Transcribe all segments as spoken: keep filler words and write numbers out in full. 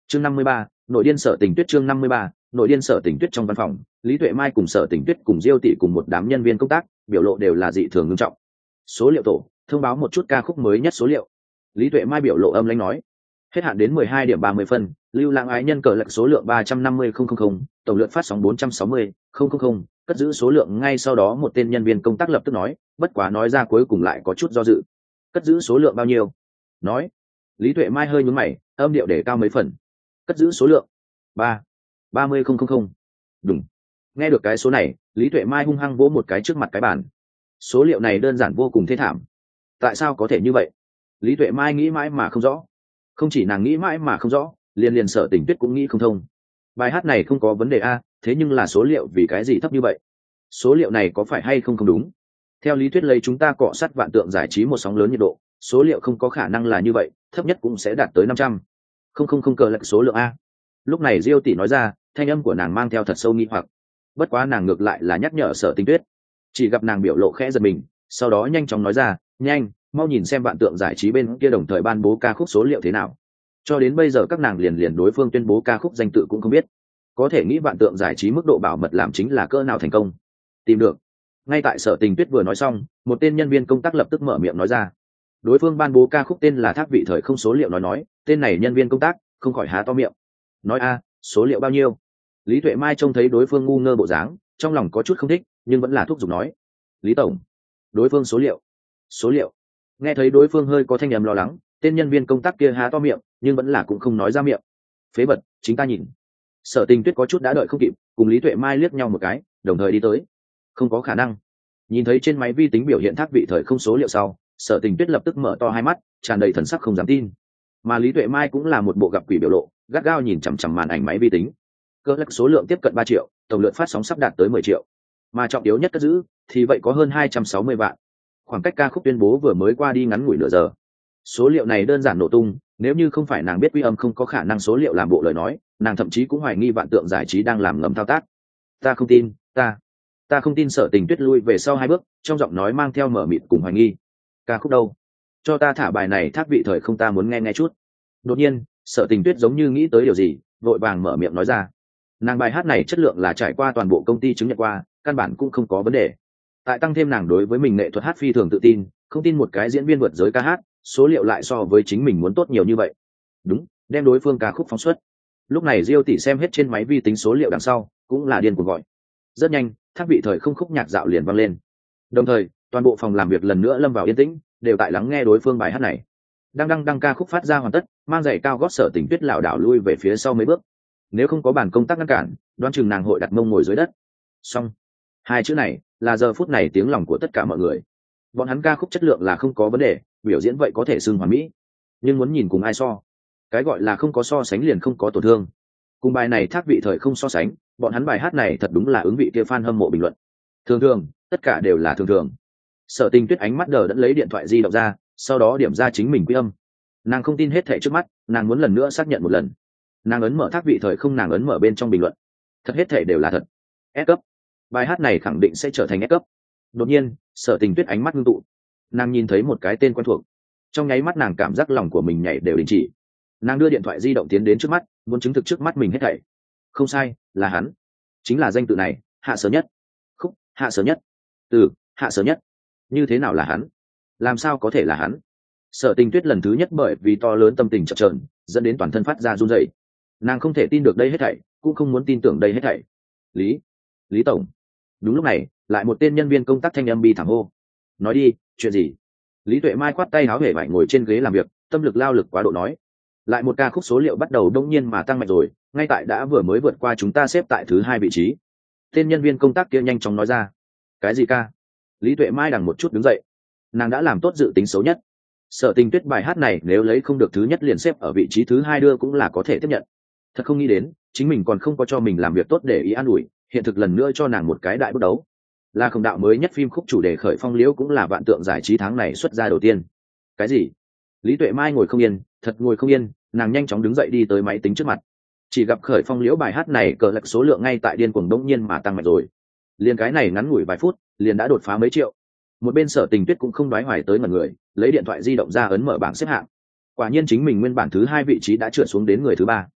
chương năm mươi ba, nội điên Sở Tình Tuyết. chương năm mươi ba, nội điên Sở Tình Tuyết. Trong văn phòng, Lý Tuệ Mai cùng Sở Tình Tuyết cùng Diêu tỷ cùng một đám nhân viên công tác, biểu lộ đều là dị thường nghiêm trọng. Số liệu tổ thông báo một chút ca khúc mới nhất số liệu. Lý Tuệ Mai biểu lộ âm lãnh nói. Hết hạn đến mười hai điểm ba mươi phân, lưu lãng ái nhân cờ lệch số lượng ba trăm năm mươi nghìn, tổng lượt phát sóng bốn trăm sáu mươi nghìn, cất giữ số lượng. Ngay sau đó một tên nhân viên công tác lập tức nói, bất quá nói ra cuối cùng lại có chút do dự. Cất giữ số lượng bao nhiêu? Nói. Lý Tuệ Mai hơi nhún mày, âm điệu để cao mấy phần. Cất giữ số lượng ba ba mươi nghìn. Đúng. Nghe được cái số này, Lý Tuệ Mai hung hăng vỗ một cái trước mặt cái bàn. Số liệu này đơn giản vô cùng thê thảm. Tại sao có thể như vậy? Lý Tuệ Mai nghĩ mãi mà không rõ. Không chỉ nàng nghĩ mãi mà không rõ, liền liền Sở Tình Tuyết cũng nghĩ không thông. Bài hát này không có vấn đề a, thế nhưng là số liệu vì cái gì thấp như vậy? Số liệu này có phải hay không không đúng? Theo lý thuyết lấy chúng ta cọ sát vạn tượng giải trí một sóng lớn nhiệt độ, số liệu không có khả năng là như vậy, thấp nhất cũng sẽ đạt tới năm trăm. Không không không cờ lệch số lượng a. Lúc này Diêu tỷ nói ra, thanh âm của nàng mang theo thật sâu nghi hoặc. Bất quá nàng ngược lại là nhắc nhở Sở Tình Tuyết. Chỉ gặp nàng biểu lộ khẽ giật mình, sau đó nhanh chóng nói ra, nhanh, mau nhìn xem vạn tượng giải trí bên kia đồng thời ban bố ca khúc số liệu thế nào. Cho đến bây giờ các nàng liền liền đối phương tuyên bố ca khúc danh tự cũng không biết. Có thể nghĩ vạn tượng giải trí mức độ bảo mật làm chính là cỡ nào thành công. Tìm được. Ngay tại Sở Tình Tuyết vừa nói xong, một tên nhân viên công tác lập tức mở miệng nói ra. Đối phương ban bố ca khúc tên là Thác Vị Thời Không. Số liệu nói nói, tên này nhân viên công tác không khỏi há to miệng. Nói a, số liệu bao nhiêu? Lý Tuệ Mai trông thấy đối phương ngu ngơ bộ dáng, trong lòng có chút không thích, nhưng vẫn là thúc giục nói. Lý tổng, đối phương số liệu. Số liệu. Nghe thấy đối phương hơi có thanh âm lo lắng, tên nhân viên công tác kia há to miệng, nhưng vẫn là cũng không nói ra miệng. Phế vật, chính ta nhìn. Sở Tình Tuyết có chút đã đợi không kịp, cùng Lý Tuệ Mai liếc nhau một cái, đồng thời đi tới. Không có khả năng. Nhìn thấy trên máy vi tính biểu hiện Thác Vị Thời Không số liệu sau, Sở Tình Tuyết lập tức mở to hai mắt, tràn đầy thần sắc không dám tin. Mà Lý Tuệ Mai cũng là một bộ gặp quỷ biểu lộ, gắt gao nhìn chằm chằm màn ảnh máy vi tính. Cỡ lắc số lượng tiếp cận ba triệu, tổng lượng phát sóng sắp đạt tới mười triệu. Mà trọng yếu nhất cất giữ thì vậy có hơn hai trăm sáu mươi vạn. Khoảng cách ca khúc tuyên bố vừa mới qua đi ngắn ngủi nửa giờ. Số liệu này đơn giản nổ tung, nếu như không phải nàng biết Quy Âm không có khả năng số liệu làm bộ lời nói, nàng thậm chí cũng hoài nghi vạn tượng giải trí đang làm ngầm thao tác. Ta không tin, ta, ta không tin. Sở Tình Tuyết lui về sau hai bước, trong giọng nói mang theo mở mịt cùng hoài nghi. Ca khúc đâu? Cho ta thả bài này Thác Vị Thời Không, ta muốn nghe nghe chút. Đột nhiên, Sở Tình Tuyết giống như nghĩ tới điều gì, vội vàng mở miệng nói ra. Nàng bài hát này chất lượng là trải qua toàn bộ công ty chứng nhận qua, căn bản cũng không có vấn đề. Tại tăng thêm nàng đối với mình nghệ thuật hát phi thường tự tin, không tin một cái diễn viên vượt giới ca hát, số liệu lại so với chính mình muốn tốt nhiều như vậy. Đúng, đem đối phương ca khúc phóng xuất. Lúc này Diêu tỷ xem hết trên máy vi tính số liệu đằng sau, cũng là điên cuồng gọi. Rất nhanh, Thác Vị Thời Không khúc nhạc dạo liền vang lên. Đồng thời, toàn bộ phòng làm việc lần nữa lâm vào yên tĩnh, đều tại lắng nghe đối phương bài hát này. Đang đăng đăng ca khúc phát ra hoàn tất, mang giày cao gót Sở Tình Tuyết lảo đảo lui về phía sau mấy bước. Nếu không có bàn công tác ngăn cản, đoán chừng nàng hội đặt mông ngồi dưới đất. Xong. Hai chữ này là giờ phút này tiếng lòng của tất cả mọi người. Bọn hắn ca khúc chất lượng là không có vấn đề, biểu diễn vậy có thể xưng hoàn mỹ, nhưng muốn nhìn cùng ai so. Cái gọi là không có so sánh liền không có tổn thương. Cùng bài này Thác Vị Thời Không so sánh, bọn hắn bài hát này thật đúng là ứng vị kia fan hâm mộ bình luận. Thường thường, tất cả đều là thường thường. Sở Tình Tuyết ánh mắt đờ đẫn lấy điện thoại di động ra, sau đó điểm ra chính mình Quy Âm. Nàng không tin hết thảy trước mắt, nàng muốn lần nữa xác nhận một lần. Nàng ấn mở Thác Vị Thời Không, nàng ấn mở bên trong bình luận. Thật hết thảy đều là thật. S cấp. Bài hát này khẳng định sẽ trở thành S cấp. Đột nhiên, Sở Tình Tuyết ánh mắt ngưng tụ. Nàng nhìn thấy một cái tên quen thuộc. Trong nháy mắt nàng cảm giác lòng của mình nhảy đều đình chỉ. Nàng đưa điện thoại di động tiến đến trước mắt, muốn chứng thực trước mắt mình hết thảy. Không sai, là hắn. Chính là danh tự này, Hạ Sở Nhất. Khúc, Hạ Sở Nhất. Từ, Hạ Sở Nhất. Như thế nào là hắn? Làm sao có thể là hắn? Sở Tình Tuyết lần thứ nhất bởi vì to lớn tâm tình chập chờn, dẫn đến toàn thân phát ra run rẩy. Nàng không thể tin được đây hết thảy, cũng không muốn tin tưởng đây hết thảy. Lý, Lý tổng. Đúng lúc này, lại một tên nhân viên công tác thanh âm bi thảm hô. Nói đi, chuyện gì? Lý Tuệ Mai khoát tay áo hề vải ngồi trên ghế làm việc, tâm lực lao lực quá độ nói. Lại một ca khúc số liệu bắt đầu đông nhiên mà tăng mạnh rồi, ngay tại đã vừa mới vượt qua chúng ta xếp tại thứ hai vị trí. Tên nhân viên công tác kia nhanh chóng nói ra. Cái gì ca? Lý Tuệ Mai đằng một chút đứng dậy. Nàng đã làm tốt dự tính xấu nhất. Sở Tình Tuyết bài hát này nếu lấy không được thứ nhất liền xếp ở vị trí thứ hai đưa cũng là có thể tiếp nhận. Thật không nghĩ đến, chính mình còn không có cho mình làm việc tốt để ý an ủi, hiện thực lần nữa cho nàng một cái đại bước đấu. Là Không đạo mới nhất phim khúc chủ đề khởi phong liễu cũng là vạn tượng giải trí tháng này xuất ra đầu tiên. Cái gì? Lý Tuệ Mai ngồi không yên, thật ngồi không yên, nàng nhanh chóng đứng dậy đi tới máy tính trước mặt. Chỉ gặp khởi phong liễu bài hát này cờ lệch số lượng ngay tại điên cuồng đống nhiên mà tăng mạnh rồi. Liền cái này ngắn ngủi vài phút, liền đã đột phá mấy triệu. Một bên Sở Tình Tuyết cũng không đoái hoài tới mọi người, lấy điện thoại di động ra ấn mở bảng xếp hạng. Quả nhiên chính mình nguyên bản thứ hai vị trí đã trượt xuống đến người thứ ba.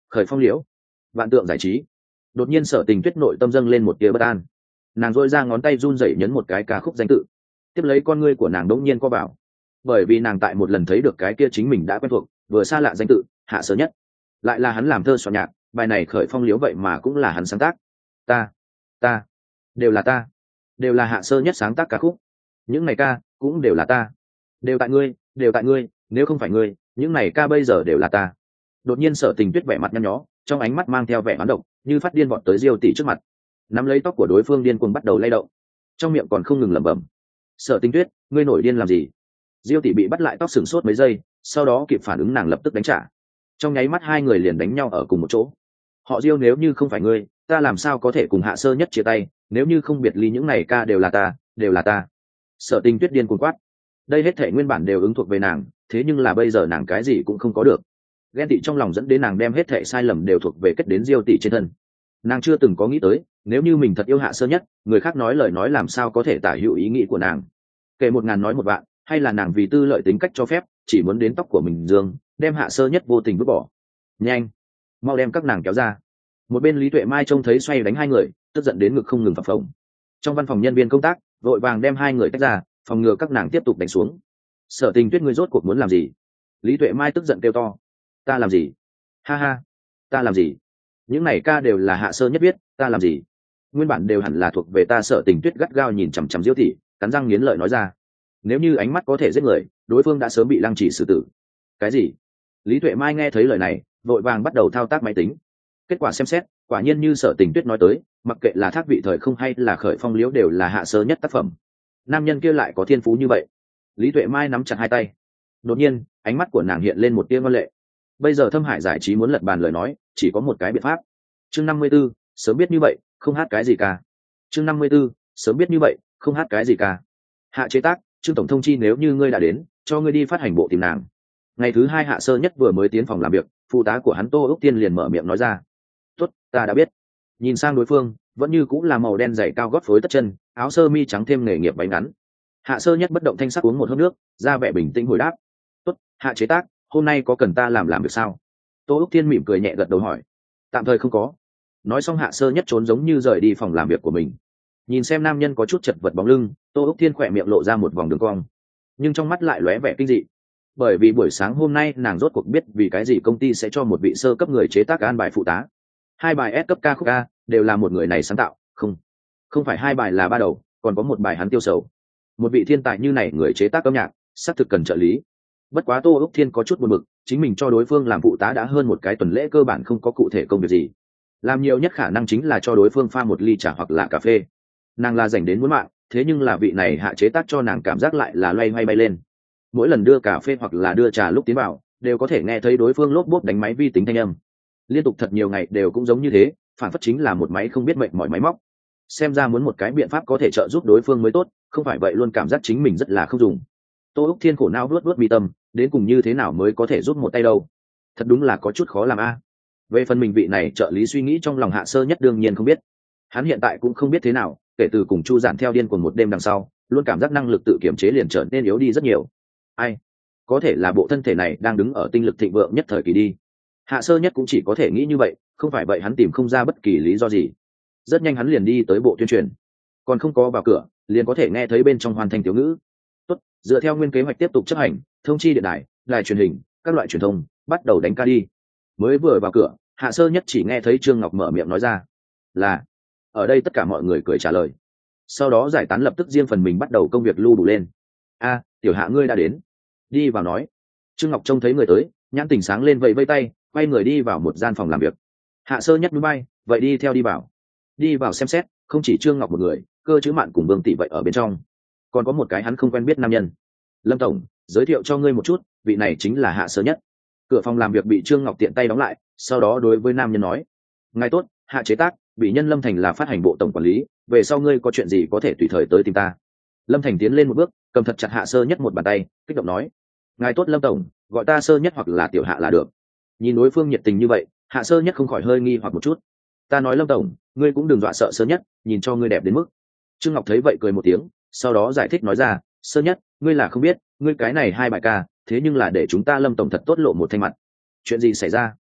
Khởi phong liễu, vạn tượng giải trí. Đột nhiên Sở Tình Tuyết nội tâm dâng lên một tia bất an, nàng dội ra ngón tay run rẩy nhấn một cái ca khúc danh tự, tiếp lấy con ngươi của nàng đống nhiên co vào, bởi vì nàng tại một lần thấy được cái kia chính mình đã quen thuộc vừa xa lạ danh tự Hạ Sơ Nhất, lại là hắn làm thơ soạn nhạc, bài này Khởi phong liễu vậy mà cũng là hắn sáng tác. Ta, ta, đều là ta, đều là Hạ Sơ Nhất sáng tác ca khúc, những này ca cũng đều là ta, đều tại ngươi, đều tại ngươi, nếu không phải ngươi, những này ca bây giờ đều là ta. Đột nhiên Sở Tình Tuyết vẻ mặt nhăn nhó, trong ánh mắt mang theo vẻ hoán độc, như phát điên vọt tới Diêu tỷ trước mặt, nắm lấy tóc của đối phương điên cuồng bắt đầu lay động, trong miệng còn không ngừng lẩm bẩm: Sở Tình Tuyết, ngươi nổi điên làm gì? Diêu tỷ bị bắt lại tóc sừng sốt mấy giây, sau đó kịp phản ứng nàng lập tức đánh trả, trong nháy mắt hai người liền đánh nhau ở cùng một chỗ. Họ Diêu, nếu như không phải ngươi, ta làm sao có thể cùng Hạ Sơ Nhất chia tay, nếu như không biệt ly, những này ca đều là ta, đều là ta. Sở Tình Tuyết điên cuồng quát, đây hết thể nguyên bản đều ứng thuộc về nàng, thế nhưng là bây giờ nàng cái gì cũng không có được. Ghen tị trong lòng dẫn đến nàng đem hết thể sai lầm đều thuộc về kết đến Diêu tỷ trên thân. Nàng chưa từng có nghĩ tới, nếu như mình thật yêu Hạ Sơ Nhất, người khác nói lời nói làm sao có thể tả hữu ý nghĩ của nàng. Kể một ngàn nói một vạn, hay là nàng vì tư lợi tính cách cho phép, chỉ muốn đến tóc của mình dương, đem Hạ Sơ Nhất vô tình vứt bỏ. Nhanh, mau đem các nàng kéo ra. Một bên Lý Tuệ Mai trông thấy xoay đánh hai người, tức giận đến ngực không ngừng phập phồng. Trong văn phòng nhân viên công tác vội vàng đem hai người tách ra, phòng ngừa các nàng tiếp tục đánh xuống. Sở Tình Tuyết, ngươi rốt cuộc muốn làm gì? Lý Tuệ Mai tức giận kêu to. Ta làm gì? Ha ha, ta làm gì? Những này ca đều là Hạ Sơ Nhất viết, ta làm gì? Nguyên bản đều hẳn là thuộc về ta. Sở Tình Tuyết gắt gao nhìn chằm chằm Diêu tỷ, cắn răng nghiến lợi nói ra. Nếu như ánh mắt có thể giết người, đối phương đã sớm bị lăng trì xử tử. Cái gì? Lý Tuệ Mai nghe thấy lời này, vội vàng bắt đầu thao tác máy tính. Kết quả xem xét, quả nhiên như Sở Tình Tuyết nói tới, mặc kệ là Thác Vị Thời Không hay là Khởi Phong Liễu đều là Hạ Sơ Nhất tác phẩm. Nam nhân kia lại có thiên phú như vậy. Lý Tuệ Mai nắm chặt hai tay, đột nhiên ánh mắt của nàng hiện lên một tia ngoan lệ. Bây giờ Thâm Hải giải trí muốn lật bàn lời nói, chỉ có một cái biện pháp. Chương năm mươi 'ư, sớm biết như vậy, không hát cái gì ca. Chương năm mươi 'ư, sớm biết như vậy, không hát cái gì ca. Hạ chế tác, Trương tổng thông chi nếu như ngươi đã đến, cho ngươi đi phát hành bộ tìm nàng. Ngày thứ hai Hạ Sơ Nhất vừa mới tiến phòng làm việc, phụ tá của hắn Tô Úc Tiên liền mở miệng nói ra. Tốt, ta đã biết. Nhìn sang đối phương, vẫn như cũng là màu đen dày cao gót phối tất chân, áo sơ mi trắng thêm nghề nghiệp váy ngắn. Hạ Sơ Nhất bất động thanh sắc uống một hớp nước, ra vẻ bình tĩnh hồi đáp. Tốt, Hạ chế tác, hôm nay có cần ta làm làm việc sao? Tô Úc Tiên mỉm cười nhẹ gật đầu hỏi. Tạm thời không có. Nói xong Hạ Sơ Nhất trốn giống như rời đi phòng làm việc của mình. Nhìn xem nam nhân có chút chật vật bóng lưng, Tô Úc Tiên khỏe miệng lộ ra một vòng đường cong, nhưng trong mắt lại lóe vẻ kinh dị, bởi vì buổi sáng hôm nay nàng rốt cuộc biết vì cái gì công ty sẽ cho một vị sơ cấp người chế tác an bài phụ tá. Hai bài S cấp ca khúc A đều là một người này sáng tạo, không không phải hai bài là ba đầu, còn có một bài hắn tiêu sầu. Một vị thiên tài như này người chế tác âm nhạc xác thực cần trợ lý. Bất quá Tô Úc Thiên có chút buồn bực, chính mình cho đối phương làm phụ tá đã hơn một cái tuần lễ, cơ bản không có cụ thể công việc gì, làm nhiều nhất khả năng chính là cho đối phương pha một ly trà hoặc là cà phê. Nàng là dành đến muốn mạng, thế nhưng là vị này Hạ chế tác cho nàng cảm giác lại là loay hoay bay lên. Mỗi lần đưa cà phê hoặc là đưa trà lúc tiến vào, đều có thể nghe thấy đối phương lốp bốp đánh máy vi tính thanh âm, liên tục thật nhiều ngày đều cũng giống như thế, phản phất chính là một máy không biết mệnh mỏi máy móc. Xem ra muốn một cái biện pháp có thể trợ giúp đối phương mới tốt, không phải vậy luôn cảm giác chính mình rất là không dùng. Tô Úc Thiên khổ não vuốt vuốt mi tâm, đến cùng như thế nào mới có thể giúp một tay đâu, thật đúng là có chút khó làm a. Về phần mình vị này trợ lý suy nghĩ trong lòng Hạ Sơ Nhất đương nhiên không biết, hắn hiện tại cũng không biết thế nào, kể từ cùng Chu Giản theo điên cuồng một đêm đằng sau, luôn cảm giác năng lực tự kiểm chế liền trở nên yếu đi rất nhiều. Ai, có thể là bộ thân thể này đang đứng ở tinh lực thịnh vượng nhất thời kỳ đi. Hạ Sơ Nhất cũng chỉ có thể nghĩ như vậy, không phải vậy hắn tìm không ra bất kỳ lý do gì. Rất nhanh hắn liền đi tới bộ tuyên truyền, còn không có vào cửa liền có thể nghe thấy bên trong hoàn thành tiểu ngữ. Tốt, dựa theo nguyên kế hoạch tiếp tục chấp hành, thông chi điện đài, đài truyền hình, các loại truyền thông bắt đầu đánh ca đi. Mới vừa vào cửa, Hạ Sơ Nhất chỉ nghe thấy Trương Ngọc mở miệng nói ra là. Ở đây tất cả mọi người cười trả lời, sau đó giải tán lập tức riêng phần mình bắt đầu công việc lưu đủ lên. A, tiểu Hạ ngươi đã đến, đi vào nói. Trương Ngọc trông thấy người tới, nhãn tình sáng lên vẫy vây tay, quay người đi vào một gian phòng làm việc. Hạ Sơ Nhất núi bay, vậy đi theo đi vào. Đi vào xem xét, không chỉ Trương Ngọc một người, Cơ Chữ Mạn cùng Vương Tỷ vậy ở bên trong, còn có một cái hắn không quen biết nam nhân. Lâm tổng, giới thiệu cho ngươi một chút, vị này chính là Hạ Sơ Nhất. Cửa phòng làm việc bị Trương Ngọc tiện tay đóng lại, sau đó đối với nam nhân nói: ngài tốt, Hạ chế tác, bị nhân Lâm Thành là phát hành bộ tổng quản lý, về sau ngươi có chuyện gì có thể tùy thời tới tìm ta. Lâm Thành tiến lên một bước, cầm thật chặt Hạ Sơ Nhất một bàn tay, kích động nói: ngài tốt Lâm tổng, gọi ta Sơ Nhất hoặc là tiểu Hạ là được. Nhìn đối phương nhiệt tình như vậy, Hạ Sơ Nhất không khỏi hơi nghi hoặc một chút. Ta nói Lâm tổng, ngươi cũng đừng dọa sợ Sơ Nhất, nhìn cho ngươi đẹp đến mức. Trương Ngọc thấy vậy cười một tiếng, sau đó giải thích nói ra: Sơ Nhất, ngươi là không biết, ngươi cái này hai bài ca, thế nhưng là để chúng ta Lâm tổng thật tốt lộ một thanh mặt. Chuyện gì xảy ra?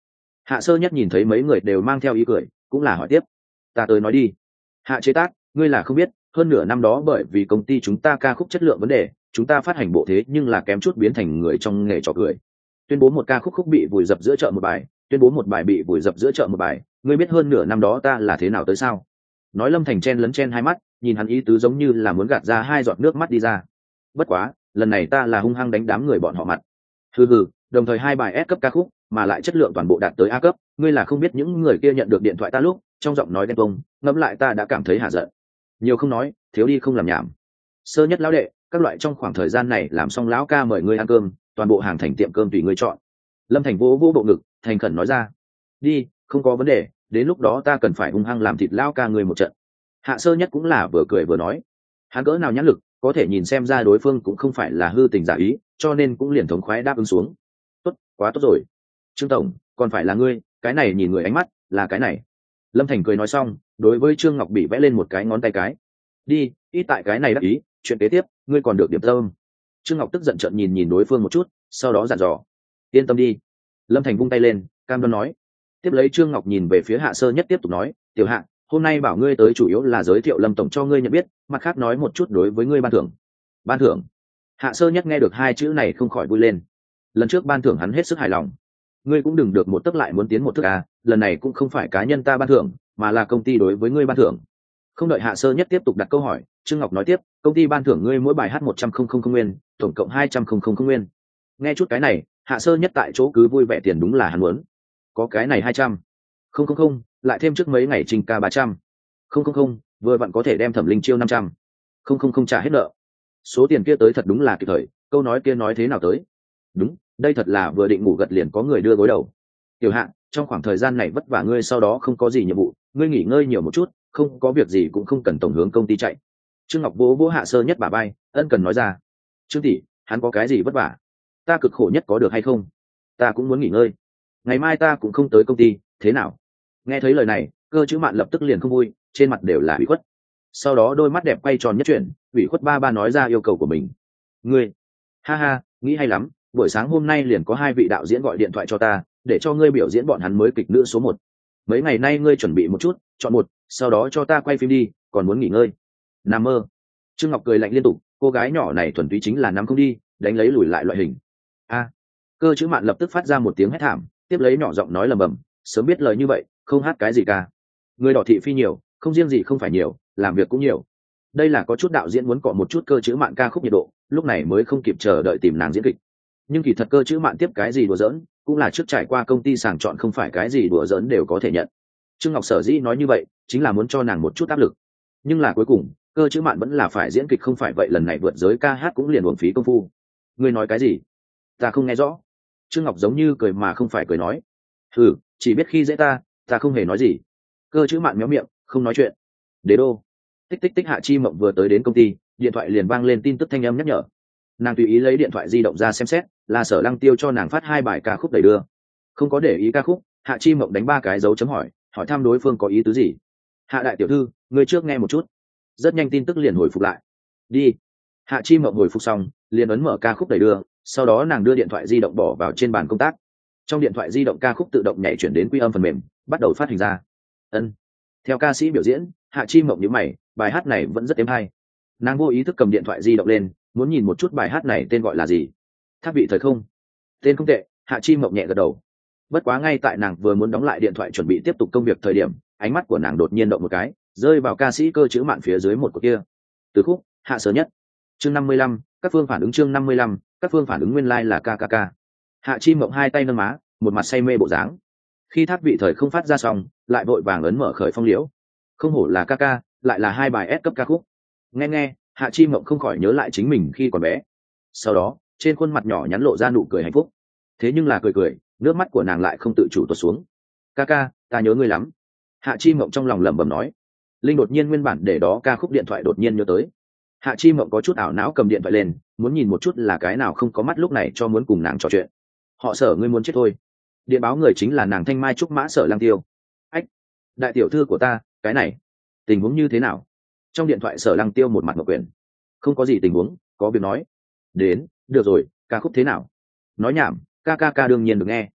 Hạ sơ nhất nhìn thấy mấy người đều mang theo ý cười cũng là hỏi tiếp. Ta tới nói đi. Hạ chế tác, ngươi là không biết, hơn nửa năm đó bởi vì công ty chúng ta ca khúc chất lượng vấn đề, chúng ta phát hành bộ thế nhưng là kém chút biến thành người trong nghề trò cười. Tuyên bố một ca khúc khúc bị vùi dập giữa chợ một bài, tuyên bố một bài bị vùi dập giữa chợ một bài, ngươi biết hơn nửa năm đó ta là thế nào tới sao? Nói Lâm Thành chen lấn chen hai mắt, nhìn hắn ý tứ giống như là muốn gạt ra hai giọt nước mắt đi ra. Bất quá, lần này ta là hung hăng đánh đám người bọn họ mặt. Hừ hừ, đồng thời hai bài S cấp ca khúc, mà lại chất lượng toàn bộ đạt tới A cấp, ngươi là không biết những người kia nhận được điện thoại ta lúc, trong giọng nói đen vông, ngẫm lại ta đã cảm thấy hả giận. Nhiều không nói, thiếu đi không làm nhảm. Sơ nhất lão đệ, các loại trong khoảng thời gian này làm xong lão ca mời ngươi ăn cơm, toàn bộ hàng thành tiệm cơm tùy ngươi chọn. Lâm Thành vô vô bộ ngực, thành khẩn nói ra. Đi, không có vấn đề, đến lúc đó ta cần phải hung hăng làm thịt lão ca ngươi một trận. Hạ sơ nhất cũng là vừa cười vừa nói. Hắn cỡ nào nhãn lực, có thể nhìn xem ra đối phương cũng không phải là hư tình giả ý, cho nên cũng liền thống khoái đáp ứng xuống. Tốt, quá tốt rồi. Trương tổng, còn phải là ngươi, cái này nhìn người ánh mắt, là cái này. Lâm Thành cười nói xong, đối với Trương Ngọc bị vẽ lên một cái ngón tay cái. Đi, ít tại cái này đắc ý, chuyện kế tiếp, ngươi còn được điểm tâm. Trương Ngọc tức giận trợn nhìn nhìn đối phương một chút, sau đó dặn dò. Yên tâm đi. Lâm Thành vung tay lên, cam đoan nói. Tiếp lấy Trương Ngọc nhìn về phía Hạ Sơ Nhất tiếp tục nói, tiểu Hạ, hôm nay bảo ngươi tới chủ yếu là giới thiệu Lâm tổng cho ngươi nhận biết, mặt khác nói một chút đối với ngươi ban thưởng. Ban thưởng? Hạ Sơ Nhất nghe được hai chữ này không khỏi vui lên. Lần trước ban thưởng hắn hết sức hài lòng. Ngươi cũng đừng được một tấc lại muốn tiến một thước à, lần này cũng không phải cá nhân ta ban thưởng, mà là công ty đối với ngươi ban thưởng. Không đợi Hạ Sơ Nhất tiếp tục đặt câu hỏi, Trương Ngọc nói tiếp, công ty ban thưởng ngươi mỗi bài hát một trăm không không không nguyên, tổng cộng hai trăm không không không nguyên. Nghe chút cái này, Hạ Sơ Nhất tại chỗ cứ vui vẻ tiền đúng là hắn muốn. Có cái này hai trăm không không không, lại thêm trước mấy ngày trình ca ba trăm không không không, vừa vặn có thể đem Thẩm Linh chiêu năm trăm không không không trả hết nợ. Số tiền kia tới thật đúng là kịp thời, câu nói kia nói thế nào tới? Đúng, đây thật là vừa định ngủ gật liền có người đưa gối đầu. Tiểu Hạ, trong khoảng thời gian này vất vả ngươi, sau đó không có gì nhiệm vụ, ngươi nghỉ ngơi nhiều một chút, không có việc gì cũng không cần tổng hướng công ty chạy. Trương Ngọc vỗ vỗ Hạ Sơ Nhất bả vai, ân cần nói ra. Trương tỷ, hắn có cái gì vất vả? Ta cực khổ nhất có được hay không? Ta cũng muốn nghỉ ngơi. Ngày mai ta cũng không tới công ty, thế nào? Nghe thấy lời này, Cơ Chữ Mạn lập tức liền không vui, trên mặt đều là ủy khuất. Sau đó đôi mắt đẹp quay tròn nhất chuyển, ủy khuất ba ba nói ra yêu cầu của mình. Ngươi, ha ha, nghĩ hay lắm, buổi sáng hôm nay liền có hai vị đạo diễn gọi điện thoại cho ta, để cho ngươi biểu diễn bọn hắn mới kịch nữ số một. Mấy ngày nay ngươi chuẩn bị một chút, chọn một, sau đó cho ta quay phim đi, còn muốn nghỉ ngơi. Nằm mơ. Trương Ngọc cười lạnh liên tục, cô gái nhỏ này thuần túy chính là nắm không đi, đánh lấy lùi lại loại hình. A. Cơ Chữ Mạn lập tức phát ra một tiếng hét thảm, tiếp lấy nhỏ giọng nói lầm bầm, sớm biết lời như vậy, không hát cái gì cả. Người đỏ thị phi nhiều, không riêng gì không phải nhiều, làm việc cũng nhiều. Đây là có chút đạo diễn muốn cọ một chút Cơ Chữ Mạn ca khúc nhiệt độ, lúc này mới không kịp chờ đợi tìm nàng diễn kịch. Nhưng kỳ thật Cơ Chữ Mạn tiếp cái gì đùa giỡn, cũng là trước trải qua công ty sàng chọn, không phải cái gì đùa giỡn đều có thể nhận. Trương Ngọc sở dĩ nói như vậy, chính là muốn cho nàng một chút áp lực. Nhưng là cuối cùng, Cơ Chữ Mạn vẫn là phải diễn kịch, không phải vậy lần này vượt giới ca hát cũng liền uổng phí công phu. Ngươi nói cái gì? Ta không nghe rõ. Trương Ngọc giống như cười mà không phải cười nói. Ừ, chỉ biết khi dễ ta, ta không hề nói gì. Cơ Chữ Mạn méo miệng, không nói chuyện. Đế đô. Tích tích tích, Hạ Chi Mộng vừa tới đến công ty, điện thoại liền vang lên tin tức thanh âm nhắc nhở. Nàng tùy ý lấy điện thoại di động ra xem xét, là Sở Lăng Tiêu cho nàng phát hai bài ca khúc đẩy đưa. Không có để ý ca khúc, Hạ Chi Mộng đánh ba cái dấu chấm hỏi, hỏi thăm đối phương có ý tứ gì. Hạ đại tiểu thư, người trước nghe một chút. Rất nhanh tin tức liền hồi phục lại. Đi. Hạ Chi Mộng hồi phục xong, liền ấn mở ca khúc đẩy đưa, sau đó nàng đưa điện thoại di động bỏ vào trên bàn công tác. Trong điện thoại di động ca khúc tự động nhảy chuyển đến quy âm phần mềm, bắt đầu phát hình ra. Ân. Theo ca sĩ biểu diễn, Hạ Chi Mộng nhíu mày, bài hát này vẫn rất êm hay. Nàng vô ý thức cầm điện thoại di động lên, muốn nhìn một chút bài hát này tên gọi là gì. Tháp vị thời không. Tên không tệ. Hạ Chi Mộng nhẹ gật đầu. Bất quá ngay tại nàng vừa muốn đóng lại điện thoại chuẩn bị tiếp tục công việc thời điểm, ánh mắt của nàng đột nhiên động một cái, rơi vào ca sĩ Cơ Chữ Mạn phía dưới một cột kia. Từ khúc Hạ Sơ Nhất. Chương năm mươi lăm, các phương phản ứng. Chương năm mươi lăm, các phương phản ứng. Nguyên lai like là ca ca ca. Hạ Chi Mộng hai tay nâng má, một mặt say mê bộ dáng. Khi tháp vị thời không phát ra xong, lại vội vàng ấn mở khởi phong liễu. Không hổ là ca ca, lại là hai bài S cấp ca khúc. Nghe nghe, Hạ Chi Mộng không khỏi nhớ lại chính mình khi còn bé. Sau đó, trên khuôn mặt nhỏ nhắn lộ ra nụ cười hạnh phúc. Thế nhưng là cười cười, nước mắt của nàng lại không tự chủ tuột xuống. Ca ca, ta nhớ ngươi lắm. Hạ Chi Mộng trong lòng lẩm bẩm nói. Linh đột nhiên nguyên bản để đó ca khúc điện thoại đột nhiên nhớ tới. Hạ Chi Mộng có chút ảo não cầm điện thoại lên, muốn nhìn một chút là cái nào không có mắt lúc này cho muốn cùng nàng trò chuyện. Họ Sở, ngươi muốn chết thôi. Điện báo người chính là nàng Thanh Mai Trúc Mã Sở Lăng Tiêu. Ách, đại tiểu thư của ta, cái này tình huống như thế nào? Trong điện thoại Sở Lăng Tiêu một mặt ngọc quyền. Không có gì tình huống, có việc nói. Đến, được rồi, ca khúc thế nào? Nói nhảm, ca ca ca đương nhiên được nghe.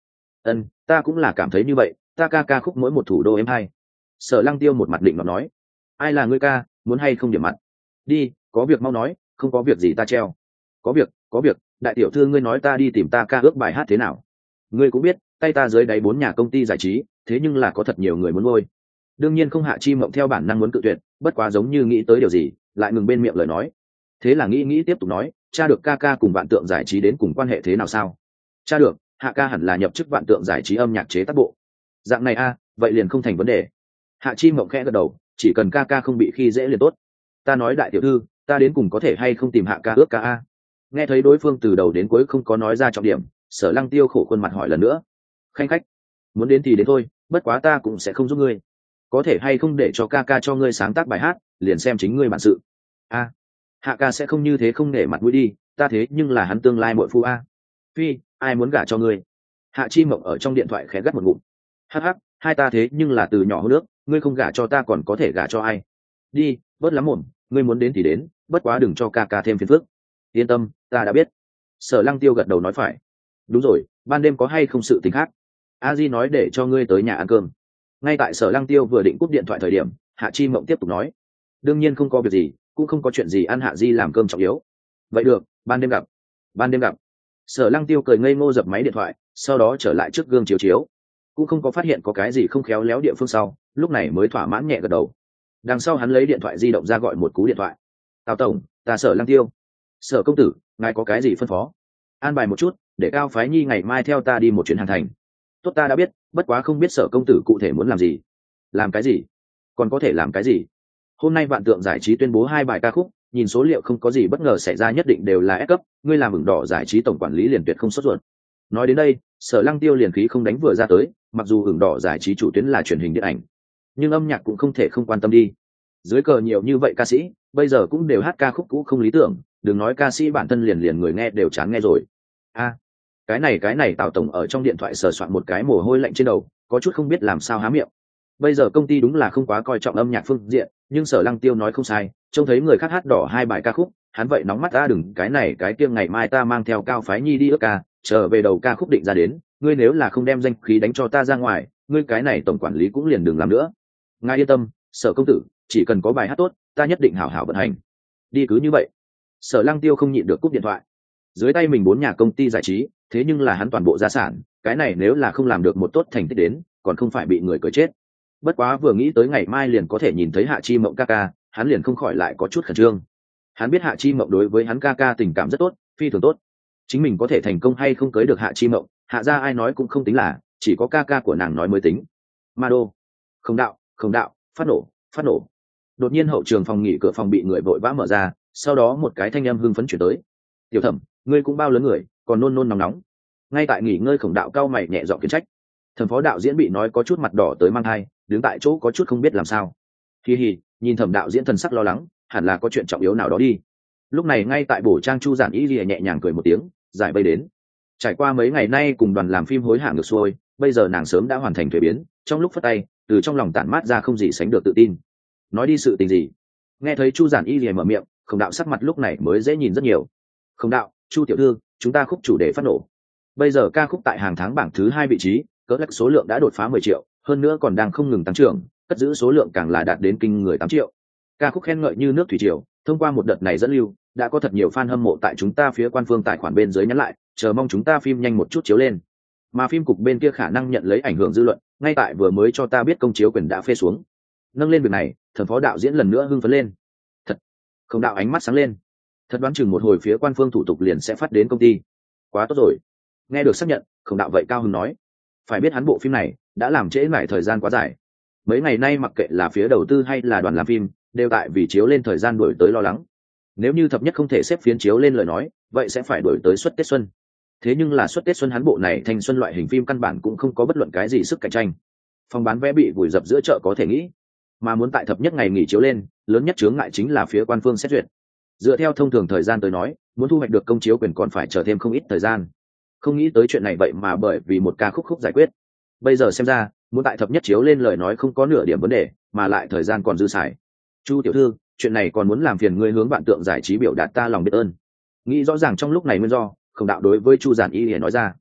Ân, ta cũng là cảm thấy như vậy, ta ca ca khúc mỗi một thủ đô em hay. Sở Lăng Tiêu một mặt định mà nói, ai là ngươi ca, muốn hay không điểm mặt? Đi, có việc mau nói, không có việc gì ta treo. Có việc, có việc, đại tiểu thư ngươi nói ta đi tìm ta ca ước bài hát thế nào? Ngươi cũng biết, tay ta dưới đáy bốn nhà công ty giải trí, thế nhưng là có thật nhiều người muốn nuôi. Đương nhiên không Hạ Chi Mộng theo bản năng muốn cự tuyệt, bất quá giống như nghĩ tới điều gì, lại ngừng bên miệng lời nói. Thế là nghĩ nghĩ tiếp tục nói, cha được ca ca cùng Vạn Tượng giải trí đến cùng quan hệ thế nào sao? Cha được, Hạ ca hẳn là nhập chức Vạn Tượng giải trí âm nhạc chế tác bộ. Dạng này a, vậy liền không thành vấn đề. Hạ Chi Mộng khẽ gật đầu, chỉ cần ca ca không bị khi dễ liền tốt. Ta nói đại tiểu thư, ta đến cùng có thể hay không tìm Hạ ca ước ca a? Nghe thấy đối phương từ đầu đến cuối không có nói ra trọng điểm, Sở Lăng Tiêu khổ khuôn mặt hỏi lần nữa. Khanh khách, muốn đến thì đến thôi, bất quá ta cũng sẽ không giúp ngươi. Có thể hay không để cho ca ca cho ngươi sáng tác bài hát, liền xem chính ngươi bản sự. A, Hạ ca sẽ không như thế không nể mặt mũi đi, ta thế nhưng là hắn tương lai muội phu a. Phi, ai muốn gả cho ngươi? Hạ Chi Mộng ở trong điện thoại khẽ gắt một ngụm. Hắc hắc, hai ta thế nhưng là từ nhỏ hôn nước, ngươi không gả cho ta còn có thể gả cho ai? Đi, bớt lắm mồm, ngươi muốn đến thì đến, bất quá đừng cho ca ca thêm phiền phức. Yên tâm, ta đã biết. Sở Lăng Tiêu gật đầu nói phải. Đúng rồi, ban đêm có hay không sự tình khác? A Di nói để cho ngươi tới nhà ăn cơm. Ngay tại Sở Lăng Tiêu vừa định cúp điện thoại thời điểm, Hạ Chi Mộng tiếp tục nói. Đương nhiên không có việc gì, cũng không có chuyện gì ăn Hạ Di làm cơm trọng yếu. Vậy được, ban đêm gặp. Ban đêm gặp. Sở Lăng Tiêu cười ngây ngô dập máy điện thoại, sau đó trở lại trước gương chiếu chiếu, cũng không có phát hiện có cái gì không khéo léo địa phương sau, lúc này mới thỏa mãn nhẹ gật đầu. Đằng sau hắn lấy điện thoại di động ra gọi một cú điện thoại. Tào tổng, ta Sở Lăng Tiêu. Sở công tử, ngài có cái gì phân phó? An bài một chút, để Cao Phái Nhi ngày mai theo ta đi một chuyến Hàn Thành. Tốt, ta đã biết, bất quá không biết Sở công tử cụ thể muốn làm gì. Làm cái gì? Còn có thể làm cái gì? Hôm nay Vạn Tượng giải trí tuyên bố hai bài ca khúc, nhìn số liệu không có gì bất ngờ xảy ra nhất định đều là S cấp, ngươi làm ửng đỏ giải trí tổng quản lý liền tuyệt không sốt ruột. Nói đến đây, Sở Lăng Tiêu liền khí không đánh vừa ra tới, mặc dù ửng đỏ giải trí chủ tuyến là truyền hình điện ảnh, nhưng âm nhạc cũng không thể không quan tâm đi. Dưới cờ nhiều như vậy ca sĩ, bây giờ cũng đều hát ca khúc cũ không lý tưởng, đừng nói ca sĩ bản thân liền liền người nghe đều chán nghe rồi. A, à, cái này cái này Tào tổng ở trong điện thoại sờ soạn một cái mồ hôi lạnh trên đầu, có chút không biết làm sao há miệng. Bây giờ công ty đúng là không quá coi trọng âm nhạc phương diện, nhưng Sở Lăng Tiêu nói không sai, trông thấy người khác hát đỏ hai bài ca khúc, hắn vậy nóng mắt ta đừng cái này cái kia ngày mai ta mang theo Cao Phái Nhi đi ước ca, trở về đầu ca khúc định ra đến, ngươi nếu là không đem danh khí đánh cho ta ra ngoài, ngươi cái này tổng quản lý cũng liền đừng làm nữa. Ngài yên tâm, Sở công tử, chỉ cần có bài hát tốt, ta nhất định hảo hảo vận hành. Đi cứ như vậy. Sở Lăng Tiêu không nhịn được cúp điện thoại. Dưới tay mình bốn nhà công ty giải trí, thế nhưng là hắn toàn bộ gia sản, cái này nếu là không làm được một tốt thành tích đến, còn không phải bị người cười chết. Bất quá vừa nghĩ tới ngày mai liền có thể nhìn thấy Hạ Chi Mộng ca ca, hắn liền không khỏi lại có chút khẩn trương. Hắn biết Hạ Chi Mộng đối với hắn ca ca tình cảm rất tốt, phi thường tốt. Chính mình có thể thành công hay không cưới được Hạ Chi Mộng, Hạ gia ai nói cũng không tính là, chỉ có ca ca của nàng nói mới tính. Ma đô, không đạo, không đạo, phát nổ, phát nổ. Đột nhiên hậu trường phòng nghỉ cửa phòng bị người vội vã mở ra, sau đó một cái thanh âm hưng phấn chuyển tới. Tiểu Thẩm, ngươi cũng bao lớn người, còn nôn nôn nóng nóng. Ngay tại nghỉ ngơi Khổng đạo cao mày nhẹ giọng khiển trách. Thẩm phó đạo diễn bị nói có chút mặt đỏ tới mang hai, đứng tại chỗ có chút không biết làm sao. Hi hi, nhìn Thẩm đạo diễn thần sắc lo lắng, hẳn là có chuyện trọng yếu nào đó đi. Lúc này ngay tại bổ trang Chu Giản Y lìa nhẹ nhàng cười một tiếng, giải vây đến. Trải qua mấy ngày nay cùng đoàn làm phim hối hả ngược xuôi, bây giờ nàng sớm đã hoàn thành thuế biến, trong lúc phất tay, từ trong lòng tản mát ra không gì sánh được tự tin. Nói đi sự tình gì? Nghe thấy Chu Giản Y lìa mở miệng, Khổng đạo sắc mặt lúc này mới dễ nhìn rất nhiều. Khổng đạo, Chu tiểu thư, chúng ta khúc chủ đề phát nổ. Bây giờ ca khúc tại hàng tháng bảng thứ hai vị trí, cỡ lắc số lượng đã đột phá mười triệu, hơn nữa còn đang không ngừng tăng trưởng, cất giữ số lượng càng là đạt đến kinh người tám triệu. Ca khúc khen ngợi như nước thủy triều, thông qua một đợt này dẫn lưu, đã có thật nhiều fan hâm mộ tại chúng ta phía quan phương tài khoản bên dưới nhắn lại, chờ mong chúng ta phim nhanh một chút chiếu lên. Mà phim cục bên kia khả năng nhận lấy ảnh hưởng dư luận, ngay tại vừa mới cho ta biết công chiếu quyền đã phê xuống. Nâng lên việc này, Thẩm phó đạo diễn lần nữa hưng phấn lên. Thật, Không đạo ánh mắt sáng lên. Thật đoán chừng một hồi phía quan phương thủ tục liền sẽ phát đến công ty. Quá tốt rồi. Nghe được xác nhận, Không đạo vậy cao hứng nói. Phải biết hắn bộ phim này đã làm trễ mãi thời gian quá dài. Mấy ngày nay mặc kệ là phía đầu tư hay là đoàn làm phim, đều tại vì chiếu lên thời gian đổi tới lo lắng. Nếu như thập nhất không thể xếp phiến chiếu lên lời nói, vậy sẽ phải đổi tới suất Tết xuân. Thế nhưng là suất Tết xuân hắn bộ này thanh xuân loại hình phim căn bản cũng không có bất luận cái gì sức cạnh tranh. Phòng bán vé bị vùi dập giữa chợ có thể nghĩ, mà muốn tại thập nhất ngày nghỉ chiếu lên, lớn nhất chướng ngại chính là phía quan phương xét duyệt. Dựa theo thông thường thời gian tới nói, muốn thu hoạch được công chiếu quyền còn phải chờ thêm không ít thời gian. Không nghĩ tới chuyện này vậy mà bởi vì một ca khúc khúc giải quyết. Bây giờ xem ra, muốn tại thập nhất chiếu lên lời nói không có nửa điểm vấn đề, mà lại thời gian còn dư xài. Chu tiểu thư, chuyện này còn muốn làm phiền ngươi hướng Vạn Tượng giải trí biểu đạt ta lòng biết ơn. Nghĩ rõ ràng trong lúc này nguyên do, Không đạo đối với Chu Giản Y liền nói ra.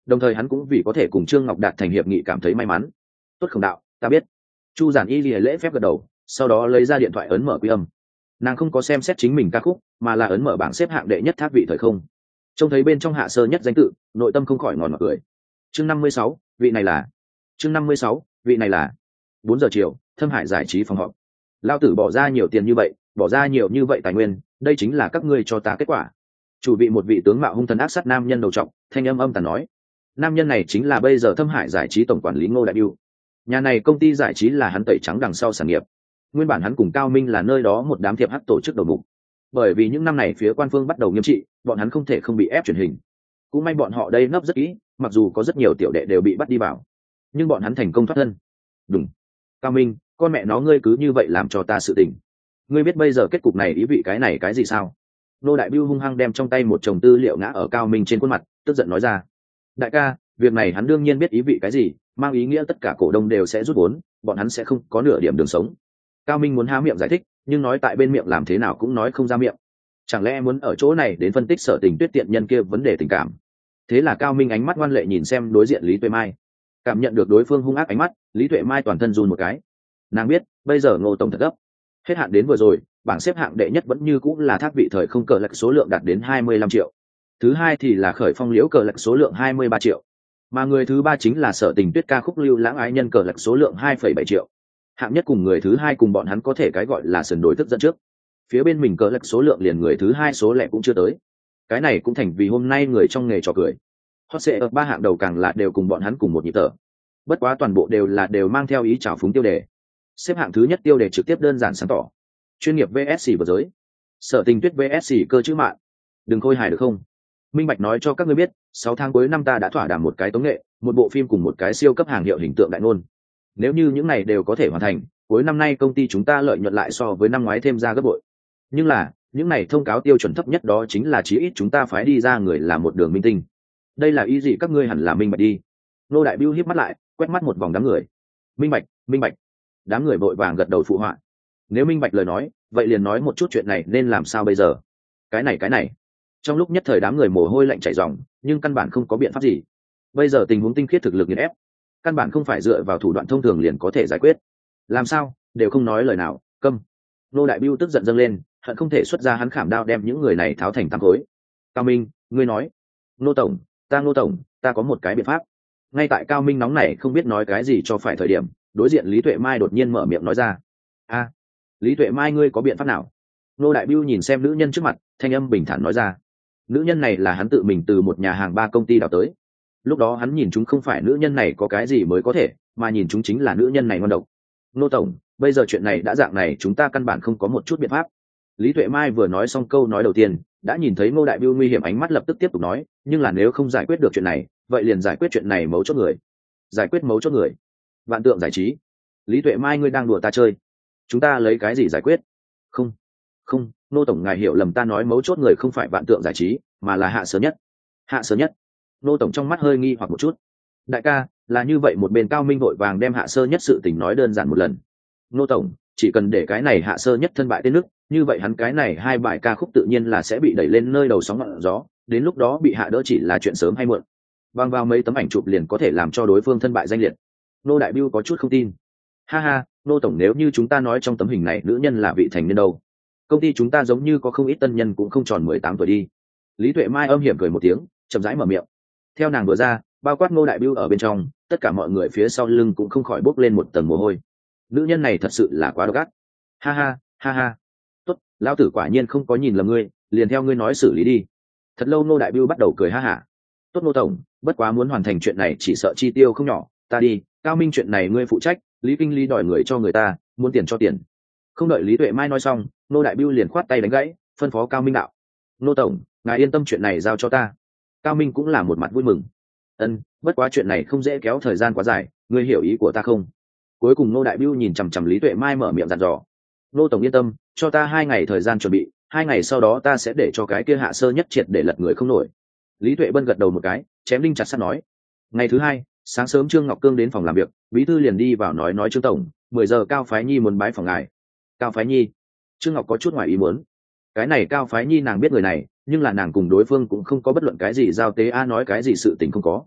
đồng thời hắn cũng vì có thể cùng Trương Ngọc đạt thành hiệp nghị cảm thấy may mắn. Tốt Khổng đạo, ta biết. Chu Giản Y lìa lễ phép gật đầu, sau đó lấy ra điện thoại ấn mở quy âm. Nàng không có xem xét chính mình ca khúc, mà là ấn mở bảng xếp hạng đệ nhất thác vị thời không. Trông thấy bên trong hạ sơ nhất danh tự, nội tâm không khỏi ngòn ngọt cười. Chương năm mươi sáu, vị này là. Chương năm mươi sáu, vị này là. Bốn giờ chiều, Thâm Hải giải trí phòng họp. Lão tử bỏ ra nhiều tiền như vậy, bỏ ra nhiều như vậy tài nguyên, đây chính là các ngươi cho ta kết quả. Chủ vị một vị tướng mạo hung thần ác sát nam nhân đầu trọc, thanh âm âm tàn nói. Nam nhân này chính là bây giờ Thâm Hải giải trí tổng quản lý Ngô Đại Biêu. Nhà này công ty giải trí là hắn tẩy trắng đằng sau sản nghiệp. Nguyên bản hắn cùng Cao Minh là nơi đó một đám thiệp hắc tổ chức đầu mục. Bởi vì những năm này phía quan phương bắt đầu nghiêm trị, bọn hắn không thể không bị ép truyền hình. Cũng may bọn họ đây nấp rất kỹ, mặc dù có rất nhiều tiểu đệ đều bị bắt đi vào, nhưng bọn hắn thành công thoát thân. Đúng. Cao Minh, con mẹ nó ngươi cứ như vậy làm cho ta sự tình. Ngươi biết bây giờ kết cục này ý vị cái này cái gì sao? Nô Đại Biêu hung hăng đem trong tay một chồng tư liệu ngã ở Cao Minh trên khuôn mặt, tức giận nói ra. Đại ca, việc này hắn đương nhiên biết ý vị cái gì, mang ý nghĩa tất cả cổ đông đều sẽ rút vốn, bọn hắn sẽ không có nửa điểm đường sống. Cao Minh muốn há miệng giải thích, nhưng nói tại bên miệng làm thế nào cũng nói không ra miệng. Chẳng lẽ muốn ở chỗ này đến phân tích Sở Tình Tuyết tiện nhân kia vấn đề tình cảm? Thế là Cao Minh ánh mắt ngoan lệ nhìn xem đối diện Lý Tuệ Mai. Cảm nhận được đối phương hung ác ánh mắt, Lý Tuệ Mai toàn thân run một cái. Nàng biết, bây giờ Ngô tổng thật gấp. Hết hạn đến vừa rồi, bảng xếp hạng đệ nhất vẫn như cũng là Thác Vị thời không cờ lạch số lượng đạt đến hai mươi lăm triệu. Thứ hai thì là Khởi Phong Liễu cờ lạch số lượng hai mươi ba triệu. Mà người thứ ba chính là Sở Tình Tuyết ca khúc Lưu Lãng Ái Nhân cờ lạch số lượng hai phẩy bảy triệu. Hạng nhất cùng người thứ hai cùng bọn hắn có thể cái gọi là sườn đối thức dẫn trước. Phía bên mình cờ lạch số lượng liền người thứ hai số lẻ cũng chưa tới. Cái này cũng thành vì hôm nay người trong nghề trò cười. Hot sẽ ở ba hạng đầu càng là đều cùng bọn hắn cùng một nhịp thở. Bất quá toàn bộ đều là đều mang theo ý trào phúng tiêu đề. Xếp hạng thứ nhất tiêu đề trực tiếp đơn giản sáng tỏ. Chuyên nghiệp vê ét xê vừa giới. Sở Tình Tuyết vê ét xê cơ chữ mạng. Đừng khôi hài được không? Minh bạch nói cho các ngươi biết, sáu tháng cuối năm ta đã thỏa đàm một cái tống nghệ, một bộ phim cùng một cái siêu cấp hàng hiệu hình tượng đại ngôn. Nếu như những này đều có thể hoàn thành, cuối năm nay công ty chúng ta lợi nhuận lại so với năm ngoái thêm ra gấp bội. Nhưng là, những này thông cáo tiêu chuẩn thấp nhất đó chính là chí ít chúng ta phải đi ra người làm một đường minh tinh. Đây là ý gì các ngươi hẳn là minh bạch đi. Nô Đại Biêu híp mắt lại, quét mắt một vòng đám người. Minh bạch, minh bạch. Đám người vội vàng gật đầu phụ họa. Nếu minh bạch lời nói, vậy liền nói một chút chuyện này nên làm sao bây giờ. Cái này cái này. Trong lúc nhất thời đám người mồ hôi lạnh chảy ròng, nhưng căn bản không có biện pháp gì. Bây giờ tình huống tinh khiết thực lực nghiền ép, căn bản không phải dựa vào thủ đoạn thông thường liền có thể giải quyết. Làm sao, đều không nói lời nào, câm. Nô Đại Biêu tức giận dâng lên, hận không thể xuất ra hắn khảm đao đem những người này tháo thành tám khối. Cao Minh, ngươi nói. Nô tổng, ta Nô tổng, ta có một cái biện pháp. Ngay tại Cao Minh nóng này không biết nói cái gì cho phải thời điểm, đối diện Lý Tuệ Mai đột nhiên mở miệng nói ra. A, Lý Tuệ Mai ngươi có biện pháp nào? Nô Đại Biêu nhìn xem nữ nhân trước mặt, thanh âm bình thản nói ra. Nữ nhân này là hắn tự mình từ một nhà hàng ba công ty đào tới. Lúc đó hắn nhìn chúng không phải nữ nhân này có cái gì mới có thể, mà nhìn chúng chính là nữ nhân này ngon độc. Nô tổng, bây giờ chuyện này đã dạng này chúng ta căn bản không có một chút biện pháp. Lý Tuệ Mai vừa nói xong câu nói đầu tiên, đã nhìn thấy Ngô Đại Biêu nguy hiểm ánh mắt lập tức tiếp tục nói, nhưng là nếu không giải quyết được chuyện này, vậy liền giải quyết chuyện này mấu chốt người. Giải quyết mấu chốt người. Vạn Tượng giải trí. Lý Tuệ Mai ngươi đang đùa ta chơi. Chúng ta lấy cái gì giải quyết? Không, không, Nô tổng ngài hiểu lầm, ta nói mấu chốt người không phải Vạn Tượng giải trí, mà là Hạ Sớm Nhất. Hạ Sớm Nhất. Nô tổng trong mắt hơi nghi hoặc một chút. Đại ca, là như vậy, một bên Cao Minh vội vàng đem Hạ Sơ Nhất sự tình nói đơn giản một lần. Nô tổng, chỉ cần để cái này Hạ Sơ Nhất thân bại tên nước, như vậy hắn cái này hai bài ca khúc tự nhiên là sẽ bị đẩy lên nơi đầu sóng ngọn gió, đến lúc đó bị hạ đỡ chỉ là chuyện sớm hay muộn. Bằng vào mấy tấm ảnh chụp liền có thể làm cho đối phương thân bại danh liệt. Nô Đại Biêu có chút không tin. Ha ha, Nô tổng, nếu như chúng ta nói trong tấm hình này nữ nhân là vị thành niên đâu? Công ty chúng ta giống như có không ít tân nhân cũng không tròn mười tám tuổi đi. Lý Tuệ Mai âm hiểm cười một tiếng, chậm rãi mở miệng. Theo nàng vừa ra, bao quát Ngô Đại Biêu ở bên trong, tất cả mọi người phía sau lưng cũng không khỏi bốc lên một tầng mồ hôi. Nữ nhân này thật sự là quá độc ác. Ha ha, ha ha. Tốt, lão tử quả nhiên không có nhìn lầm ngươi, liền theo ngươi nói xử lý đi. Thật lâu Ngô Đại Biêu bắt đầu cười ha hả. Tốt Ngô tổng, bất quá muốn hoàn thành chuyện này chỉ sợ chi tiêu không nhỏ, ta đi, Cao Minh chuyện này ngươi phụ trách, Lý Kinh Lý đòi người cho người ta, muốn tiền cho tiền. Không đợi Lý Tuệ Mai nói xong, Ngô Đại Biêu liền khoát tay đánh gãy, phân phó Cao Minh đạo. Ngô tổng, ngài yên tâm, chuyện này giao cho ta. Cao Minh cũng là một mặt vui mừng. Ân, bất quá chuyện này không dễ kéo thời gian quá dài, ngươi hiểu ý của ta không? Cuối cùng Ngô Đại Biêu nhìn chằm chằm Lý Tuệ Mai mở miệng dặn dò. Ngô tổng yên tâm, cho ta hai ngày thời gian chuẩn bị, hai ngày sau đó ta sẽ để cho cái kia Hạ Sơ Nhất triệt để lật người không nổi. Lý Tuệ Bân gật đầu một cái, chém đinh chặt sắt nói. Ngày thứ hai, sáng sớm Trương Ngọc Cương đến phòng làm việc, bí thư liền đi vào nói nói Trương tổng, mười giờ Cao Phái Nhi muốn bái phòng ngài. Cao Phái Nhi? Trương Ngọc có chút ngoài ý muốn. Cái này Cao Phái Nhi nàng biết người này, nhưng là nàng cùng đối phương cũng không có bất luận cái gì giao tế a, nói cái gì sự tình không có.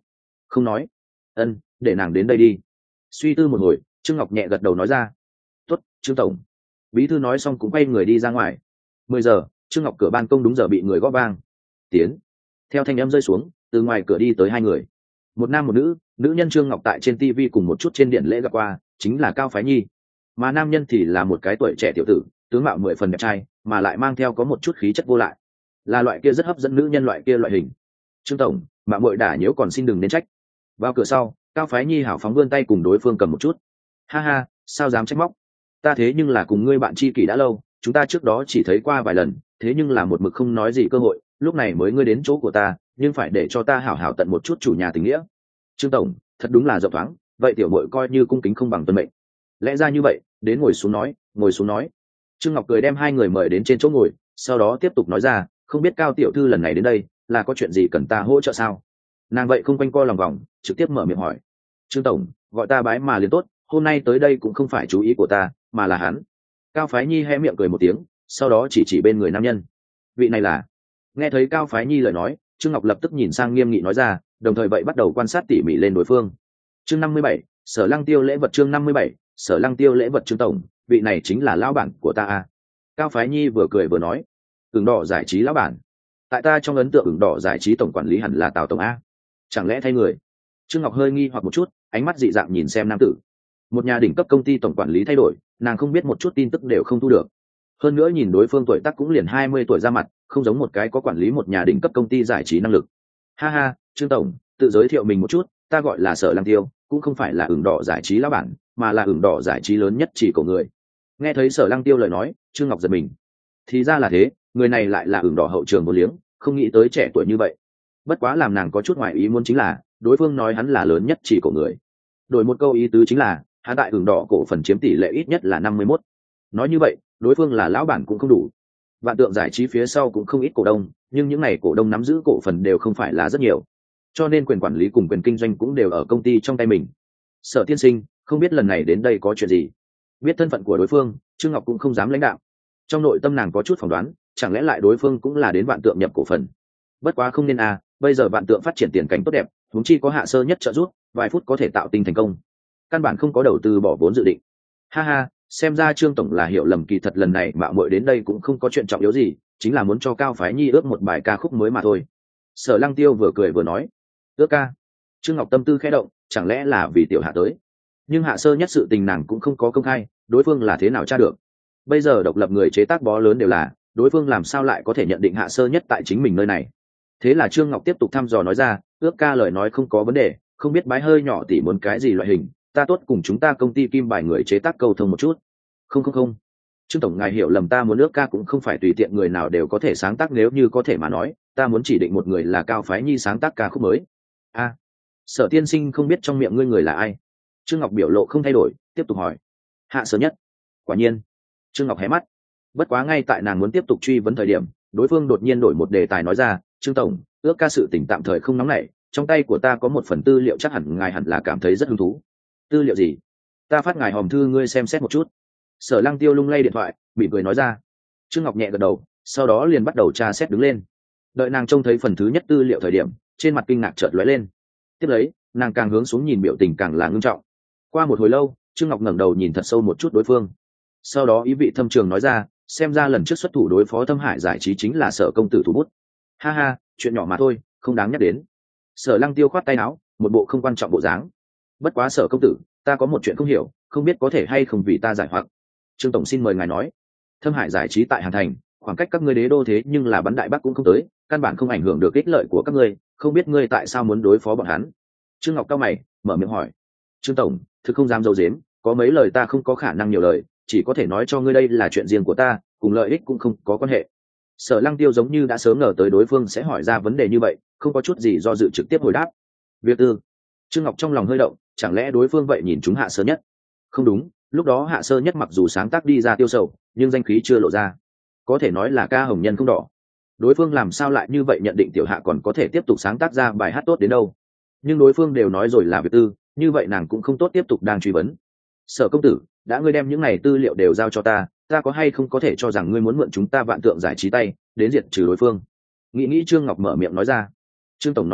Không nói. Ân, để nàng đến đây đi. Suy tư một hồi, Trương Ngọc nhẹ gật đầu nói ra. Tuất, Trương tổng. Bí thư nói xong cũng quay người đi ra ngoài. Mười giờ, Trương Ngọc cửa ban công đúng giờ bị người gõ vang. Tiến. Theo thanh âm rơi xuống, từ ngoài cửa đi tới hai người. Một nam một nữ, nữ nhân Trương Ngọc tại trên tivi cùng một chút trên điện lễ gặp qua, chính là Cao Phái Nhi. Mà nam nhân thì là một cái tuổi trẻ tiểu tử, tướng mạo mười phần đẹp trai, mà lại mang theo có một chút khí chất vô lại. Là loại kia rất hấp dẫn nữ nhân loại kia loại hình. Trương tổng, mạng muội đả nhiễu còn xin đừng nên trách. Vào cửa sau, Cao Phái Nhi hảo phóng vươn tay cùng đối phương cầm một chút. Ha ha, sao dám trách móc? Ta thế nhưng là cùng ngươi bạn tri kỷ đã lâu, chúng ta trước đó chỉ thấy qua vài lần, thế nhưng là một mực không nói gì cơ hội, lúc này mới ngươi đến chỗ của ta, nhưng phải để cho ta hảo hảo tận một chút chủ nhà tình nghĩa. Trương tổng, thật đúng là rộng thoáng, vậy tiểu muội coi như cung kính không bằng tuân mệnh. Lẽ ra như vậy, đến ngồi xuống nói, ngồi xuống nói. Trương Ngọc cười đem hai người mời đến trên chỗ ngồi, sau đó tiếp tục nói ra, không biết Cao tiểu thư lần này đến đây, là có chuyện gì cần ta hỗ trợ sao? Nàng vậy không quanh co lòng vòng, trực tiếp mở miệng hỏi. Trương tổng, gọi ta bái mà liền tốt, hôm nay tới đây cũng không phải chú ý của ta, mà là hắn. Cao Phái Nhi hé miệng cười một tiếng, sau đó chỉ chỉ bên người nam nhân. Vị này là. Nghe thấy Cao Phái Nhi lời nói, Trương Ngọc lập tức nhìn sang nghiêm nghị nói ra, đồng thời vậy bắt đầu quan sát tỉ mỉ lên đối phương. Chương năm mươi bảy, Sở Lăng Tiêu lễ vật. Chương năm mươi bảy, Sở Lăng Tiêu lễ vật. Trương tổng, vị này chính là lão bản của ta à? Cao Phái Nhi vừa cười vừa nói. Ửng Đỏ giải trí lão bản? Tại ta trong ấn tượng Ửng Đỏ giải trí tổng quản lý hẳn là Tào tổng a. Chẳng lẽ thay người? Trương Ngọc hơi nghi hoặc một chút, ánh mắt dị dạng nhìn xem nam tử. Một nhà đỉnh cấp công ty tổng quản lý thay đổi, nàng không biết một chút tin tức đều không thu được. Hơn nữa nhìn đối phương tuổi tác cũng liền hai mươi tuổi ra mặt, không giống một cái có quản lý một nhà đỉnh cấp công ty giải trí năng lực. Ha ha, Trương tổng, tự giới thiệu mình một chút, ta gọi là Sở Lăng Tiêu, cũng không phải là Ửng Đỏ giải trí lão bản, mà là Ửng Đỏ giải trí lớn nhất chỉ của người. Nghe thấy Sở Lăng Tiêu lời nói, Trương Ngọc giật mình. Thì ra là thế, người này lại là Ửng Đỏ hậu trường vô liếng, không nghĩ tới trẻ tuổi như vậy. Bất quá làm nàng có chút ngoại ý muốn chính là, đối phương nói hắn là lớn nhất chỉ của người. Đổi một câu ý tứ chính là, hắn tại Ửng Đỏ cổ phần chiếm tỷ lệ ít nhất là năm mươi mốt. Nói như vậy, đối phương là lão bản cũng không đủ. Vạn Tượng giải trí phía sau cũng không ít cổ đông, nhưng những này cổ đông nắm giữ cổ phần đều không phải là rất nhiều, cho nên quyền quản lý cùng quyền kinh doanh cũng đều ở công ty trong tay mình. Sở tiên sinh, không biết lần này đến đây có chuyện gì? Biết thân phận của đối phương, Trương Ngọc cũng không dám lãnh đạo. Trong nội tâm nàng có chút phỏng đoán, chẳng lẽ lại đối phương cũng là đến Vạn Tượng nhập cổ phần? Bất quá không nên à, bây giờ Vạn Tượng phát triển tiền cảnh tốt đẹp, huống chi có Hạ Sơ Nhất trợ giúp, vài phút có thể tạo tinh thành công. Căn bản không có đầu tư bỏ vốn dự định. Ha ha, xem ra Trương tổng là hiểu lầm, kỳ thật lần này mạo muội đến đây cũng không có chuyện trọng yếu gì, chính là muốn cho Cao Phái Nhi ước một bài ca khúc mới mà thôi. Sở Lăng Tiêu vừa cười vừa nói. Ước ca? Trương Ngọc tâm tư khẽ động, chẳng lẽ là vì tiểu Hạ tới? Nhưng Hạ Sơ Nhất sự tình nàng cũng không có công khai, đối phương là thế nào tra được? Bây giờ độc lập người chế tác bó lớn đều là, đối phương làm sao lại có thể nhận định Hạ Sơ Nhất tại chính mình nơi này? Thế là Trương Ngọc tiếp tục thăm dò nói ra, ước ca lời nói không có vấn đề, không biết bái hơi nhỏ tỷ muốn cái gì loại hình, ta tốt cùng chúng ta công ty Kim Bài người chế tác cầu thông một chút. Không không không, Trương tổng ngài hiểu lầm, ta muốn ước ca cũng không phải tùy tiện người nào đều có thể sáng tác, nếu như có thể mà nói, ta muốn chỉ định một người là Cao Phái Nhi sáng tác ca khúc mới. A, à, Sở tiên sinh không biết trong miệng ngươi người là ai? Trương Ngọc biểu lộ không thay đổi, tiếp tục hỏi. Hạ Sơ Nhất. Quả nhiên. Trương Ngọc hé mắt. Bất quá ngay tại nàng muốn tiếp tục truy vấn thời điểm, đối phương đột nhiên đổi một đề tài nói ra, Trương tổng, ước ca sự tình tạm thời không nóng nảy, trong tay của ta có một phần tư liệu, chắc hẳn ngài hẳn là cảm thấy rất hứng thú. Tư liệu gì? Ta phát ngài hòm thư ngươi xem xét một chút. Sở Lăng Tiêu lung lay điện thoại, bị cười nói ra. Trương Ngọc nhẹ gật đầu, sau đó liền bắt đầu tra xét đứng lên. Đợi nàng trông thấy phần thứ nhất tư liệu thời điểm, trên mặt kinh ngạc chợt lóe lên. Tiếp lấy, nàng càng hướng xuống nhìn, biểu tình càng là ngưng trọng. Qua một hồi lâu, Trương Ngọc ngẩng đầu nhìn thật sâu một chút đối phương, sau đó ý vị thâm trường nói ra, xem ra lần trước xuất thủ đối phó Thâm Hải giải trí chính là Sở công tử thủ bút. Ha ha, chuyện nhỏ mà thôi, không đáng nhắc đến. Sở Lăng Tiêu khoát tay áo, một bộ không quan trọng bộ dáng. Bất quá Sở công tử, ta có một chuyện không hiểu, không biết có thể hay không vì ta giải hoặc. Trương tổng xin mời ngài nói. Thâm Hải giải trí tại Hàn Thành, khoảng cách các ngươi đế đô thế nhưng là bắn đại bắc cũng không tới, căn bản không ảnh hưởng được ích lợi của các ngươi, không biết ngươi tại sao muốn đối phó bọn hắn? Trương Ngọc cao mày, mở miệng hỏi. Trương tổng, thực không dám giấu giếm, có mấy lời ta không có khả năng nhiều lời, chỉ có thể nói cho ngươi đây là chuyện riêng của ta, cùng lợi ích cũng không có quan hệ. Sở Lăng Tiêu giống như đã sớm ngờ tới đối phương sẽ hỏi ra vấn đề như vậy, không có chút gì do dự trực tiếp hồi đáp. Việc tư. Trương Ngọc trong lòng hơi động, chẳng lẽ đối phương vậy nhìn chúng Hạ Sơ Nhất? Không đúng, lúc đó Hạ Sơ Nhất mặc dù sáng tác đi ra tiêu sầu, nhưng danh khí chưa lộ ra, có thể nói là ca hồng nhân không đỏ. Đối phương làm sao lại như vậy nhận định tiểu Hạ còn có thể tiếp tục sáng tác ra bài hát tốt đến đâu? Nhưng đối phương đều nói rồi là việc tư, như vậy nàng cũng không tốt tiếp tục đang truy vấn. Sở công tử, đã ngươi đem những này tư liệu đều giao cho ta, ta có hay không có thể cho rằng ngươi muốn mượn chúng ta Vạn Tượng giải trí tay đến diệt trừ đối phương? Nghĩ nghĩ Trương Ngọc mở miệng nói ra. Trương tổng nói thật,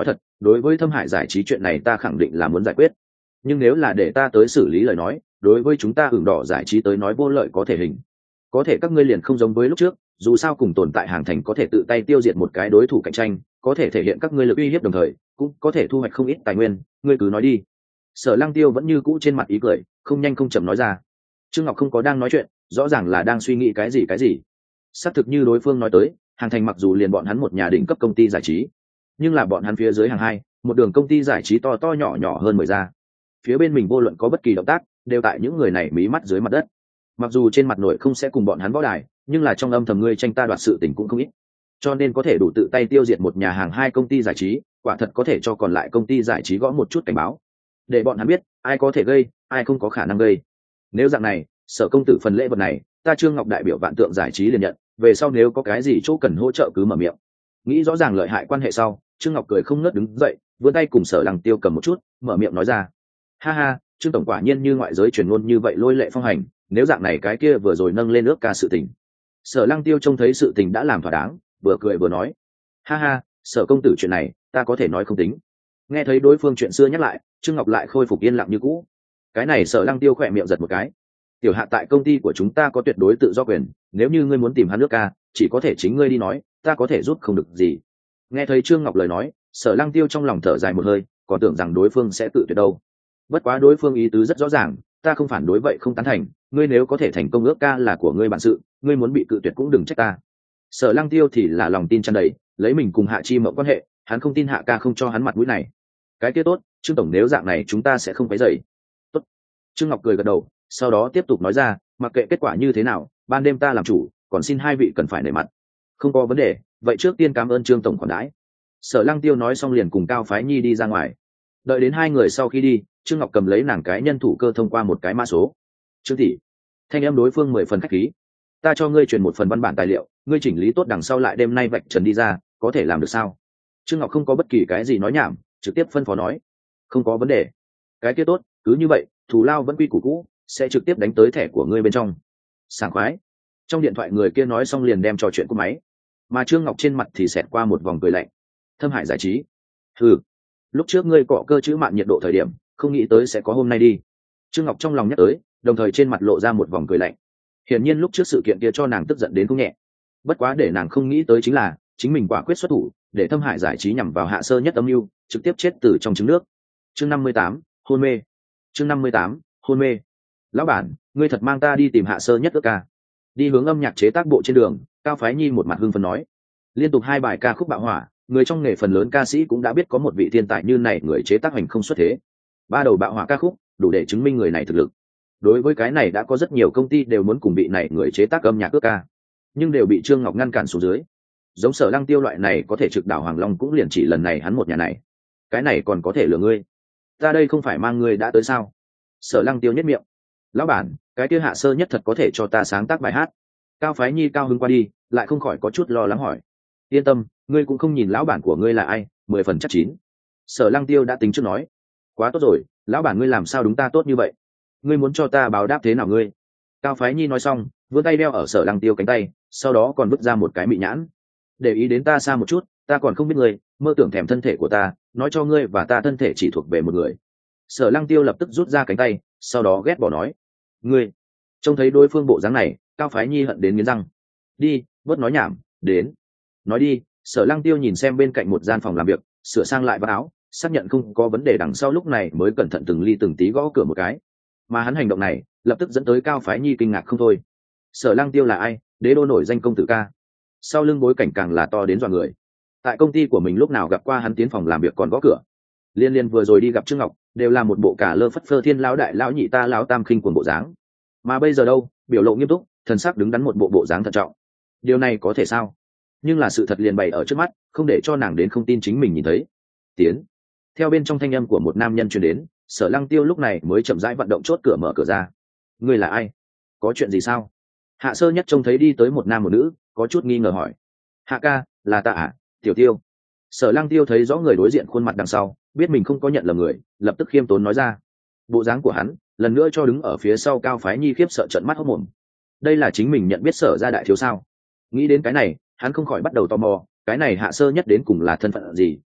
đối với Thâm Hải giải trí chuyện này ta khẳng định là muốn giải quyết, nhưng nếu là để ta tới xử lý lời nói, đối với chúng ta Hưởng Đỏ giải trí tới nói vô lợi có thể hình. Có thể các ngươi liền không giống với lúc trước, dù sao cùng tồn tại hàng thành có thể tự tay tiêu diệt một cái đối thủ cạnh tranh, có thể thể hiện các ngươi lực uy hiếp, đồng thời cũng có thể thu hoạch không ít tài nguyên, ngươi cứ nói đi. Sở Lăng Tiêu vẫn như cũ trên mặt ý cười, không nhanh không chậm nói ra. Trương Ngọc không có đang nói chuyện, rõ ràng là đang suy nghĩ cái gì cái gì. Xác thực như đối phương nói tới, hàng thành mặc dù liền bọn hắn một nhà đỉnh cấp công ty giải trí, nhưng là bọn hắn phía dưới hàng hai, một đường công ty giải trí to to nhỏ nhỏ hơn mười gia. Phía bên mình vô luận có bất kỳ động tác, đều tại những người này mí mắt dưới mặt đất. Mặc dù trên mặt nội không sẽ cùng bọn hắn võ đài, nhưng là trong âm thầm ngươi tranh ta đoạt sự tình cũng không ít. Cho nên có thể đủ tự tay tiêu diệt một nhà hàng hai công ty giải trí, quả thật có thể cho còn lại công ty giải trí gõ một chút cảnh báo, để bọn hắn biết ai có thể gây, ai không có khả năng gây. Nếu dạng này, Sở công tử phần lễ vật này, ta Trương Ngọc đại biểu Vạn Tượng giải trí liền nhận, về sau nếu có cái gì chỗ cần hỗ trợ cứ mở miệng. Nghĩ rõ ràng lợi hại quan hệ sau, Trương Ngọc cười không ngớt đứng dậy, vươn tay cùng Sở Lăng Tiêu cầm một chút, mở miệng nói ra. Ha ha, Trương tổng quả nhiên như ngoại giới truyền ngôn như vậy lôi lệ phong hành, nếu dạng này cái kia vừa rồi nâng lên ước ca sự tình. Sở Lăng Tiêu trông thấy sự tình đã làm thỏa đáng, vừa cười vừa nói. Ha ha, Sở công tử chuyện này, ta có thể nói không tính. Nghe thấy đối phương chuyện xưa nhắc lại, Trương Ngọc lại khôi phục yên lặng như cũ. Cái này Sở Lăng Tiêu khỏe miệng giật một cái. Tiểu hạ tại công ty của chúng ta có tuyệt đối tự do quyền, nếu như ngươi muốn tìm hắn nước ca, chỉ có thể chính ngươi đi nói, ta có thể giúp không được gì. Nghe thấy Trương Ngọc lời nói, Sở Lăng Tiêu trong lòng thở dài một hơi, còn tưởng rằng đối phương sẽ tự tuyệt đâu. Bất quá đối phương ý tứ rất rõ ràng, ta không phản đối vậy không tán thành, ngươi nếu có thể thành công ước ca là của ngươi bản sự, ngươi muốn bị cự tuyệt cũng đừng trách ta. Sở Lăng Tiêu thì là lòng tin tràn đầy, lấy mình cùng Hạ Chi Mộng quan hệ, hắn không tin Hạ ca không cho hắn mặt mũi này. Cái kia tốt, Trương tổng nếu dạng này chúng ta sẽ không quấy rầy. Tốt. Trương Ngọc cười gật đầu, sau đó tiếp tục nói ra, mặc kệ kết quả như thế nào, ban đêm ta làm chủ, còn xin hai vị cần phải nể mặt. Không có vấn đề, vậy trước tiên cảm ơn Trương tổng khoản đãi. Sở Lăng Tiêu nói xong liền cùng Cao Phái Nhi đi ra ngoài. Đợi đến hai người sau khi đi, Trương Ngọc cầm lấy nàng cái nhân thủ cơ thông qua một cái mã số. Trương tỷ, thanh em đối phương mười phần khách khí, ta cho ngươi truyền một phần văn bản tài liệu, ngươi chỉnh lý tốt đằng sau lại đêm nay vạch trần đi ra, có thể làm được sao? Trương Ngọc không có bất kỳ cái gì nói nhảm, trực tiếp phân phó nói. Không có vấn đề. Cái kia tốt, cứ như vậy, thù lao vẫn quy củ cũ, sẽ trực tiếp đánh tới thẻ của ngươi bên trong. Sảng khoái. Trong điện thoại người kia nói xong liền đem trò chuyện của máy, mà Trương Ngọc trên mặt thì xẹt qua một vòng cười lạnh. Thâm Hải giải trí. Ừ, lúc trước ngươi cọ cơ chữ mạn nhiệt độ thời điểm, không nghĩ tới sẽ có hôm nay đi. Trương Ngọc trong lòng nhắc tới, đồng thời trên mặt lộ ra một vòng cười lạnh. Hiển nhiên lúc trước sự kiện kia cho nàng tức giận đến không nhẹ. Bất quá để nàng không nghĩ tới chính là, chính mình quả quyết xuất thủ, để Thâm Hải giải trí nhằm vào Hạ Sơ Nhất âm mưu, trực tiếp chết từ trong trứng nước. Chương năm mươi tám, hôn mê. Chương năm mươi tám, hôn mê. Lão bản, ngươi thật mang ta đi tìm Hạ Sơ Nhất ước ca. Đi hướng âm nhạc chế tác bộ trên đường, Cao Phái Nhi một mặt hưng phấn nói. Liên tục hai bài ca khúc bạo hỏa, người trong nghề phần lớn ca sĩ cũng đã biết có một vị thiên tài như này người chế tác hành không xuất thế. Ba đầu bạo hỏa ca khúc, đủ để chứng minh người này thực lực. Đối với cái này đã có rất nhiều công ty đều muốn cùng vị này người chế tác âm nhạc ước ca, nhưng đều bị Trương Ngọc ngăn cản xuống dưới. Giống Sở Lăng Tiêu loại này có thể trực đảo Hoàng Long cũng liền chỉ lần này hắn một nhà này. Cái này còn có thể lừa ngươi? Ta đây không phải mang ngươi đã tới sao? Sở Lăng Tiêu nhếch miệng. Lão bản, cái kia Hạ Sơ Nhất thật có thể cho ta sáng tác bài hát? Cao Phái Nhi cao hứng qua đi, lại không khỏi có chút lo lắng hỏi. Yên tâm, ngươi cũng không nhìn lão bản của ngươi là ai, mười phần chắc chín. Sở Lăng Tiêu đã tính trước nói. Quá tốt rồi, lão bản ngươi làm sao đúng ta tốt như vậy? Ngươi muốn cho ta báo đáp thế nào ngươi? Cao Phái Nhi nói xong, vươn tay đeo ở Sở Lăng Tiêu cánh tay, sau đó còn vứt ra một cái mị nhãn. Để ý đến ta xa một chút, ta còn không biết ngươi, mơ tưởng thèm thân thể của ta, nói cho ngươi và ta thân thể chỉ thuộc về một người. Sở Lăng Tiêu lập tức rút ra cánh tay, sau đó ghét bỏ nói. Ngươi, trông thấy đối phương bộ dáng này, Cao Phái Nhi hận đến nghiến răng. Đi, bớt nói nhảm, đến. Nói đi. Sở Lăng Tiêu nhìn xem bên cạnh một gian phòng làm việc, sửa sang lại vạt áo, xác nhận không có vấn đề đằng sau lúc này mới cẩn thận từng ly từng tí gõ cửa một cái. Mà hắn hành động này lập tức dẫn tới Cao Phái Nhi kinh ngạc không thôi. Sở Lăng Tiêu là ai? Đế đô nổi danh công tử ca, sau lưng bối cảnh càng là to đến dọa người. Tại công ty của mình lúc nào gặp qua hắn tiến phòng làm việc còn gõ cửa? Liên liên vừa rồi đi gặp Trương Ngọc, đều là một bộ cả lơ phất phơ thiên lão đại lão nhị ta lão tam khinh cuồng bộ dáng. Mà bây giờ đâu, biểu lộ nghiêm túc, thần sắc đứng đắn một bộ bộ dáng thận trọng. Điều này có thể sao? Nhưng là sự thật liền bày ở trước mắt, không để cho nàng đến không tin chính mình nhìn thấy. Tiến. Theo bên trong thanh âm của một nam nhân truyền đến, Sở Lăng Tiêu lúc này mới chậm rãi vận động chốt cửa mở cửa ra. Ngươi là ai? Có chuyện gì sao? Hạ Sơ Nhất trông thấy đi tới một nam một nữ, có chút nghi ngờ hỏi. Hạ ca, là ta à, Tiểu Tiêu. Sở Lăng Tiêu thấy rõ người đối diện khuôn mặt đằng sau, biết mình không có nhận lầm người, lập tức khiêm tốn nói ra. Bộ dáng của hắn, lần nữa cho đứng ở phía sau Cao Phái Nhi khiếp sợ trợn mắt hốt mồm. Đây là chính mình nhận biết Sở gia đại thiếu sao? Nghĩ đến cái này, hắn không khỏi bắt đầu tò mò, cái này Hạ Sơ Nhất đến cùng là thân phận gì,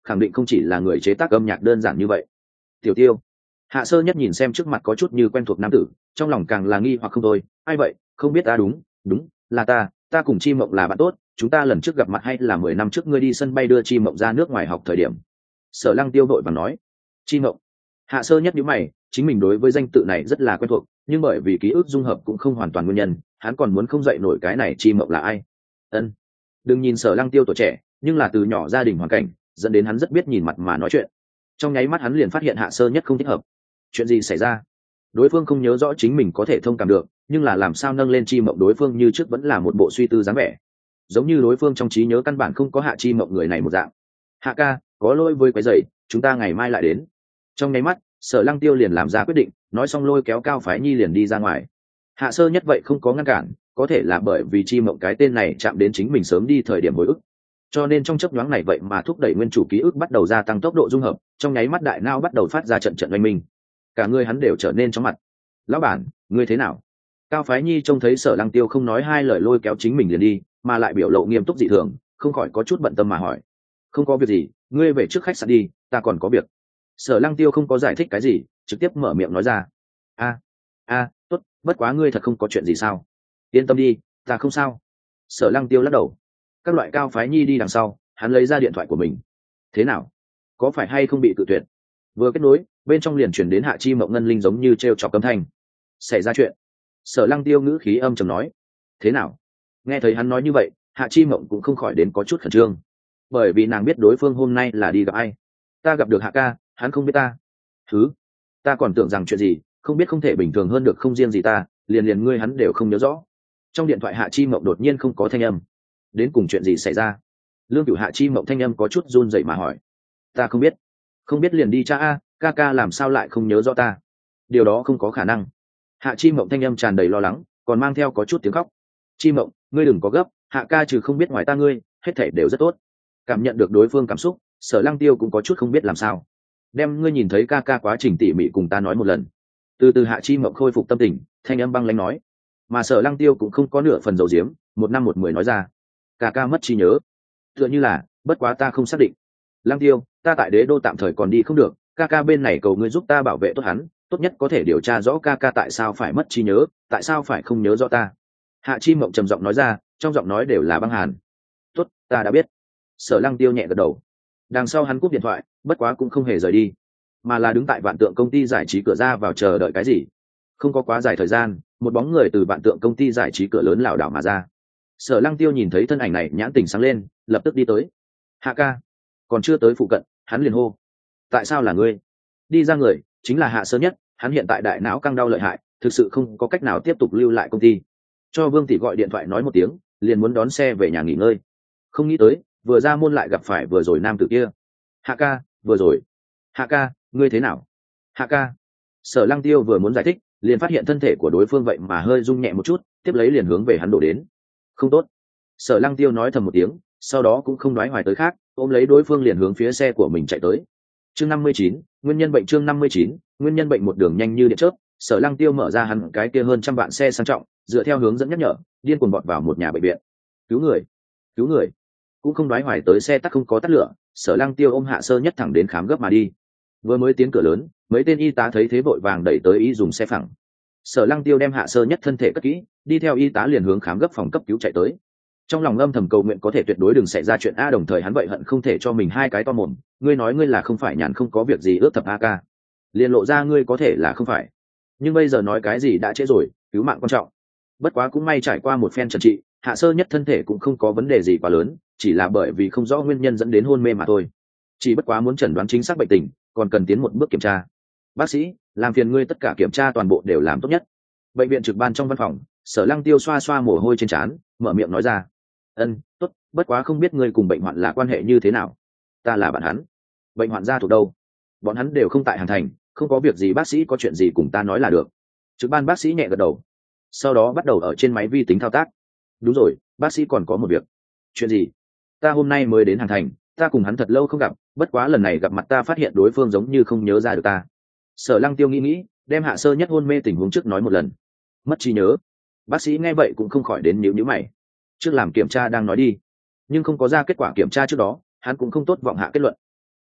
khẳng định không chỉ là người chế tác âm nhạc đơn giản như vậy. Tiểu Tiêu. Hạ Sơ Nhất nhìn xem trước mặt có chút như quen thuộc nam tử, trong lòng càng là nghi hoặc không thôi. Ai vậy? Không biết ta. Đúng, đúng, là ta, ta cùng Chi Mộng là bạn tốt, chúng ta lần trước gặp mặt hay là mười năm trước ngươi đi sân bay đưa Chi Mộng ra nước ngoài học thời điểm. Sở Lăng Tiêu vội vàng nói. Chi Mộng. Hạ Sơ Nhất nhíu mày, chính mình đối với danh tự này rất là quen thuộc, nhưng bởi vì ký ức dung hợp cũng không hoàn toàn nguyên nhân, hắn còn muốn không dậy nổi cái này Chi Mộng là ai. Ân. Đừng nhìn Sở Lăng Tiêu tuổi trẻ, nhưng là từ nhỏ gia đình hoàn cảnh, dẫn đến hắn rất biết nhìn mặt mà nói chuyện. Trong nháy mắt hắn liền phát hiện Hạ Sơ Nhất không thích hợp. Chuyện gì xảy ra? Đối phương không nhớ rõ chính mình có thể thông cảm được, nhưng là làm sao nâng lên Chi Mộng đối phương như trước vẫn là một bộ suy tư dáng vẻ, giống như đối phương trong trí nhớ căn bản không có Hạ Chi Mộng người này một dạng. Hạ ca, có lỗi với quấy rầy, chúng ta ngày mai lại đến. Trong nháy mắt, Sở Lăng Tiêu liền làm ra quyết định, nói xong lôi kéo Cao Phái Nhi liền đi ra ngoài. Hạ Sơ Nhất vậy không có ngăn cản, có thể là bởi vì Chi Mộng cái tên này chạm đến chính mình sớm đi thời điểm hồi ức, cho nên trong chớp nhoáng này vậy mà thúc đẩy nguyên chủ ký ức bắt đầu gia tăng tốc độ dung hợp, trong nháy mắt đại não bắt đầu phát ra trận trận oanh minh, cả người hắn đều trở nên chóng mặt. Lão bản, ngươi thế nào? Cao Phái Nhi trông thấy Sở Lăng Tiêu không nói hai lời lôi kéo chính mình liền đi, mà lại biểu lộ nghiêm túc dị thường, không khỏi có chút bận tâm mà hỏi. Không có việc gì, ngươi về trước khách sạn đi, ta còn có việc. Sở Lăng Tiêu không có giải thích cái gì, trực tiếp mở miệng nói ra. A, a, tốt, bất quá ngươi thật không có chuyện gì sao? Yên tâm đi, ta không sao. Sở Lăng Tiêu lắc đầu. Các loại Cao Phái Nhi đi đằng sau, hắn lấy ra điện thoại của mình. Thế nào? Có phải hay không bị cự tuyệt? Vừa kết nối, bên trong liền chuyển đến Hạ Chi Mộng ngân linh giống như treo chọc âm thanh. Xảy ra chuyện. Sở Lăng Tiêu ngữ khí âm trầm nói. Thế nào? Nghe thấy hắn nói như vậy, Hạ Chi Mộng cũng không khỏi đến có chút khẩn trương, bởi vì nàng biết đối phương hôm nay là đi gặp ai. Ta gặp được Hạ ca, hắn không biết ta. Thứ, ta còn tưởng rằng chuyện gì, không biết không thể bình thường hơn được, không riêng gì ta, liền liền ngươi hắn đều không nhớ rõ. Trong điện thoại Hạ Chi Mộng đột nhiên không có thanh âm. Đến cùng chuyện gì xảy ra? Lương Cửu Hạ Chi Mộng thanh âm có chút run rẩy mà hỏi. Ta không biết. Không biết liền đi cha a, ca ca làm sao lại không nhớ rõ ta? Điều đó không có khả năng. Hạ Chi Mộng thanh âm tràn đầy lo lắng, còn mang theo có chút tiếng khóc. Chi Mộng, ngươi đừng có gấp, Hạ ca trừ không biết ngoài ta ngươi, hết thảy đều rất tốt. Cảm nhận được đối phương cảm xúc, Sở Lăng Tiêu cũng có chút không biết làm sao. Đem ngươi nhìn thấy ca ca quá trình tỉ mỉ cùng ta nói một lần. Từ từ Hạ Chi Mộng khôi phục tâm tình, thanh âm băng lãnh nói. Mà Sở Lăng Tiêu cũng không có nửa phần dầu diếm, một năm một mười nói ra. Ca ca mất trí nhớ. Tựa như là, bất quá ta không xác định. Lăng Tiêu, ta tại Đế đô tạm thời còn đi không được, ca ca bên này cầu ngươi giúp ta bảo vệ tốt hắn, tốt nhất có thể điều tra rõ ca ca tại sao phải mất trí nhớ, tại sao phải không nhớ rõ ta. Hạ Chi Mộng trầm giọng nói ra, trong giọng nói đều là băng hàn. Tốt, ta đã biết. Sở Lăng Tiêu nhẹ gật đầu. Đằng sau hắn cúp điện thoại, bất quá cũng không hề rời đi, mà là đứng tại Vạn Tượng công ty giải trí cửa ra vào chờ đợi cái gì. Không có quá dài thời gian, một bóng người từ Vạn Tượng công ty giải trí cửa lớn lảo đảo mà ra. Sở Lăng Tiêu nhìn thấy thân ảnh này, nhãn tình sáng lên, lập tức đi tới. Hạ ca. Còn chưa tới phụ cận, hắn liền hô. Tại sao là ngươi? Đi ra người chính là Hạ Sơ Nhất, hắn hiện tại đại não căng đau lợi hại, thực sự không có cách nào tiếp tục lưu lại công ty. Cho Vương tỷ gọi điện thoại nói một tiếng, liền muốn đón xe về nhà nghỉ ngơi. Không nghĩ tới, vừa ra môn lại gặp phải vừa rồi nam tử kia. Hạ ca, vừa rồi. Hạ ca, ngươi thế nào? Hạ ca. Sở Lăng Tiêu vừa muốn giải thích, liền phát hiện thân thể của đối phương vậy mà hơi rung nhẹ một chút, tiếp lấy liền hướng về hắn đổ đến. Không tốt. Sở Lăng Tiêu nói thầm một tiếng, sau đó cũng không nói hoài tới khác, ôm lấy đối phương liền hướng phía xe của mình chạy tới. Chương năm mươi chín, nguyên nhân bệnh. Chương năm mươi chín, nguyên nhân bệnh. Một đường nhanh như điện chớp, Sở Lăng Tiêu mở ra hẳn cái kia hơn trăm vạn xe sang trọng, dựa theo hướng dẫn nhắc nhở, điên cuồng vọt vào một nhà bệnh viện. Cứu người, cứu người. Cũng không nói hoài tới xe tắt không có tắt lửa, Sở Lăng Tiêu ôm Hạ Sơ Nhất thẳng đến khám gấp mà đi. Vừa mới tiến cửa lớn, mấy tên y tá thấy thế vội vàng đẩy tới y dùng xe phẳng. Sở Lăng Tiêu đem Hạ Sơ Nhất thân thể cất kỹ, đi theo y tá liền hướng khám gấp phòng cấp cứu chạy tới. Trong lòng âm thầm cầu nguyện có thể tuyệt đối đừng xảy ra chuyện a, đồng thời hắn vậy hận không thể cho mình hai cái to mồm. Ngươi nói ngươi là không phải nhàn không có việc gì ướt thập a ca, liền lộ ra ngươi có thể là không phải, nhưng bây giờ nói cái gì đã trễ rồi, cứu mạng quan trọng. Bất quá cũng may trải qua một phen trần trị, Hạ Sơ Nhất thân thể cũng không có vấn đề gì quá lớn, chỉ là bởi vì không rõ nguyên nhân dẫn đến hôn mê mà thôi. Chỉ bất quá muốn chẩn đoán chính xác bệnh tình, còn cần tiến một bước kiểm tra. Bác sĩ, làm phiền ngươi tất cả kiểm tra toàn bộ đều làm tốt nhất. Bệnh viện trực ban trong văn phòng, Sở Lăng Tiêu xoa xoa mồ hôi trên trán, mở miệng nói ra. Ân, tốt, bất quá không biết ngươi cùng bệnh hoạn là quan hệ như thế nào. Ta là bạn hắn. Bệnh hoạn gia thuộc đâu? Bọn hắn đều không tại Hàn Thành, không có việc gì, bác sĩ có chuyện gì cùng ta nói là được. Trực ban bác sĩ nhẹ gật đầu, sau đó bắt đầu ở trên máy vi tính thao tác. Đúng rồi, bác sĩ còn có một việc. Chuyện gì? Ta hôm nay mới đến Hàn Thành, ta cùng hắn thật lâu không gặp, bất quá lần này gặp mặt ta phát hiện đối phương giống như không nhớ ra được ta. Sở Lăng Tiêu nghĩ nghĩ, đem Hạ Sơ Nhất hôn mê tình huống trước nói một lần. Mất trí nhớ. Bác sĩ nghe vậy cũng không khỏi đến nhíu nhíu mày. Trước làm kiểm tra đang nói đi, nhưng không có ra kết quả kiểm tra trước đó, hắn cũng không tốt vọng hạ kết luận.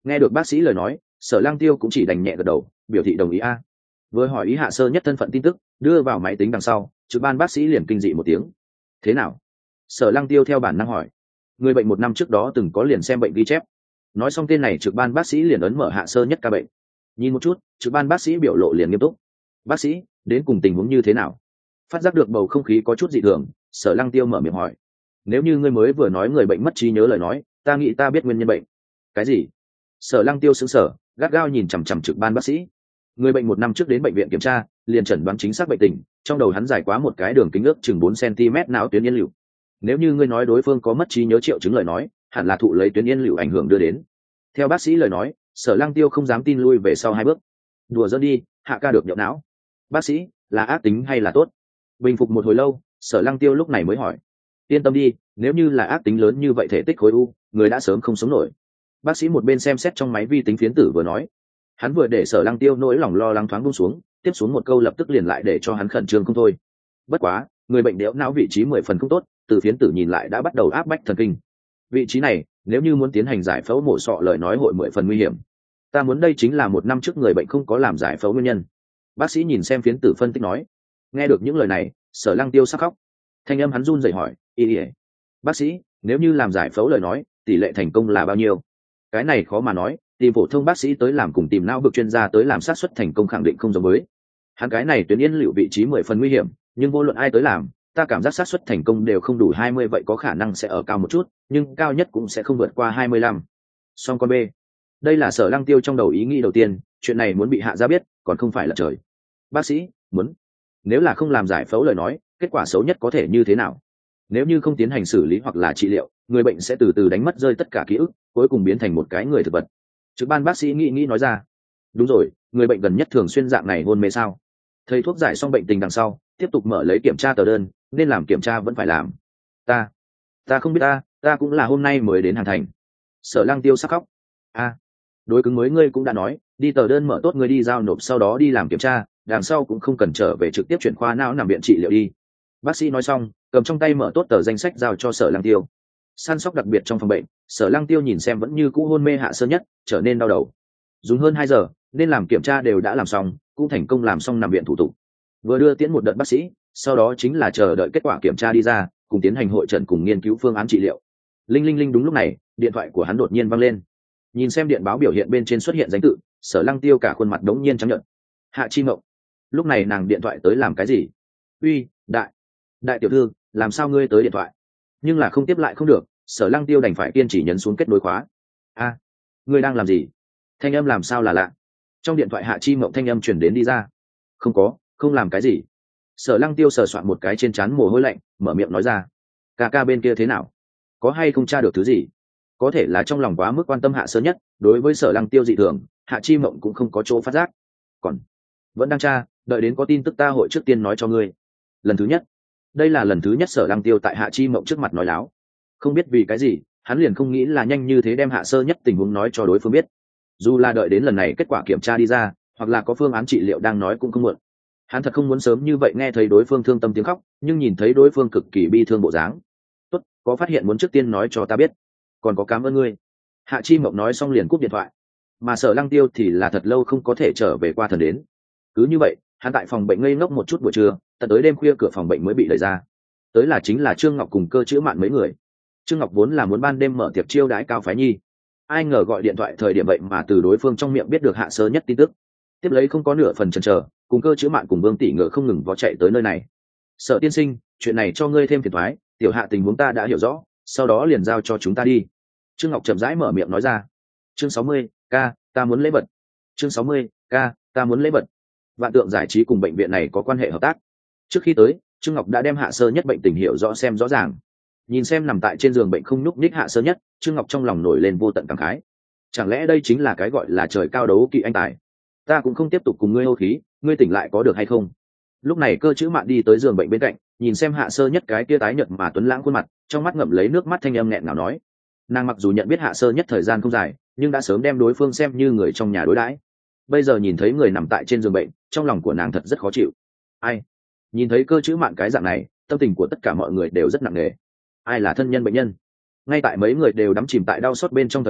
Nghe được bác sĩ lời nói, Sở Lăng Tiêu cũng chỉ đành nhẹ gật đầu, biểu thị đồng ý a. Vừa hỏi ý Hạ Sơ Nhất thân phận tin tức, đưa vào máy tính đằng sau, trực ban bác sĩ liền kinh dị một tiếng. Thế nào? Sở Lăng Tiêu theo bản năng hỏi. Người bệnh một năm trước đó từng có liền xem bệnh ghi chép. Nói xong tên này, trực ban bác sĩ liền ấn mở Hạ Sơ Nhất ca bệnh. Nhìn một chút, trực ban bác sĩ biểu lộ liền nghiêm túc. Bác sĩ, đến cùng tình huống như thế nào? Phát giác được bầu không khí có chút dị thường, Sở Lăng Tiêu mở miệng hỏi. Nếu như ngươi mới vừa nói người bệnh mất trí nhớ lời nói, ta nghĩ ta biết nguyên nhân bệnh. Cái gì? Sở Lăng Tiêu sững sờ, gắt gao nhìn chằm chằm trực ban bác sĩ. Người bệnh một năm trước đến bệnh viện kiểm tra, liền chẩn đoán chính xác bệnh tình, trong đầu hắn giải quá một cái đường kính ước chừng bốn xăng-ti-mét não tuyến yên lựu. Nếu như ngươi nói đối phương có mất trí nhớ triệu chứng lời nói, hẳn là thụ lấy tuyến yên lựu ảnh hưởng đưa đến. Theo bác sĩ lời nói, Sở Lăng Tiêu không dám tin lui về sau hai bước. Đùa giỡn đi, Hạ ca được nhậu não. Bác sĩ, là ác tính hay là tốt? Bình phục một hồi lâu, Sở Lăng Tiêu lúc này mới hỏi. Yên tâm đi, nếu như là ác tính lớn như vậy thể tích khối u, người đã sớm không sống nổi. Bác sĩ một bên xem xét trong máy vi tính phiến tử vừa nói. Hắn vừa để Sở Lăng Tiêu nỗi lòng lo lắng thoáng buông xuống, tiếp xuống một câu lập tức liền lại để cho hắn khẩn trương không thôi. Bất quá, người bệnh đẽo não vị trí mười phần không tốt, từ phiến tử nhìn lại đã bắt đầu áp bách thần kinh. Vị trí này, nếu như muốn tiến hành giải phẫu mổ sọ lời nói hội mười phần nguy hiểm. Ta muốn đây chính là một năm trước người bệnh không có làm giải phẫu nguyên nhân. Bác sĩ nhìn xem phiến tử phân tích nói. Nghe được những lời này, Sở Lăng Tiêu sắp khóc. Thanh âm hắn run rẩy hỏi, "Y ỉa, bác sĩ, nếu như làm giải phẫu lời nói, tỷ lệ thành công là bao nhiêu?" Cái này khó mà nói, tìm phổ thông bác sĩ tới làm cùng tìm não vực chuyên gia tới làm xác suất thành công khẳng định không giống với. Hắn cái này tuyến yên lựu vị trí mười phần nguy hiểm, nhưng vô luận ai tới làm, ta cảm giác xác suất thành công đều không đủ hai mươi, vậy có khả năng sẽ ở cao một chút, nhưng cao nhất cũng sẽ không vượt qua hai mươi lăm. Song con B. Đây là Sở Lăng Tiêu trong đầu ý nghĩ đầu tiên, chuyện này muốn bị Hạ gia biết, còn không phải là trời. Bác sĩ, muốn. Nếu là không làm giải phẫu lời nói, kết quả xấu nhất có thể như thế nào? Nếu như không tiến hành xử lý hoặc là trị liệu, người bệnh sẽ từ từ đánh mất rơi tất cả ký ức, cuối cùng biến thành một cái người thực vật. Trực ban bác sĩ nghĩ nghĩ nói ra. Đúng rồi, người bệnh gần nhất thường xuyên dạng này hôn mê sao? Thầy thuốc giải xong bệnh tình đằng sau, tiếp tục mở lấy kiểm tra tờ đơn, nên làm kiểm tra vẫn phải làm. Ta, ta không biết ta, ta cũng là hôm nay mới đến Hàn Thành. Sở Lăng Tiêu sắc khóc. A, đối cứng mới ngươi cũng đã nói, đi tờ đơn mở tốt ngươi đi giao nộp sau đó đi làm kiểm tra, đằng sau cũng không cần trở về trực tiếp chuyển khoa não nằm viện trị liệu đi. Bác sĩ nói xong, cầm trong tay mở tốt tờ danh sách giao cho Sở Lăng Tiêu. Săn sóc đặc biệt trong phòng bệnh, Sở Lăng Tiêu nhìn xem vẫn như cũ hôn mê Hạ Sơ Nhất, trở nên đau đầu. Dùng hơn hai giờ, nên làm kiểm tra đều đã làm xong, cũng thành công làm xong nằm viện thủ tục. Vừa đưa tiễn một đợt bác sĩ, sau đó chính là chờ đợi kết quả kiểm tra đi ra, cùng tiến hành hội trần cùng nghiên cứu phương án trị liệu. Linh linh linh, đúng lúc này, điện thoại của hắn đột nhiên vang lên. Nhìn xem điện báo biểu hiện bên trên xuất hiện danh tự, Sở Lăng Tiêu cả khuôn mặt đống nhiên trắng nhợt. Hạ Chi Mộng. Lúc này nàng điện thoại tới làm cái gì? Uy, đại, đại tiểu thư, làm sao ngươi tới điện thoại? Nhưng là không tiếp lại không được, Sở Lăng Tiêu đành phải kiên trì nhấn xuống kết nối khóa. A, ngươi đang làm gì? Thanh âm làm sao là lạ? Trong điện thoại Hạ Chi Mộng thanh âm truyền đến đi ra. Không có, không làm cái gì. Sở Lăng Tiêu sờ soạn một cái trên trán mồ hôi lạnh, mở miệng nói ra. Ca ca bên kia thế nào? Có hay không tra được thứ gì? Có thể là trong lòng quá mức quan tâm Hạ Sơ Nhất, đối với Sở Lăng Tiêu dị thường, Hạ Chi Mộng cũng không có chỗ phát giác. Còn vẫn đang tra, đợi đến có tin tức ta hội trước tiên nói cho ngươi. Lần thứ nhất, đây là lần thứ nhất Sở Lăng Tiêu tại Hạ Chi Mộng trước mặt nói láo. Không biết vì cái gì, hắn liền không nghĩ là nhanh như thế đem Hạ Sơ Nhất tình huống nói cho đối phương biết. Dù là đợi đến lần này kết quả kiểm tra đi ra, hoặc là có phương án trị liệu đang nói cũng không muộn. Hắn thật không muốn sớm như vậy nghe thấy đối phương thương tâm tiếng khóc, nhưng nhìn thấy đối phương cực kỳ bi thương bộ dáng. Tốt, có phát hiện muốn trước tiên nói cho ta biết. Còn có cảm ơn ngươi. Hạ Chi Mộng nói xong liền cúp điện thoại. Mà Sở Lăng Tiêu thì là thật lâu không có thể trở về qua thần đến. Cứ như vậy, hắn tại phòng bệnh ngây ngốc một chút buổi trưa, tận tới đêm khuya cửa phòng bệnh mới bị đẩy ra. Tới là chính là Trương Ngọc cùng Cơ Chữ Mạn mấy người. Trương Ngọc vốn là muốn ban đêm mở tiệc chiêu đãi Cao Phái Nhi, ai ngờ gọi điện thoại thời điểm vậy mà từ đối phương trong miệng biết được Hạ Sơ Nhất tin tức. Tiếp lấy không có nửa phần chần chờ, cùng Cơ Chữ Mạn cùng Vương Tỷ Ngựa không ngừng vó chạy tới nơi này. Sở tiên sinh, chuyện này cho ngươi thêm phiền toái, tiểu Hạ tình huống ta đã hiểu rõ, sau đó liền giao cho chúng ta đi. Trương Ngọc chậm rãi mở miệng nói ra. Chương sáu mươi, ca, ta muốn lễ vật. Chương sáu mươi, ca, ta muốn lễ vật. Vạn Tượng giải trí cùng bệnh viện này có quan hệ hợp tác. Trước khi tới, Trương Ngọc đã đem Hạ Sơ Nhất bệnh tình hiểu rõ xem rõ ràng. Nhìn xem nằm tại trên giường bệnh không nhúc nhích Hạ Sơ Nhất, Trương Ngọc trong lòng nổi lên vô tận cảm khái. Chẳng lẽ đây chính là cái gọi là trời cao đấu kỵ anh tài? Ta cũng không tiếp tục cùng ngươi hô khí, ngươi tỉnh lại có được hay không? Lúc này Cơ Chữ Mạn đi tới giường bệnh bên cạnh, nhìn xem Hạ Sơ Nhất cái kia tái nhợt mà tuấn lãng khuôn mặt, trong mắt ngậm lấy nước mắt, thanh âm nghẹn ngào nói. Nàng mặc dù nhận biết Hạ Sơ Nhất thời gian không dài, nhưng đã sớm đem đối phương xem như người trong nhà đối đãi. Bây giờ nhìn thấy người nằm tại trên giường bệnh, trong lòng của nàng thật rất khó chịu. Ai? Nhìn thấy Cơ Chữ Mạn cái dạng này, tâm tình của tất cả mọi người đều rất nặng nề. Ai là thân nhân bệnh nhân? Ngay tại mấy người đều đắm chìm tại đau xót bên trong thời điểm,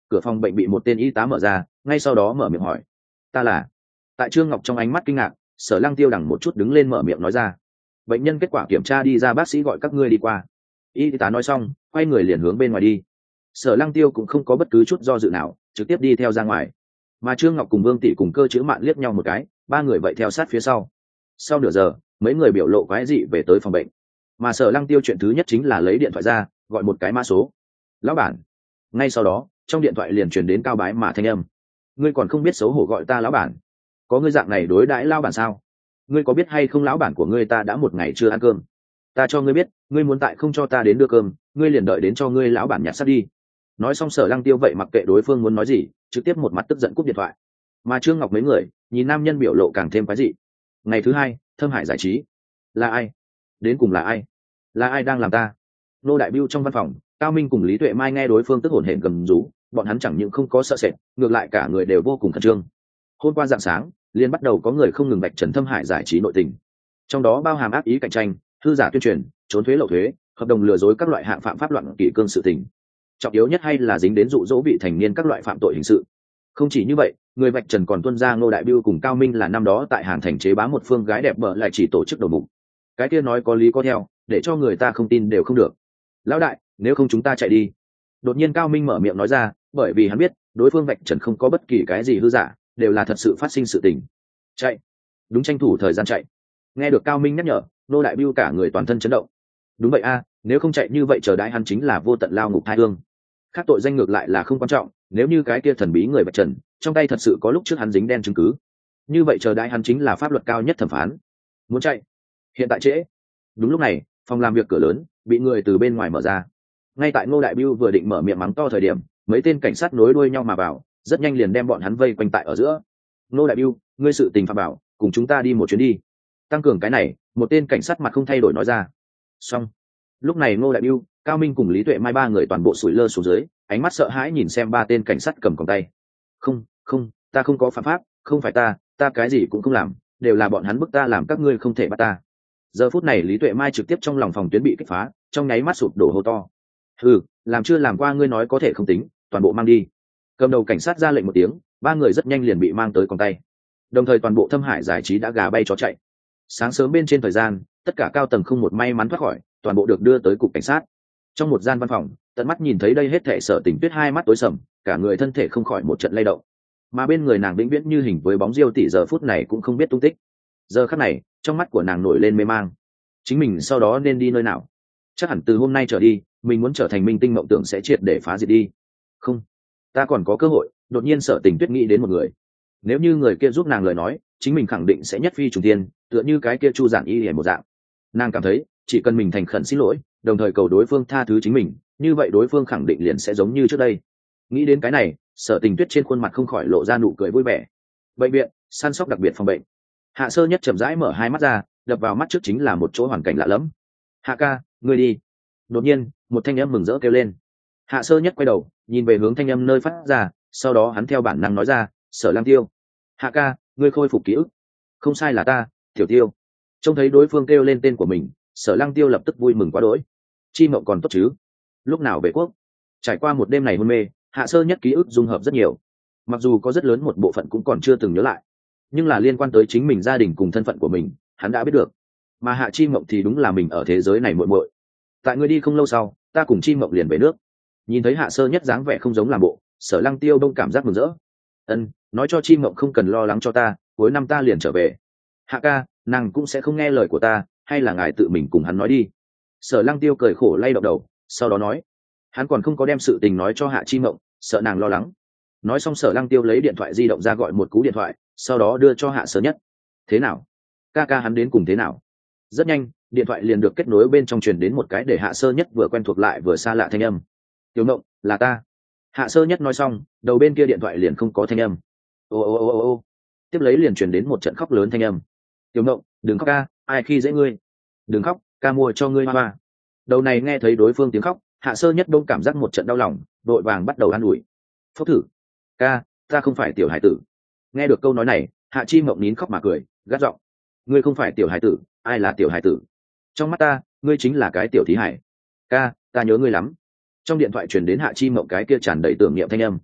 cửa phòng bệnh bị một tên y tá mở ra, ngay sau đó mở miệng hỏi: ta là? Tại Trương Ngọc trong ánh mắt kinh ngạc, Sở Lăng Tiêu đằng một chút đứng lên mở miệng nói ra: bệnh nhân kết quả kiểm tra đi ra, bác sĩ gọi các ngươi đi qua. Y tá nói xong quay người liền hướng bên ngoài đi. Sở Lăng Tiêu cũng không có bất cứ chút do dự nào, trực tiếp đi theo ra ngoài. Mà Trương Ngọc cùng Vương Tỷ cùng Cơ Chữ Mạn liếc nhau một cái, ba người vậy theo sát phía sau. Sau nửa giờ, mấy người biểu lộ quái dị về tới phòng bệnh. Mà Sở Lăng Tiêu chuyện thứ nhất chính là lấy điện thoại ra, gọi một cái mã số. Lão bản. Ngay sau đó, trong điện thoại liền truyền đến Cao Bái mà thanh âm: ngươi còn không biết xấu hổ gọi ta lão bản? Có ngươi dạng này đối đãi lão bản sao? Ngươi có biết hay không lão bản của ngươi ta đã một ngày chưa ăn cơm. Ta cho ngươi biết, ngươi muốn tại không cho ta đến đưa cơm, ngươi liền đợi đến cho ngươi lão bản nhặt sắt đi. Nói xong Sở Lăng Tiêu vậy mặc kệ đối phương muốn nói gì, trực tiếp một mặt tức giận cúp điện thoại. Mà Trương Ngọc mấy người nhìn nam nhân biểu lộ càng thêm quái dị. Ngày thứ hai, Thâm Hải giải trí. Là ai? Đến cùng là ai? Là ai đang làm ta? Nô Đại Bưu trong văn phòng, Cao Minh cùng Lý Tuệ Mai nghe đối phương tức hổn hển gầm rú, bọn hắn chẳng những không có sợ sệt, ngược lại cả người đều vô cùng khẩn trương. Hôm qua rạng sáng, liền bắt đầu có người không ngừng vạch trần Thâm Hải giải trí nội tình, trong đó bao hàm ác ý cạnh tranh, hư giả tuyên truyền, trốn thuế lậu thuế, hợp đồng lừa dối các loại hạng phạm pháp loạn kỷ cương sự tình. Trọng yếu nhất hay là dính đến dụ dỗ vị thành niên các loại phạm tội hình sự. Không chỉ như vậy, người vạch trần còn tuân ra Ngô Đại Bưu cùng Cao Minh là năm đó tại Hàn Thành chế bá một phương gái đẹp bợ lại chỉ tổ chức đầu mục. Cái kia nói có lý có theo, để cho người ta không tin đều không được. Lão đại, nếu không chúng ta chạy đi. Đột nhiên Cao Minh mở miệng nói ra, bởi vì hắn biết đối phương vạch trần không có bất kỳ cái gì hư giả, đều là thật sự phát sinh sự tình. Chạy. Đúng, tranh thủ thời gian chạy. Nghe được Cao Minh nhắc nhở, Ngô Đại Bưu cả người toàn thân chấn động. Đúng vậy a, nếu không chạy như vậy chờ đãi hắn chính là vô tận lao ngục thai hương. Khác tội danh ngược lại là không quan trọng, nếu như cái kia thần bí người vạch trần trong tay thật sự có lúc trước hắn dính đen chứng cứ, như vậy chờ đãi hắn chính là pháp luật cao nhất thẩm phán. Muốn chạy, hiện tại trễ. Đúng lúc này, phòng làm việc cửa lớn bị người từ bên ngoài mở ra. Ngay tại Ngô Đại Bưu vừa định mở miệng mắng to thời điểm, mấy tên cảnh sát nối đuôi nhau mà vào, rất nhanh liền đem bọn hắn vây quanh tại ở giữa. Ngô Đại Bưu, ngươi sự tình phạm bảo, cùng chúng ta đi một chuyến đi. Tăng cường cái này, một tên cảnh sát mặt không thay đổi nói ra. Xong. Lúc này Ngô Đại Bưu, Cao Minh cùng Lý Tuệ Mai ba người toàn bộ sủi lơ xuống dưới, ánh mắt sợ hãi nhìn xem ba tên cảnh sát cầm còng tay. Không, không, ta không có phạm pháp, không phải ta, ta cái gì cũng không làm, đều là bọn hắn bức ta làm, các ngươi không thể bắt ta. Giờ phút này Lý Tuệ Mai trực tiếp trong lòng phòng tuyến bị kích phá, trong nháy mắt sụp đổ hô to. Ừ, làm chưa làm qua ngươi nói có thể không tính, toàn bộ mang đi. Cầm đầu cảnh sát ra lệnh một tiếng, ba người rất nhanh liền bị mang tới còng tay. Đồng thời toàn bộ Thâm Hải giải trí đã gà bay chó chạy. Sáng sớm bên trên thời gian, tất cả cao tầng không một may mắn thoát khỏi, toàn bộ được đưa tới cục cảnh sát. Trong một gian văn phòng, tận mắt nhìn thấy đây hết thảy Sở Tình Tuyết hai mắt tối sầm, cả người thân thể không khỏi một trận lay động. Mà bên người nàng vĩnh viễn như hình với bóng Diêu tỷ giờ phút này cũng không biết tung tích. Giờ khắc này, trong mắt của nàng nổi lên mê mang. Chính mình sau đó nên đi nơi nào? Chắc hẳn từ hôm nay trở đi, mình muốn trở thành minh tinh mộng tưởng sẽ triệt để phá diệt đi. Không, ta còn có cơ hội. Đột nhiên Sở Tình Tuyết nghĩ đến một người. Nếu như người kia giúp nàng lời nói, chính mình khẳng định sẽ nhất phi trùng thiên, tựa như cái kia Chu Giản Y hề một dạng. Nàng cảm thấy, chỉ cần mình thành khẩn xin lỗi, đồng thời cầu đối phương tha thứ chính mình, như vậy đối phương khẳng định liền sẽ giống như trước đây. Nghĩ đến cái này, Sở Tình Tuyết trên khuôn mặt không khỏi lộ ra nụ cười vui vẻ. Bệnh viện, săn sóc đặc biệt phòng bệnh. Hạ Sơ Nhất chậm rãi mở hai mắt ra, đập vào mắt trước chính là một chỗ hoàn cảnh lạ lẫm. Hạ ca, ngươi đi. Đột nhiên, một thanh âm mừng rỡ kêu lên. Hạ Sơ Nhất quay đầu, nhìn về hướng thanh âm nơi phát ra, sau đó hắn theo bản năng nói ra, Sở Lăng Tiêu. Hạ ca, ngươi khôi phục ký ức. Không sai, là ta, Tiểu Tiêu. Trông thấy đối phương kêu lên tên của mình, Sở Lăng Tiêu lập tức vui mừng quá đỗi. Chi mộng còn tốt chứ? Lúc nào về quốc? Trải qua một đêm này hôn mê, Hạ Sơ Nhất ký ức dung hợp rất nhiều. Mặc dù có rất lớn một bộ phận cũng còn chưa từng nhớ lại, nhưng là liên quan tới chính mình, gia đình cùng thân phận của mình, hắn đã biết được. Mà Hạ Chi Mộng thì đúng là mình ở thế giới này muội muội. Tại ngươi đi không lâu sau, ta cùng Chi Mộng liền về nước. Nhìn thấy Hạ Sơ Nhất dáng vẻ không giống làm bộ, Sở Lăng Tiêu đông cảm giác mừng rỡ. Ân, nói cho Chi Mộng không cần lo lắng cho ta, cuối năm ta liền trở về. Hạ ca, nàng cũng sẽ không nghe lời của ta, hay là ngài tự mình cùng hắn nói đi. Sở Lăng Tiêu cười khổ lay động đầu, sau đó nói, hắn còn không có đem sự tình nói cho Hạ Chi Mộng, sợ nàng lo lắng. Nói xong Sở Lăng Tiêu lấy điện thoại di động ra gọi một cú điện thoại, sau đó đưa cho Hạ Sơ Nhất. Thế nào? Ca ca hắn đến cùng thế nào? Rất nhanh, điện thoại liền được kết nối, bên trong truyền đến một cái để Hạ Sơ Nhất vừa quen thuộc lại vừa xa lạ thanh âm. Tiểu Mộng, là ta. Hạ Sơ Nhất nói xong, đầu bên kia điện thoại liền không có thanh âm. Ô ô ô ô ô. Tiếp lấy liền truyền đến một trận khóc lớn thanh âm. Tiểu Mộng, đừng khóc ca, ai khi dễ ngươi? Đừng khóc, ca mua cho ngươi hoa hoa. Đầu này nghe thấy đối phương tiếng khóc, Hạ Sơ Nhất đông cảm giác một trận đau lòng, đội vàng bắt đầu an ủi. Phốc thử. Ca, ta không phải tiểu hải tử. Nghe được câu nói này, Hạ Chi Mộng nín khóc mà cười, gắt giọng. Ngươi không phải tiểu hải tử, ai là tiểu hải tử? Trong mắt ta, ngươi chính là cái tiểu thí hải. Ca, ta nhớ ngươi lắm. Trong điện thoại truyền đến Hạ Chi Mộng cái kia tràn đầy tưởng niệm thanh âm.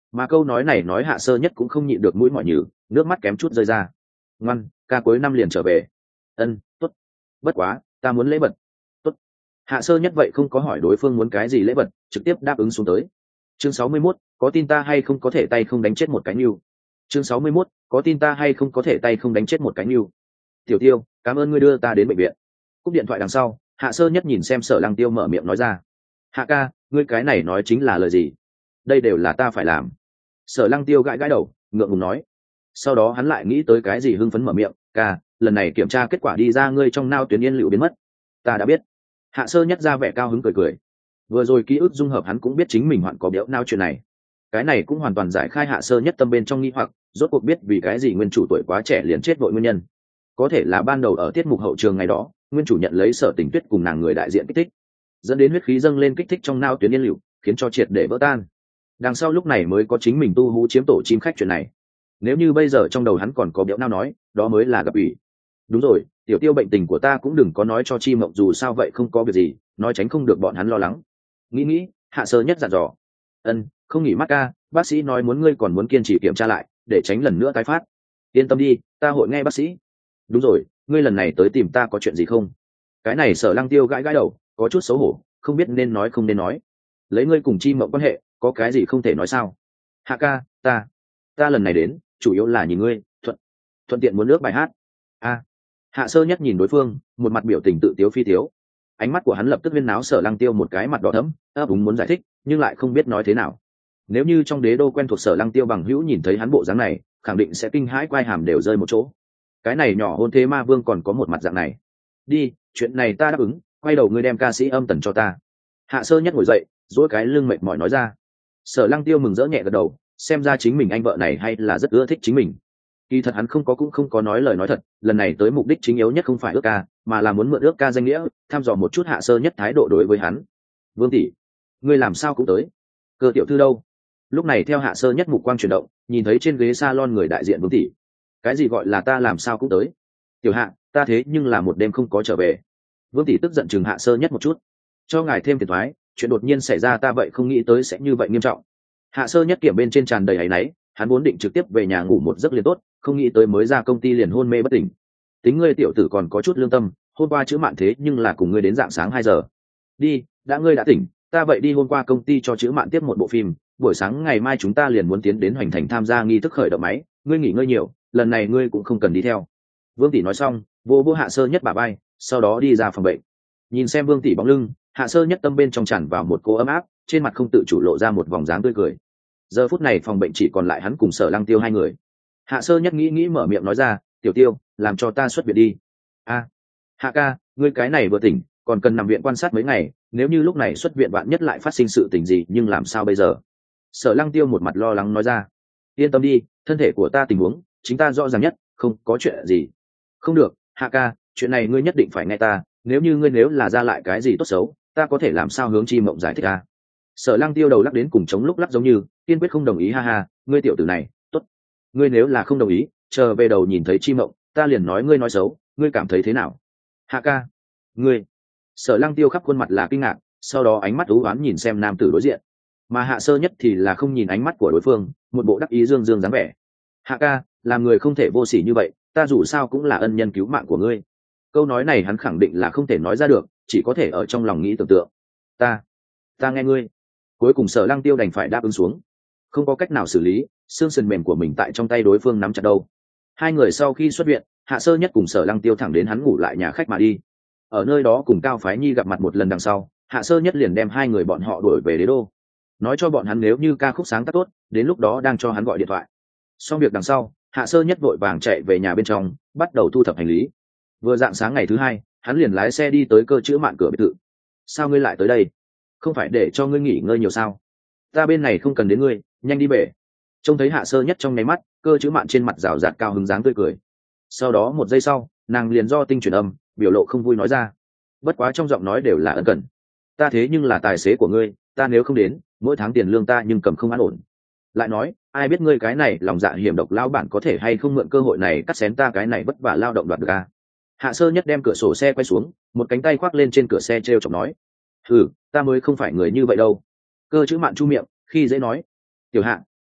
Mà câu nói này nói Hạ Sơ Nhất cũng không nhịn được mũi mỏi nhừ, nước mắt kém chút rơi ra. Ngoan, ca cuối năm liền trở về. Ân, tốt. Bất quá, ta muốn lễ vật. Tốt. Hạ Sơ Nhất vậy không có hỏi đối phương muốn cái gì lễ vật, trực tiếp đáp ứng xuống tới. Chương sáu mươi mốt, có tin ta hay không có thể tay không đánh chết một cái nhưu. Chương sáu mươi mốt, có tin ta hay không có thể tay không đánh chết một cái nhưu. Tiểu Tiêu, cảm ơn ngươi đưa ta đến bệnh viện. Cúp điện thoại đằng sau, Hạ Sơ Nhất nhìn xem Sở Lăng Tiêu mở miệng nói ra. Hạ ca, ngươi cái này nói chính là lời gì? Đây đều là ta phải làm. Sở Lăng Tiêu gãi gãi đầu, ngượng ngùng nói. Sau đó hắn lại nghĩ tới cái gì hưng phấn mở miệng, ca, lần này kiểm tra kết quả đi ra ngươi trong nao tuyến yên liệu biến mất. Ta đã biết. Hạ Sơ Nhất ra vẻ cao hứng cười cười. Vừa rồi ký ức dung hợp hắn cũng biết chính mình hoạn có béo nao chuyện này. Cái này cũng hoàn toàn giải khai Hạ Sơ Nhất tâm bên trong nghi hoặc, rốt cuộc biết vì cái gì nguyên chủ tuổi quá trẻ liền chết vội nguyên nhân. Có thể là ban đầu ở tiết mục hậu trường ngày đó, nguyên chủ nhận lấy Sở Tình Tuyết cùng nàng người đại diện kích thích, dẫn đến huyết khí dâng lên kích thích trong nao tuyến yên liệu, khiến cho triệt để vỡ tan. Đằng sau lúc này mới có chính mình tu hú chiếm tổ chim khách chuyện này. Nếu như bây giờ trong đầu hắn còn có béo nao nói, đó mới là gặp ủy. Đúng rồi, Tiểu Tiêu, bệnh tình của ta cũng đừng có nói cho Chi Mộng, dù sao vậy không có việc gì, nói tránh không được bọn hắn lo lắng. Nghĩ nghĩ, Hạ Sơ Nhất dặn dò. Ân, không nghỉ mắt ca, bác sĩ nói muốn ngươi còn muốn kiên trì kiểm tra lại, để tránh lần nữa tái phát. Yên tâm đi, ta hội nghe bác sĩ. Đúng rồi, ngươi lần này tới tìm ta có chuyện gì không? Cái này Sở Lăng Tiêu gãi gãi đầu, có chút xấu hổ, không biết nên nói không nên nói. Lấy ngươi cùng Chi Mộng quan hệ, có cái gì không thể nói sao? Hạ ca, ta, ta lần này đến, chủ yếu là nhìn ngươi, thuận, thuận tiện muốn nước bài hát. A. Hạ Sơ Nhất nhìn đối phương, một mặt biểu tình tự tiếu phi tiếu. Ánh mắt của hắn lập tức viên náo Sở Lăng Tiêu một cái mặt đỏ thẫm, ấp úng muốn giải thích, nhưng lại không biết nói thế nào. Nếu như trong đế đô quen thuộc Sở Lăng Tiêu bằng hữu nhìn thấy hắn bộ dáng này, khẳng định sẽ kinh hãi quai hàm đều rơi một chỗ. Cái này nhỏ hôn thế ma vương còn có một mặt dạng này. Đi, chuyện này ta đáp ứng, quay đầu ngươi đem ca sĩ âm tần cho ta. Hạ Sơ Nhất ngồi dậy, duỗi cái lưng mệt mỏi nói ra. Sở Lăng Tiêu mừng rỡ nhẹ gật đầu, xem ra chính mình anh vợ này hay là rất ưa thích chính mình. Kỳ thật hắn không có cũng không có nói lời nói thật, lần này tới mục đích chính yếu nhất không phải ước ca, mà là muốn mượn ước ca danh nghĩa, thăm dò một chút Hạ Sơ Nhất thái độ đối với hắn. Vương tỷ, ngươi làm sao cũng tới? Cơ tiểu thư đâu? Lúc này theo Hạ Sơ Nhất mục quang chuyển động, nhìn thấy trên ghế salon người đại diện Vương tỷ. Cái gì gọi là ta làm sao cũng tới? Tiểu Hạ, ta thế nhưng là một đêm không có trở về. Vương tỷ tức giận chừng Hạ Sơ Nhất một chút. Cho ngài thêm phiền toái, chuyện đột nhiên xảy ra ta vậy không nghĩ tới sẽ như vậy nghiêm trọng. Hạ Sơ Nhất kiểm bên trên tràn đầy áy náy, hắn vốn định trực tiếp về nhà ngủ một giấc liền tốt, không nghĩ tới mới ra công ty liền hôn mê bất tỉnh. Tính ngươi tiểu tử còn có chút lương tâm, hôm qua chữ mạn thế nhưng là cùng ngươi đến dạng sáng hai giờ. Đi, đã ngươi đã tỉnh, ta vậy đi hôm qua công ty cho chữ mạn tiếp một bộ phim, buổi sáng ngày mai chúng ta liền muốn tiến đến Hoành Thành tham gia nghi thức khởi động máy, ngươi nghỉ ngơi nhiều, lần này ngươi cũng không cần đi theo. Vương tỷ nói xong, vô vô Hạ Sơ Nhất bả vai, sau đó đi ra phòng bệnh. Nhìn xem Vương tỷ bóng lưng, Hạ Sơ Nhất tâm bên trong tràn vào một cô ấm áp, trên mặt không tự chủ lộ ra một vòng dáng tươi cười. Giờ phút này phòng bệnh chỉ còn lại hắn cùng Sở Lăng Tiêu hai người. Hạ Sơ Nhất nghĩ nghĩ mở miệng nói ra, Tiểu Tiêu, làm cho ta xuất viện đi. A, Hạ ca, ngươi cái này vừa tỉnh, còn cần nằm viện quan sát mấy ngày, nếu như lúc này xuất viện bạn nhất lại phát sinh sự tình gì nhưng làm sao bây giờ? Sở Lăng Tiêu một mặt lo lắng nói ra. Yên tâm đi, thân thể của ta tình huống chính ta rõ ràng nhất, không có chuyện gì. Không được, Hạ ca, chuyện này ngươi nhất định phải nghe ta, nếu như ngươi nếu là ra lại cái gì tốt xấu, ta có thể làm sao hướng Chi Mộng giải thích a? Sở Lăng Tiêu đầu lắc đến cùng chống lúc lắc giống như kiên quyết không đồng ý, ha ha, ngươi tiểu tử này, tốt, ngươi nếu là không đồng ý, chờ về đầu nhìn thấy Chi Mộng, ta liền nói ngươi nói xấu, ngươi cảm thấy thế nào? Hạ ca, ngươi. Sở Lăng Tiêu khắp khuôn mặt là kinh ngạc, sau đó ánh mắt u ám nhìn xem nam tử đối diện, mà Hạ Sơ Nhất thì là không nhìn ánh mắt của đối phương, một bộ đắc ý dương dương dáng vẻ. Hạ ca, làm người không thể vô sỉ như vậy, ta dù sao cũng là ân nhân cứu mạng của ngươi. Câu nói này hắn khẳng định là không thể nói ra được, chỉ có thể ở trong lòng nghĩ tưởng tượng. Ta, ta nghe ngươi. Cuối cùng Sở Lăng Tiêu đành phải đáp ứng xuống, không có cách nào xử lý, xương sườn mềm của mình tại trong tay đối phương nắm chặt đâu. Hai người sau khi xuất viện, Hạ Sơ Nhất cùng Sở Lăng Tiêu thẳng đến hắn ngủ lại nhà khách mà đi. Ở nơi đó cùng Cao Phái Nhi gặp mặt một lần đằng sau, Hạ Sơ Nhất liền đem hai người bọn họ đuổi về đế đô, nói cho bọn hắn nếu như ca khúc sáng tác tốt, đến lúc đó đang cho hắn gọi điện thoại. Xong việc đằng sau, Hạ Sơ Nhất vội vàng chạy về nhà bên trong, bắt đầu thu thập hành lý. Vừa dạng sáng ngày thứ hai, hắn liền lái xe đi tới Cơ Chữ Mạn cửa biệt thự. Sao ngươi lại tới đây? Không phải để cho ngươi nghỉ ngơi nhiều sao? Ta bên này không cần đến ngươi, nhanh đi bể. Trông thấy Hạ Sơ Nhất trong nháy mắt, Cơ Chữ Mạn trên mặt rào rạt cao hứng dáng tươi cười. Sau đó một giây sau, nàng liền do tinh truyền âm, biểu lộ không vui nói ra. Bất quá trong giọng nói đều là ân cần. Ta thế nhưng là tài xế của ngươi, ta nếu không đến, mỗi tháng tiền lương ta nhưng cầm không an ổn. Lại nói, ai biết ngươi cái này lòng dạ hiểm độc lao bản có thể hay không mượn cơ hội này cắt xén ta cái này vất vả lao động đoạt được à? Hạ Sơ Nhất đem cửa sổ xe quay xuống, một cánh tay khoác lên trên cửa xe treo chọc nói. Ừ, ta mới không phải người như vậy đâu. Cơ Chữ Mạn chu miệng, khi dễ nói. Tiểu Hạ,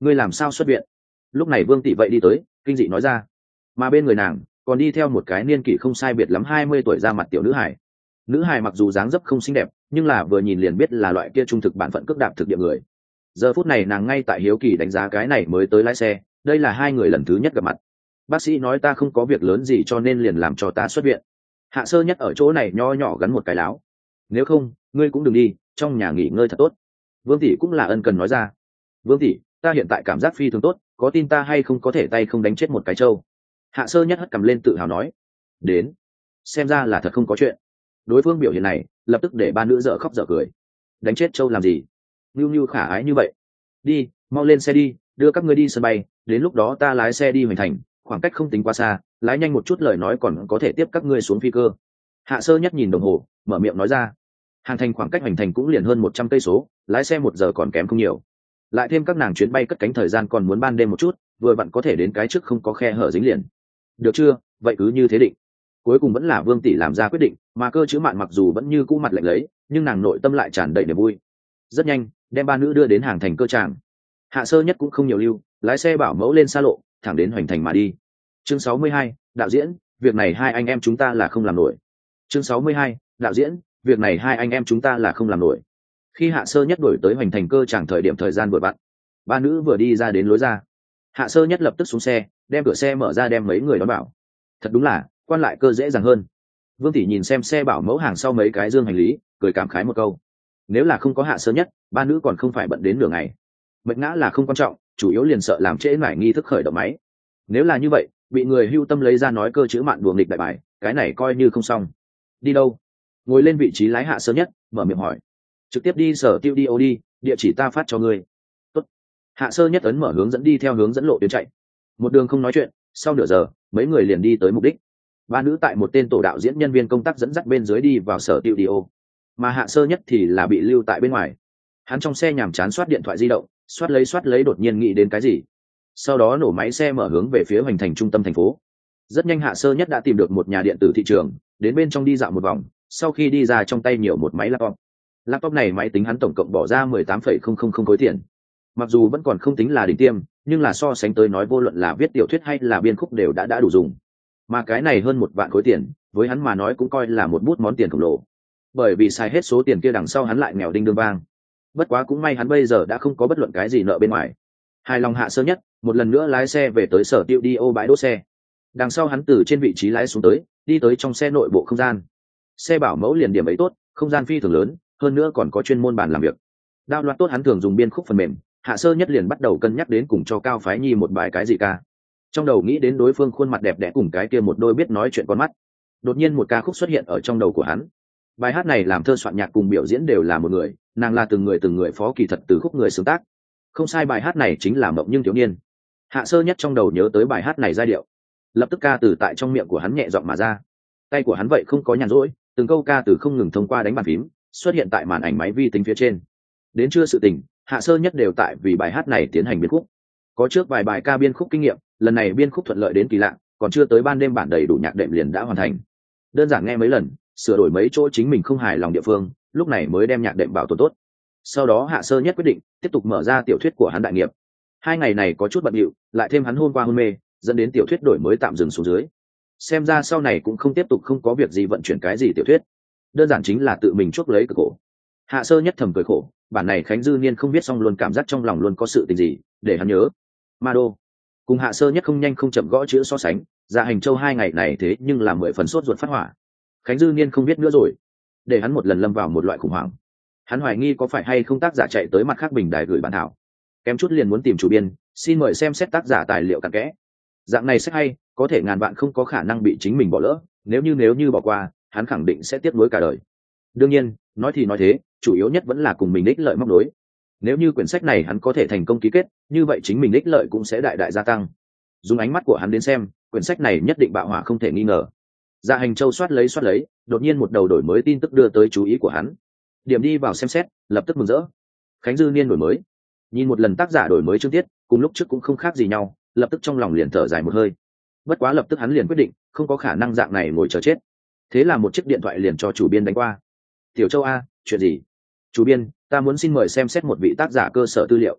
ngươi làm sao xuất viện? Lúc này Vương Tỷ vậy đi tới, kinh dị nói ra. Mà bên người nàng còn đi theo một cái niên kỷ không sai biệt lắm hai mươi tuổi ra mặt tiểu nữ hải. Nữ hải mặc dù dáng dấp không xinh đẹp, nhưng là vừa nhìn liền biết là loại kia trung thực bản phận cước đạp thực địa người. Giờ phút này nàng ngay tại hiếu kỳ đánh giá cái này mới tới lái xe, đây là hai người lần thứ nhất gặp mặt. Bác sĩ nói ta không có việc lớn gì cho nên liền làm cho ta xuất viện. Hạ Sơ Nhất ở chỗ này nho nhỏ gắn một cái láo. Nếu không, ngươi cũng đừng đi, trong nhà nghỉ ngơi thật tốt. Vương Tỷ cũng là ân cần nói ra. Vương Tỷ, ta hiện tại cảm giác phi thường tốt, có tin ta hay không có thể tay không đánh chết một cái trâu. Hạ Sơ Nhất hất cầm lên tự hào nói. Đến, xem ra là thật không có chuyện. Đối phương biểu hiện này lập tức để ba nữ dở khóc dở cười. Đánh chết trâu làm gì? Nhu Nhu khả ái như vậy. Đi, mau lên xe đi, đưa các ngươi đi sân bay, đến lúc đó ta lái xe đi Hoành Thành, khoảng cách không tính quá xa, lái nhanh một chút lời nói còn có thể tiếp các ngươi xuống phi cơ. Hạ Sơ Nhất nhìn đồng hồ, mở miệng nói ra. Hàng Thành khoảng cách Hoành Thành cũng liền hơn một trăm cây số, lái xe một giờ còn kém không nhiều. Lại thêm các nàng chuyến bay cất cánh thời gian còn muốn ban đêm một chút, vừa vặn có thể đến cái trước không có khe hở dính liền. Được chưa? Vậy cứ như thế định. Cuối cùng vẫn là Vương Tỷ làm ra quyết định, mà Cơ Chữ Mạn mặc dù vẫn như cũ mặt lạnh lấy, nhưng nàng nội tâm lại tràn đầy niềm vui. Rất nhanh, đem ba nữ đưa đến Hàng Thành cơ tràng. Hạ Sơ Nhất cũng không nhiều lưu, lái xe bảo mẫu lên xa lộ, thẳng đến Hoành Thành mà đi. Chương sáu mươi hai, đạo diễn, việc này hai anh em chúng ta là không làm nổi. Chương sáu mươi hai, đạo diễn, việc này hai anh em chúng ta là không làm nổi. Khi Hạ Sơ Nhất đổi tới Hoành Thành cơ tràng thời điểm thời gian vừa vặn, ba nữ vừa đi ra đến lối ra. Hạ Sơ Nhất lập tức xuống xe, đem cửa xe mở ra đem mấy người đón bảo. Thật đúng là, quan lại cơ dễ dàng hơn. Vương Tỷ nhìn xem xe bảo mẫu hàng sau mấy cái dương hành lý, cười cảm khái một câu. Nếu là không có Hạ Sơ Nhất, ba nữ còn không phải bận đến nửa ngày. Mệt ngã là không quan trọng, chủ yếu liền sợ làm trễ nải nghi thức khởi động máy. Nếu là như vậy, bị người hưu tâm lấy ra nói Cơ Chữ Mạn đùa nghịch đại bài, cái này coi như không xong. Đi đâu? Ngồi lên vị trí lái Hạ Sơ Nhất, mở miệng hỏi. Trực tiếp đi sở tiêu đi ô đi, địa chỉ ta phát cho ngươi. Tốt. Hạ Sơ Nhất ấn mở hướng dẫn đi theo hướng dẫn lộ tuyến chạy. Một đường không nói chuyện, sau nửa giờ, mấy người liền đi tới mục đích. Ba nữ tại một tên tổ đạo diễn nhân viên công tác dẫn dắt bên dưới đi vào sở tiêu đi ô, mà Hạ Sơ Nhất thì là bị lưu tại bên ngoài. Hắn trong xe nhàm chán soát điện thoại di động, soát lấy soát lấy đột nhiên nghĩ đến cái gì, sau đó nổ máy xe mở hướng về phía Hoành Thành trung tâm thành phố. Rất nhanh Hạ Sơ Nhất đã tìm được một nhà điện tử thị trường, đến bên trong đi dạo một vòng, sau khi đi ra trong tay nhiều một máy laptop. Laptop này máy tính hắn tổng cộng bỏ ra mười tám phẩy không không không khối tiền. Mặc dù vẫn còn không tính là đỉnh tiêm, nhưng là so sánh tới nói vô luận là viết tiểu thuyết hay là biên khúc đều đã đã đủ dùng. Mà cái này hơn một vạn khối tiền, với hắn mà nói cũng coi là một bút món tiền khổng lồ. Bởi vì xài hết số tiền kia đằng sau hắn lại nghèo đinh đương vang. Bất quá cũng may hắn bây giờ đã không có bất luận cái gì nợ bên ngoài. Hài lòng Hạ Sơ Nhất, một lần nữa lái xe về tới sở tiêu đi ô bãi đỗ xe. Đằng sau hắn từ trên vị trí lái xuống tới, đi tới trong xe nội bộ không gian. Xe bảo mẫu liền điểm ấy tốt, không gian phi thường lớn, hơn nữa còn có chuyên môn bàn làm việc. Đao loạt tốt hắn thường dùng biên khúc phần mềm, Hạ Sơ Nhất liền bắt đầu cân nhắc đến cùng cho Cao Phái Nhi một bài cái gì ca. Trong đầu nghĩ đến đối phương khuôn mặt đẹp đẽ cùng cái kia một đôi biết nói chuyện con mắt. Đột nhiên một ca khúc xuất hiện ở trong đầu của hắn. Bài hát này làm thơ soạn nhạc cùng biểu diễn đều là một người, nàng là từng người từng người phó kỳ thật từ khúc người sáng tác. Không sai, bài hát này chính là Mộng Nhưng Thiếu Niên. Hạ Sơ Nhất trong đầu nhớ tới bài hát này giai điệu, lập tức ca từ tại trong miệng của hắn nhẹ giọng mà ra. Tay của hắn vậy không có nhàn rỗi, từng câu ca từ không ngừng thông qua đánh bàn phím xuất hiện tại màn ảnh máy vi tính phía trên. Đến trưa sự tình, Hạ Sơ Nhất đều tại vì bài hát này tiến hành biên khúc. Có trước vài bài ca biên khúc kinh nghiệm, lần này biên khúc thuận lợi đến kỳ lạ, còn chưa tới ban đêm bản đầy đủ nhạc đệm liền đã hoàn thành. Đơn giản nghe mấy lần, sửa đổi mấy chỗ chính mình không hài lòng địa phương, lúc này mới đem nhạc đệm bảo tồn tốt. Sau đó Hạ Sơ Nhất quyết định tiếp tục mở ra tiểu thuyết của hắn đại nghiệp. Hai ngày này có chút bận rộn, lại thêm hắn hôm qua hôn mê, dẫn đến tiểu thuyết đổi mới tạm dừng xuống dưới. Xem ra sau này cũng không tiếp tục không có việc gì vận chuyển cái gì tiểu thuyết, đơn giản chính là tự mình chuốc lấy cực khổ. Hạ Sơ Nhất thầm cười khổ, bản này Khánh Dư Niên không biết xong luôn cảm giác trong lòng luôn có sự tình gì để hắn nhớ. Ma Đô cùng Hạ Sơ Nhất không nhanh không chậm gõ chữ so sánh, Dạ Hành Châu hai ngày này thế nhưng là mười phần sốt ruột phát hỏa. Khánh Dư Niên không biết nữa rồi, để hắn một lần lâm vào một loại khủng hoảng. Hắn hoài nghi có phải hay không tác giả chạy tới mặt khác bình đài gửi bản thảo, kém chút liền muốn tìm chủ biên xin mời xem xét tác giả tài liệu cặn kẽ. Dạng này sẽ hay, có thể ngàn vạn không có khả năng bị chính mình bỏ lỡ, nếu như nếu như bỏ qua, hắn khẳng định sẽ tiếc nuối cả đời. Đương nhiên, nói thì nói thế, chủ yếu nhất vẫn là cùng mình ích lợi móc đối. Nếu như quyển sách này hắn có thể thành công ký kết, như vậy chính mình ích lợi cũng sẽ đại đại gia tăng. Dùng ánh mắt của hắn đến xem, quyển sách này nhất định bạo hỏa không thể nghi ngờ. Dạ Hành Châu soát lấy soát lấy, đột nhiên một đầu đổi mới tin tức đưa tới chú ý của hắn. Điểm đi vào xem xét, lập tức mừng rỡ. Khánh Dư Niên đổi mới. Nhìn một lần tác giả đổi mới chương tiết, cùng lúc trước cũng không khác gì nhau, lập tức trong lòng liền thở dài một hơi. Bất quá lập tức hắn liền quyết định, không có khả năng dạng này ngồi chờ chết. Thế là một chiếc điện thoại liền cho chủ biên đánh qua. Tiểu Châu a, chuyện gì? Chủ biên, ta muốn xin mời xem xét một vị tác giả cơ sở tư liệu.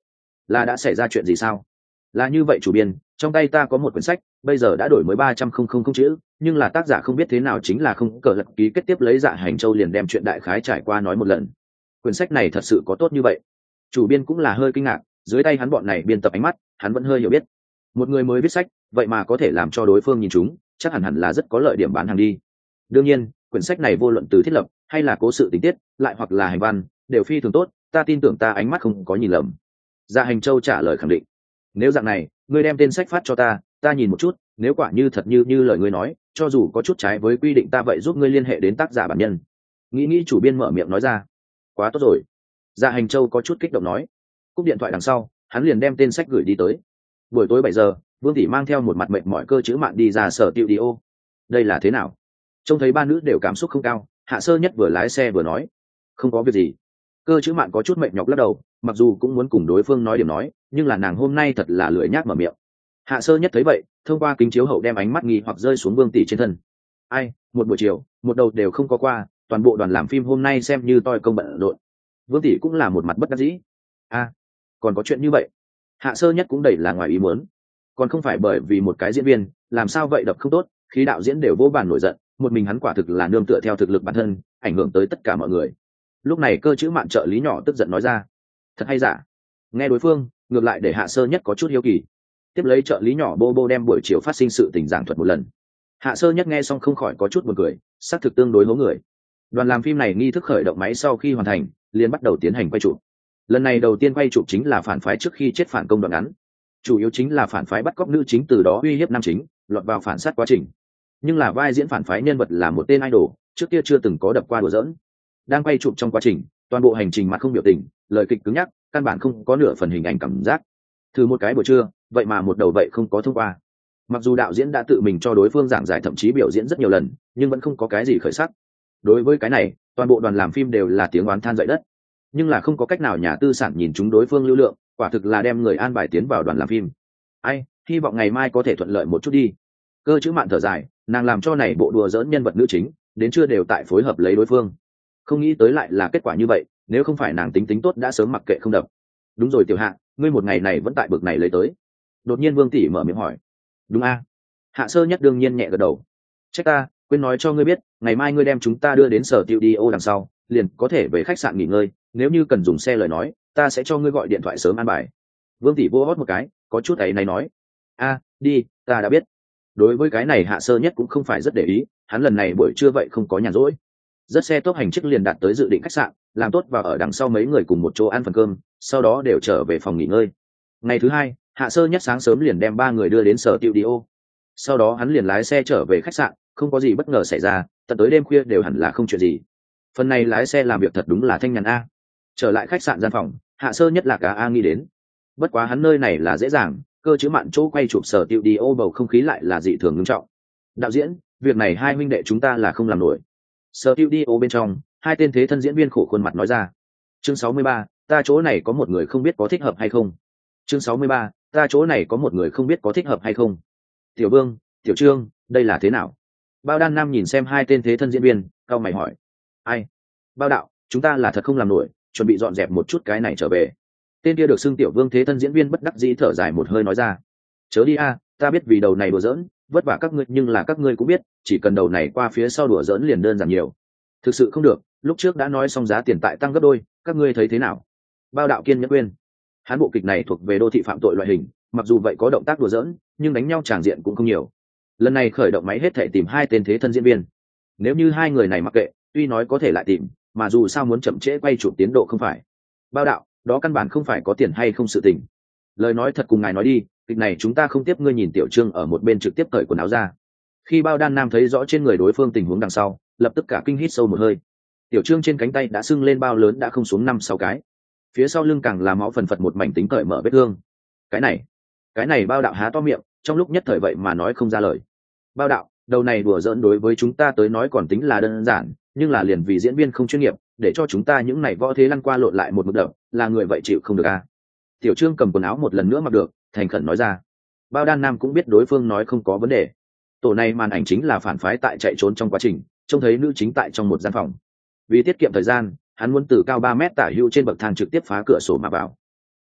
Là đã xảy ra chuyện gì sao? Là như vậy chủ biên, trong tay ta có một quyển sách, bây giờ đã đổi mới ba trăm không không không chữ, nhưng là tác giả không biết thế nào chính là không cờ lật ký kết tiếp lấy Dạ Hành Châu liền đem chuyện đại khái trải qua nói một lần. Quyển sách này thật sự có tốt như vậy? Chủ biên cũng là hơi kinh ngạc, dưới tay hắn bọn này biên tập ánh mắt, hắn vẫn hơi hiểu biết. Một người mới viết sách, vậy mà có thể làm cho đối phương nhìn chúng, chắc hẳn hẳn là rất có lợi điểm bán hàng đi. Đương nhiên, quyển sách này vô luận từ thiết lập hay là cố sự tình tiết, lại hoặc là hành văn, đều phi thường tốt, ta tin tưởng ta ánh mắt không có nhìn lầm. Dạ Hành Châu trả lời khẳng định. Nếu dạng này, ngươi đem tên sách phát cho ta, ta nhìn một chút, nếu quả như thật như như lời ngươi nói, cho dù có chút trái với quy định ta vậy giúp ngươi liên hệ đến tác giả bản nhân. Nghĩ nghĩ chủ biên mở miệng nói ra. Quá tốt rồi. Dạ Hành Châu có chút kích động nói. Cúp điện thoại đằng sau, hắn liền đem tên sách gửi đi tới. Buổi tối bảy giờ, Vương Tỷ mang theo một mặt mệt mỏi Cơ Chữ Mạn đi ra sở tiệu đi ô. Đây là thế nào? Trông thấy ba nữ đều cảm xúc không cao, Hạ Sơ Nhất vừa lái xe vừa nói. Không có việc gì. Cơ Chữ Mạn có chút mệt nhọc lắc đầu, mặc dù cũng muốn cùng đối phương nói điểm nói, nhưng là nàng hôm nay thật là lười nhác mở miệng. Hạ Sơ Nhất thấy vậy, thông qua kính chiếu hậu đem ánh mắt nghi hoặc rơi xuống Vương Tỷ trên thân. Ai, một buổi chiều, một đầu đều không có qua, toàn bộ đoàn làm phim hôm nay xem như toi công bận rộn. Vương Tỷ cũng là một mặt bất đắc dĩ. A, còn có chuyện như vậy? Hạ Sơ Nhất cũng đầy là ngoài ý muốn. Còn không phải bởi vì một cái diễn viên, làm sao vậy đập không tốt, khi đạo diễn đều vô bàn nổi giận, một mình hắn quả thực là nương tựa theo thực lực bản thân, ảnh hưởng tới tất cả mọi người. Lúc này Cơ Chữ Mạn trợ lý nhỏ tức giận nói ra. Thật hay giả? Nghe đối phương, ngược lại để Hạ Sơ Nhất có chút hiếu kỳ. Tiếp lấy trợ lý nhỏ Bô Bô đem buổi chiều phát sinh sự tình giảng thuật một lần. Hạ Sơ Nhất nghe xong không khỏi có chút buồn cười, xác thực tương đối hố người. Đoàn làm phim này nghi thức khởi động máy sau khi hoàn thành, liền bắt đầu tiến hành quay chụp. Lần này đầu tiên quay chụp chính là phản phái trước khi chết phản công đoạn ngắn, chủ yếu chính là phản phái bắt cóc nữ chính từ đó uy hiếp nam chính, lọt vào phản sát quá trình. Nhưng là vai diễn phản phái nhân vật là một tên idol, trước kia chưa từng có đập qua đùa giỡn. Đang quay chụp trong quá trình, toàn bộ hành trình mặt không biểu tình, lời kịch cứng nhắc, căn bản không có nửa phần hình ảnh cảm giác. Thử một cái buổi trưa, vậy mà một đầu vậy không có thông qua. Mặc dù đạo diễn đã tự mình cho đối phương giảng giải thậm chí biểu diễn rất nhiều lần, nhưng vẫn không có cái gì khởi sắc. Đối với cái này, toàn bộ đoàn làm phim đều là tiếng oán than dậy đất. Nhưng là không có cách nào nhà tư sản nhìn chúng đối phương lưu lượng, quả thực là đem người an bài tiến vào đoàn làm phim. Ai, hy vọng ngày mai có thể thuận lợi một chút đi. Cơ Chữ Mạn thở dài, nàng làm cho này bộ đùa giỡn nhân vật nữ chính, đến chưa đều tại phối hợp lấy đối phương. Không nghĩ tới lại là kết quả như vậy, nếu không phải nàng tính tính tốt đã sớm mặc kệ không đập. Đúng rồi Tiểu Hạ, ngươi một ngày này vẫn tại bực này lấy tới. Đột nhiên Vương Tỷ mở miệng hỏi. Đúng a. Hạ Sơ Nhất đương nhiên nhẹ gật đầu. Trách ta, quên nói cho ngươi biết, ngày mai ngươi đem chúng ta đưa đến sở tiệu đi ô đằng sau, liền có thể về khách sạn nghỉ ngơi, nếu như cần dùng xe lời nói, ta sẽ cho ngươi gọi điện thoại sớm an bài. Vương Tỷ vô hót một cái, có chút ấy này nói. A, đi, ta đã biết. Đối với cái này Hạ Sơ Nhất cũng không phải rất để ý, hắn lần này buổi trưa vậy không có nhàn rỗi. Rất xe tốc hành chức liền đạt tới dự định khách sạn, làm tốt và ở đằng sau mấy người cùng một chỗ ăn phần cơm, sau đó đều trở về phòng nghỉ ngơi. Ngày thứ hai, Hạ Sơ Nhất sáng sớm liền đem ba người đưa đến sở tiệu đi ô. Sau đó hắn liền lái xe trở về khách sạn, không có gì bất ngờ xảy ra, tận tới đêm khuya đều hẳn là không chuyện gì. Phần này lái xe làm việc thật đúng là thanh nhàn a. Trở lại khách sạn gian phòng, Hạ Sơ Nhất là cả a nghĩ đến. Bất quá hắn nơi này là dễ dàng, Cơ Chữ Mạn chỗ quay chụp sở tiệu đi ô bầu không khí lại là dị thường nghiêm trọng. Đạo diễn, việc này hai huynh đệ chúng ta là không làm nổi. Sở tiệu đi ô bên trong, hai tên thế thân diễn viên khổ khuôn mặt nói ra. Chương sáu mươi ba, ta chỗ này có một người không biết có thích hợp hay không. Chương sáu mươi ba, ta chỗ này có một người không biết có thích hợp hay không. Tiểu Vương, Tiểu Trương, đây là thế nào? Bao Đan Nam nhìn xem hai tên thế thân diễn viên, cau mày hỏi. Ai? Bao đạo, chúng ta là thật không làm nổi, chuẩn bị dọn dẹp một chút cái này trở về. Tên kia được xưng Tiểu Vương thế thân diễn viên bất đắc dĩ thở dài một hơi nói ra. Chớ đi a, ta biết vì đầu này đùa giỡn, vất vả các ngươi, nhưng là các ngươi cũng biết, chỉ cần đầu này qua phía sau đùa giỡn liền đơn giản nhiều. Thực sự không được, lúc trước đã nói xong giá tiền tại tăng gấp đôi, các ngươi thấy thế nào? Bao đạo kiên nhẫn khuyên. Hán bộ kịch này thuộc về đô thị phạm tội loại hình, mặc dù vậy có động tác đùa giỡn, nhưng đánh nhau tràng diện cũng không nhiều. Lần này khởi động máy hết thể tìm hai tên thế thân diễn viên. Nếu như hai người này mặc kệ, tuy nói có thể lại tìm, mà dù sao muốn chậm trễ quay chụp tiến độ không phải. Bao đạo, đó căn bản không phải có tiền hay không sự tình. Lời nói thật cùng ngài nói đi, kịch này chúng ta không tiếp. Ngươi nhìn Tiểu Trương ở một bên trực tiếp cởi quần áo ra. Khi Bao Đan Nam thấy rõ trên người đối phương tình huống đằng sau, lập tức cả kinh hít sâu một hơi. Tiểu Trương trên cánh tay đã sưng lên bao lớn đã không xuống năm sáu cái, phía sau lưng càng là máu phần phật một mảnh tính cởi mở vết thương. Cái này, cái này Bao đạo há to miệng, trong lúc nhất thời vậy mà nói không ra lời. Bao đạo, đầu này đùa giỡn đối với chúng ta tới nói còn tính là đơn giản, nhưng là liền vì diễn viên không chuyên nghiệp, để cho chúng ta những này võ thế lăn qua lộn lại một mức đập, là người vậy chịu không được à? Tiểu Trương cầm quần áo một lần nữa mặc được, thành khẩn nói ra. Bao Đan Nam cũng biết đối phương nói không có vấn đề. Tổ này màn ảnh chính là phản phái tại chạy trốn trong quá trình, trông thấy nữ chính tại trong một gian phòng. Vì tiết kiệm thời gian, hắn muốn từ cao ba mét tả hữu trên bậc thang trực tiếp phá cửa sổ mà vào.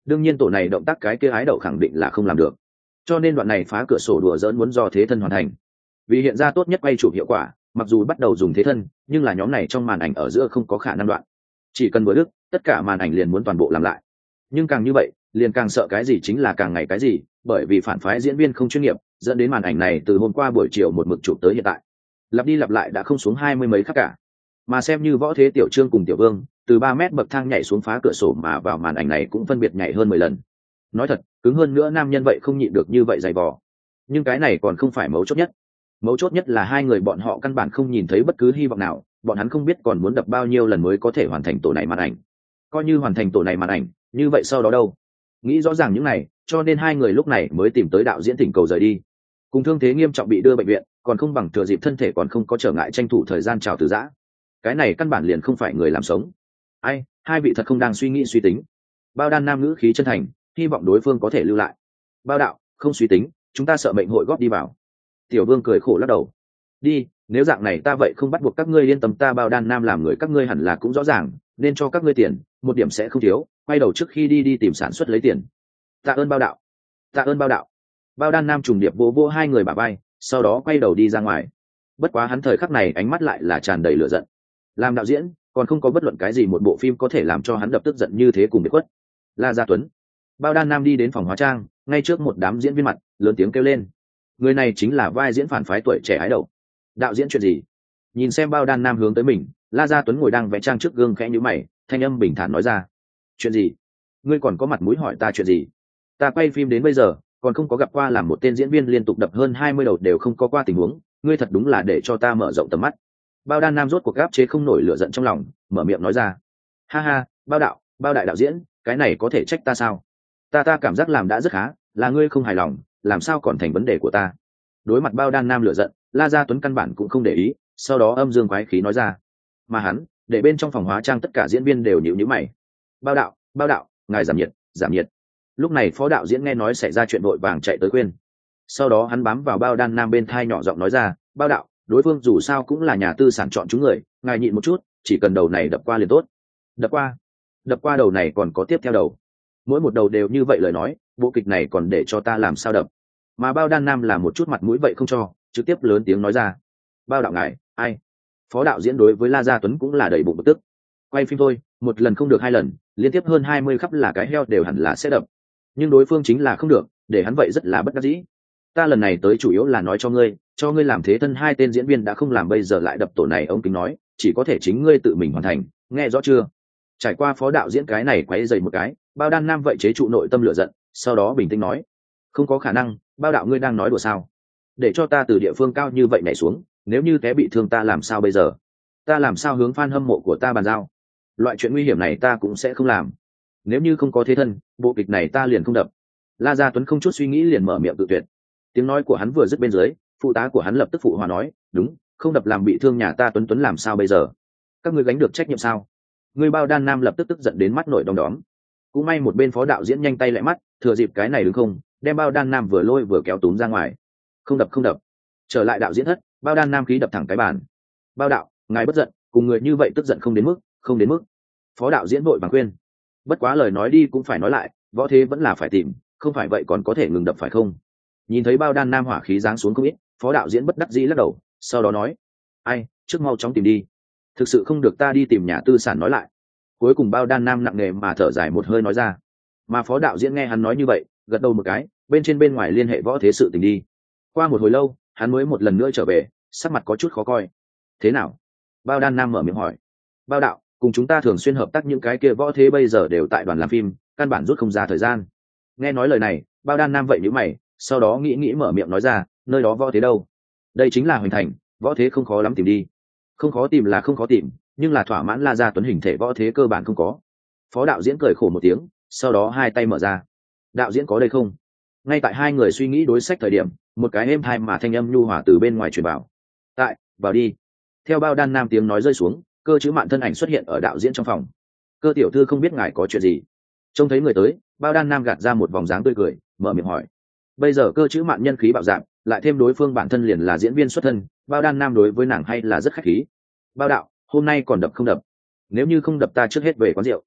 đương nhiên tổ này động tác cái kia ái đậu khẳng định là không làm được, cho nên đoạn này phá cửa sổ đùa dỡn muốn do thế thân hoàn thành. Vì hiện ra tốt nhất quay chụp hiệu quả, mặc dù bắt đầu dùng thế thân, nhưng là nhóm này trong màn ảnh ở giữa không có khả năng đoạn, chỉ cần vừa đứt tất cả màn ảnh liền muốn toàn bộ làm lại. Nhưng càng như vậy liền càng sợ cái gì chính là càng ngày cái gì, bởi vì phản phái diễn viên không chuyên nghiệp, dẫn đến màn ảnh này từ hôm qua buổi chiều một mực chụp tới hiện tại, lặp đi lặp lại đã không xuống hai mươi mấy khắc cả. Mà xem như Võ Thế, Tiểu Trương cùng Tiểu Vương từ ba mét bậc thang nhảy xuống phá cửa sổ mà vào màn ảnh này cũng phân biệt nhảy hơn mười lần. Nói thật, cứng hơn nữa nam nhân vậy không nhịn được như vậy dày vò. Nhưng cái này còn không phải mấu chốt nhất. Mấu chốt nhất là hai người bọn họ căn bản không nhìn thấy bất cứ hy vọng nào, bọn hắn không biết còn muốn đập bao nhiêu lần mới có thể hoàn thành tổ này màn ảnh. Coi như hoàn thành tổ này màn ảnh, như vậy sau đó đâu? Nghĩ rõ ràng những này, cho nên hai người lúc này mới tìm tới đạo diễn thỉnh cầu rời đi. Cùng thương thế nghiêm trọng bị đưa bệnh viện, còn không bằng thừa dịp thân thể còn không có trở ngại tranh thủ thời gian chào từ giã. Cái này căn bản liền không phải người làm sống. Ai, hai vị thật không đang suy nghĩ suy tính. Bao Đan Nam ngữ khí chân thành, hy vọng đối phương có thể lưu lại. Bao đạo, không suy tính, chúng ta sợ mệnh hội góp đi vào. Tiểu Vương cười khổ lắc đầu. Đi, nếu dạng này ta vậy không bắt buộc các ngươi yên tâm, ta Bao Đan Nam làm người các ngươi hẳn là cũng rõ ràng, nên cho các ngươi tiền, một điểm sẽ không thiếu, quay đầu trước khi đi đi tìm sản xuất lấy tiền. Tạ ơn Bao đạo. Tạ ơn Bao đạo. Bao Đan Nam trùng điệp vỗ vỗ hai người bả vai, sau đó quay đầu đi ra ngoài. Bất quá hắn thời khắc này ánh mắt lại là tràn đầy lửa giận. Làm đạo diễn, còn không có bất luận cái gì một bộ phim có thể làm cho hắn đập tức giận như thế cùng biệt khuất. La Gia Tuấn. Bao Đan Nam đi đến phòng hóa trang, ngay trước một đám diễn viên mặt, lớn tiếng kêu lên. Người này chính là vai diễn phản phái tuổi trẻ ái đậu. Đạo diễn chuyện gì? Nhìn xem Bao Đan Nam hướng tới mình, La Gia Tuấn ngồi đang vẽ trang trước gương khẽ nhíu mày, thanh âm bình thản nói ra. Chuyện gì? Ngươi còn có mặt mũi hỏi ta chuyện gì? Ta quay phim đến bây giờ, còn không có gặp qua làm một tên diễn viên liên tục đập hơn hai mươi đầu đều không có qua tình huống, ngươi thật đúng là để cho ta mở rộng tầm mắt. Bao Đan Nam rốt cuộc gáp chế không nổi lửa giận trong lòng, mở miệng nói ra. Ha ha, Bao đạo, Bao đại đạo diễn, cái này có thể trách ta sao? Ta ta cảm giác làm đã rất khá, là ngươi không hài lòng, làm sao còn thành vấn đề của ta? Đối mặt Bao Đan Nam lửa giận, La Gia Tuấn căn bản cũng không để ý, sau đó âm dương quái khí nói ra. Mà hắn, để bên trong phòng hóa trang tất cả diễn viên đều nhíu nhíu mày. Bao đạo, Bao đạo, ngài giảm nhiệt, giảm nhiệt. Lúc này phó đạo diễn nghe nói xảy ra chuyện vội vàng chạy tới khuyên. Sau đó hắn bám vào Bao Đan Nam bên thai nhỏ giọng nói ra. Bao đạo, đối phương dù sao cũng là nhà tư sản chọn chúng người, ngài nhịn một chút, chỉ cần đầu này đập qua liền tốt. Đập qua? Đập qua đầu này còn có tiếp theo đầu. Mỗi một đầu đều như vậy lời nói, bộ kịch này còn để cho ta làm sao đập? Mà Bao Đan Nam là một chút mặt mũi vậy không cho, trực tiếp lớn tiếng nói ra. Bao đạo ngài, ai? Phó đạo diễn đối với La Gia Tuấn cũng là đầy bụng bực tức. Quay phim thôi, một lần không được hai lần, liên tiếp hơn hai mươi khắp là cái heo đều hẳn là sẽ đập. Nhưng đối phương chính là không được, để hắn vậy rất là bất đắc dĩ. Ta lần này tới chủ yếu là nói cho ngươi, cho ngươi làm thế thân hai tên diễn viên đã không làm, bây giờ lại đập tổ này, ông kính nói, chỉ có thể chính ngươi tự mình hoàn thành, nghe rõ chưa? Trải qua phó đạo diễn cái này quấy dày một cái, Bao Đan Nam vậy chế trụ nội tâm lửa giận, sau đó bình tĩnh nói. Không có khả năng, Bao đạo ngươi đang nói đùa sao? Để cho ta từ địa phương cao như vậy nhảy xuống, nếu như té bị thương ta làm sao bây giờ? Ta làm sao hướng fan hâm mộ của ta bàn giao? Loại chuyện nguy hiểm này ta cũng sẽ không làm. Nếu như không có thế thân, bộ kịch này ta liền không đập. La Gia Tuấn không chút suy nghĩ liền mở miệng tự tuyệt. Tiếng nói của hắn vừa dứt bên dưới, phụ tá của hắn lập tức phụ hòa nói. Đúng, không đập làm bị thương nhà ta Tuấn Tuấn làm sao bây giờ? Các ngươi gánh được trách nhiệm sao? Người Bao Đan Nam lập tức tức giận đến mắt nổi đom đóm. Cũng may một bên phó đạo diễn nhanh tay lại mắt, thừa dịp cái này đứng không, đem Bao Đan Nam vừa lôi vừa kéo túm ra ngoài. Không đập không đập. Trở lại đạo diễn thất, Bao Đan Nam khí đập thẳng cái bàn. Bao đạo, ngài bất giận, cùng người như vậy tức giận không đến mức, không đến mức. Phó đạo diễn vội vàng khuyên. Bất quá lời nói đi cũng phải nói lại, võ thế vẫn là phải tìm, không phải vậy còn có thể ngừng đập phải không? Nhìn thấy Bao Đan Nam hỏa khí giáng xuống không ít, phó đạo diễn bất đắc dĩ lắc đầu, sau đó nói. Ai, trước mau chóng tìm đi. Thực sự không được ta đi tìm nhà tư sản nói lại. Cuối cùng Bao Đan Nam nặng nề mà thở dài một hơi nói ra. Mà phó đạo diễn nghe hắn nói như vậy, gật đầu một cái, bên trên bên ngoài liên hệ võ thế sự tình đi. Qua một hồi lâu, hắn mới một lần nữa trở về, sắc mặt có chút khó coi. Thế nào? Bao Đan Nam mở miệng hỏi. Bao đạo, cùng chúng ta thường xuyên hợp tác những cái kia võ thế bây giờ đều tại đoàn làm phim, căn bản rút không ra thời gian. Nghe nói lời này, Bao Đan Nam vậy nhíu mày, sau đó nghĩ nghĩ mở miệng nói ra, nơi đó võ thế đâu? Đây chính là Hoành Thành, võ thế không khó lắm tìm đi. Không khó tìm là không khó tìm, nhưng là thỏa mãn La Gia Tuấn hình thể võ thế cơ bản không có. Phó đạo diễn cười khổ một tiếng, sau đó hai tay mở ra. Đạo diễn có đây không? Ngay tại hai người suy nghĩ đối sách thời điểm, một cái êm thai mà thanh âm nhu hòa từ bên ngoài truyền vào. Tại, vào đi. Theo Bao Đan Nam tiếng nói rơi xuống, Cơ Chữ Mạn thân ảnh xuất hiện ở đạo diễn trong phòng. Cơ tiểu thư không biết ngài có chuyện gì? Trông thấy người tới, Bao Đan Nam gạt ra một vòng dáng tươi cười, mở miệng hỏi. Bây giờ Cơ Chữ Mạn nhân khí bạo dạn, lại thêm đối phương bản thân liền là diễn viên xuất thân, Bao Đan Nam đối với nàng hay là rất khách khí. Bao đạo, hôm nay còn đập không đập? Nếu như không đập ta trước hết về quán rượu.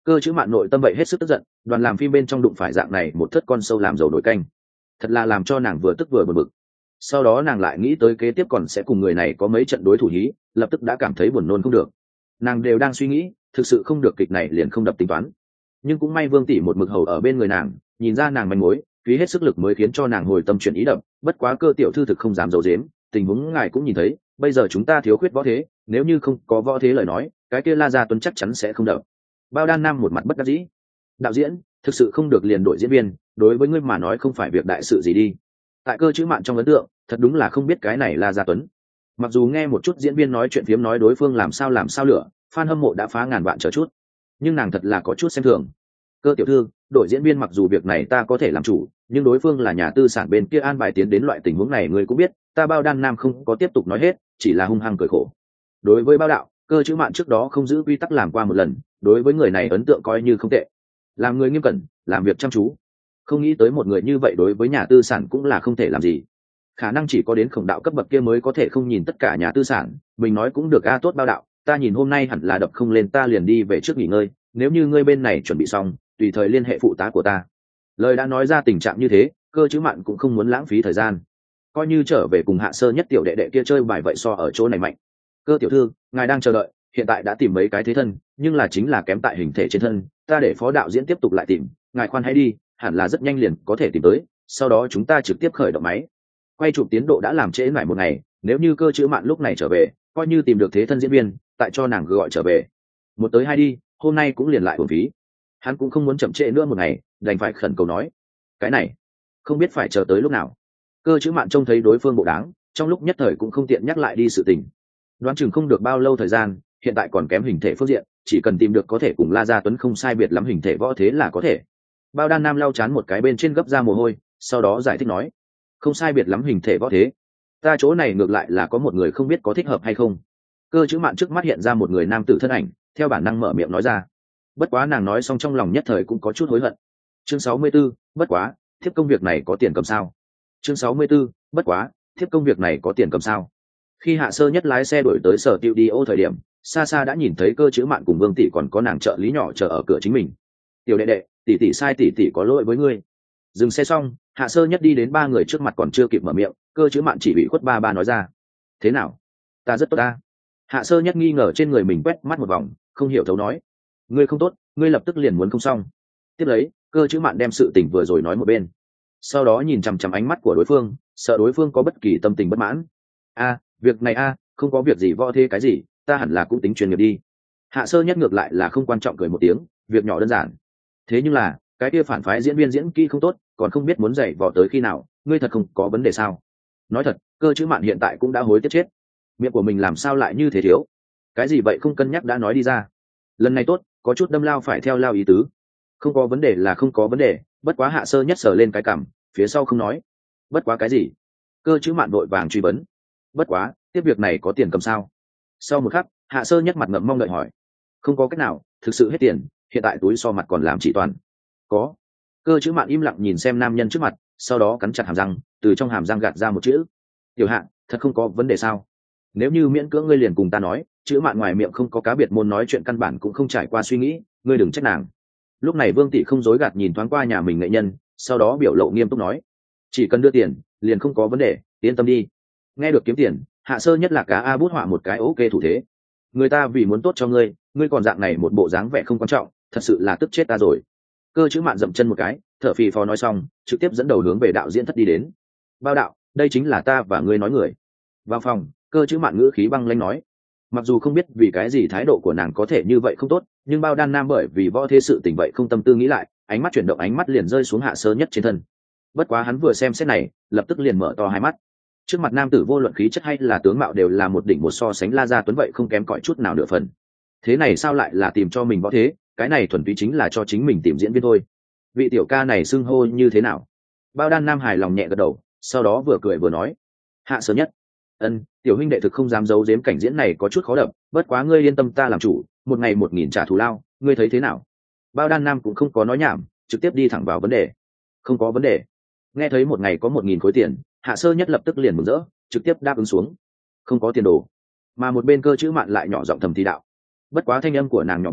Cơ chữ mạn nội tâm vậy hết sức tức giận, đoàn làm phim bên trong đụng phải dạng này một thất con sâu làm dầu nổi canh, thật là làm cho nàng vừa tức vừa bực bực. Sau đó nàng lại nghĩ tới kế tiếp còn sẽ cùng người này có mấy trận đối thủ hí, lập tức đã cảm thấy buồn nôn không được. Nàng đều đang suy nghĩ, thực sự không được kịch này liền không đập tính toán. Nhưng cũng may Vương tỷ một mực hầu ở bên người nàng, nhìn ra nàng manh mối, phí hết sức lực mới khiến cho nàng hồi tâm chuyển ý đập. Bất quá Cơ tiểu thư thực không dám giấu giếm, tình huống ngài cũng nhìn thấy, bây giờ chúng ta thiếu khuyết võ thế, nếu như không có võ thế lời nói, cái kia La Gia Tuấn chắc chắn sẽ không đập. Bao Đan Nam một mặt bất đắc dĩ. Đạo diễn, thực sự không được liền đổi diễn viên, đối với ngươi mà nói không phải việc đại sự gì đi. Tại Cơ chữ mạn trong ấn tượng, thật đúng là không biết cái này La Gia Tuấn. Mặc dù nghe một chút diễn viên nói chuyện phiếm nói đối phương làm sao làm sao lửa, fan hâm mộ đã phá ngàn vạn chờ chút, nhưng nàng thật là có chút xem thường. Cơ tiểu thư, đổi diễn viên mặc dù việc này ta có thể làm chủ, nhưng đối phương là nhà tư sản bên kia an bài tiến đến loại tình huống này ngươi cũng biết, ta Bao Đan Nam không có tiếp tục nói hết, chỉ là hung hăng cười khổ. Đối với Bao đạo, Cơ chữ mạn trước đó không giữ quy tắc làm qua một lần, đối với người này ấn tượng coi như không tệ, làm người nghiêm cẩn, làm việc chăm chú. Không nghĩ tới một người như vậy đối với nhà tư sản cũng là không thể làm gì, khả năng chỉ có đến khổng đạo cấp bậc kia mới có thể không nhìn tất cả nhà tư sản. Mình nói cũng được a, tốt Bao đạo, ta nhìn hôm nay hẳn là đập không lên, ta liền đi về trước nghỉ ngơi, nếu như ngươi bên này chuẩn bị xong tùy thời liên hệ phụ tá của ta. Lời đã nói ra tình trạng như thế, Cơ chữ mạn cũng không muốn lãng phí thời gian, coi như trở về cùng Hạ Sơ Nhất tiểu đệ đệ kia chơi bài vậy so ở chỗ này mạnh. Cơ tiểu thư, ngài đang chờ đợi, hiện tại đã tìm mấy cái thế thân, nhưng là chính là kém tại hình thể trên thân, ta để phó đạo diễn tiếp tục lại tìm, ngài khoan hãy đi, hẳn là rất nhanh liền có thể tìm tới, sau đó chúng ta trực tiếp khởi động máy. Quay chụp tiến độ đã làm trễ lại một ngày, nếu như Cơ chữ mạn lúc này trở về, coi như tìm được thế thân diễn viên, tại cho nàng gọi trở về. Một tới hai đi, hôm nay cũng liền lại uổng phí. Hắn cũng không muốn chậm trễ nữa một ngày, đành phải khẩn cầu nói, cái này không biết phải chờ tới lúc nào. Cơ chữ mạn trông thấy đối phương bộ đáng, trong lúc nhất thời cũng không tiện nhắc lại đi sự tình. Đoán chừng không được bao lâu thời gian, hiện tại còn kém hình thể phương diện, chỉ cần tìm được có thể cùng La Gia Tuấn không sai biệt lắm hình thể võ thế là có thể. Bao Đan Nam lau chán một cái bên trên gấp ra mồ hôi, sau đó giải thích nói, không sai biệt lắm hình thể võ thế, ta chỗ này ngược lại là có một người không biết có thích hợp hay không. Cơ chữ mạn trước mắt hiện ra một người nam tử thân ảnh, theo bản năng mở miệng nói ra. Bất quá nàng nói xong trong lòng nhất thời cũng có chút hối hận. Chương sáu mươi 'bốn, bất quá, thiếp công việc này có tiền cầm sao? Chương sáu mươi 'bốn, bất quá, thiếp công việc này có tiền cầm sao? Khi Hạ Sơ Nhất lái xe đuổi tới sở tiêu đi ô thời điểm, xa xa đã nhìn thấy Cơ chữ mạn cùng Vương tỷ còn có nàng trợ lý nhỏ chờ ở cửa chính mình. Tiểu đệ đệ, tỷ tỷ sai tỷ tỷ có lỗi với ngươi. Dừng xe xong, Hạ Sơ Nhất đi đến ba người trước mặt còn chưa kịp mở miệng, Cơ chữ mạn chỉ bị khuất ba ba nói ra. Thế nào? Ta rất tốt ta. Hạ Sơ Nhất nghi ngờ trên người mình quét mắt một vòng, không hiểu thấu nói, ngươi không tốt, ngươi lập tức liền muốn không xong. Tiếp lấy, Cơ chữ mạn đem sự tình vừa rồi nói một bên, sau đó nhìn chằm chằm ánh mắt của đối phương, sợ đối phương có bất kỳ tâm tình bất mãn. A, việc này a, không có việc gì võ thế cái gì, ta hẳn là cũng tính chuyên nghiệp đi. Hạ Sơ Nhất ngược lại là không quan trọng cười một tiếng, việc nhỏ đơn giản. Thế nhưng là, cái kia phản phái diễn viên diễn kỹ không tốt, còn không biết muốn dạy võ tới khi nào, ngươi thật không có vấn đề sao? Nói thật, Cơ chữ mạn hiện tại cũng đã hối tiếc chết. Miệng của mình làm sao lại như thế thiếu? Cái gì vậy không cân nhắc đã nói đi ra. Lần này tốt, có chút đâm lao phải theo lao ý tứ. Không có vấn đề là không có vấn đề, bất quá Hạ Sơ Nhất sờ lên cái cằm, phía sau không nói. Bất quá cái gì? Cơ chữ mạn vội vàng truy vấn. Bất quá, tiếp việc này có tiền cầm sao? Sau một khắc, Hạ Sơ Nhất mặt ngậm mong đợi hỏi. Không có cách nào, thực sự hết tiền, hiện tại túi so mặt còn làm chỉ toàn. Có. Cơ chữ mạn im lặng nhìn xem nam nhân trước mặt, sau đó cắn chặt hàm răng, từ trong hàm răng gạt ra một chữ. Tiểu Hạ, thật không có vấn đề sao? Nếu như miễn cưỡng ngươi liền cùng ta nói, chữ mạn ngoài miệng không có cá biệt môn nói chuyện căn bản cũng không trải qua suy nghĩ, ngươi đừng trách nàng. Lúc này Vương tỷ không dối gạt nhìn thoáng qua nhà mình nghệ nhân, sau đó biểu lộ nghiêm túc nói, chỉ cần đưa tiền liền không có vấn đề, yên tâm đi. Nghe được kiếm tiền, Hạ Sơ Nhất là cá a bút họa một cái ok thủ thế. Người ta vì muốn tốt cho ngươi, ngươi còn dạng này một bộ dáng vẻ không quan trọng, thật sự là tức chết ta rồi. Cơ chữ mạn dậm chân một cái, thở phì phò nói xong, trực tiếp dẫn đầu hướng về đạo diễn thất đi đến. Bao đạo, đây chính là ta và ngươi nói người. Vào phòng, Cơ chữ mạn ngữ khí băng lãnh nói. Mặc dù không biết vì cái gì thái độ của nàng có thể như vậy không tốt, nhưng Bao Đan Nam bởi vì võ thế sự tình vậy không tâm tư nghĩ lại, ánh mắt chuyển động ánh mắt liền rơi xuống Hạ Sơ Nhất trên thân. Bất quá hắn vừa xem xét này, lập tức liền mở to hai mắt. Trước mặt nam tử vô luận khí chất hay là tướng mạo đều là một đỉnh một so sánh La Gia Tuấn vậy không kém cỏi chút nào nửa phần. Thế này sao lại là tìm cho mình võ thế, cái này thuần túy chính là cho chính mình tìm diễn viên thôi. Vị tiểu ca này xưng hô như thế nào? Bao Đan Nam hài lòng nhẹ gật đầu, sau đó vừa cười vừa nói, Hạ Sơ Nhất. Ân, tiểu huynh đệ thực không dám giấu giếm cảnh diễn này có chút khó đập, bất quá ngươi yên tâm ta làm chủ, một ngày một nghìn trả thù lao, ngươi thấy thế nào? Bao Đan Nam cũng không có nói nhảm, trực tiếp đi thẳng vào vấn đề. Không có vấn đề. Nghe thấy một ngày có một nghìn khối tiền, Hạ Sơ Nhất lập tức liền mừng rỡ, trực tiếp đáp ứng xuống. Không có tiền đồ. Mà một bên Cơ chữ mạn lại nhỏ giọng thầm thì đạo. Bất quá thanh âm của nàng nhỏ bé,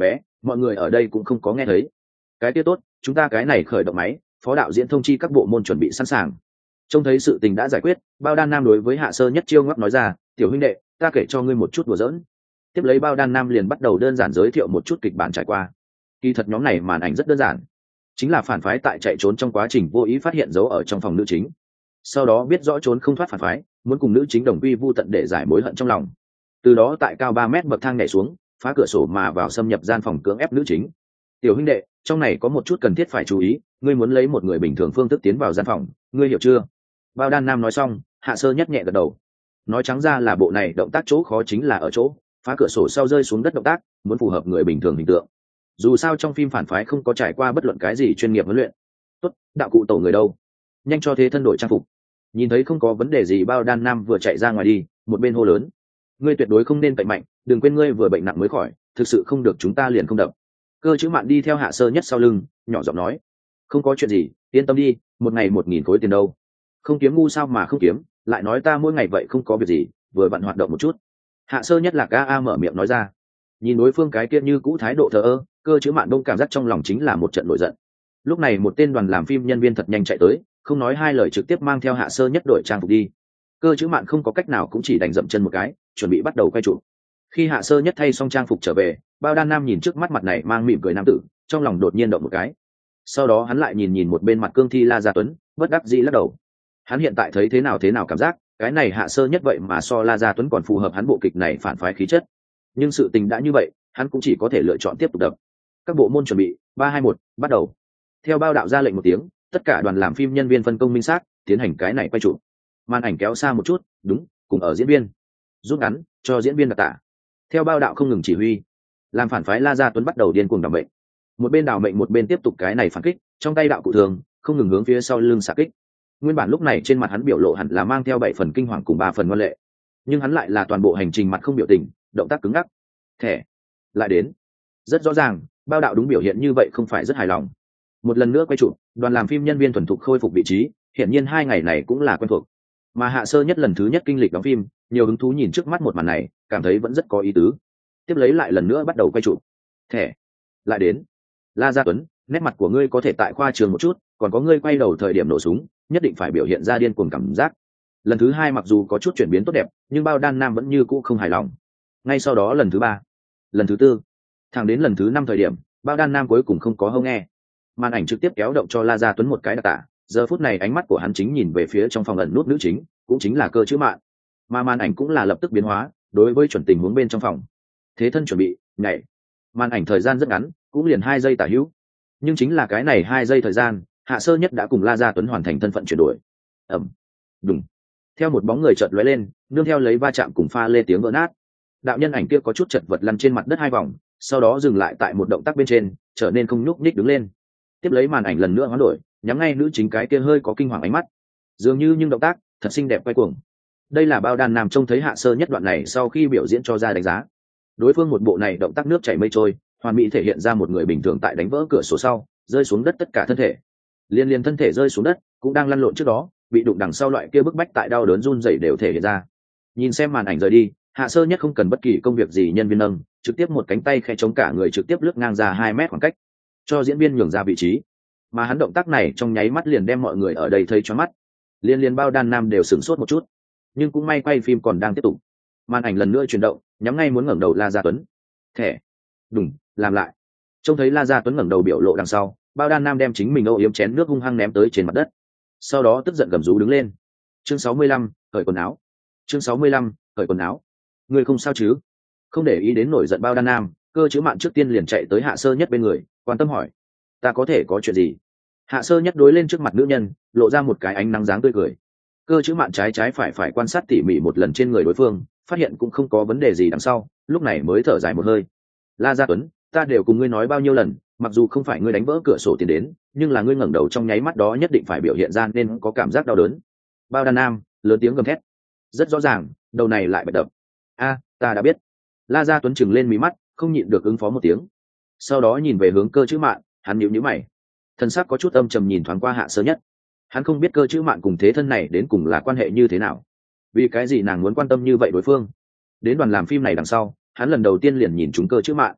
mọi người ở đây cũng không có nghe thấy. Cái kia tốt, chúng ta cái này khởi động máy, phó đạo diễn thông chi các bộ môn chuẩn bị sẵn sàng. Trông thấy sự tình đã giải quyết, Bao Đan Nam đối với Hạ Sơ Nhất chiêu ngoắc nói ra, tiểu huynh đệ, ta kể cho ngươi một chút đùa giỡn. Tiếp lấy Bao Đan Nam liền bắt đầu đơn giản giới thiệu một chút kịch bản trải qua. Kỳ thật nhóm này màn ảnh rất đơn giản, chính là phản phái tại chạy trốn trong quá trình vô ý phát hiện dấu ở trong phòng nữ chính, sau đó biết rõ trốn không thoát phản phái, muốn cùng nữ chính đồng quy vu tận để giải mối hận trong lòng, từ đó tại cao ba mét bậc thang nhảy xuống, phá cửa sổ mà vào xâm nhập gian phòng cưỡng ép nữ chính. Tiểu huynh đệ, trong này có một chút cần thiết phải chú ý, ngươi muốn lấy một người bình thường phương thức tiến vào gian phòng, ngươi hiểu chưa? Bao Đan Nam nói xong, Hạ Sơ Nhất nhẹ gật đầu. Nói trắng ra là bộ này động tác chỗ khó chính là ở chỗ phá cửa sổ sau rơi xuống đất động tác, muốn phù hợp người bình thường hình tượng. Dù sao trong phim phản phái không có trải qua bất luận cái gì chuyên nghiệp huấn luyện. Tốt, đạo cụ tổ người đâu? Nhanh cho thế thân đổi trang phục. Nhìn thấy không có vấn đề gì, Bao Đan Nam vừa chạy ra ngoài đi, một bên hô lớn, ngươi tuyệt đối không nên cậy mạnh, đừng quên ngươi vừa bệnh nặng mới khỏi, thực sự không được chúng ta liền không đập. Cơ Chữ Mạn đi theo Hạ Sơ Nhất sau lưng, nhỏ giọng nói, không có chuyện gì, yên tâm đi, một ngày một nghìn khối tiền đâu, không kiếm ngu sao mà không kiếm, lại nói ta mỗi ngày vậy không có việc gì, vừa vặn hoạt động một chút. Hạ Sơ Nhất là ca a mở miệng nói ra. Nhìn đối phương cái kia như cũ thái độ thờ ơ, Cơ Chữ Mạn đông cảm giác trong lòng chính là một trận nổi giận. Lúc này một tên đoàn làm phim nhân viên thật nhanh chạy tới, không nói hai lời trực tiếp mang theo Hạ Sơ Nhất đổi trang phục đi. Cơ Chữ Mạn không có cách nào cũng chỉ đành dậm chân một cái, chuẩn bị bắt đầu quay chụp. Khi Hạ Sơ Nhất thay xong trang phục trở về, Bao Đan Nam nhìn trước mắt mặt này mang mỉm cười nam tử, trong lòng đột nhiên động một cái. Sau đó hắn lại nhìn nhìn một bên mặt cương thi La Gia Tuấn, bất đắc dĩ lắc đầu. Hắn hiện tại thấy thế nào thế nào cảm giác, cái này Hạ Sơ Nhất vậy mà so La Gia Tuấn còn phù hợp hắn bộ kịch này phản phái khí chất. Nhưng sự tình đã như vậy, hắn cũng chỉ có thể lựa chọn tiếp tục đập. Các bộ môn chuẩn bị, ba hai một, bắt đầu. Theo Bao đạo ra lệnh một tiếng, tất cả đoàn làm phim nhân viên phân công minh xác, tiến hành cái này quay chụp. Màn ảnh kéo xa một chút, đúng, cùng ở diễn viên. Rút ngắn, cho diễn viên đặc tả. Theo Bao đạo không ngừng chỉ huy, làm phản phái La Gia Tuấn bắt đầu điên cuồng đảm mệnh. Một bên đảo mệnh một bên tiếp tục cái này phản kích, trong tay đạo cụ thường không ngừng hướng phía sau lưng xạ kích. Nguyên bản lúc này trên mặt hắn biểu lộ hẳn là mang theo bảy phần kinh hoàng cùng ba phần ngoan lệ, nhưng hắn lại là toàn bộ hành trình mặt không biểu tình, động tác cứng ngắc. Thẻ lại đến. Rất rõ ràng, Bao đạo đúng biểu hiện như vậy không phải rất hài lòng. Một lần nữa quay chụp, đoàn làm phim nhân viên thuần thục khôi phục vị trí, hiển nhiên hai ngày này cũng là quen thuộc. Mà Hạ Sơ Nhất lần thứ nhất kinh lịch đóng phim, nhiều hứng thú nhìn trước mắt một màn này, cảm thấy vẫn rất có ý tứ. Tiếp lấy lại lần nữa bắt đầu quay chụp. Thẻ lại đến. La Gia Tuấn, nét mặt của ngươi có thể tại khoa trường một chút, còn có ngươi quay đầu thời điểm nổ súng, nhất định phải biểu hiện ra điên cuồng cảm giác. Lần thứ hai mặc dù có chút chuyển biến tốt đẹp, nhưng Bao Đan Nam vẫn như cũ không hài lòng. Ngay sau đó lần thứ ba, lần thứ tư, thẳng đến lần thứ năm thời điểm, Bao Đan Nam cuối cùng không có hâu nghe. Màn ảnh trực tiếp kéo động cho La Gia Tuấn một cái đặc tả, giờ phút này ánh mắt của hắn chính nhìn về phía trong phòng ẩn nút nữ chính, cũng chính là Cơ Chữ Mạn. Mà màn ảnh cũng là lập tức biến hóa, đối với chuẩn tình huống bên trong phòng. Thế thân chuẩn bị, nhảy. Màn ảnh thời gian rất ngắn, cũng liền hai giây tả hữu. Nhưng chính là cái này hai giây thời gian, Hạ Sơ Nhất đã cùng La Gia Tuấn hoàn thành thân phận chuyển đổi. Ẩm, đùng. Theo một bóng người chợt lóe lên, nương theo lấy va chạm cùng pha lê tiếng vỡ nát. Đạo nhân ảnh kia có chút chật vật lăn trên mặt đất hai vòng, sau đó dừng lại tại một động tác bên trên, trở nên không nhúc nhích đứng lên. Tiếp lấy màn ảnh lần nữa hoán đổi, nhắm ngay nữ chính cái kia hơi có kinh hoàng ánh mắt. Dường như nhưng động tác thật xinh đẹp quay cuồng. Đây là Bao Đan Nam trông thấy Hạ Sơ Nhất đoạn này sau khi biểu diễn cho ra đánh giá. Đối phương một bộ này động tác nước chảy mây trôi, hoàn mỹ thể hiện ra một người bình thường tại đánh vỡ cửa sổ sau, rơi xuống đất tất cả thân thể. Liên liên thân thể rơi xuống đất, cũng đang lăn lộn trước đó, bị đụng đằng sau loại kia bức bách tại đau đớn run rẩy đều thể hiện ra. Nhìn xem màn ảnh rời đi, Hạ Sơ Nhất không cần bất kỳ công việc gì nhân viên nâng, trực tiếp một cánh tay khẽ chống cả người trực tiếp lướt ngang ra hai mét khoảng cách, cho diễn viên nhường ra vị trí. Mà hắn động tác này trong nháy mắt liền đem mọi người ở đây thấy choáng mắt. Liên liên Bao Đan Nam đều sửng sốt một chút, nhưng cũng may quay phim còn đang tiếp tục. Màn ảnh lần nữa chuyển động, nhắm ngay muốn ngẩng đầu La Gia Tuấn. Thẻ đùng, làm lại. Trông thấy La Gia Tuấn ngẩng đầu biểu lộ đằng sau, Bao Đan Nam đem chính mình âu yếm chén nước hung hăng ném tới trên mặt đất, sau đó tức giận gầm rú đứng lên. Chương sáu mươi lăm, cởi quần áo. Chương sáu mươi lăm, cởi quần áo. Ngươi không sao chứ? Không để ý đến nổi giận Bao Đan Nam, Cơ Chữ Mạn trước tiên liền chạy tới Hạ Sơ Nhất bên người, quan tâm hỏi: ta có thể có chuyện gì? Hạ Sơ Nhất đối lên trước mặt nữ nhân, lộ ra một cái ánh nắng dáng tươi cười. Cơ Chữ Mạn trái trái phải phải quan sát tỉ mỉ một lần trên người đối phương, phát hiện cũng không có vấn đề gì đằng sau, lúc này mới thở dài một hơi. La Gia Tuấn, ta đều cùng ngươi nói bao nhiêu lần, mặc dù không phải ngươi đánh vỡ cửa sổ tiến đến, nhưng là ngươi ngẩng đầu trong nháy mắt đó nhất định phải biểu hiện ra nên có cảm giác đau đớn. Bao Đan Nam lớn tiếng gầm thét, rất rõ ràng, đầu này lại bật đập. A, ta đã biết. La Gia Tuấn chừng lên mí mắt, không nhịn được ứng phó một tiếng. Sau đó nhìn về hướng Cơ Chữ Mạn, hắn nhíu nhíu mày, thân xác có chút âm trầm nhìn thoáng qua Hạ Sơ Nhất. Hắn không biết Cơ Chữ Mạn cùng thế thân này đến cùng là quan hệ như thế nào, vì cái gì nàng muốn quan tâm như vậy đối phương. Đến đoàn làm phim này đằng sau, hắn lần đầu tiên liền nhìn chúng Cơ Chữ Mạn.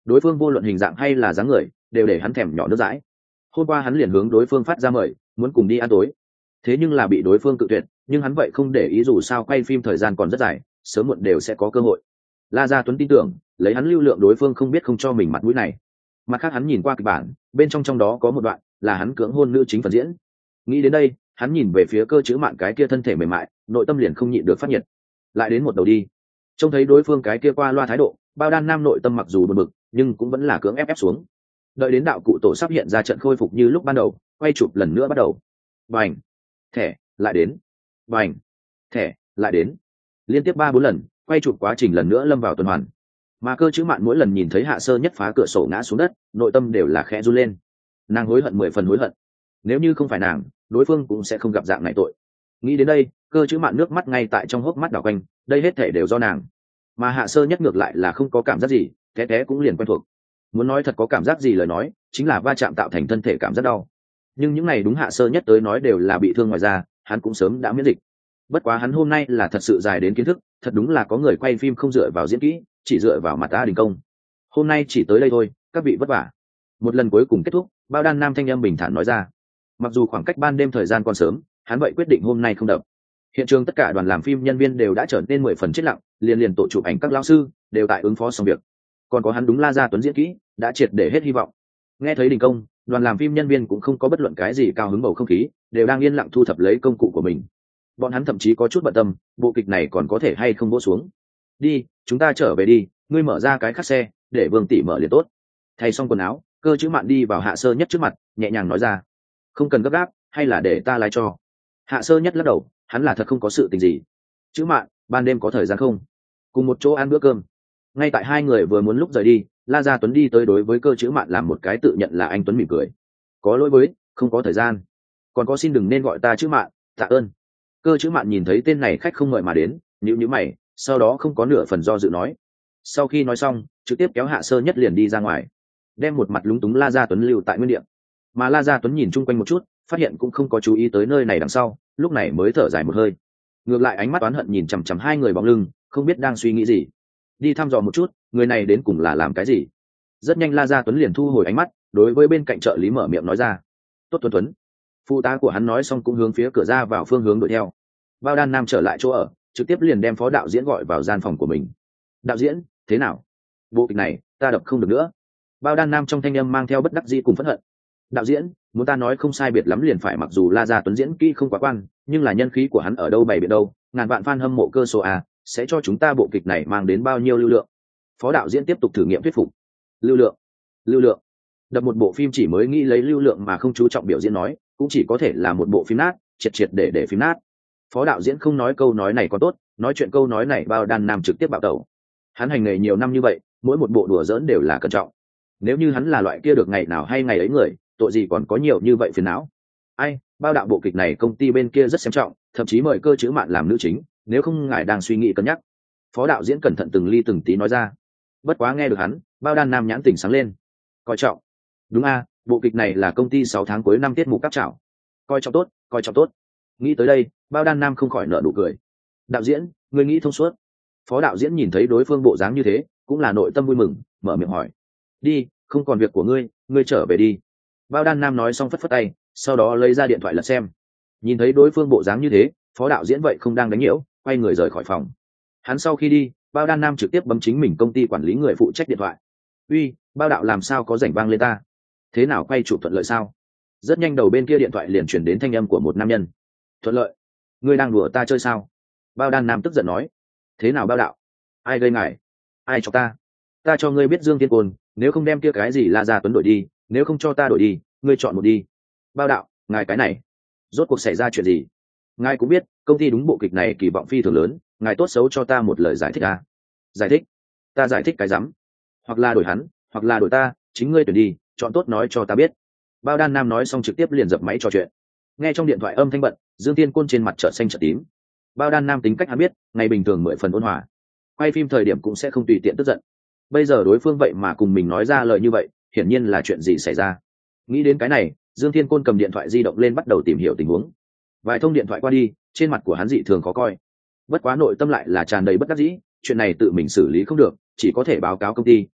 đối phương vô luận hình dạng hay là dáng người đều để hắn thèm nhỏ nước dãi. Hôm qua hắn liền hướng đối phương phát ra mời muốn cùng đi ăn tối, thế nhưng là bị đối phương cự tuyệt, nhưng hắn vậy không để ý, dù sao quay phim thời gian còn rất dài, sớm muộn đều sẽ có cơ hội. La Gia Tuấn tin tưởng lấy hắn lưu lượng đối phương không biết không cho mình mặt mũi này. Mặt khác hắn nhìn qua kịch bản, bên trong trong đó có một đoạn là hắn cưỡng hôn nữ chính phần diễn. Nghĩ đến đây, hắn nhìn về phía Cơ Chữ Mạn cái kia thân thể mềm mại, nội tâm liền không nhịn được phát nhiệt. Lại đến một đầu đi. Trông thấy đối phương cái kia qua loa thái độ, Bao Đan Nam nội tâm mặc dù buồn bực, nhưng cũng vẫn là cưỡng ép ép xuống. Đợi đến đạo cụ tổ sắp hiện ra trận khôi phục như lúc ban đầu, quay chụp lần nữa bắt đầu. Bành, thẻ, lại đến. Bành, thẻ, lại đến. Liên tiếp ba bốn lần, quay chụp quá trình lần nữa lâm vào tuần hoàn. Mà Cơ Chữ Mạn mỗi lần nhìn thấy Hạ Sơ Nhất phá cửa sổ ngã xuống đất, nội tâm đều là khẽ run lên. Nàng hối hận mười phần hối hận. Nếu như không phải nàng, đối phương cũng sẽ không gặp dạng này tội. Nghĩ đến đây, Cơ Chữ Mạn nước mắt ngay tại trong hốc mắt đảo quanh, đây hết thể đều do nàng. Mà Hạ Sơ Nhất ngược lại là không có cảm giác gì, té té cũng liền quen thuộc. Muốn nói thật có cảm giác gì lời nói, chính là va chạm tạo thành thân thể cảm giác đau. Nhưng những này đúng Hạ Sơ Nhất tới nói đều là bị thương ngoài da, hắn cũng sớm đã miễn dịch. Bất quá hắn hôm nay là thật sự dài đến kiến thức, thật đúng là có người quay phim không dựa vào diễn kỹ, chỉ dựa vào mặt ta đình công. Hôm nay chỉ tới đây thôi, các vị vất vả. Một lần cuối cùng kết thúc, Bao Đan Nam thanh âm bình thản nói ra. Mặc dù khoảng cách ban đêm thời gian còn sớm, hắn vậy quyết định hôm nay không đập. Hiện trường tất cả đoàn làm phim nhân viên đều đã trở nên mười phần chết lặng, liền liền tổ chụp ảnh các lão sư đều tại ứng phó xong việc. Còn có hắn đúng La Gia Tuấn diễn kỹ, đã triệt để hết hy vọng. Nghe thấy đình công, đoàn làm phim nhân viên cũng không có bất luận cái gì cao hứng bầu không khí, đều đang yên lặng thu thập lấy công cụ của mình. Bọn hắn thậm chí có chút bận tâm, bộ kịch này còn có thể hay không vỗ xuống. Đi, chúng ta trở về đi, ngươi mở ra cái khắc xe, để Vương tỷ mở liền tốt. Thay xong quần áo, Cơ Chữ Mạn đi vào Hạ Sơ Nhất trước mặt, nhẹ nhàng nói ra. Không cần gấp gáp, hay là để ta lái cho. Hạ Sơ Nhất lắc đầu, hắn là thật không có sự tình gì. Chữ Mạn, ban đêm có thời gian không? Cùng một chỗ ăn bữa cơm. Ngay tại hai người vừa muốn lúc rời đi, La Gia Tuấn đi tới đối với Cơ Chữ Mạn làm một cái tự nhận là anh Tuấn mỉm cười. Có lỗi với, không có thời gian. Còn có xin đừng nên gọi ta Chữ Mạn, tạ ơn. Cơ Chữ Mạn nhìn thấy tên này khách không mời mà đến, nhíu nhíu mày, sau đó không có nửa phần do dự nói. Sau khi nói xong, trực tiếp kéo Hạ Sơ Nhất liền đi ra ngoài, đem một mặt lúng túng La Gia Tuấn lưu tại nguyên địa. Mà La Gia Tuấn nhìn chung quanh một chút, phát hiện cũng không có chú ý tới nơi này đằng sau, lúc này mới thở dài một hơi. Ngược lại ánh mắt oán hận nhìn chằm chằm hai người bóng lưng, không biết đang suy nghĩ gì. Đi thăm dò một chút, người này đến cùng là làm cái gì. Rất nhanh La Gia Tuấn liền thu hồi ánh mắt, đối với bên cạnh trợ lý mở miệng nói ra. Tốt Tuấn Tuấn. Phụ tá của hắn nói xong cũng hướng phía cửa ra vào phương hướng đuổi theo. Bao Đan Nam trở lại chỗ ở, trực tiếp liền đem phó đạo diễn gọi vào gian phòng của mình. Đạo diễn, thế nào? Bộ kịch này ta đập không được nữa. Bao Đan Nam trong thanh âm mang theo bất đắc dĩ cùng phẫn hận. Đạo diễn, muốn ta nói không sai biệt lắm liền phải, mặc dù La Gia Tuấn diễn kỹ không quá quan, nhưng là nhân khí của hắn ở đâu bày biện đâu, ngàn vạn fan hâm mộ cơ số a, sẽ cho chúng ta bộ kịch này mang đến bao nhiêu lưu lượng. Phó đạo diễn tiếp tục thử nghiệm thuyết phục. Lưu lượng, lưu lượng. Đập một bộ phim chỉ mới nghĩ lấy lưu lượng mà không chú trọng biểu diễn nói, cũng chỉ có thể là một bộ phim nát, triệt triệt để để phim nát. Phó đạo diễn không nói câu nói này có tốt, nói chuyện câu nói này Bao Đan Nam trực tiếp bạo tẩu. Hắn hành nghề nhiều năm như vậy, mỗi một bộ đùa giỡn đều là cẩn trọng. Nếu như hắn là loại kia được ngày nào hay ngày ấy người, tội gì còn có nhiều như vậy phiền não. Ai, Bao đạo bộ kịch này công ty bên kia rất xem trọng, thậm chí mời Cơ Chữ Mạn làm nữ chính, nếu không ngài đang suy nghĩ cân nhắc. Phó đạo diễn cẩn thận từng ly từng tí nói ra. Bất quá nghe được hắn, Bao Đan Nam nhãn tỉnh sáng lên. Coi trọng. Đúng a, bộ kịch này là công ty sáu tháng cuối năm tiết mục cáp trảo. Coi trọng tốt, coi trọng tốt. Nghĩ tới đây, Bao Đan Nam không khỏi nở nụ cười. Đạo diễn, người nghĩ thông suốt. Phó đạo diễn nhìn thấy đối phương bộ dáng như thế, cũng là nội tâm vui mừng, mở miệng hỏi. Đi, không còn việc của ngươi, ngươi trở về đi. Bao Đan Nam nói xong phất phất tay, sau đó lấy ra điện thoại lật xem. Nhìn thấy đối phương bộ dáng như thế, phó đạo diễn vậy không đang đánh nhiễu, quay người rời khỏi phòng. Hắn sau khi đi, Bao Đan Nam trực tiếp bấm chính mình công ty quản lý người phụ trách điện thoại. Uy, Bao đạo làm sao có rảnh vang lên ta? Thế nào quay chụp thuận lợi sao? Rất nhanh đầu bên kia điện thoại liền chuyển đến thanh âm của một nam nhân. Thuận lợi? Ngươi đang đùa ta chơi sao? Bao Đan Nam tức giận nói. Thế nào Bao đạo? Ai gây ngài? Ai cho ta? Ta cho ngươi biết Dương Thiên Côn, nếu không đem kia cái gì La Gia Tuấn đổi đi, nếu không cho ta đổi đi, ngươi chọn một đi. Bao đạo, ngài cái này, rốt cuộc xảy ra chuyện gì? Ngài cũng biết, công ty đúng bộ kịch này kỳ vọng phi thường lớn, ngài tốt xấu cho ta một lời giải thích à? Giải thích? Ta giải thích cái rắm? Hoặc là đổi hắn, hoặc là đổi ta, chính ngươi tuyển đi, chọn tốt nói cho ta biết. Bao Đan Nam nói xong trực tiếp liền dập máy trò chuyện. Nghe trong điện thoại âm thanh bận, Dương Thiên Côn trên mặt chợt xanh chợt tím. Bao Đan Nam tính cách hắn biết, ngày bình thường mười phần ôn hòa, quay phim thời điểm cũng sẽ không tùy tiện tức giận. Bây giờ đối phương vậy mà cùng mình nói ra lời như vậy, hiển nhiên là chuyện gì xảy ra. Nghĩ đến cái này, Dương Thiên Côn cầm điện thoại di động lên bắt đầu tìm hiểu tình huống. Vài thông điện thoại qua đi, trên mặt của hắn dị thường khó coi. Bất quá nội tâm lại là tràn đầy bất đắc dĩ, chuyện này tự mình xử lý không được, chỉ có thể báo cáo công ty,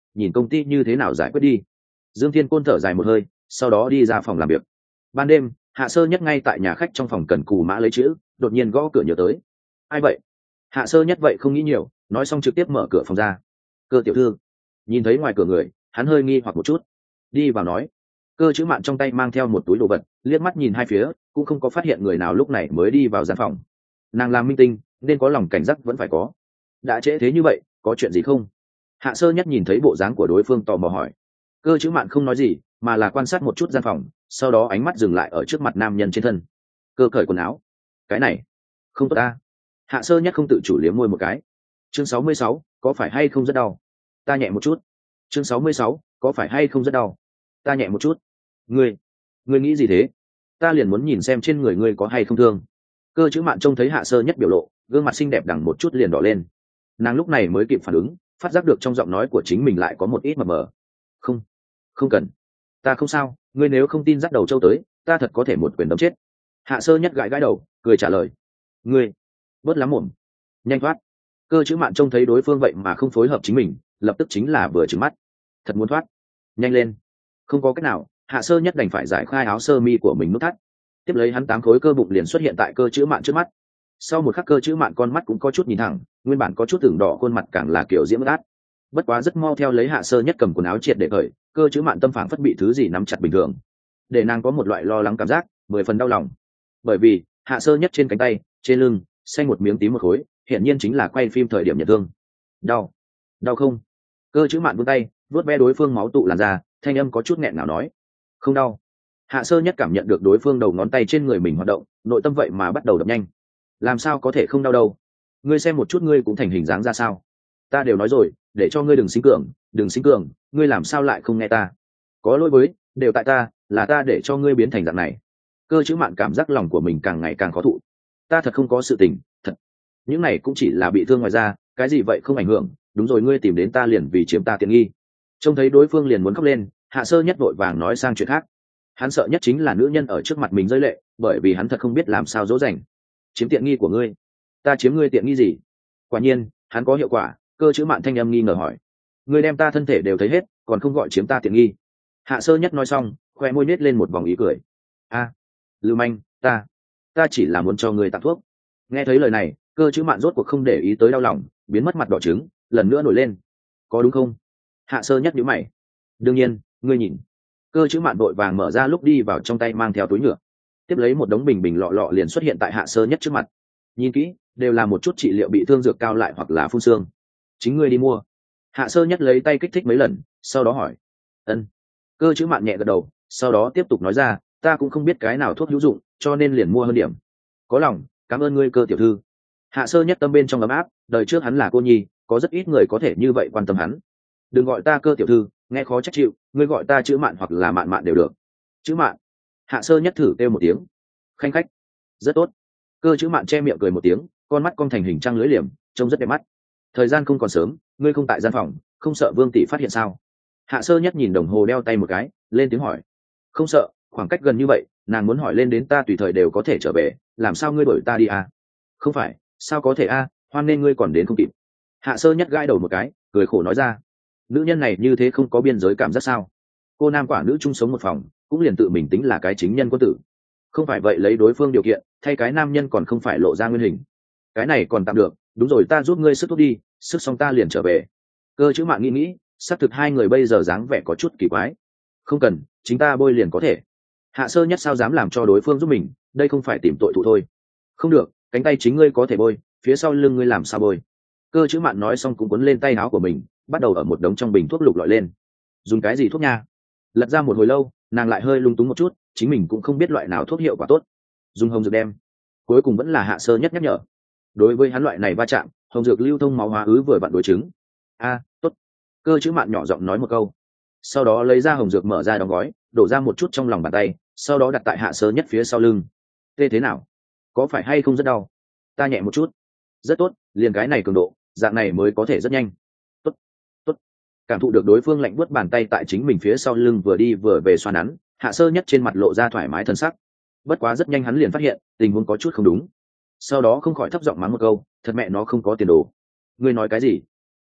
nhìn công ty như thế nào giải quyết đi. Dương Thiên Côn thở dài một hơi, sau đó đi ra phòng làm việc. Ban đêm, Hạ Sơ Nhất ngay tại nhà khách trong phòng cần cù mã lấy chữ, đột nhiên gõ cửa nhớ tới. Ai vậy? Hạ Sơ Nhất vậy không nghĩ nhiều, nói xong trực tiếp mở cửa phòng ra. Cơ tiểu thư. Nhìn thấy ngoài cửa người, hắn hơi nghi hoặc một chút, đi vào nói. Cơ chữ mạn trong tay mang theo một túi đồ vật, liếc mắt nhìn hai phía, cũng không có phát hiện người nào lúc này mới đi vào gian phòng. Nàng làm minh tinh, nên có lòng cảnh giác vẫn phải có. Đã trễ thế như vậy, có chuyện gì không? Hạ Sơ Nhất nhìn thấy bộ dáng của đối phương tò mò hỏi. Cơ chữ mạn không nói gì, mà là quan sát một chút gian phòng, sau đó ánh mắt dừng lại ở trước mặt nam nhân trên thân. Cơ cởi quần áo. Cái này không tốt ta. Hạ Sơ Nhất không tự chủ liếm môi một cái. Chương sáu mươi sáu, có phải hay không rất đau? Ta nhẹ một chút. Chương sáu mươi sáu, có phải hay không rất đau? Ta nhẹ một chút. Ngươi, ngươi nghĩ gì thế? Ta liền muốn nhìn xem trên người ngươi có hay không thương. Cơ chữ mạn trông thấy Hạ Sơ Nhất biểu lộ, gương mặt xinh đẹp đằng một chút liền đỏ lên. Nàng lúc này mới kịp phản ứng, phát giác được trong giọng nói của chính mình lại có một ít mờ mờ. Không, không cần. Ta không sao, ngươi nếu không tin dắt đầu châu tới, ta thật có thể một quyền đấm chết. Hạ Sơ Nhất gãi gãi đầu, cười trả lời. Ngươi, bớt lắm mồm. Nhanh thoát. Cơ chữ mạn trông thấy đối phương vậy mà không phối hợp chính mình, lập tức chính là vừa trừng mắt. Thật muốn thoát. Nhanh lên. Không có cách nào, Hạ Sơ Nhất đành phải giải khai áo sơ mi của mình nút thắt. Tiếp lấy hắn tám khối cơ bụng liền xuất hiện tại cơ chữ mạn trước mắt. Sau một khắc cơ chữ mạn con mắt cũng có chút nhìn thẳng, nguyên bản có chút tưởng đỏ khuôn mặt càng là kiểu diễm át. Bất quá rất mau theo lấy Hạ Sơ Nhất cầm quần áo triệt để cởi, cơ chữ mạn tâm phảng phất bị thứ gì nắm chặt bình thường, để nàng có một loại lo lắng cảm giác, mười phần đau lòng. Bởi vì Hạ Sơ Nhất trên cánh tay, trên lưng, xanh một miếng tím một khối, hiện nhiên chính là quay phim thời điểm nhận thương. Đau, đau không? Cơ chữ mạn vươn tay, vuốt ve đối phương máu tụ làn da, thanh âm có chút nghẹn ngào nói. Không đau. Hạ Sơ Nhất cảm nhận được đối phương đầu ngón tay trên người mình hoạt động, nội tâm vậy mà bắt đầu đập nhanh. Làm sao có thể không đau đâu? Ngươi xem một chút ngươi cũng thành hình dáng ra sao? Ta đều nói rồi, để cho ngươi đừng sinh cường, đừng sinh cường, ngươi làm sao lại không nghe ta? Có lỗi với, đều tại ta, là ta để cho ngươi biến thành dạng này. Cơ chữ mạn cảm giác lòng của mình càng ngày càng khó thụ. Ta thật không có sự tình, thật. Những này cũng chỉ là bị thương ngoài da, cái gì vậy không ảnh hưởng, đúng rồi ngươi tìm đến ta liền vì chiếm ta tiện nghi. Trông thấy đối phương liền muốn khóc lên, Hạ Sơ Nhất vội vàng nói sang chuyện khác. Hắn sợ nhất chính là nữ nhân ở trước mặt mình rơi lệ, bởi vì hắn thật không biết làm sao dỗ dành. Chiếm tiện nghi của ngươi? Ta chiếm ngươi tiện nghi gì? Quả nhiên, hắn có hiệu quả. Cơ chữ mạn thanh âm nghi ngờ hỏi. Ngươi đem ta thân thể đều thấy hết, còn không gọi chiếm ta tiện nghi? Hạ Sơ Nhất nói xong, khoe môi nết lên một vòng ý cười. A, à, lưu manh, ta, ta chỉ là muốn cho ngươi tặng thuốc. Nghe thấy lời này, cơ chữ mạn rốt cuộc không để ý tới đau lòng, biến mất mặt đỏ trứng, lần nữa nổi lên. Có đúng không? Hạ Sơ Nhất nhíu mày. Đương nhiên, ngươi nhìn. Cơ chữ mạn vội vàng mở ra lúc đi vào trong tay mang theo túi nhựa, tiếp lấy một đống bình bình lọ lọ liền xuất hiện tại Hạ Sơ Nhất trước mặt. Nhìn kỹ, đều là một chút trị liệu bị thương dược cao lại hoặc là phun xương. Chính ngươi đi mua. Hạ Sơ Nhất lấy tay kích thích mấy lần, sau đó hỏi. Ân. Cơ chữ mạn nhẹ gật đầu, sau đó tiếp tục nói ra, ta cũng không biết cái nào thuốc hữu dụng, cho nên liền mua hơn điểm. Có lòng, cảm ơn ngươi Cơ tiểu thư. Hạ Sơ Nhất tâm bên trong ấm áp, đời trước hắn là cô nhi, có rất ít người có thể như vậy quan tâm hắn. Đừng gọi ta Cơ tiểu thư, nghe khó trách chịu, ngươi gọi ta chữ mạn hoặc là mạn mạn đều được. Chữ mạn. Hạ Sơ Nhất thử kêu một tiếng. Khanh khách. Rất tốt. Cơ chữ mạn che miệng cười một tiếng, con mắt cong thành hình trăng lưỡi liềm, trông rất đẹp mắt. Thời gian không còn sớm, ngươi không tại gian phòng, không sợ Vương tỷ phát hiện sao? Hạ Sơ Nhất nhìn đồng hồ đeo tay một cái, lên tiếng hỏi. Không sợ, khoảng cách gần như vậy, nàng muốn hỏi lên đến ta tùy thời đều có thể trở về, làm sao ngươi đuổi ta đi à? Không phải, sao có thể a, à, hoan nên ngươi còn đến không kịp. Hạ Sơ Nhất gãi đầu một cái, cười khổ nói ra. Nữ nhân này như thế không có biên giới cảm giác sao? Cô nam quả nữ chung sống một phòng, cũng liền tự mình tính là cái chính nhân quân tử. Không phải vậy lấy đối phương điều kiện, thay cái nam nhân còn không phải lộ ra nguyên hình. Cái này còn tạm được, đúng rồi ta giúp ngươi sức thuốc đi, sức xong ta liền trở về. Cơ chữ mạn nghĩ nghĩ, xác thực hai người bây giờ dáng vẻ có chút kỳ quái. Không cần, chính ta bôi liền có thể. Hạ Sơ Nhất sao dám làm cho đối phương giúp mình, đây không phải tìm tội thụ thôi. Không được, cánh tay chính ngươi có thể bôi, phía sau lưng ngươi làm sao bôi? Cơ chữ mạn nói xong cũng cuốn lên tay áo của mình, bắt đầu ở một đống trong bình thuốc lục lọi lên. Dùng cái gì thuốc nha? Lật ra một hồi lâu, nàng lại hơi lung túng một chút, chính mình cũng không biết loại nào thuốc hiệu quả tốt. Dùng hồng dược đem. Cuối cùng vẫn là Hạ Sơ Nhất nhắc nhở. Đối với hắn loại này va chạm, hồng dược lưu thông máu hóa ứ vừa vặn đối chứng. A, tốt. Cơ chữ mạn nhỏ giọng nói một câu, sau đó lấy ra hồng dược mở ra đóng gói, đổ ra một chút trong lòng bàn tay, sau đó đặt tại Hạ Sơ Nhất phía sau lưng. Tê thế nào? Có phải hay không rất đau? Ta nhẹ một chút. Rất tốt, liền cái này cường độ, dạng này mới có thể rất nhanh. Tốt, tốt. Cảm thụ được đối phương lạnh buốt bàn tay tại chính mình phía sau lưng vừa đi vừa về xoa nắn, Hạ Sơ Nhất trên mặt lộ ra thoải mái thân sắc. Bất quá rất nhanh hắn liền phát hiện tình huống có chút không đúng, sau đó không khỏi thấp giọng mắng một câu, thật mẹ nó không có tiền đồ. Ngươi nói cái gì?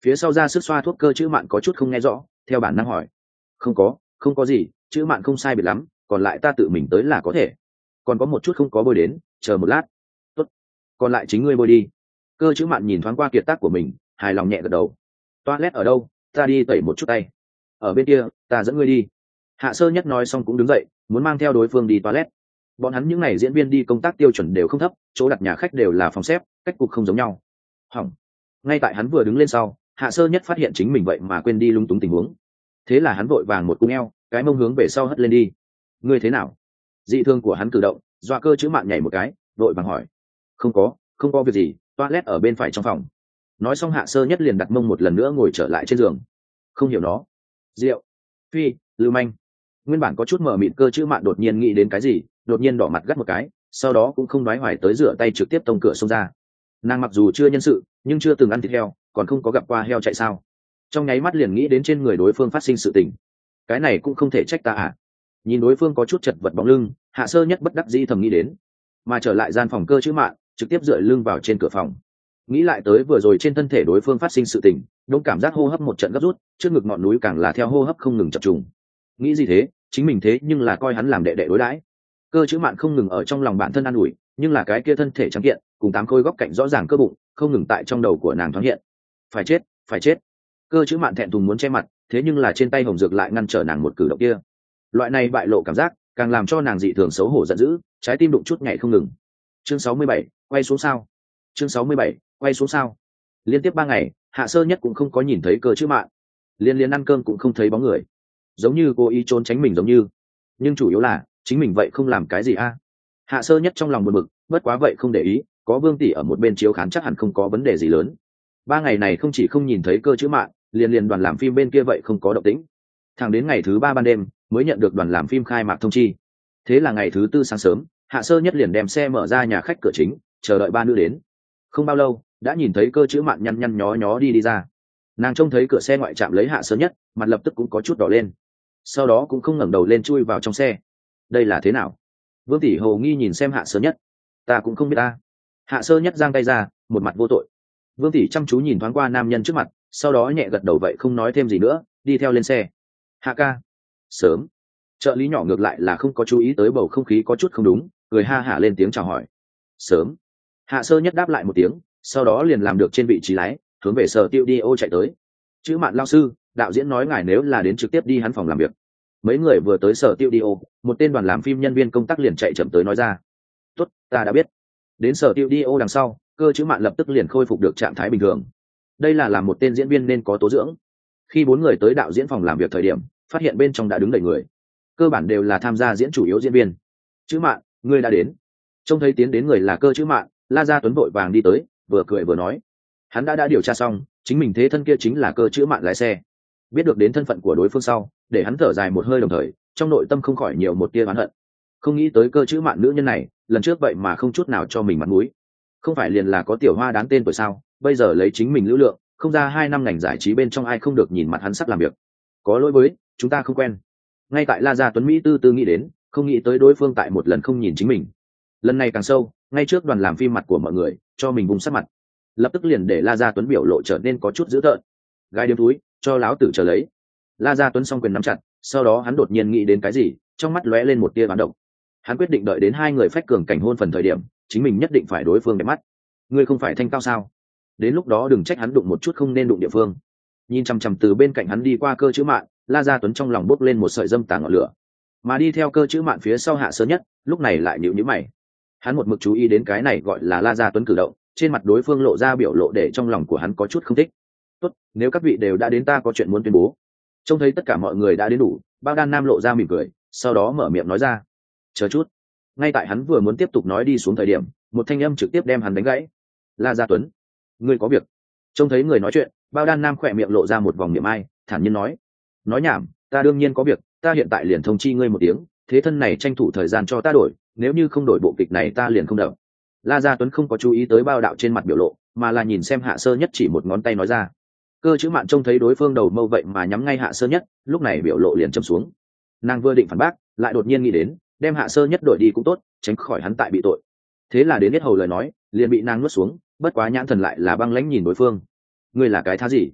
Phía sau ra sức xoa thuốc, cơ chữ mạn có chút không nghe rõ, theo bản năng hỏi. Không có, không có gì, chữ mạn không sai biệt lắm, còn lại ta tự mình tới là có thể. Còn có một chút không có bôi đến, chờ một lát. Tốt, còn lại chính ngươi bôi đi. Cơ chữ mạn nhìn thoáng qua kiệt tác của mình, hài lòng nhẹ gật đầu. Toilet ở đâu, ta đi tẩy một chút tay. Ở bên kia, ta dẫn ngươi đi. Hạ Sơ Nhất nói xong cũng đứng dậy, muốn mang theo đối phương đi toilet. Bọn hắn những n à y diễn viên đi công tác tiêu chuẩn đều không thấp, chỗ đặt nhà khách đều là phòng xếp, cách cục không giống nhau. Hỏng. Ngay tại hắn vừa đứng lên sau, Hạ Sơ Nhất phát hiện chính mình vậy mà quên đi lung túng tình huống. Thế là hắn vội vàng một cung eo, cái mông hướng về sau hất lên đi. Ngươi thế nào? Dị thương của hắn cử động, dọa cơ chữ mạn nhảy một cái, vội vàng hỏi. Không có, không có việc gì, toilet ở bên phải trong phòng. Nói xong Hạ Sơ Nhất liền đặt mông một lần nữa ngồi trở lại trên giường. Không hiểu nó. Rượu. Phi, lưu manh. Nguyên bản có chút mờ mịt cơ chữ mạn đột nhiên nghĩ đến cái gì, đột nhiên đỏ mặt gắt một cái, sau đó cũng không nói hoài tới rửa tay trực tiếp tông cửa xông ra. Nàng mặc dù chưa nhân sự, nhưng chưa từng ăn thịt heo, còn không có gặp qua heo chạy sao. Trong nháy mắt liền nghĩ đến trên người đối phương phát sinh sự tình. Cái này cũng không thể trách ta à. Nhìn đối phương có chút chật vật bóng lưng, Hạ Sơ Nhất bất đắc dĩ thầm nghĩ đến. Mà trở lại gian phòng cơ chữ mạn, trực tiếp dựa lưng vào trên cửa phòng. Nghĩ lại tới vừa rồi trên thân thể đối phương phát sinh sự tình, đông cảm giác hô hấp một trận gấp rút, trước ngực ngọn núi càng là theo hô hấp không ngừng chập trùng. Nghĩ gì thế, chính mình thế nhưng là coi hắn làm đệ đệ đối đãi. Cơ chữ mạn không ngừng ở trong lòng bản thân an ủi, nhưng là cái kia thân thể trắng kiện cùng tám khối góc cạnh rõ ràng cơ bụng không ngừng tại trong đầu của nàng thoáng hiện. Phải chết, phải chết. Cơ chữ mạn thẹn thùng muốn che mặt, thế nhưng là trên tay hồng dược lại ngăn trở nàng một cử động kia. Loại này bại lộ cảm giác càng làm cho nàng dị thường xấu hổ giận dữ, trái tim đụng chút nhảy không ngừng. Chương sáu mươi bảy, quay xuống sao. Chương sáu mươi bảy, quay xuống sao. Liên tiếp ba ngày, Hạ Sơ Nhất cũng không có nhìn thấy cơ chữ mạn, liên liên ăn cơm cũng không thấy bóng người, giống như cô ý trốn tránh mình giống như. Nhưng chủ yếu là chính mình vậy không làm cái gì a. Hạ Sơ Nhất trong lòng buồn bực, bất quá vậy không để ý, có Vương tỷ ở một bên chiếu khán chắc hẳn không có vấn đề gì lớn. Ba ngày này không chỉ không nhìn thấy cơ chữ mạn, liền liền đoàn làm phim bên kia vậy không có động tĩnh. Thẳng đến ngày thứ ba ban đêm mới nhận được đoàn làm phim khai mạc thông chi. Thế là ngày thứ tư sáng sớm, Hạ Sơ Nhất liền đem xe mở ra nhà khách cửa chính, chờ đợi ba nữ đến. Không bao lâu, đã nhìn thấy cơ chữ mạn nhăn nhăn nhó nhó đi đi ra. Nàng trông thấy cửa xe ngoại trạm lấy Hạ Sơ Nhất, mặt lập tức cũng có chút đỏ lên. Sau đó cũng không ngẩng đầu lên chui vào trong xe. Đây là thế nào? Vương tỷ hồ nghi nhìn xem Hạ Sơ Nhất. Ta cũng không biết ta. Hạ Sơ Nhất giang tay ra, một mặt vô tội. Vương tỷ chăm chú nhìn thoáng qua nam nhân trước mặt, sau đó nhẹ gật đầu vậy không nói thêm gì nữa, đi theo lên xe. Hạ ca. Sớm. Trợ lý nhỏ ngược lại là không có chú ý tới bầu không khí có chút không đúng, cười ha hả lên tiếng chào hỏi. Sớm. Hạ Sơ Nhất đáp lại một tiếng, sau đó liền làm được trên vị trí lái, hướng về sở tiêu đi ô chạy tới. Chữ Mạn lao sư, đạo diễn nói ngài nếu là đến trực tiếp đi hắn phòng làm việc. Mấy người vừa tới sở tiêu đi ô, một tên đoàn làm phim nhân viên công tác liền chạy chậm tới nói ra. Tốt, ta đã biết. Đến sở tiêu đi ô đằng sau, cơ Chữ Mạn lập tức liền khôi phục được trạng thái bình thường. Đây là làm một tên diễn viên nên có tố dưỡng. Khi bốn người tới đạo diễn phòng làm việc thời điểm, phát hiện bên trong đã đứng đầy người, cơ bản đều là tham gia diễn chủ yếu diễn viên. Chữ Mạn, ngươi đã đến. Trông thấy tiến đến người là cơ Chữ Mạn, La Gia Tuấn vội vàng đi tới, vừa cười vừa nói. Hắn đã đã điều tra xong, chính mình thế thân kia chính là cơ Chữ Mạn lái xe. Biết được đến thân phận của đối phương sau, để hắn thở dài một hơi, đồng thời trong nội tâm không khỏi nhiều một tia oán hận. Không nghĩ tới cơ Chữ Mạn nữ nhân này, lần trước vậy mà không chút nào cho mình mặt mũi. Không phải liền là có tiểu hoa đáng tên tuổi sao, bây giờ lấy chính mình lưu lượng, không ra hai năm ngành giải trí bên trong ai không được nhìn mặt hắn sắp làm việc. Có lỗi với, chúng ta không quen. Ngay tại La Gia Tuấn Mỹ tư tư nghĩ đến, không nghĩ tới đối phương tại một lần không nhìn chính mình. Lần này càng sâu, ngay trước đoàn làm phim mặt của mọi người, cho mình vùng sát mặt. Lập tức liền để La Gia Tuấn biểu lộ trở nên có chút dữ tợn. Gai điếm túi, cho láo tử chờ lấy. La Gia Tuấn song quyền nắm chặt, sau đó hắn đột nhiên nghĩ đến cái gì, trong mắt lóe lên một tia bán động. Hắn quyết định đợi đến hai người phách cường cảnh hôn phần thời điểm, chính mình nhất định phải đối phương đẹp mắt. Ngươi không phải Thanh Cao sao? Đến lúc đó đừng trách hắn đụng một chút không nên đụng địa phương. Nhìn chằm chằm từ bên cạnh hắn đi qua cơ Chữ Mạn, La Gia Tuấn trong lòng bốc lên một sợi dâm tà ngọn lửa. Mà đi theo cơ Chữ Mạn phía sau Hạ Sơ Nhất, lúc này lại nhíu nhíu mày. Hắn một mực chú ý đến cái này gọi là La Gia Tuấn cử động, trên mặt đối phương lộ ra biểu lộ để trong lòng của hắn có chút không thích. Tốt, nếu các vị đều đã đến, ta có chuyện muốn tuyên bố. Trông thấy tất cả mọi người đã đến đủ, Bao Đan Nam lộ ra mỉm cười, sau đó mở miệng nói ra. Chờ chút. Ngay tại hắn vừa muốn tiếp tục nói đi xuống thời điểm, một thanh âm trực tiếp đem hắn đánh gãy. La Gia Tuấn, ngươi có việc. Trông thấy người nói chuyện, Bao Đan Nam khỏe miệng lộ ra một vòng niệm ai, thản nhiên nói. Nói nhảm, ta đương nhiên có việc, ta hiện tại liền thông chi ngươi một tiếng, thế thân này tranh thủ thời gian cho ta đổi, nếu như không đổi bộ kịch này ta liền không đậu. La Gia Tuấn không có chú ý tới Bao đạo trên mặt biểu lộ, mà là nhìn xem Hạ Sơ Nhất chỉ một ngón tay nói ra. Cơ Chữ Mạn trông thấy đối phương đầu mâu vậy mà nhắm ngay Hạ Sơ Nhất, lúc này biểu lộ liền châm xuống. Nàng vừa định phản bác, lại đột nhiên nghĩ đến, đem Hạ Sơ Nhất đổi đi cũng tốt, tránh khỏi hắn tại bị tội. Thế là đến hết hầu lời nói, liền bị nàng nuốt xuống, bất quá nhãn thần lại là băng lãnh nhìn đối phương. Ngươi là cái thá gì?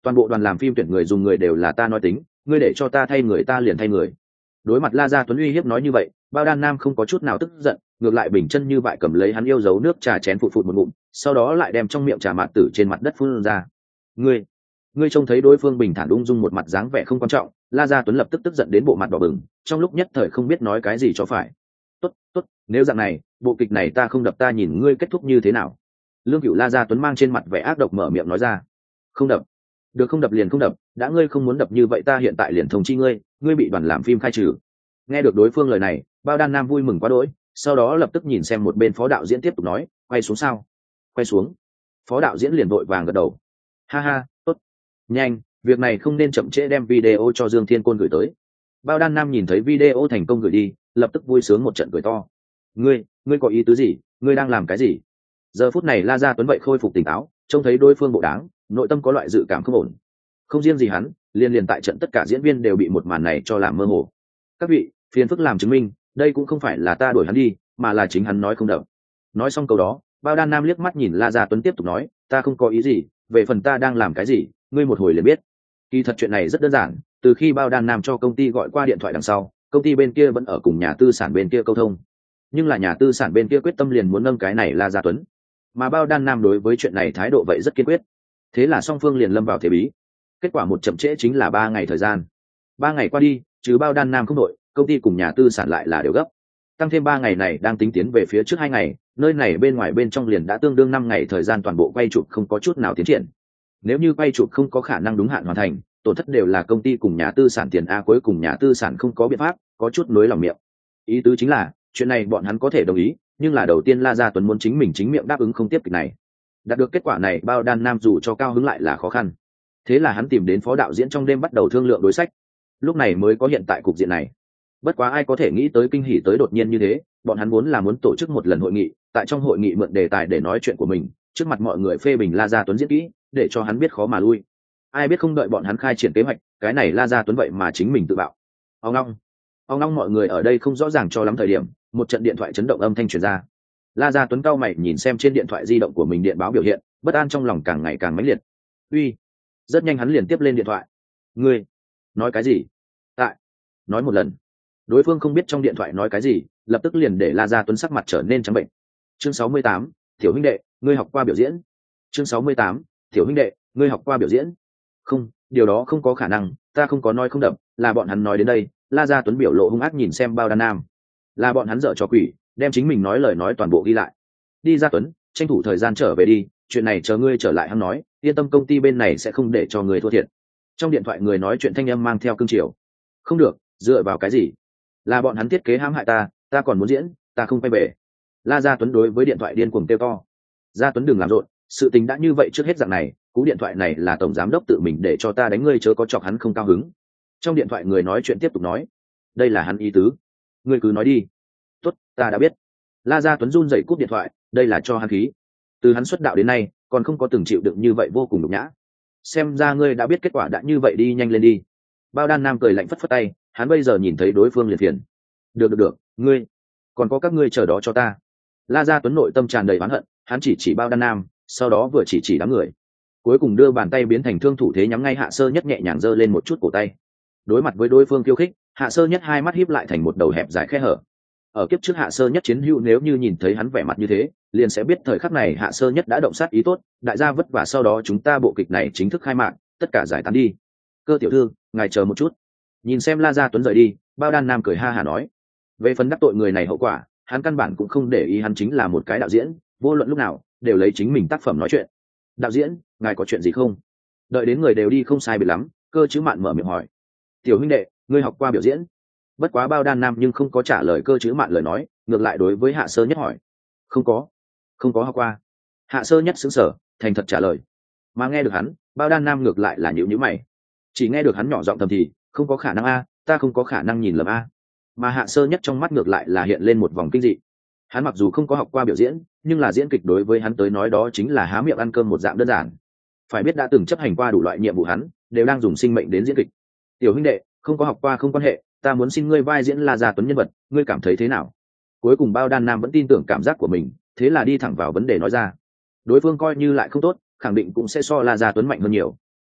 toàn bộ đoàn làm phim tuyển người dùng người đều là ta nói tính, ngươi để cho ta thay người ta liền thay người. Đối mặt La Gia Tuấn uy hiếp nói như vậy, Bao Đan Nam không có chút nào tức giận, ngược lại bình chân như vậy cầm lấy hắn yêu dấu nước trà chén phụt phụt một ngụm, sau đó lại đem trong miệng trà mạt tử trên mặt đất phun ra. Ngươi, ngươi trông thấy đối phương bình thản ung dung một mặt dáng vẻ không quan trọng, La Gia Tuấn lập tức tức giận đến bộ mặt đỏ bừng, trong lúc nhất thời không biết nói cái gì cho phải. Tốt, tốt, nếu dạng này, bộ kịch này ta không đập ta nhìn ngươi kết thúc như thế nào. Lương Cửu La Gia Tuấn mang trên mặt vẻ ác độc mở miệng nói ra. Không đập. Được, không đập liền không đập, đã ngươi không muốn đập như vậy ta hiện tại liền thông chi ngươi, ngươi bị đoàn làm phim khai trừ. Nghe được đối phương lời này, Bao Đan Nam vui mừng quá đỗi, sau đó lập tức nhìn xem một bên phó đạo diễn tiếp tục nói, quay xuống sao? Quay xuống. Phó đạo diễn liền vội vàng gật đầu. Ha ha, tốt. Nhanh, việc này không nên chậm trễ, đem video cho Dương Thiên Côn gửi tới. Bao Đan Nam nhìn thấy video thành công gửi đi, lập tức vui sướng một trận cười to. Ngươi, ngươi có ý tứ gì? Ngươi đang làm cái gì? Giờ phút này La Gia Tuấn vậy khôi phục tỉnh táo, trông thấy đối phương bộ đáng, nội tâm có loại dự cảm không ổn. Không riêng gì hắn, liên liền tại trận tất cả diễn viên đều bị một màn này cho làm mơ hồ. Các vị, phiền phức làm chứng minh, đây cũng không phải là ta đuổi hắn đi, mà là chính hắn nói không đập. Nói xong câu đó, Bao Đan Nam liếc mắt nhìn La Gia Tuấn tiếp tục nói, ta không có ý gì, về phần ta đang làm cái gì, ngươi một hồi liền biết. Kỳ thật chuyện này rất đơn giản, từ khi Bao Đan Nam cho công ty gọi qua điện thoại đằng sau, công ty bên kia vẫn ở cùng nhà tư sản bên kia câu thông, nhưng là nhà tư sản bên kia quyết tâm liền muốn nâng cái này La Gia Tuấn, mà Bao Đan Nam đối với chuyện này thái độ vậy rất kiên quyết, thế là song phương liền lâm vào thế bí. Kết quả một chậm trễ chính là ba ngày thời gian. Ba ngày qua đi, trừ Bao Đan Nam không đội, công ty cùng nhà tư sản lại là đều gấp, tăng thêm ba ngày này đang tính tiến về phía trước hai ngày, nơi này bên ngoài bên trong liền đã tương đương năm ngày thời gian toàn bộ quay chụp không có chút nào tiến triển. Nếu như quay chụp không có khả năng đúng hạn hoàn thành, tổn thất đều là công ty cùng nhà tư sản tiền a, cuối cùng nhà tư sản không có biện pháp, có chút nối lòng miệng. Ý tứ chính là chuyện này bọn hắn có thể đồng ý, nhưng là đầu tiên La Gia Tuấn muốn chính mình chính miệng đáp ứng không tiếp kịch này. Đạt được kết quả này, Bao Đan Nam dù cho cao hứng lại là khó khăn, thế là hắn tìm đến phó đạo diễn trong đêm bắt đầu thương lượng đối sách, lúc này mới có hiện tại cục diện này. Bất quá ai có thể nghĩ tới kinh hỉ tới đột nhiên như thế, bọn hắn vốn là muốn tổ chức một lần hội nghị, tại trong hội nghị mượn đề tài để nói chuyện của mình, trước mặt mọi người phê bình La Gia Tuấn diễn kỹ, để cho hắn biết khó mà lui. Ai biết không đợi bọn hắn khai triển kế hoạch, cái này La Gia Tuấn vậy mà chính mình tự bạo. Ông long, ông long, mọi người ở đây không rõ ràng cho lắm thời điểm, một trận điện thoại chấn động âm thanh truyền ra. La Gia Tuấn cau mày nhìn xem trên điện thoại di động của mình điện báo biểu hiện, bất an trong lòng càng ngày càng mãnh liệt. Uy, rất nhanh hắn liền tiếp lên điện thoại. Ngươi nói cái gì? Tại, nói một lần. Đối phương không biết trong điện thoại nói cái gì, lập tức liền để La Gia Tuấn sắc mặt trở nên trắng bệnh. Chương sáu mươi tám, tiểu huynh đệ, ngươi học qua biểu diễn. Chương sáu mươi tám, tiểu huynh đệ, ngươi học qua biểu diễn. Không, điều đó không có khả năng, ta không có nói không đập, là bọn hắn nói đến đây. La Gia Tuấn biểu lộ hung ác nhìn xem Bao Đan Nam, là bọn hắn dở trò quỷ, đem chính mình nói lời nói toàn bộ ghi lại. Đi ra Tuấn, tranh thủ thời gian trở về đi, chuyện này chờ ngươi trở lại hắn nói, yên tâm công ty bên này sẽ không để cho người thua thiệt. Trong điện thoại người nói chuyện thanh âm mang theo cương triều. Không được, dựa vào cái gì? Là bọn hắn thiết kế hãm hại ta, ta còn muốn diễn, ta không quay về. La Gia Tuấn đối với điện thoại điên cuồng kêu to. Gia Tuấn đừng làm rộn, sự tình đã như vậy trước hết dạng này, cú điện thoại này là tổng giám đốc tự mình để cho ta đánh ngươi, chớ có chọc hắn không cao hứng. Trong điện thoại người nói chuyện tiếp tục nói, đây là hắn ý tứ, ngươi cứ nói đi. Tốt, ta đã biết. La Gia Tuấn run rẩy cúp điện thoại, đây là cho hắn khí. Từ hắn xuất đạo đến nay, còn không có từng chịu đựng như vậy, vô cùng nhục nhã. Xem ra ngươi đã biết kết quả, đã như vậy đi nhanh lên đi. Bao Đan Nam cười lạnh phất phất tay, hắn bây giờ nhìn thấy đối phương liền phiền. Được được được, ngươi, còn có các ngươi chờ đó cho ta. La Gia Tuấn nội tâm tràn đầy oán hận, hắn chỉ chỉ Bao Đan Nam, sau đó vừa chỉ chỉ đám người, cuối cùng đưa bàn tay biến thành thương thủ thế nhắm ngay Hạ Sơ Nhất, nhẹ nhàng giơ lên một chút cổ tay. Đối mặt với đối phương khiêu khích, Hạ Sơ Nhất hai mắt híp lại thành một đầu hẹp dài khe hở. Ở kiếp trước Hạ Sơ Nhất chiến hữu nếu như nhìn thấy hắn vẻ mặt như thế, liền sẽ biết thời khắc này Hạ Sơ Nhất đã động sát ý tốt, đại gia vất vả, sau đó chúng ta bộ kịch này chính thức khai mạc, tất cả giải tán đi. Cơ tiểu thư, ngài chờ một chút. Nhìn xem La Gia Tuấn rời đi, Bao Đan Nam cười ha hả nói, về phần đắc tội người này hậu quả, hắn căn bản cũng không để ý, hắn chính là một cái đạo diễn, vô luận lúc nào đều lấy chính mình tác phẩm nói chuyện. Đạo diễn, ngài có chuyện gì không? Đợi đến người đều đi không sai biệt lắm, Cơ Chữ Mạn mở miệng hỏi, tiểu huynh đệ, ngươi học qua biểu diễn? Bất quá Bao Đan Nam nhưng không có trả lời Cơ Chữ Mạn lời nói, ngược lại đối với Hạ Sơ Nhất hỏi, không có, không có học qua. Hạ Sơ Nhất sững sờ, thành thật trả lời. Mà nghe được hắn, Bao Đan Nam ngược lại là nhíu nhíu mày, chỉ nghe được hắn nhỏ giọng thầm thì, không có khả năng a, ta không có khả năng nhìn lầm a. Mà Hạ Sơ Nhất trong mắt ngược lại là hiện lên một vòng kinh dị. Hắn mặc dù không có học qua biểu diễn, nhưng là diễn kịch đối với hắn tới nói đó chính là há miệng ăn cơm một dạng đơn giản. Phải biết đã từng chấp hành qua đủ loại nhiệm vụ, hắn đều đang dùng sinh mệnh đến diễn kịch. Tiểu huynh đệ, không có học qua không quan hệ, ta muốn xin ngươi vai diễn La Gia Tuấn nhân vật, ngươi cảm thấy thế nào? Cuối cùng Bao Đan Nam vẫn tin tưởng cảm giác của mình, thế là đi thẳng vào vấn đề nói ra. Đối phương coi như lại không tốt, khẳng định cũng sẽ so La Gia Tuấn mạnh hơn nhiều.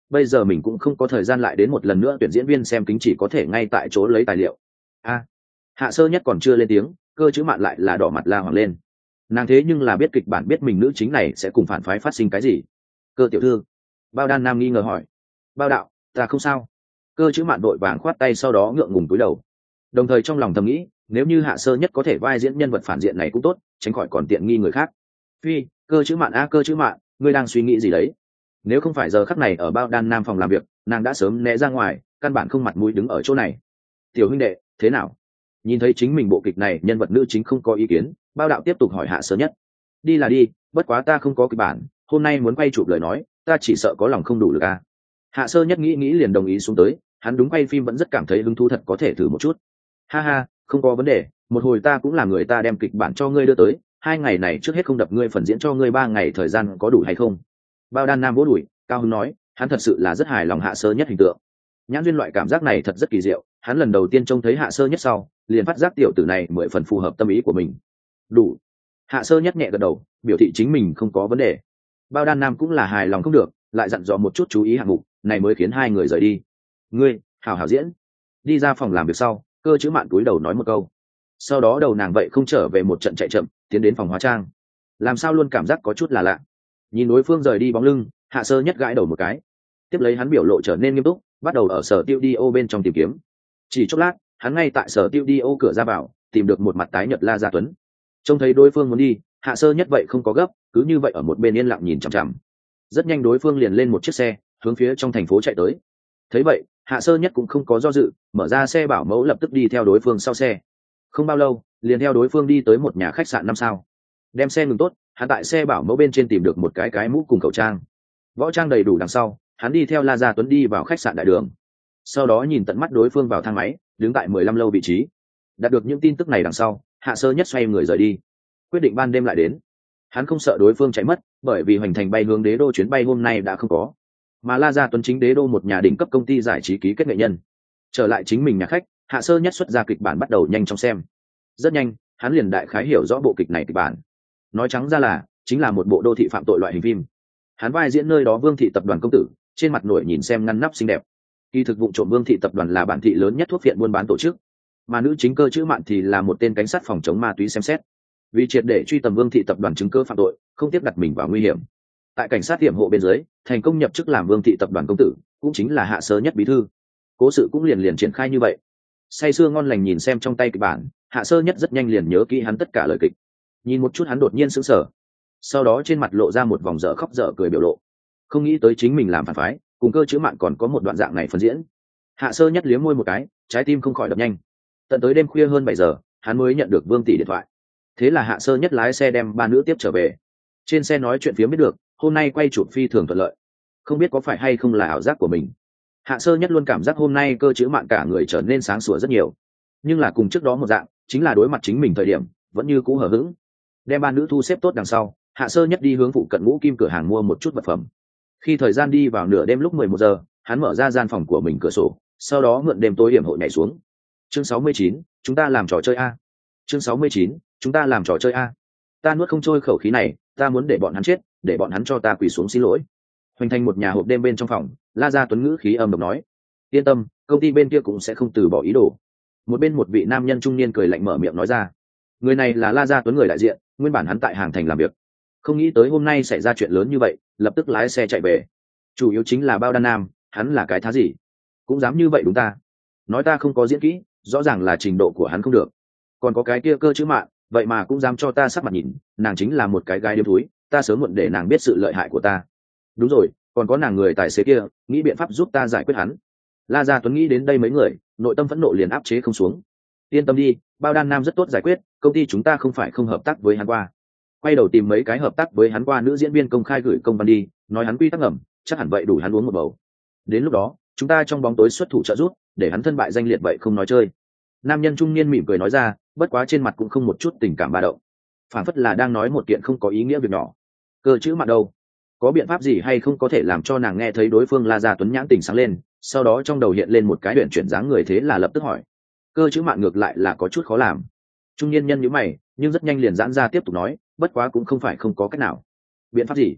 bây giờ mình cũng không có thời gian lại đến một lần nữa tuyển diễn viên xem kính, chỉ có thể ngay tại chỗ lấy tài liệu. A, Hạ Sơ Nhất còn chưa lên tiếng, Cơ Chữ Mạn lại là đỏ mặt la hoảng lên. Nàng thế nhưng là biết kịch bản, biết mình nữ chính này sẽ cùng phản phái phát sinh cái gì. Cơ tiểu thư, Bao Đan Nam nghi ngờ hỏi. Bao đạo, ta không sao. Cơ Chữ Mạn đội vàng khoát tay, sau đó ngượng ngùng cúi đầu, đồng thời trong lòng thầm nghĩ, nếu như Hạ Sơ Nhất có thể vai diễn nhân vật phản diện này cũng tốt, tránh khỏi còn tiện nghi người khác. Phi, Cơ Chữ Mạn a, Cơ Chữ Mạn, ngươi đang suy nghĩ gì đấy? Nếu không phải giờ khắc này ở Bao Đan Nam phòng làm việc, nàng đã sớm né ra ngoài, căn bản không mặt mũi đứng ở chỗ này. Tiểu huynh đệ, thế nào? Nhìn thấy chính mình bộ kịch này nhân vật nữ chính không có ý kiến, Bao đạo tiếp tục hỏi Hạ Sơ Nhất. Đi là đi, bất quá ta không có kịch bản, hôm nay muốn quay chụp lời nói, ta chỉ sợ có lòng không đủ được a. Hạ Sơ Nhất nghĩ nghĩ liền đồng ý xuống tới, hắn đúng quay phim vẫn rất cảm thấy hứng thú, thật có thể thử một chút. Ha ha, không có vấn đề, một hồi ta cũng là người ta đem kịch bản cho ngươi đưa tới, hai ngày này trước hết không đập ngươi phần diễn, cho ngươi ba ngày thời gian có đủ hay không? Bao Đan Nam vỗ đùi, cao hứng nói, hắn thật sự là rất hài lòng Hạ Sơ Nhất hình tượng. Nhãn duyên loại cảm giác này thật rất kỳ diệu, hắn lần đầu tiên trông thấy Hạ Sơ Nhất sau, liền phát giác tiểu tử này mười phần phù hợp tâm ý của mình. Đủ. Hạ Sơ Nhất nhẹ gật đầu, biểu thị chính mình không có vấn đề. Bao Đan Nam cũng là hài lòng không được, lại dặn dò một chút chú ý hạng mục, này mới khiến hai người rời đi. Ngươi, hảo hảo diễn. Đi ra phòng làm việc sau, Cơ Chữ Mạn cúi đầu nói một câu. Sau đó đầu nàng vậy không trở về một trận chạy chậm, tiến đến phòng hóa trang. Làm sao luôn cảm giác có chút là lạ. Nhìn đối phương rời đi bóng lưng, Hạ Sơ Nhất gãi đầu một cái. Tiếp lấy hắn biểu lộ trở nên nghiêm túc, bắt đầu ở sở tiêu đi ô bên trong tìm kiếm. Chỉ chốc lát, hắn ngay tại sở tiêu đi ô cửa ra vào tìm được một mặt tái nhợt La Gia Tuấn. Trông thấy đối phương muốn đi, Hạ Sơ Nhất vậy không có gấp, cứ như vậy ở một bên yên lặng nhìn chằm chằm. Rất nhanh đối phương liền lên một chiếc xe, hướng phía trong thành phố chạy tới. Thấy vậy, Hạ Sơ Nhất cũng không có do dự, mở ra xe bảo mẫu lập tức đi theo đối phương sau xe. Không bao lâu, liền theo đối phương đi tới một nhà khách sạn năm sao. Đem xe ngừng tốt, hắn tại xe bảo mẫu bên trên tìm được một cái cái mũ cùng khẩu trang. Võ trang đầy đủ đằng sau, hắn đi theo La Gia Tuấn đi vào khách sạn đại đường. Sau đó nhìn tận mắt đối phương vào thang máy, đứng tại mười lăm lâu vị trí. Đạt được những tin tức này đằng sau, Hạ Sơ Nhất xoay người rời đi, quyết định ban đêm lại đến. Hắn không sợ đối phương chạy mất, bởi vì hoành thành bay hướng đế đô chuyến bay hôm nay đã không có, mà La Gia Tuấn chính đế đô một nhà đỉnh cấp công ty giải trí ký kết nghệ nhân. Trở lại chính mình nhà khách, Hạ Sơ Nhất xuất ra kịch bản bắt đầu nhanh chóng xem. Rất nhanh, hắn liền đại khái hiểu rõ bộ kịch này kịch bản. Nói trắng ra là chính là một bộ đô thị phạm tội loại hình phim. Hắn vai diễn nơi đó Vương thị tập đoàn công tử, trên mặt nổi nhìn xem ngăn nắp xinh đẹp. Kỳ thực vụ trộm Vương thị tập đoàn là bản thị lớn nhất thuốc viện buôn bán tổ chức, mà nữ chính Cơ Chữ Mạn thì là một tên cảnh sát phòng chống ma túy xem xét. Vì triệt để truy tầm Vương thị tập đoàn chứng cứ phạm tội, không tiếp đặt mình vào nguy hiểm. Tại cảnh sát tiệm hộ bên dưới, thành công nhập chức làm Vương thị tập đoàn công tử, cũng chính là Hạ Sơ Nhất bí thư. Cố sự cũng liền liền triển khai như vậy. Say sưa ngon lành nhìn xem trong tay kịch bản, Hạ Sơ Nhất rất nhanh liền nhớ kỹ hắn tất cả lời kịch. Nhìn một chút hắn đột nhiên sững sờ, sau đó trên mặt lộ ra một vòng dở khóc dở cười biểu lộ. Không nghĩ tới chính mình làm phản phái, cùng Cơ Chữ Mạn còn có một đoạn dạng này phân diễn. Hạ Sơ Nhất liếm môi một cái, trái tim không khỏi đập nhanh. Tận tới đêm khuya hơn bảy giờ, hắn mới nhận được Vương tỷ điện thoại. Thế là Hạ Sơ Nhất lái xe đem ba nữ tiếp trở về. Trên xe nói chuyện phía biết được, hôm nay quay chụp phi thường thuận lợi. Không biết có phải hay không là ảo giác của mình. Hạ Sơ Nhất luôn cảm giác hôm nay Cơ Chữ Mạn cả người trở nên sáng sủa rất nhiều. Nhưng là cùng trước đó một dạng, chính là đối mặt chính mình thời điểm, vẫn như cũ hờ hững. Đem ba nữ thu xếp tốt đằng sau, Hạ Sơ Nhất đi hướng phụ cận ngũ kim cửa hàng mua một chút vật phẩm. Khi thời gian đi vào nửa đêm lúc mười một giờ, hắn mở ra gian phòng của mình cửa sổ, sau đó mượn đêm tối hiểm hộ nhảy xuống. Chương sáu mươi chín, chúng ta làm trò chơi a. Chương sáu mươi chín, chúng ta làm trò chơi a. Ta nuốt không trôi khẩu khí này, ta muốn để bọn hắn chết, để bọn hắn cho ta quỳ xuống xin lỗi. Hoành thành một nhà hộp đêm bên trong phòng, La Gia Tuấn ngữ khí âm độc nói: yên tâm, công ty bên kia cũng sẽ không từ bỏ ý đồ. Một bên một vị nam nhân trung niên cười lạnh mở miệng nói ra. Người này là La Gia Tuấn người đại diện, nguyên bản hắn tại hàng thành làm việc, không nghĩ tới hôm nay xảy ra chuyện lớn như vậy, lập tức lái xe chạy về. Chủ yếu chính là Bao Đan Nam, hắn là cái thá gì cũng dám như vậy đúng ta. Nói ta không có diễn kỹ, rõ ràng là trình độ của hắn không được. Còn có cái kia Cơ Chữ Mạn, vậy mà cũng dám cho ta sắc mặt nhìn, nàng chính là một cái gái điếm thúi, ta sớm muộn để nàng biết sự lợi hại của ta. Đúng rồi, còn có nàng người tài xế kia, nghĩ biện pháp giúp ta giải quyết hắn. La Gia Tuấn nghĩ đến đây mấy người, nội tâm phẫn nộ liền áp chế không xuống. Yên tâm đi, Bao Đan Nam rất tốt giải quyết, công ty chúng ta không phải không hợp tác với hắn qua. Quay đầu tìm mấy cái hợp tác với hắn qua nữ diễn viên công khai gửi công văn đi, nói hắn quy tắc ngầm, chắc hẳn vậy đủ hắn uống một bầu. Đến lúc đó, chúng ta trong bóng tối xuất thủ trợ giúp, để hắn thân bại danh liệt vậy không nói chơi. Nam nhân trung niên mỉm cười nói ra, bất quá trên mặt cũng không một chút tình cảm ba động, phản phất là đang nói một kiện không có ý nghĩa việc nhỏ. Cơ Chữ Mạn đâu? Có biện pháp gì hay không có thể làm cho nàng nghe thấy đối phương La Gia Tuấn nhãn tình sáng lên, sau đó trong đầu hiện lên một cái luyện chuyển dáng người, thế là lập tức hỏi. Cơ Chữ Mạn ngược lại là có chút khó làm. Trung niên nhân nhíu mày, nhưng rất nhanh liền giãn ra tiếp tục nói, bất quá cũng không phải không có cách nào. Biện pháp gì?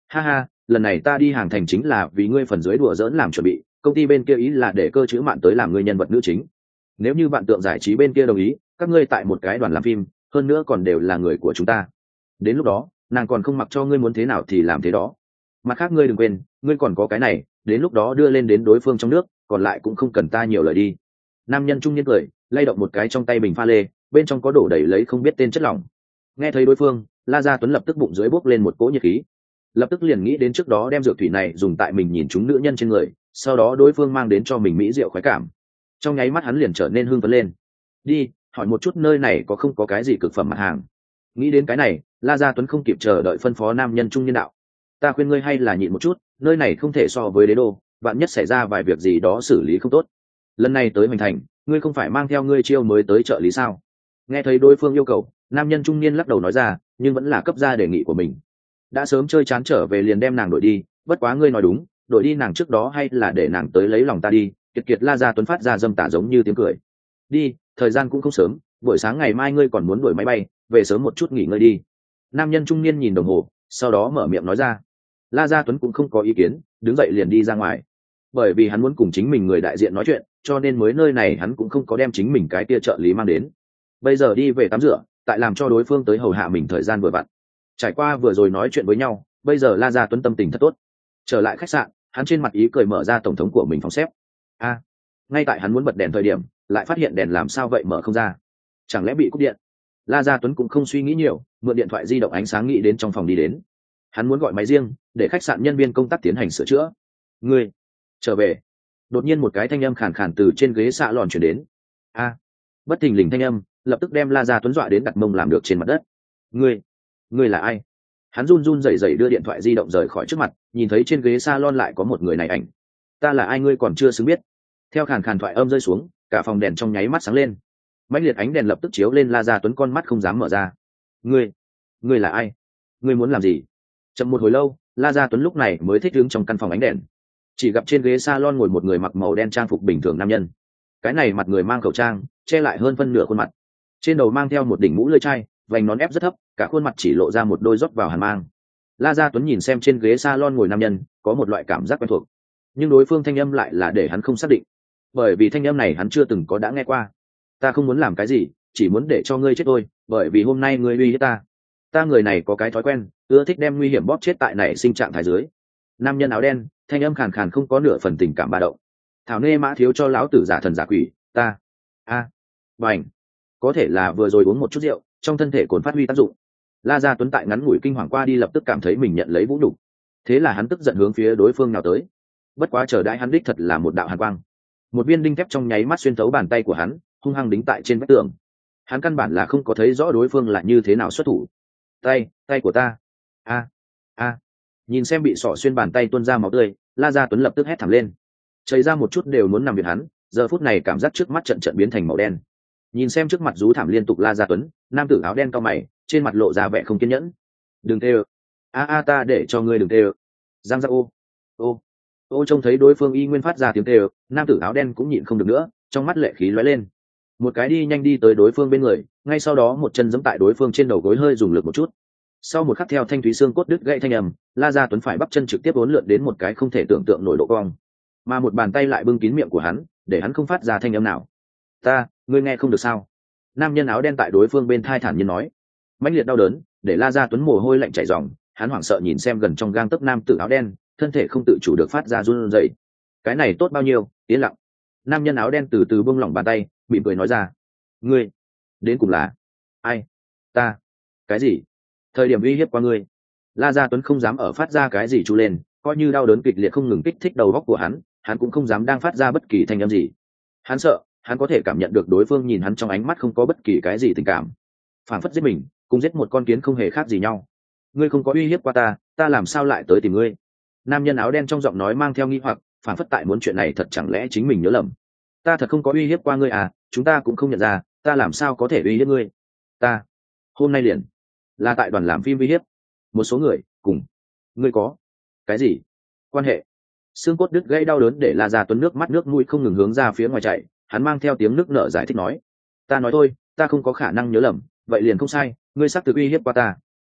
Ha ha, lần này ta đi hàng thành chính là vì ngươi phần dưới đùa dỡn làm chuẩn bị, công ty bên kia ý là để cơ chữ mạn tới làm ngươi nhân vật nữ chính. Nếu như bạn tượng giải trí bên kia đồng ý, các ngươi tại một cái đoàn làm phim, hơn nữa còn đều là người của chúng ta. Đến lúc đó, nàng còn không mặc cho ngươi muốn thế nào thì làm thế đó. Mặt khác ngươi đừng quên, ngươi còn có cái này, đến lúc đó đưa lên đến đối phương trong nước, còn lại cũng không cần ta nhiều lời đi. Nam nhân trung niên cười, lay động một cái trong tay bình pha lê, bên trong có đổ đầy lấy không biết tên chất lỏng. Nghe thấy đối phương, La Gia Tuấn lập tức bụng dưới bốc lên một cỗ nhiệt khí, lập tức liền nghĩ đến trước đó đem rượu thủy này dùng tại mình nhìn chúng nữ nhân trên người, sau đó đối phương mang đến cho mình mỹ rượu khoái cảm. Trong nháy mắt hắn liền trở nên hưng phấn lên. Đi, hỏi một chút nơi này có không có cái gì cực phẩm mặt hàng. Nghĩ đến cái này, La Gia Tuấn không kịp chờ đợi phân phó nam nhân trung niên đạo: ta khuyên ngươi hay là nhịn một chút, nơi này không thể so với đế đô, vạn nhất xảy ra vài việc gì đó xử lý không tốt. Lần này tới Hoành Thành, ngươi không phải mang theo ngươi chiêu mới tới trợ lý sao? Nghe thấy đối phương yêu cầu, nam nhân trung niên lắc đầu nói ra, nhưng vẫn là cấp ra đề nghị của mình. Đã sớm chơi chán trở về liền đem nàng đổi đi, bất quá ngươi nói đúng, đổi đi nàng trước đó hay là để nàng tới lấy lòng ta đi. Kiệt kiệt La Gia Tuấn phát ra dâm tả giống như tiếng cười. Đi, thời gian cũng không sớm, buổi sáng ngày mai ngươi còn muốn đuổi máy bay, về sớm một chút nghỉ ngơi đi. Nam nhân trung niên nhìn đồng hồ, sau đó mở miệng nói ra. La Gia Tuấn cũng không có ý kiến, đứng dậy liền đi ra ngoài. Bởi vì hắn muốn cùng chính mình người đại diện nói chuyện, cho nên mới nơi này hắn cũng không có đem chính mình cái tia trợ lý mang đến. Bây giờ đi về tắm rửa, tại làm cho đối phương tới hầu hạ mình thời gian vừa vặn. Trải qua vừa rồi nói chuyện với nhau, bây giờ La Gia Tuấn tâm tình thật tốt. Trở lại khách sạn, hắn trên mặt ý cười mở ra tổng thống của mình phòng xếp. A, ngay tại hắn muốn bật đèn thời điểm, lại phát hiện đèn làm sao vậy mở không ra. Chẳng lẽ bị cúp điện? La Gia Tuấn cũng không suy nghĩ nhiều, mượn điện thoại di động ánh sáng nghĩ đến trong phòng đi đến. Hắn muốn gọi máy riêng, để khách sạn nhân viên công tác tiến hành sửa chữa. Ngươi trở về. Đột nhiên một cái thanh âm khàn khàn từ trên ghế xạ lòn chuyển đến. A, bất thình lình thanh âm, lập tức đem La Gia Tuấn dọa đến đặt mông làm được trên mặt đất. Ngươi, ngươi là ai? Hắn run run rẩy rẩy đưa điện thoại di động rời khỏi trước mặt, nhìn thấy trên ghế salon lại có một người này ảnh. Ta là ai ngươi còn chưa xứng biết? Theo khàn khàn thoại âm rơi xuống, cả phòng đèn trong nháy mắt sáng lên. Mãnh liệt ánh đèn lập tức chiếu lên La Gia Tuấn, con mắt không dám mở ra. Ngươi, ngươi là ai? Ngươi muốn làm gì? Chậm một hồi lâu, La Gia Tuấn lúc này mới thích đứng trong căn phòng ánh đèn. Chỉ gặp trên ghế salon ngồi một người mặc màu đen trang phục bình thường nam nhân. Cái này mặt người mang khẩu trang, che lại hơn phân nửa khuôn mặt. Trên đầu mang theo một đỉnh mũ lưỡi chai, vành nón ép rất thấp, cả khuôn mặt chỉ lộ ra một đôi rót vào hàn mang. La Gia Tuấn nhìn xem trên ghế salon ngồi nam nhân, có một loại cảm giác quen thuộc, nhưng đối phương thanh âm lại là để hắn không xác định, bởi vì thanh âm này hắn chưa từng có đã nghe qua. Ta không muốn làm cái gì, chỉ muốn để cho ngươi chết thôi, bởi vì hôm nay ngươi uy hiếp ta. Ta người này có cái thói quen, ưa thích đem nguy hiểm bóp chết tại này sinh trạng thái dưới. Nam nhân áo đen, thanh âm khàn khàn không có nửa phần tình cảm ba động. Thảo nê mã thiếu cho lão tử giả thần giả quỷ, ta a à. Bảnh, có thể là vừa rồi uống một chút rượu, trong thân thể cồn phát huy tác dụng. La Gia Tuấn tại ngắn ngủi kinh hoàng qua đi lập tức cảm thấy mình nhận lấy vũ nhục, thế là hắn tức giận hướng phía đối phương nào tới. Bất quá chờ đãi hắn đích thật là một đạo hàn quang, một viên đinh thép trong nháy mắt xuyên thấu bàn tay của hắn, hung hăng đính tại trên vách tường. Hắn căn bản là không có thấy rõ đối phương là như thế nào xuất thủ. Tay, tay của ta. A, a. Nhìn xem bị sọ xuyên bàn tay tuôn ra máu tươi, La Gia Tuấn lập tức hét thảm lên. Chảy ra một chút đều muốn nằm viện hắn, giờ phút này cảm giác trước mắt trận trận biến thành màu đen. Nhìn xem trước mặt rú thảm liên tục La Gia Tuấn, nam tử áo đen cau mày, trên mặt lộ ra vẻ không kiên nhẫn. Đừng tê ơ. A a ta để cho ngươi đừng tê ơ. Giang ra ô. Ô. Ô trông thấy đối phương y nguyên phát ra tiếng tê ơ, nam tử áo đen cũng nhịn không được nữa, trong mắt lệ khí lóe lên. Một cái đi nhanh đi tới đối phương bên người, ngay sau đó một chân giẫm tại đối phương trên đầu gối hơi dùng lực một chút. Sau một khắc theo thanh thúy xương cốt đứt gãy thanh âm, La Gia Tuấn phải bắp chân trực tiếp uốn lượn đến một cái không thể tưởng tượng nổi độ cong, mà một bàn tay lại bưng kín miệng của hắn, để hắn không phát ra thanh âm nào. Ta, ngươi nghe không được sao? Nam nhân áo đen tại đối phương bên thai thản nhiên nói. Mãnh liệt đau đớn để La Gia Tuấn mồ hôi lạnh chảy ròng, hắn hoảng sợ nhìn xem gần trong gang tấc nam tử áo đen, thân thể không tự chủ được phát ra run rẩy. Cái này tốt bao nhiêu? Yên lặng. Nam nhân áo đen từ từ buông lỏng bàn tay, mỉm cười nói ra. Ngươi đến cùng là ai? Ta cái gì? Thời điểm uy hiếp qua ngươi? La Gia Tuấn không dám ở phát ra cái gì chú lên, coi như đau đớn kịch liệt không ngừng kích thích đầu óc của hắn, hắn cũng không dám đang phát ra bất kỳ thanh âm gì. Hắn sợ, hắn có thể cảm nhận được đối phương nhìn hắn trong ánh mắt không có bất kỳ cái gì tình cảm, phản phất giết mình cùng giết một con kiến không hề khác gì nhau. Ngươi không có uy hiếp qua ta, ta làm sao lại tới tìm ngươi? Nam nhân áo đen trong giọng nói mang theo nghi hoặc, phản phất tại muốn chuyện này thật chẳng lẽ chính mình nhớ lầm. Ta thật không có uy hiếp qua ngươi à? Chúng ta cũng không nhận ra, ta làm sao có thể uy hiếp ngươi? Ta hôm nay liền là tại đoàn làm phim uy hiếp một số người, cùng ngươi có cái gì quan hệ? Xương cốt đứt gãy đau đớn để La Gia Tuấn nước mắt nước mũi không ngừng hướng ra phía ngoài chạy, hắn mang theo tiếng nước nở giải thích nói. Ta nói thôi, ta không có khả năng nhớ lầm, vậy liền không sai, ngươi xác thực uy hiếp qua ta.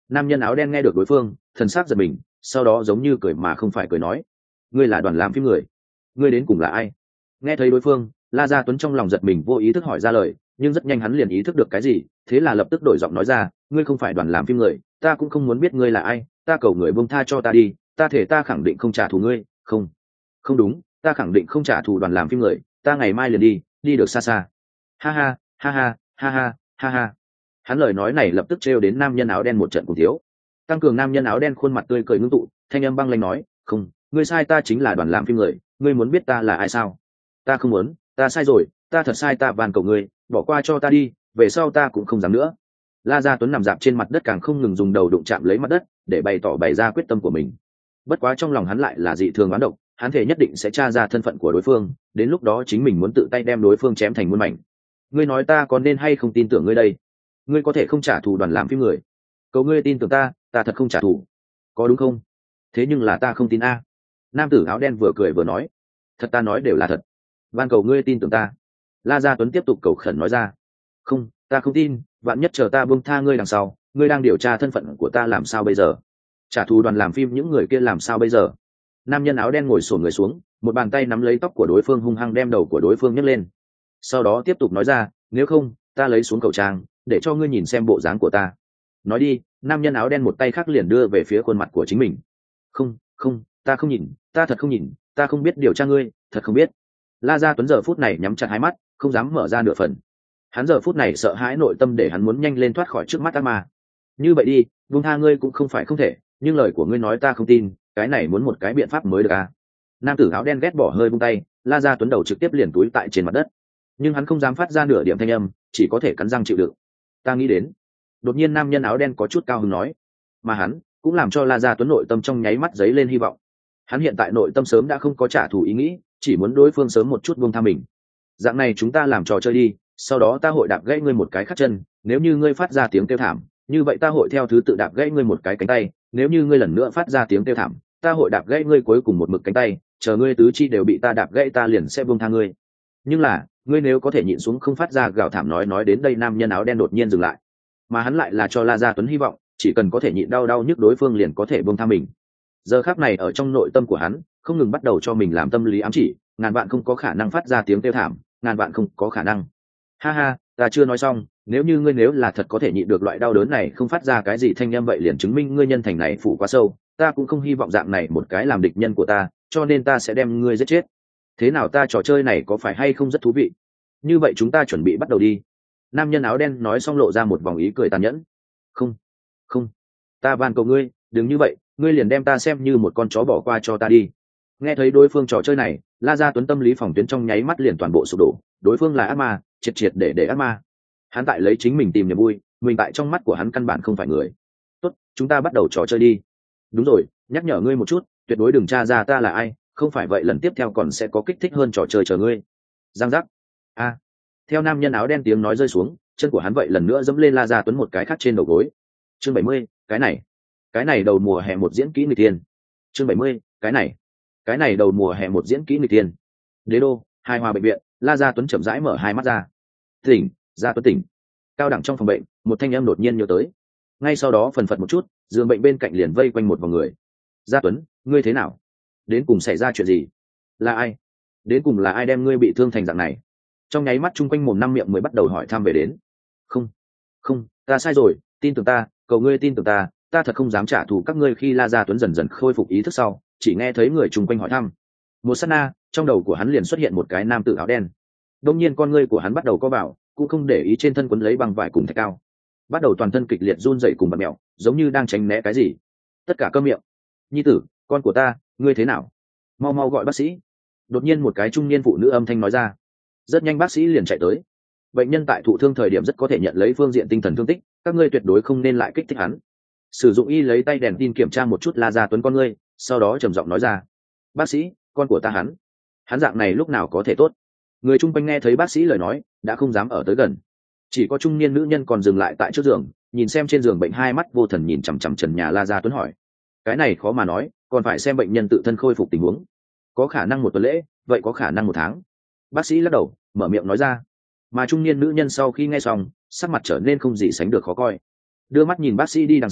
Nam nhân áo đen nghe được đối phương thần sắc giật mình, sau đó giống như cười mà không phải cười nói, ngươi là đoàn làm phim người, ngươi đến cùng là ai? Nghe thấy đối phương, La Gia Tuấn trong lòng giật mình, vô ý thức hỏi ra lời, nhưng rất nhanh hắn liền ý thức được cái gì, thế là lập tức đổi giọng nói ra, ngươi không phải đoàn làm phim người, ta cũng không muốn biết ngươi là ai, ta cầu người buông tha cho ta đi, ta thể ta khẳng định không trả thù ngươi. Không, không đúng, ta khẳng định không trả thù đoàn làm phim người, ta ngày mai liền đi, đi được xa xa. Ha ha, ha ha, ha ha, ha ha. Hắn lời nói này lập tức trêu đến nam nhân áo đen một trận cùng thiếu. Tăng cường nam nhân áo đen khuôn mặt tươi cười ngưng tụ, thanh âm băng lãnh nói, không, ngươi sai, ta chính là đoàn làm phim người, ngươi muốn biết ta là ai sao? Ta không muốn, ta sai rồi, ta thật sai, ta van cầu ngươi bỏ qua cho ta đi, về sau ta cũng không dám nữa. La Gia Tuấn nằm dạp trên mặt đất, càng không ngừng dùng đầu đụng chạm lấy mặt đất để bày tỏ bày ra quyết tâm của mình. Bất quá trong lòng hắn lại là dị thường oán độc, hắn thể nhất định sẽ tra ra thân phận của đối phương, đến lúc đó chính mình muốn tự tay đem đối phương chém thành muôn mảnh. Ngươi nói ta có nên hay không tin tưởng ngươi đây? Ngươi có thể không trả thù đoàn làm phim người, cầu ngươi tin tưởng ta, ta thật không trả thù, có đúng không? Thế nhưng là ta không tin a. Nam tử áo đen vừa cười vừa nói, thật, ta nói đều là thật, van cầu ngươi tin tưởng ta. La Gia Tuấn tiếp tục cầu khẩn nói ra, không, ta không tin, vạn nhất chờ ta buông tha ngươi đằng sau, ngươi đang điều tra thân phận của ta làm sao bây giờ? Trả thù đoàn làm phim những người kia làm sao bây giờ? Nam nhân áo đen ngồi xổm người xuống, một bàn tay nắm lấy tóc của đối phương, hung hăng đem đầu của đối phương nhấc lên, sau đó tiếp tục nói ra, nếu không ta lấy xuống khẩu trang để cho ngươi nhìn xem bộ dáng của ta. Nói đi, nam nhân áo đen một tay khác liền đưa về phía khuôn mặt của chính mình. Không, không, ta không nhìn, ta thật không nhìn, ta không biết điều tra ngươi, thật không biết. La Gia Tuấn giờ phút này nhắm chặt hai mắt, không dám mở ra nửa phần. Hắn giờ phút này sợ hãi nội tâm để hắn muốn nhanh lên thoát khỏi trước mắt ác ma. Như vậy đi, buông tha ngươi cũng không phải không thể, nhưng lời của ngươi nói ta không tin, cái này muốn một cái biện pháp mới được à? Nam tử áo đen ghét bỏ hơi buông tay, La Gia Tuấn đầu trực tiếp liền túi tại trên mặt đất, nhưng hắn không dám phát ra nửa điểm thanh âm, chỉ có thể cắn răng chịu đựng. Ta nghĩ đến. Đột nhiên nam nhân áo đen có chút cao hứng nói, mà hắn cũng làm cho La Gia Tuấn nội tâm trong nháy mắt dấy lên hy vọng. Hắn hiện tại nội tâm sớm đã không có trả thù ý nghĩ, chỉ muốn đối phương sớm một chút buông tha mình. Dạng này chúng ta làm trò chơi đi, sau đó ta hội đạp gãy ngươi một cái khắc chân, nếu như ngươi phát ra tiếng kêu thảm, như vậy ta hội theo thứ tự đạp gãy ngươi một cái cánh tay, nếu như ngươi lần nữa phát ra tiếng kêu thảm, ta hội đạp gãy ngươi cuối cùng một mực cánh tay, chờ ngươi tứ chi đều bị ta đạp gãy, ta liền sẽ buông tha ngươi. Nhưng là, ngươi nếu có thể nhịn xuống không phát ra gào thảm. Nói nói đến đây nam nhân áo đen đột nhiên dừng lại, mà hắn lại là cho La Gia Tuấn hy vọng, chỉ cần có thể nhịn đau đau nhức đối phương liền có thể buông tha mình. Giờ khắc này ở trong nội tâm của hắn không ngừng bắt đầu cho mình làm tâm lý ám chỉ, ngàn vạn không có khả năng phát ra tiếng kêu thảm, ngàn vạn không có khả năng. Ha ha, ta chưa nói xong, nếu như ngươi nếu là thật có thể nhịn được loại đau đớn này không phát ra cái gì thanh âm, vậy liền chứng minh ngươi nhân thành này phủ quá sâu, ta cũng không hy vọng dạng này một cái làm địch nhân của ta, cho nên ta sẽ đem ngươi giết chết. Thế nào, ta trò chơi này có phải hay không rất thú vị? Như vậy chúng ta chuẩn bị bắt đầu đi. Nam nhân áo đen nói xong lộ ra một vòng ý cười tàn nhẫn. Không, không, ta van cầu ngươi, đừng như vậy, ngươi liền đem ta xem như một con chó bỏ qua cho ta đi. Nghe thấy đối phương trò chơi này, La Gia Tuấn tâm lý phòng tuyến trong nháy mắt liền toàn bộ sụp đổ, đối phương là ác ma, triệt triệt để để ác ma. Hắn tại lấy chính mình tìm niềm vui, mình tại trong mắt của hắn căn bản không phải người. Tốt, chúng ta bắt đầu trò chơi đi. Đúng rồi, nhắc nhở ngươi một chút, tuyệt đối đừng tra ra ta là ai, không phải vậy lần tiếp theo còn sẽ có kích thích hơn trò chơi chờ ngươi. Giang giác. A. Theo nam nhân áo đen tiếng nói rơi xuống, chân của hắn vậy lần nữa dẫm lên La Gia Tuấn một cái khác trên đầu gối. Chương bảy mươi, cái này, cái này đầu mùa hè một diễn kỹ người tiên. Chương bảy mươi, cái này, cái này đầu mùa hè một diễn kỹ người tiên. Đế đô, Hai Hòa bệnh viện, La Gia Tuấn chậm rãi mở hai mắt ra. Tỉnh, Gia Tuấn tỉnh. Cao đẳng trong phòng bệnh, một thanh âm đột nhiên nhớ tới. Ngay sau đó phần phật một chút, giường bệnh bên cạnh liền vây quanh một vòng người. Gia Tuấn, ngươi thế nào? Đến cùng xảy ra chuyện gì? Là ai? Đến cùng là ai đem ngươi bị thương thành dạng này? Trong nháy mắt chung quanh mồm năm miệng mới bắt đầu hỏi thăm về đến. Không, không, ta sai rồi, tin tưởng ta, cầu ngươi tin tưởng ta, ta thật không dám trả thù các ngươi. Khi La Gia Tuấn dần dần khôi phục ý thức sau, chỉ nghe thấy người chung quanh hỏi thăm. Một sát na, trong đầu của hắn liền xuất hiện một cái nam tử áo đen. Đông nhiên con ngươi của hắn bắt đầu co vào, cũng không để ý trên thân quấn lấy băng vải cùng thạch cao, bắt đầu toàn thân kịch liệt run rẩy cùng bật mẹo, giống như đang tránh né cái gì. Tất cả câm miệng. Nhi tử, con của ta, ngươi thế nào? Mau mau gọi bác sĩ. Đột nhiên một cái trung niên phụ nữ âm thanh nói ra. Rất nhanh bác sĩ liền chạy tới. Bệnh nhân tại thụ thương thời điểm rất có thể nhận lấy phương diện tinh thần thương tích, các ngươi tuyệt đối không nên lại kích thích hắn. Sử dụng y lấy tay đèn tin kiểm tra một chút La Gia Tuấn con ngươi, sau đó trầm giọng nói ra. Bác sĩ, con của ta hắn, hắn dạng này lúc nào có thể tốt? Người chung quanh nghe thấy bác sĩ lời nói, đã không dám ở tới gần. Chỉ có trung niên nữ nhân còn dừng lại tại trước giường, nhìn xem trên giường bệnh, hai mắt vô thần nhìn chằm chằm trần nhà La Gia Tuấn hỏi. Cái này khó mà nói, còn phải xem bệnh nhân tự thân khôi phục tình huống. Có khả năng một tuần lễ, vậy có khả năng một tháng. Bác sĩ lắc đầu, mở miệng nói ra. Mà trung niên nữ nhân sau khi nghe xong, sắc mặt trở nên không gì sánh được khó coi. Đưa mắt nhìn bác sĩ đi đằng sau,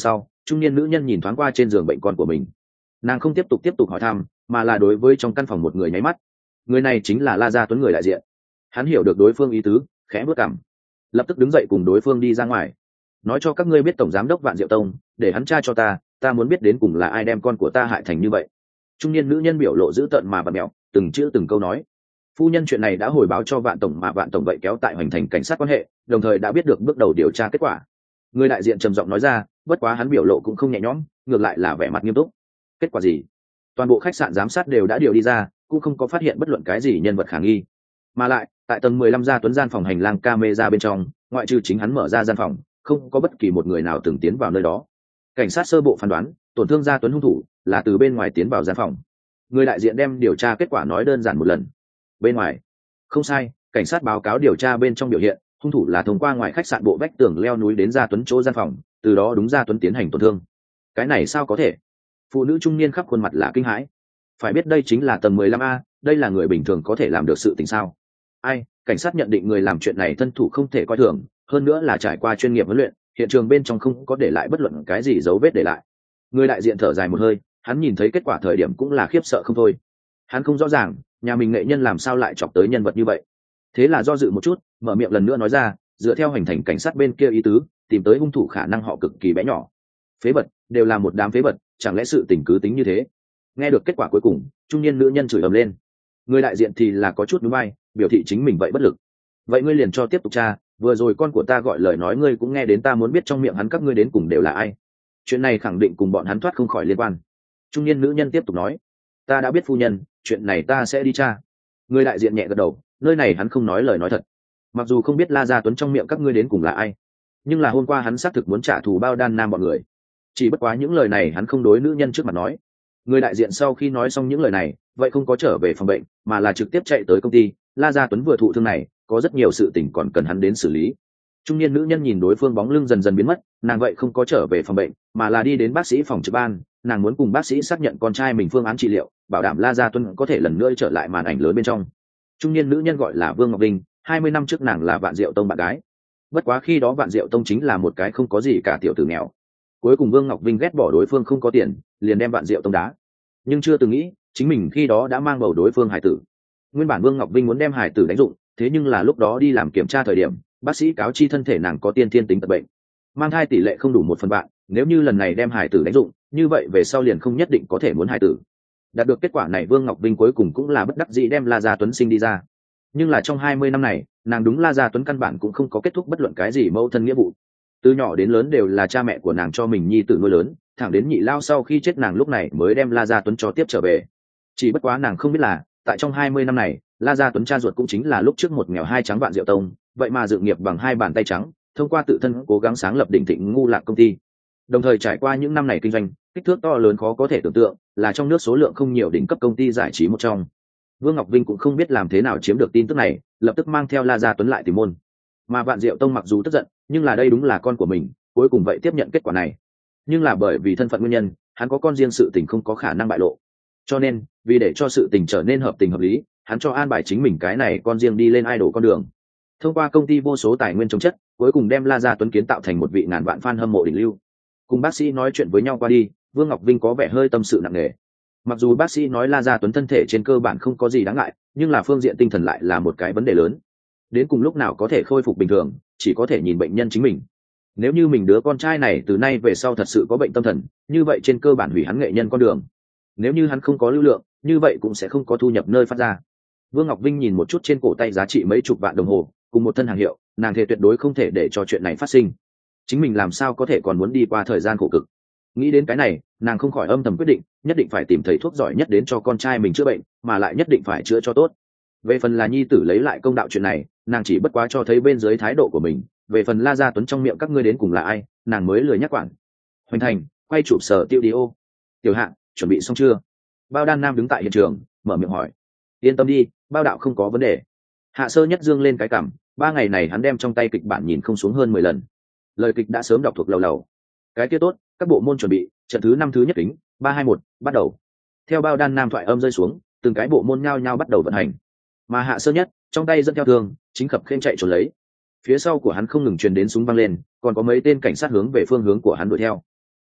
Trung niên nữ nhân nhìn thoáng qua trên giường bệnh con của mình, nàng không tiếp tục tiếp tục hỏi thăm, mà là đối với trong căn phòng một người nháy mắt. Người này chính là La Gia Tuấn, người đại diện. Hắn hiểu được đối phương ý tứ, khẽ bước cằm, lập tức đứng dậy cùng đối phương đi ra ngoài. Nói cho các ngươi biết tổng giám đốc Vạn Diệu Tông, để hắn tra cho ta, ta muốn biết đến cùng là ai đem con của ta hại thành như vậy. Trung niên nữ nhân biểu lộ dữ tợn mà bật mẹo, từng chữ từng câu nói. Phu nhân, chuyện này đã hồi báo cho Vạn tổng, mà Vạn tổng vậy kéo tại Hoành Thành cảnh sát quan hệ, đồng thời đã biết được bước đầu điều tra kết quả. Người đại diện trầm giọng nói ra, bất quá hắn biểu lộ cũng không nhẹ nhõm, ngược lại là vẻ mặt nghiêm túc. Kết quả gì? Toàn bộ khách sạn giám sát đều đã điều đi ra, cũng không có phát hiện bất luận cái gì nhân vật khả nghi. Mà lại, tại tầng mười lăm Gia Tuấn gian phòng hành lang camera bên trong, ngoại trừ chính hắn mở ra gian phòng, không có bất kỳ một người nào từng tiến vào nơi đó. Cảnh sát sơ bộ phán đoán, tổn thương Gia Tuấn hung thủ là từ bên ngoài tiến vào gian phòng. Người đại diện đem điều tra kết quả nói đơn giản một lần. Bên ngoài, không sai, cảnh sát báo cáo điều tra bên trong biểu hiện, hung thủ là thông qua ngoài khách sạn bộ vách tường leo núi đến Gia Tuấn chỗ gian phòng, từ đó đúng Gia Tuấn tiến hành tổn thương. Cái này sao có thể? Phụ nữ trung niên khắp khuôn mặt là kinh hãi. Phải biết đây chính là tầng mười lăm A, đây là người bình thường có thể làm được sự tình sao? Ai, cảnh sát nhận định người làm chuyện này thân thủ không thể coi thường, hơn nữa là trải qua chuyên nghiệp huấn luyện, hiện trường bên trong không có để lại bất luận cái gì dấu vết để lại. Người đại diện thở dài một hơi, hắn nhìn thấy kết quả thời điểm cũng là khiếp sợ không thôi. Hắn không rõ ràng, nhà mình nghệ nhân làm sao lại chọc tới nhân vật như vậy. Thế là do dự một chút, mở miệng lần nữa nói ra, dựa theo Hành Thành cảnh sát bên kia ý tứ, tìm tới hung thủ khả năng họ cực kỳ bé nhỏ. Phế vật, đều là một đám phế vật, chẳng lẽ sự tình cứ tính như thế? Nghe được kết quả cuối cùng, trung niên nữ nhân chửi ầm lên. Người đại diện thì là có chút nhún vai, biểu thị chính mình vậy bất lực. Vậy ngươi liền cho tiếp tục tra, vừa rồi con của ta gọi lời nói ngươi cũng nghe đến, ta muốn biết trong miệng hắn các ngươi đến cùng đều là ai. Chuyện này khẳng định cùng bọn hắn thoát không khỏi liên quan. Trung niên nữ nhân tiếp tục nói, ta đã biết phu nhân, chuyện này ta sẽ đi tra. Người đại diện nhẹ gật đầu, nơi này hắn không nói lời nói thật. Mặc dù không biết La Gia Tuấn trong miệng các ngươi đến cùng là ai, nhưng là hôm qua hắn xác thực muốn trả thù Bao Đan Nam bọn người. Chỉ bất quá những lời này hắn không đối nữ nhân trước mặt nói. Người đại diện sau khi nói xong những lời này, vậy không có trở về phòng bệnh, mà là trực tiếp chạy tới công ty. La Gia Tuấn vừa thụ thương này, có rất nhiều sự tình còn cần hắn đến xử lý. Trung niên nữ nhân nhìn đối phương bóng lưng dần dần biến mất, nàng vậy không có trở về phòng bệnh, mà là đi đến bác sĩ phòng trực ban. Nàng muốn cùng bác sĩ xác nhận con trai mình phương án trị liệu, bảo đảm La Gia Tuấn có thể lần nữa trở lại màn ảnh lớn bên trong. Trung niên nữ nhân gọi là Vương Ngọc Linh, hai mươi năm trước nàng là Vạn Diệu Tông bạn gái. Bất quá khi đó Vạn Diệu Tông chính là một cái không có gì cả tiểu tử nghèo. Cuối cùng Vương Ngọc Vinh ghét bỏ đối phương không có tiền, liền đem Vạn Diệu Tông đá. Nhưng chưa từng nghĩ, chính mình khi đó đã mang bầu đối phương hải tử. Nguyên bản Vương Ngọc Vinh muốn đem hải tử đánh dụng, thế nhưng là lúc đó đi làm kiểm tra thời điểm, bác sĩ cáo chi thân thể nàng có tiên thiên tính tật bệnh, mang thai tỷ lệ không đủ một phần vạn, nếu như lần này đem hải tử đánh dụng, như vậy về sau liền không nhất định có thể muốn hải tử. Đạt được kết quả này, Vương Ngọc Vinh cuối cùng cũng là bất đắc dĩ đem La Gia Tuấn sinh đi ra. Nhưng là trong hai mươi năm này, nàng đúng La Gia Tuấn căn bản cũng không có kết thúc bất luận cái gì mâu thân nghĩa vụ. Từ nhỏ đến lớn đều là cha mẹ của nàng cho mình nhi tử nuôi lớn, thẳng đến nhị lao sau khi chết nàng lúc này mới đem La Gia Tuấn cho tiếp trở về. Chỉ bất quá nàng không biết là, tại trong hai mươi năm này, La Gia Tuấn cha ruột cũng chính là lúc trước một nghèo hai trắng Vạn Diệu Tông, vậy mà dự nghiệp bằng hai bàn tay trắng, thông qua tự thân cố gắng sáng lập Đỉnh Thịnh Ngu Lạc công ty. Đồng thời trải qua những năm này kinh doanh, kích thước to lớn khó có thể tưởng tượng, là trong nước số lượng không nhiều đỉnh cấp công ty giải trí một trong. Vương Ngọc Vinh cũng không biết làm thế nào chiếm được tin tức này, lập tức mang theo La Gia Tuấn lại tìm môn. Mà Vạn Diệu Tông mặc dù tức giận, nhưng là đây đúng là con của mình, cuối cùng vậy tiếp nhận kết quả này. Nhưng là bởi vì thân phận nguyên nhân, hắn có con riêng, sự tình không có khả năng bại lộ. Cho nên, vì để cho sự tình trở nên hợp tình hợp lý, hắn cho an bài chính mình cái này con riêng đi lên idol con đường. Thông qua công ty vô số tài nguyên chống chất, cuối cùng đem La Gia Tuấn kiến tạo thành một vị ngàn vạn fan hâm mộ đỉnh lưu. Cùng bác sĩ nói chuyện với nhau qua đi, Vương Ngọc Vinh có vẻ hơi tâm sự nặng nề. Mặc dù bác sĩ nói La Gia Tuấn thân thể trên cơ bản không có gì đáng ngại, nhưng là phương diện tinh thần lại là một cái vấn đề lớn. Đến cùng lúc nào có thể khôi phục bình thường, chỉ có thể nhìn bệnh nhân chính mình. Nếu như mình đứa con trai này từ nay về sau thật sự có bệnh tâm thần, như vậy trên cơ bản hủy hắn nghệ nhân con đường. Nếu như hắn không có lưu lượng, như vậy cũng sẽ không có thu nhập nơi phát ra. Vương Ngọc Vinh nhìn một chút trên cổ tay giá trị mấy chục vạn đồng hồ, cùng một thân hàng hiệu, nàng thề tuyệt đối không thể để cho chuyện này phát sinh. Chính mình làm sao có thể còn muốn đi qua thời gian khổ cực. Nghĩ đến cái này, nàng không khỏi âm thầm quyết định, nhất định phải tìm thầy thuốc giỏi nhất đến cho con trai mình chữa bệnh, mà lại nhất định phải chữa cho tốt. Về phần là nhi tử lấy lại công đạo chuyện này, nàng chỉ bất quá cho thấy bên dưới thái độ của mình. Về phần La Gia Tuấn trong miệng các ngươi đến cùng là ai, nàng mới lười nhắc quản. Hoành Thành, quay chụp sở tiêu đi ô. Tiểu Hạng, chuẩn bị xong chưa? Bao Đan Nam đứng tại hiện trường, mở miệng hỏi. Yên tâm đi, Bao đạo không có vấn đề. Hạ Sơ Nhất dương lên cái cằm, ba ngày này hắn đem trong tay kịch bản nhìn không xuống hơn mười lần. Lời kịch đã sớm đọc thuộc lầu lầu. Cái kia tốt, các bộ môn chuẩn bị, trận thứ năm thứ nhất kính, ba hai một, bắt đầu. Theo Bao Đan Nam thoại âm rơi xuống, từng cái bộ môn nhao nhao bắt đầu vận hành. Mà Hạ Sơ Nhất, trong tay dẫn theo thương, chính khập khiễng chạy trốn lấy. Phía sau của hắn không ngừng truyền đến súng vang lên, còn có mấy tên cảnh sát hướng về phương hướng của hắn đuổi theo.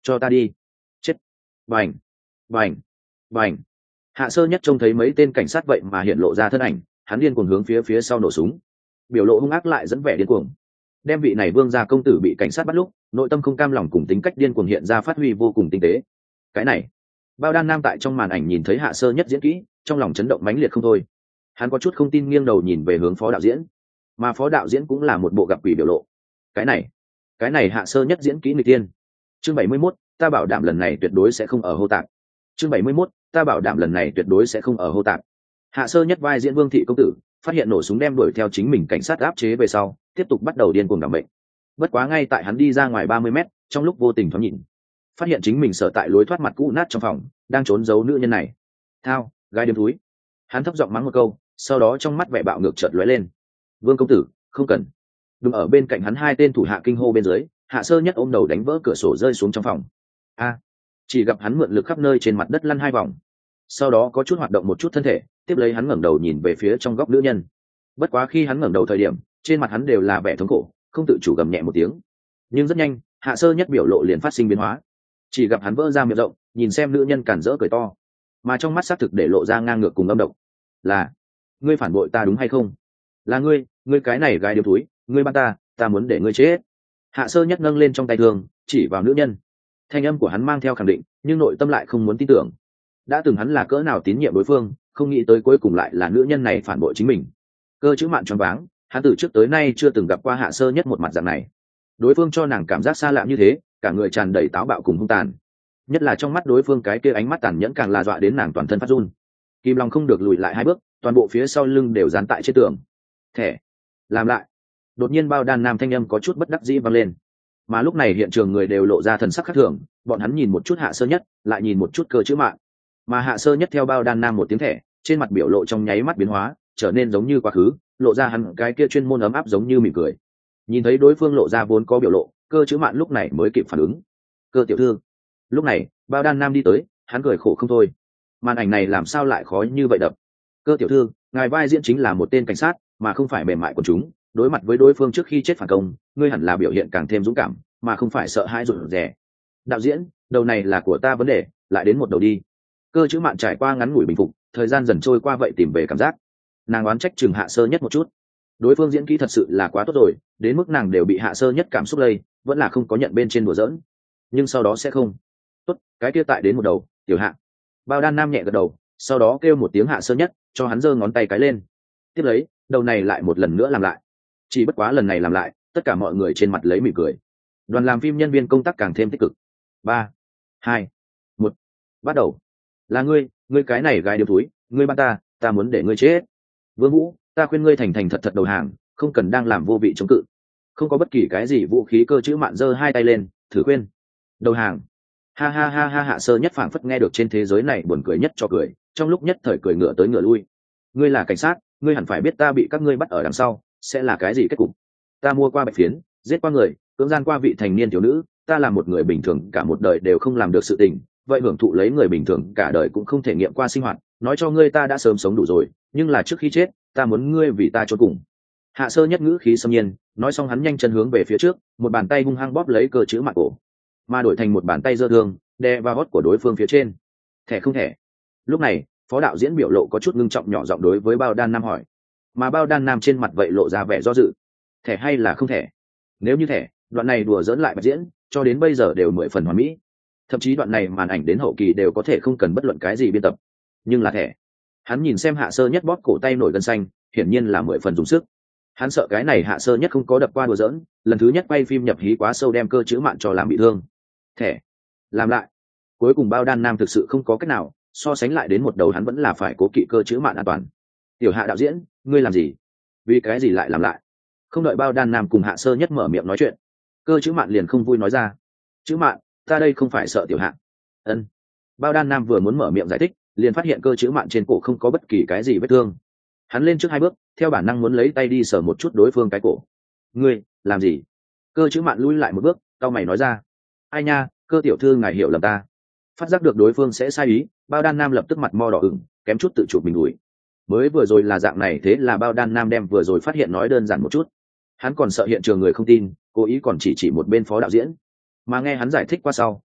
cho ta đi. Chết. Bành, bành, bành. Hạ Sơ Nhất trông thấy mấy tên cảnh sát vậy mà hiện lộ ra thân ảnh, hắn điên cuồng hướng phía phía sau nổ súng, biểu lộ hung ác lại dẫn vẻ điên cuồng. Đem vị này vương gia công tử bị cảnh sát bắt lúc, nội tâm không cam lòng cùng tính cách điên cuồng hiện ra phát huy vô cùng tinh tế. Cái này, Bao Đan Nam tại trong màn ảnh nhìn thấy Hạ Sơ Nhất diễn kỹ, trong lòng chấn động mãnh liệt không thôi. Hắn có chút không tin nghiêng đầu nhìn về hướng phó đạo diễn, mà phó đạo diễn cũng là một bộ gặp quỷ biểu lộ. Cái này, cái này Hạ Sơ Nhất diễn kỹ người tiên. Chương bảy mươi mốt, ta bảo đảm lần này tuyệt đối sẽ không ở hô tạc. Chương bảy mươi mốt, ta bảo đảm lần này tuyệt đối sẽ không ở hô tạc. Hạ Sơ Nhất vai diễn Vương thị công tử, phát hiện nổ súng đem đuổi theo chính mình cảnh sát áp chế về sau, tiếp tục bắt đầu điên cuồng đảm bệnh. Bất quá ngay tại hắn đi ra ngoài ba mươi mét, trong lúc vô tình thoáng nhìn, phát hiện chính mình sợ tại lối thoát mặt cũ nát trong phòng, đang trốn giấu nữ nhân này. Thao, gái điếm thúi. Hắn thấp giọng mắng một câu, sau đó trong mắt vẻ bạo ngược chợt lóe lên. Vương công tử, không cần. Đúng ở bên cạnh hắn hai tên thủ hạ kinh hô bên dưới, Hạ Sơ Nhất ôm đầu đánh vỡ cửa sổ rơi xuống trong phòng. A, chỉ gặp hắn mượn lực khắp nơi trên mặt đất lăn hai vòng, sau đó có chút hoạt động một chút thân thể, tiếp lấy hắn ngẩng đầu nhìn về phía trong góc nữ nhân. Bất quá khi hắn ngẩng đầu thời điểm, trên mặt hắn đều là vẻ thống khổ, không tự chủ gầm nhẹ một tiếng. Nhưng rất nhanh, Hạ Sơ Nhất biểu lộ liền phát sinh biến hóa. Chỉ gặp hắn vỡ ra miệng rộng, nhìn xem nữ nhân cản rỡ cười to, mà trong mắt xác thực để lộ ra ngang ngược cùng âm độc. Là, ngươi phản bội ta đúng hay không? Là ngươi, ngươi cái này gái điếm túi, ngươi bắt ta, ta muốn để ngươi chết. Hạ Sơ Nhất nâng lên trong tay thương, chỉ vào nữ nhân. Thanh âm của hắn mang theo khẳng định, nhưng nội tâm lại không muốn tin tưởng. Đã từng hắn là cỡ nào tín nhiệm đối phương, không nghĩ tới cuối cùng lại là nữ nhân này phản bội chính mình. Cơ chữ mạn choáng váng, hắn từ trước tới nay chưa từng gặp qua Hạ Sơ Nhất một mặt dạng này. Đối phương cho nàng cảm giác xa lạ như thế, cả người tràn đầy táo bạo cùng hung tàn. Nhất là trong mắt đối phương cái kia ánh mắt tàn nhẫn càng là dọa đến nàng toàn thân phát run. Kim Long không được lùi lại hai bước, toàn bộ phía sau lưng đều dán tại trên tường. Thẻ, làm lại. Đột nhiên Bao Đan Nam thanh âm có chút bất đắc dĩ vang lên. Mà lúc này hiện trường người đều lộ ra thần sắc khác thường, bọn hắn nhìn một chút Hạ Sơ Nhất, lại nhìn một chút Cơ chữ mạn. Mà Hạ Sơ Nhất theo Bao Đan Nam một tiếng thẻ, trên mặt biểu lộ trong nháy mắt biến hóa, trở nên giống như quá khứ, lộ ra hắn cái kia chuyên môn ấm áp giống như mỉm cười. Nhìn thấy đối phương lộ ra vốn có biểu lộ, Cơ chữ mạn lúc này mới kịp phản ứng. Cơ tiểu thư. Lúc này, Bao Đan Nam đi tới, hắn cười khổ không thôi. Màn ảnh này làm sao lại khó như vậy đập? Cơ tiểu thư, ngài vai diễn chính là một tên cảnh sát, mà không phải mềm mại của chúng. Đối mặt với đối phương trước khi chết phản công, ngươi hẳn là biểu hiện càng thêm dũng cảm, mà không phải sợ hãi rụt rè. Đạo diễn, đầu này là của ta vấn đề, lại đến một đầu đi. Cơ chữ mạn trải qua ngắn ngủi bình phục, thời gian dần trôi qua vậy tìm về cảm giác. Nàng oán trách chừng Hạ Sơ Nhất một chút. Đối phương diễn kỹ thật sự là quá tốt rồi, đến mức nàng đều bị Hạ Sơ Nhất cảm xúc lây, vẫn là không có nhận bên trên đùa giỡn. Nhưng sau đó sẽ không. Tốt, cái kia tại đến một đầu, tiểu Hạ. Bao Đan Nam nhẹ gật đầu, sau đó kêu một tiếng Hạ Sơ Nhất, cho hắn giơ ngón tay cái lên. Tiếp lấy, đầu này lại một lần nữa làm lại. Chỉ bất quá lần này làm lại, tất cả mọi người trên mặt lấy mỉm cười. Đoàn làm phim nhân viên công tác càng thêm tích cực. Ba, hai, một, bắt đầu. Là ngươi, ngươi cái này gái điếm túi, ngươi bắt ta, ta muốn để ngươi chết. Vương Vũ, ta khuyên ngươi thành thành thật thật đầu hàng, không cần đang làm vô vị chống cự. Không có bất kỳ cái gì vũ khí. Cơ chữ mạn giơ hai tay lên, thử khuyên. Đầu hàng. Ha ha ha ha. Hạ Sơ Nhất phảng phất nghe được trên thế giới này buồn cười nhất cho cười, trong lúc nhất thời cười ngựa tới ngựa lui. Ngươi là cảnh sát, ngươi hẳn phải biết ta bị các ngươi bắt ở đằng sau sẽ là cái gì kết cục. Ta mua qua bạch phiến, giết qua người, cưỡng gian qua vị thành niên thiếu nữ, ta là một người bình thường cả một đời đều không làm được sự tình, vậy hưởng thụ lấy người bình thường cả đời cũng không thể nghiệm qua sinh hoạt, nói cho ngươi ta đã sớm sống đủ rồi, nhưng là trước khi chết ta muốn ngươi vì ta chôn cùng. Hạ Sơ Nhất ngữ khí xâm nhiên, nói xong hắn nhanh chân hướng về phía trước, một bàn tay hung hăng bóp lấy Cơ chữ mạn cổ, mà đổi thành một bàn tay giơ thương đè vào gót của đối phương phía trên. Thẻ không thẻ? Lúc này phó đạo diễn biểu lộ có chút ngưng trọng, nhỏ giọng đối với Bao Đan Nam hỏi. Mà Bao Đan Nam trên mặt vậy lộ ra vẻ do dự. Thẻ hay là không thẻ? Nếu như thẻ, đoạn này đùa dỡn lại bạch diễn, cho đến bây giờ đều mười phần hoàn mỹ. Thậm chí đoạn này màn ảnh đến hậu kỳ đều có thể không cần bất luận cái gì biên tập. Nhưng là thẻ. Hắn nhìn xem Hạ Sơ Nhất bóp cổ tay nổi gân xanh, hiển nhiên là mười phần dùng sức. Hắn sợ cái này Hạ Sơ Nhất không có đập qua đùa dỡn, lần thứ nhất quay phim nhập hí quá sâu đem Cơ chữ mạn cho làm bị thương. Thẻ. Làm lại. Cuối cùng Bao Đan Nam thực sự không có cách nào, so sánh lại đến một đầu hắn vẫn là phải cố kỵ Cơ chữ mạn an toàn. Tiểu Hạ đạo diễn, ngươi làm gì? Vì cái gì lại làm lại? Không đợi Bao Đan Nam cùng Hạ Sơ Nhất mở miệng nói chuyện, Cơ chữ mạn liền không vui nói ra. Chữ mạn, ta đây không phải sợ tiểu Hạ. Ân. Bao Đan Nam vừa muốn mở miệng giải thích, liền phát hiện Cơ chữ mạn trên cổ không có bất kỳ cái gì vết thương. Hắn lên trước hai bước, theo bản năng muốn lấy tay đi sờ một chút đối phương cái cổ. Ngươi làm gì? Cơ chữ mạn lui lại một bước, cau mày nói ra. Ai nha, Cơ tiểu thư ngài hiểu lầm ta. Phát giác được đối phương sẽ sai ý, Bao Đan Nam lập tức mặt mo đỏ ửng, kém chút tự chụp mình đuổi. Mới vừa rồi là dạng này, thế là Bao Đan Nam đem vừa rồi phát hiện nói đơn giản một chút. Hắn còn sợ hiện trường người không tin, cố ý còn chỉ chỉ một bên phó đạo diễn. Mà nghe hắn giải thích qua sau,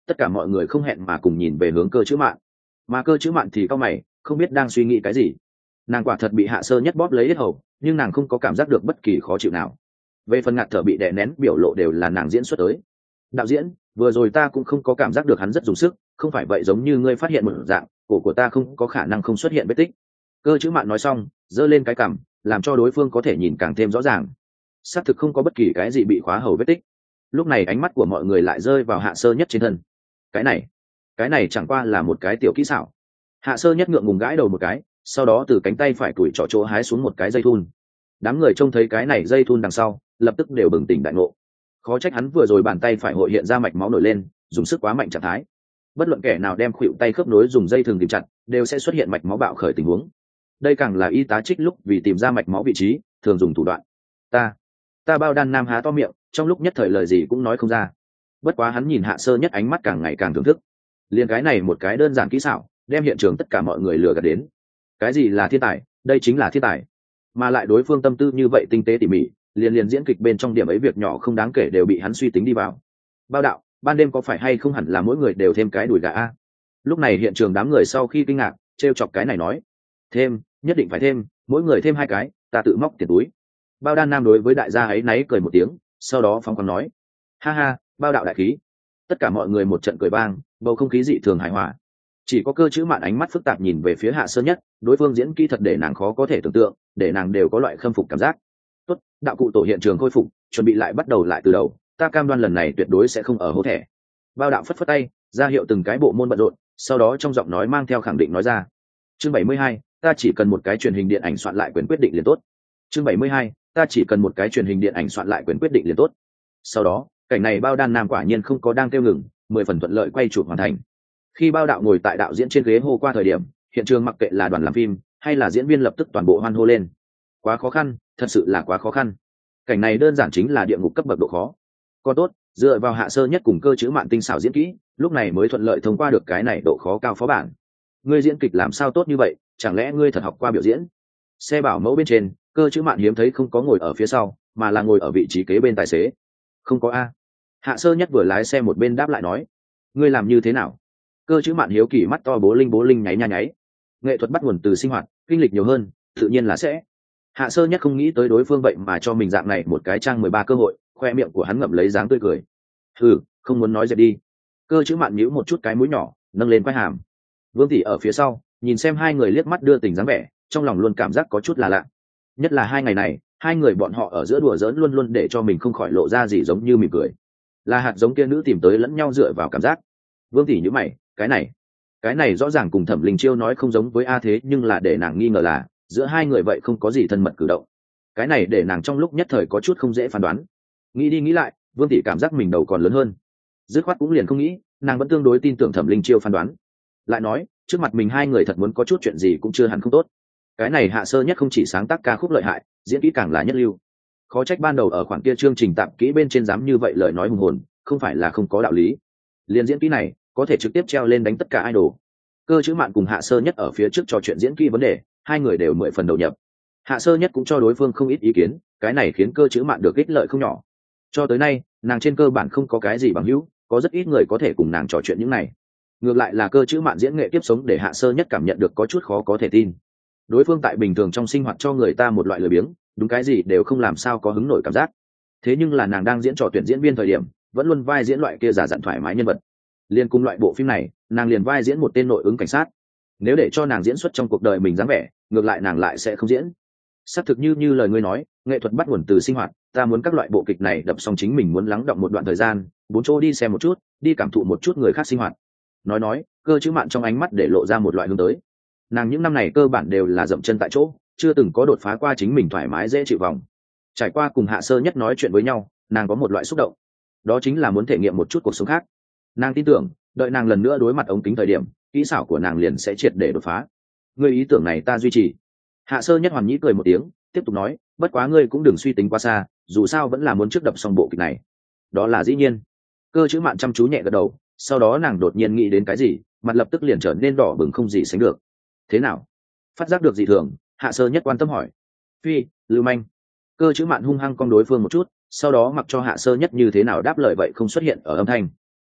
tất cả mọi người không hẹn mà cùng nhìn về hướng Cơ Chữ Mạn, mà Cơ Chữ Mạn thì cau mày, không biết đang suy nghĩ cái gì. Nàng quả thật bị Hạ Sơ Nhất bóp lấy hết hầu, nhưng nàng không có cảm giác được bất kỳ khó chịu nào. Về phần ngạt thở bị đè nén biểu lộ đều là nàng diễn xuất tới. Đạo diễn, vừa rồi ta cũng không có cảm giác được hắn rất dùng sức, không phải vậy giống như ngươi phát hiện một dạng, cổ của ta không có khả năng không xuất hiện vết tích. Cơ Chữ Mạn nói xong, giơ lên cái cằm, làm cho đối phương có thể nhìn càng thêm rõ ràng. Xác thực không có bất kỳ cái gì bị khóa hầu vết tích. Lúc này ánh mắt của mọi người lại rơi vào Hạ Sơ Nhất trên thân. Cái này, cái này chẳng qua là một cái tiểu kỹ xảo. Hạ Sơ Nhất ngượng ngùng gãi đầu một cái, sau đó từ cánh tay phải tuổi trỏ chỗ hái xuống một cái dây thun. Đám người trông thấy cái này dây thun đằng sau, lập tức đều bừng tỉnh đại ngộ. Khó trách hắn vừa rồi bàn tay phải hội hiện ra mạch máu nổi lên, dùng sức quá mạnh trạng thái. Bất luận kẻ nào đem khuỷu tay khớp nối dùng dây thường tìm chặt, đều sẽ xuất hiện mạch máu bạo khởi tình huống. Đây càng là y tá trích lúc vì tìm ra mạch máu vị trí, thường dùng thủ đoạn. Ta, ta Bao Đan Nam há to miệng, trong lúc nhất thời lời gì cũng nói không ra. Bất quá hắn nhìn Hạ Sơ Nhất ánh mắt càng ngày càng thưởng thức. Liên cái này một cái đơn giản kỹ xảo, đem hiện trường tất cả mọi người lừa gạt đến. Cái gì là thiên tài? Đây chính là thiên tài. Mà lại đối phương tâm tư như vậy tinh tế tỉ mỉ, liền liền diễn kịch bên trong điểm ấy việc nhỏ không đáng kể đều bị hắn suy tính đi vào. Bao đạo, ban đêm có phải hay không hẳn là mỗi người đều thêm cái đùi gà a? Lúc này hiện trường đám người sau khi kinh ngạc, trêu chọc cái này nói, thêm, nhất định phải thêm, mỗi người thêm hai cái, ta tự móc tiền túi. Bao Đan Nam đối với đại gia ấy náy cười một tiếng, sau đó phóng khoáng nói, ha ha, Bao đạo đại khí. Tất cả mọi người một trận cười vang, bầu không khí dị thường hài hòa. Chỉ có Cơ Chữ Mạn ánh mắt phức tạp nhìn về phía Hạ Sơ Nhất, đối phương diễn kỹ thật để nàng khó có thể tưởng tượng, để nàng đều có loại khâm phục cảm giác. Tốt, đạo cụ tổ hiện trường khôi phục, chuẩn bị lại bắt đầu lại từ đầu, ta cam đoan lần này tuyệt đối sẽ không ở hố thẻ. Bao đạo phất phất tay, ra hiệu từng cái bộ môn bận rộn, sau đó trong giọng nói mang theo khẳng định nói ra. Chương bảy mươi hai, ta chỉ cần một cái truyền hình điện ảnh soạn lại quyền quyết định liền tốt. Chương bảy mươi hai, ta chỉ cần một cái truyền hình điện ảnh soạn lại quyền quyết định liền tốt. Sau đó, cảnh này Bao Đan Nam quả nhiên không có đang kêu ngừng, mười phần thuận lợi quay chụp hoàn thành. Khi Bao đạo ngồi tại đạo diễn trên ghế hô qua thời điểm, hiện trường mặc kệ là đoàn làm phim hay là diễn viên lập tức toàn bộ hoan hô lên. Quá khó khăn, thật sự là quá khó khăn. Cảnh này đơn giản chính là địa ngục cấp bậc độ khó. Còn tốt, dựa vào Hạ Sơ Nhất cùng Cơ Chữ Mạn tinh xảo diễn kỹ, lúc này mới thuận lợi thông qua được cái này độ khó cao phó bản. Ngươi diễn kịch làm sao tốt như vậy, chẳng lẽ ngươi thật học qua biểu diễn? Xe bảo mẫu bên trên, Cơ Chữ Mạn hiếm thấy không có ngồi ở phía sau, mà là ngồi ở vị trí kế bên tài xế. Không có a. Hạ Sơ Nhất vừa lái xe một bên đáp lại nói, ngươi làm như thế nào? Cơ Chữ Mạn hiếu kỳ mắt to bố linh bố linh nháy nha nháy. Nghệ thuật bắt nguồn từ sinh hoạt, kinh lịch nhiều hơn, tự nhiên là sẽ. Hạ Sơ Nhất không nghĩ tới đối phương vậy mà cho mình dạng này một cái trang mười ba cơ hội, khoe miệng của hắn ngậm lấy dáng tươi cười. Hừ, không muốn nói dẹp đi. Cơ Chữ Mạn nhíu một chút cái mũi nhỏ, nâng lên quai hàm. Vương tỷ ở phía sau, nhìn xem hai người liếc mắt đưa tình dáng vẻ, trong lòng luôn cảm giác có chút là lạ. Nhất là hai ngày này, hai người bọn họ ở giữa đùa giỡn luôn luôn để cho mình không khỏi lộ ra gì giống như mỉm cười. Là hạt giống kia nữ tìm tới lẫn nhau dựa vào cảm giác. Vương tỷ nhíu mày, cái này, cái này rõ ràng cùng Thẩm Linh Chiêu nói không giống với a thế nhưng là để nàng nghi ngờ là giữa hai người vậy không có gì thân mật cử động. Cái này để nàng trong lúc nhất thời có chút không dễ phán đoán. Nghĩ đi nghĩ lại, Vương tỷ cảm giác mình đầu còn lớn hơn. Dứt khoát cũng liền không nghĩ, nàng vẫn tương đối tin tưởng Thẩm Linh Chiêu phán đoán. Lại nói, trước mặt mình hai người thật muốn có chút chuyện gì cũng chưa hẳn không tốt. Cái này Hạ Sơ Nhất không chỉ sáng tác ca khúc lợi hại, diễn kỹ càng là nhất lưu. Khó trách ban đầu ở khoảng kia chương trình tạp kỹ bên trên dám như vậy lời nói hùng hồn, không phải là không có đạo lý. Liên diễn kỹ này, có thể trực tiếp treo lên đánh tất cả idol. Cơ Chữ Mạn cùng Hạ Sơ Nhất ở phía trước trò chuyện diễn kỹ vấn đề, hai người đều mười phần đầu nhập. Hạ Sơ Nhất cũng cho đối phương không ít ý kiến, cái này khiến Cơ Chữ Mạn được ích lợi không nhỏ. Cho tới nay, nàng trên cơ bản không có cái gì bằng hữu, có rất ít người có thể cùng nàng trò chuyện những này. Ngược lại là Cơ Chữ Mạn diễn nghệ tiếp sống để Hạ Sơ Nhất cảm nhận được có chút khó có thể tin. Đối phương tại bình thường trong sinh hoạt cho người ta một loại lười biếng, đúng cái gì đều không làm sao có hứng nổi cảm giác. Thế nhưng là nàng đang diễn trò tuyển diễn viên thời điểm, vẫn luôn vai diễn loại kia giả dặn thoải mái nhân vật. Liên cùng loại bộ phim này, nàng liền vai diễn một tên nội ứng cảnh sát. Nếu để cho nàng diễn xuất trong cuộc đời mình dáng vẻ, ngược lại nàng lại sẽ không diễn. Xác thực như như lời ngươi nói, nghệ thuật bắt nguồn từ sinh hoạt, ta muốn các loại bộ kịch này đập xong chính mình muốn lắng động một đoạn thời gian, bốn chỗ đi xem một chút, đi cảm thụ một chút người khác sinh hoạt. Nói nói, Cơ Chữ Mạn trong ánh mắt để lộ ra một loại hướng tới. Nàng những năm này cơ bản đều là dậm chân tại chỗ, chưa từng có đột phá qua chính mình thoải mái dễ chịu vòng. Trải qua cùng Hạ Sơ Nhất nói chuyện với nhau, nàng có một loại xúc động, đó chính là muốn thể nghiệm một chút cuộc sống khác. Nàng tin tưởng, đợi nàng lần nữa đối mặt ống kính thời điểm, kỹ xảo của nàng liền sẽ triệt để đột phá. Ngươi ý tưởng này ta duy trì. Hạ Sơ Nhất hoàn nhĩ cười một tiếng, tiếp tục nói, bất quá ngươi cũng đừng suy tính quá xa, dù sao vẫn là muốn trước đập xong bộ kịch này. Đó là dĩ nhiên. Cơ Chữ Mạn chăm chú nhẹ gật đầu, sau đó nàng đột nhiên nghĩ đến cái gì, mặt lập tức liền trở nên đỏ bừng không gì sánh được. Thế nào? Phát giác được dị thường, Hạ Sơ Nhất quan tâm hỏi. Phi, lưu manh. Cơ Chữ Mạn hung hăng cong đối phương một chút, sau đó mặc cho Hạ Sơ Nhất như thế nào đáp lời vậy không xuất hiện ở âm thanh.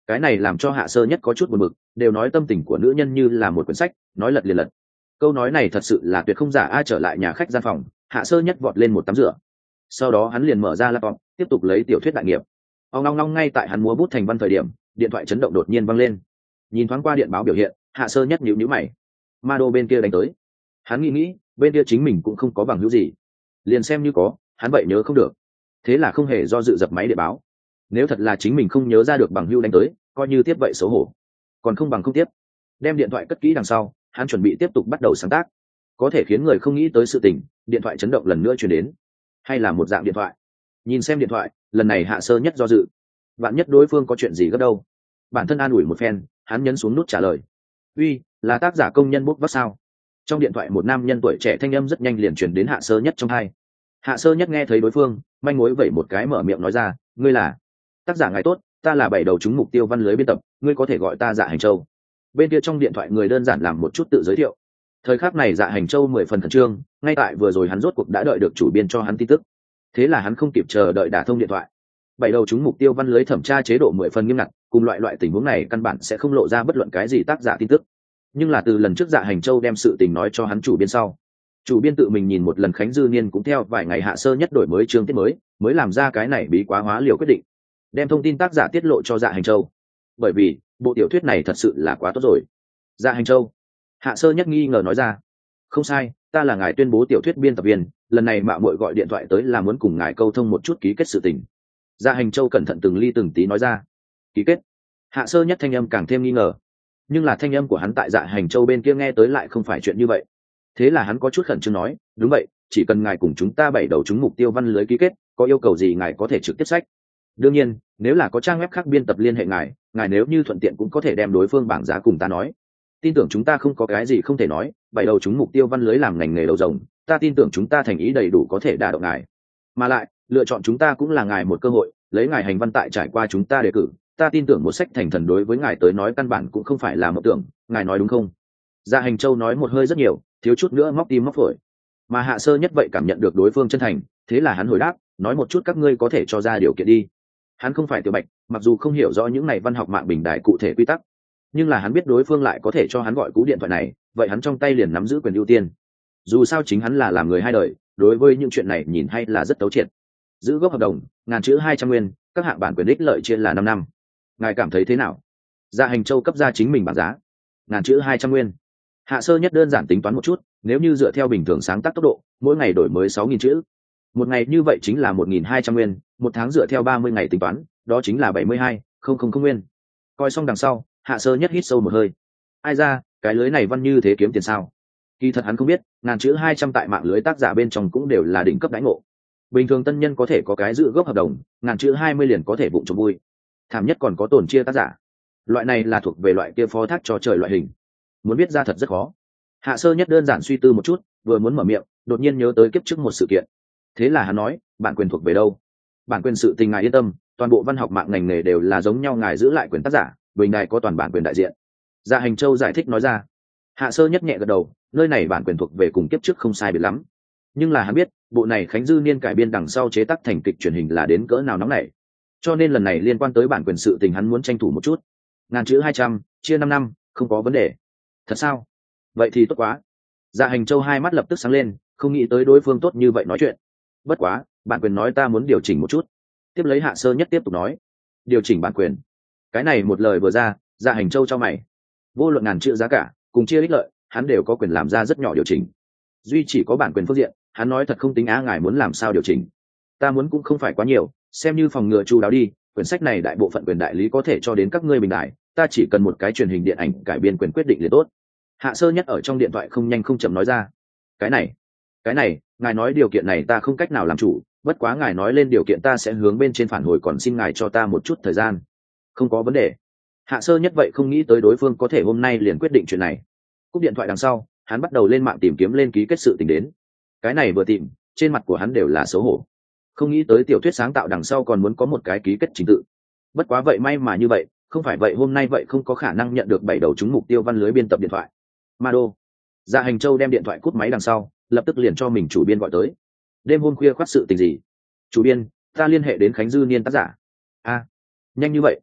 cái này làm cho Hạ Sơ Nhất có chút buồn bực, đều nói tâm tình của nữ nhân như là một quyển sách, nói lật liền lật. Câu nói này thật sự là tuyệt không giả. Ai trở lại nhà khách gian phòng, Hạ Sơ Nhất vọt lên một tắm rửa, sau đó hắn liền mở ra laptop tiếp tục lấy tiểu thuyết đại nghiệp. ông long long ngay tại hắn múa bút thành văn thời điểm, điện thoại chấn động đột nhiên vang lên. Nhìn thoáng qua điện báo biểu hiện, Hạ Sơ Nhất nhíu nhíu mày. Mado bên kia đánh tới. Hắn nghĩ nghĩ, bên kia chính mình cũng không có bằng hữu gì, liền xem như có, hắn vậy nhớ không được. Thế là không hề do dự dập máy điện báo. Nếu thật là chính mình không nhớ ra được bằng hữu đánh tới, coi như tiếp vậy xấu hổ, còn không bằng không tiếp. Đem điện thoại cất kỹ đằng sau, hắn chuẩn bị tiếp tục bắt đầu sáng tác. Có thể khiến người không nghĩ tới sự tình, điện thoại chấn động lần nữa truyền đến. Hay là một dạng điện thoại. Nhìn xem điện thoại, lần này Hạ Sơ Nhất do dự. Bạn nhất đối phương có chuyện gì gấp đâu. Bản thân an ủi một phen, hắn nhấn xuống nút trả lời. Uy, là tác giả công nhân bốc vác sao? Trong điện thoại một nam nhân tuổi trẻ thanh âm rất nhanh liền truyền đến Hạ Sơ Nhất trong tai. Hạ Sơ Nhất nghe thấy đối phương, manh mối vẩy một cái mở miệng nói ra, ngươi là? Tác giả ngài tốt, ta là bảy đầu trúng mục tiêu văn lưới biên tập, ngươi có thể gọi ta Dạ Hành Châu. Bên kia trong điện thoại người đơn giản làm một chút tự giới thiệu. Thời khắc này Dạ Hành Châu mười phần khẩn trương, ngay tại vừa rồi hắn rốt cuộc đã đợi được chủ biên cho hắn tin tức. Thế là hắn không kịp chờ đợi đả thông điện thoại. Bảy đầu trúng mục tiêu văn lưới thẩm tra chế độ mười phần nghiêm ngặt, cùng loại loại tình huống này căn bản sẽ không lộ ra bất luận cái gì tác giả tin tức. Nhưng là từ lần trước Dạ Hành Châu đem sự tình nói cho hắn chủ biên sau, chủ biên tự mình nhìn một lần Khánh Dư Niên cũng theo vài ngày Hạ Sơ Nhất đổi mới chương tiết mới, mới làm ra cái này bí quá hóa liều quyết định, đem thông tin tác giả tiết lộ cho Dạ Hành Châu. Bởi vì bộ tiểu thuyết này thật sự là quá tốt rồi. Dạ Hành Châu, Hạ Sơ Nhất nghi ngờ nói ra. Không sai, ta là ngài tuyên bố tiểu thuyết biên tập viên, lần này mạo muội gọi điện thoại tới là muốn cùng ngài câu thông một chút ký kết sự tình. Dạ Hành Châu cẩn thận từng ly từng tí nói ra. Ký kết? Hạ Sơ Nhất thanh âm càng thêm nghi ngờ. Nhưng là thanh âm của hắn tại Dạ Hành Châu bên kia nghe tới lại không phải chuyện như vậy. Thế là hắn có chút khẩn trương nói, đúng vậy, chỉ cần ngài cùng chúng ta bảy đầu trúng mục tiêu văn lưới ký kết, có yêu cầu gì ngài có thể trực tiếp sách. Đương nhiên, nếu là có trang web khác biên tập liên hệ ngài, ngài nếu như thuận tiện cũng có thể đem đối phương bảng giá cùng ta nói. Tin tưởng chúng ta không có cái gì không thể nói, bảy đầu trúng mục tiêu văn lưới làm ngành nghề đầu rồng, ta tin tưởng chúng ta thành ý đầy đủ có thể đả động ngài. Mà lại, lựa chọn chúng ta cũng là ngài một cơ hội, lấy ngài hành văn tại trải qua chúng ta đề cử, ta tin tưởng một sách thành thần đối với ngài tới nói căn bản cũng không phải là một tưởng, ngài nói đúng không? Dạ Hành Châu nói một hơi rất nhiều, thiếu chút nữa móc tim móc phổi. Mà Hạ Sơ Nhất vậy cảm nhận được đối phương chân thành, thế là hắn hồi đáp, nói một chút các ngươi có thể cho ra điều kiện đi. Hắn không phải tiểu bạch, mặc dù không hiểu rõ những này văn học mạng bình đại cụ thể quy tắc, nhưng là hắn biết đối phương lại có thể cho hắn gọi cú điện thoại này, vậy hắn trong tay liền nắm giữ quyền ưu tiên. Dù sao chính hắn là làm người hai đời, đối với những chuyện này nhìn hay là rất tấu triệt. Giữ gốc hợp đồng, ngàn chữ hai trăm nguyên, các hạng bản quyền ích lợi chia là năm năm. Ngài cảm thấy thế nào? Dạ Hành Châu cấp ra chính mình bảng giá. Ngàn chữ hai trăm nguyên. Hạ Sơ Nhất đơn giản tính toán một chút, nếu như dựa theo bình thường sáng tác tốc độ, mỗi ngày đổi mới sáu nghìn chữ. Một ngày như vậy chính là một nghìn hai trăm nguyên, một tháng dựa theo ba mươi ngày tính toán, đó chính là bảy mươi hai nghìn nguyên. Coi xong đằng sau, Hạ Sơ Nhất hít sâu một hơi. Ai ra, cái lưới này văn như thế kiếm tiền sao? Kỳ thật hắn không biết, ngàn chữ hai trăm tại mạng lưới tác giả bên trong cũng đều là đỉnh cấp đãi ngộ. Bình thường tân nhân có thể có cái giữ gốc hợp đồng, ngàn chữ hai mươi liền có thể vụng trộm vui. Thảm nhất còn có tổn chia tác giả. Loại này là thuộc về loại kia phó thác cho trời loại hình. Muốn biết ra thật rất khó. Hạ Sơ Nhất đơn giản suy tư một chút, vừa muốn mở miệng, đột nhiên nhớ tới kiếp trước một sự kiện. Thế là hắn nói, bản quyền thuộc về đâu? Bản quyền sự tình ngài yên tâm, toàn bộ văn học mạng ngành nghề đều là giống nhau, ngài giữ lại quyền tác giả, bình đài có toàn bản quyền đại diện. Dạ Hành Châu giải thích nói ra. Hạ Sơ Nhất nhẹ gật đầu, nơi này bản quyền thuộc về cùng kiếp trước không sai biệt lắm. Nhưng là hắn biết, bộ này Khánh Dư Niên cải biên đằng sau chế tác thành kịch truyền hình là đến cỡ nào nóng nảy. Cho nên lần này liên quan tới bản quyền sự tình hắn muốn tranh thủ một chút. Ngàn chữ hai trăm, chia năm năm, không có vấn đề. Thật sao? Vậy thì tốt quá. Dạ Hành Châu hai mắt lập tức sáng lên, không nghĩ tới đối phương tốt như vậy nói chuyện. Bất quá, bản quyền nói ta muốn điều chỉnh một chút. Tiếp lấy Hạ Sơ Nhất tiếp tục nói. Điều chỉnh bản quyền. Cái này một lời vừa ra, Dạ Hành Châu cho mày. Vô luận ngàn chữ giá cả, cùng chia ích lợi, hắn đều có quyền làm ra rất nhỏ điều chỉnh. Duy chỉ có bản quyền phương diện, hắn nói thật không tính á, ngài muốn làm sao điều chỉnh. Ta muốn cũng không phải quá nhiều, xem như phòng ngừa chu đáo đi, quyển sách này đại bộ phận quyền đại lý có thể cho đến các ngươi bình đại, ta chỉ cần một cái truyền hình điện ảnh cải biên quyền quyết định liền tốt. Hạ Sơ Nhất ở trong điện thoại không nhanh không chậm nói ra. Cái này, cái này, ngài nói điều kiện này ta không cách nào làm chủ, bất quá ngài nói lên điều kiện ta sẽ hướng bên trên phản hồi, còn xin ngài cho ta một chút thời gian. Không có vấn đề. Hạ Sơ Nhất vậy không nghĩ tới đối phương có thể hôm nay liền quyết định chuyện này. Cúp điện thoại đằng sau, hắn bắt đầu lên mạng tìm kiếm lên ký kết sự tình đến. Cái này vừa tìm, trên mặt của hắn đều là xấu hổ. Không nghĩ tới tiểu thuyết sáng tạo đằng sau còn muốn có một cái ký kết trình tự. Bất quá vậy may mà như vậy, không phải vậy hôm nay vậy không có khả năng nhận được bảy đầu trúng mục tiêu văn lưới biên tập điện thoại. Mado. Dạ Hành Châu đem điện thoại cút máy đằng sau, lập tức liền cho mình chủ biên gọi tới. Đêm hôm khuya khoắt sự tình gì? Chủ biên, ta liên hệ đến Khánh Dư Niên tác giả. A, nhanh như vậy?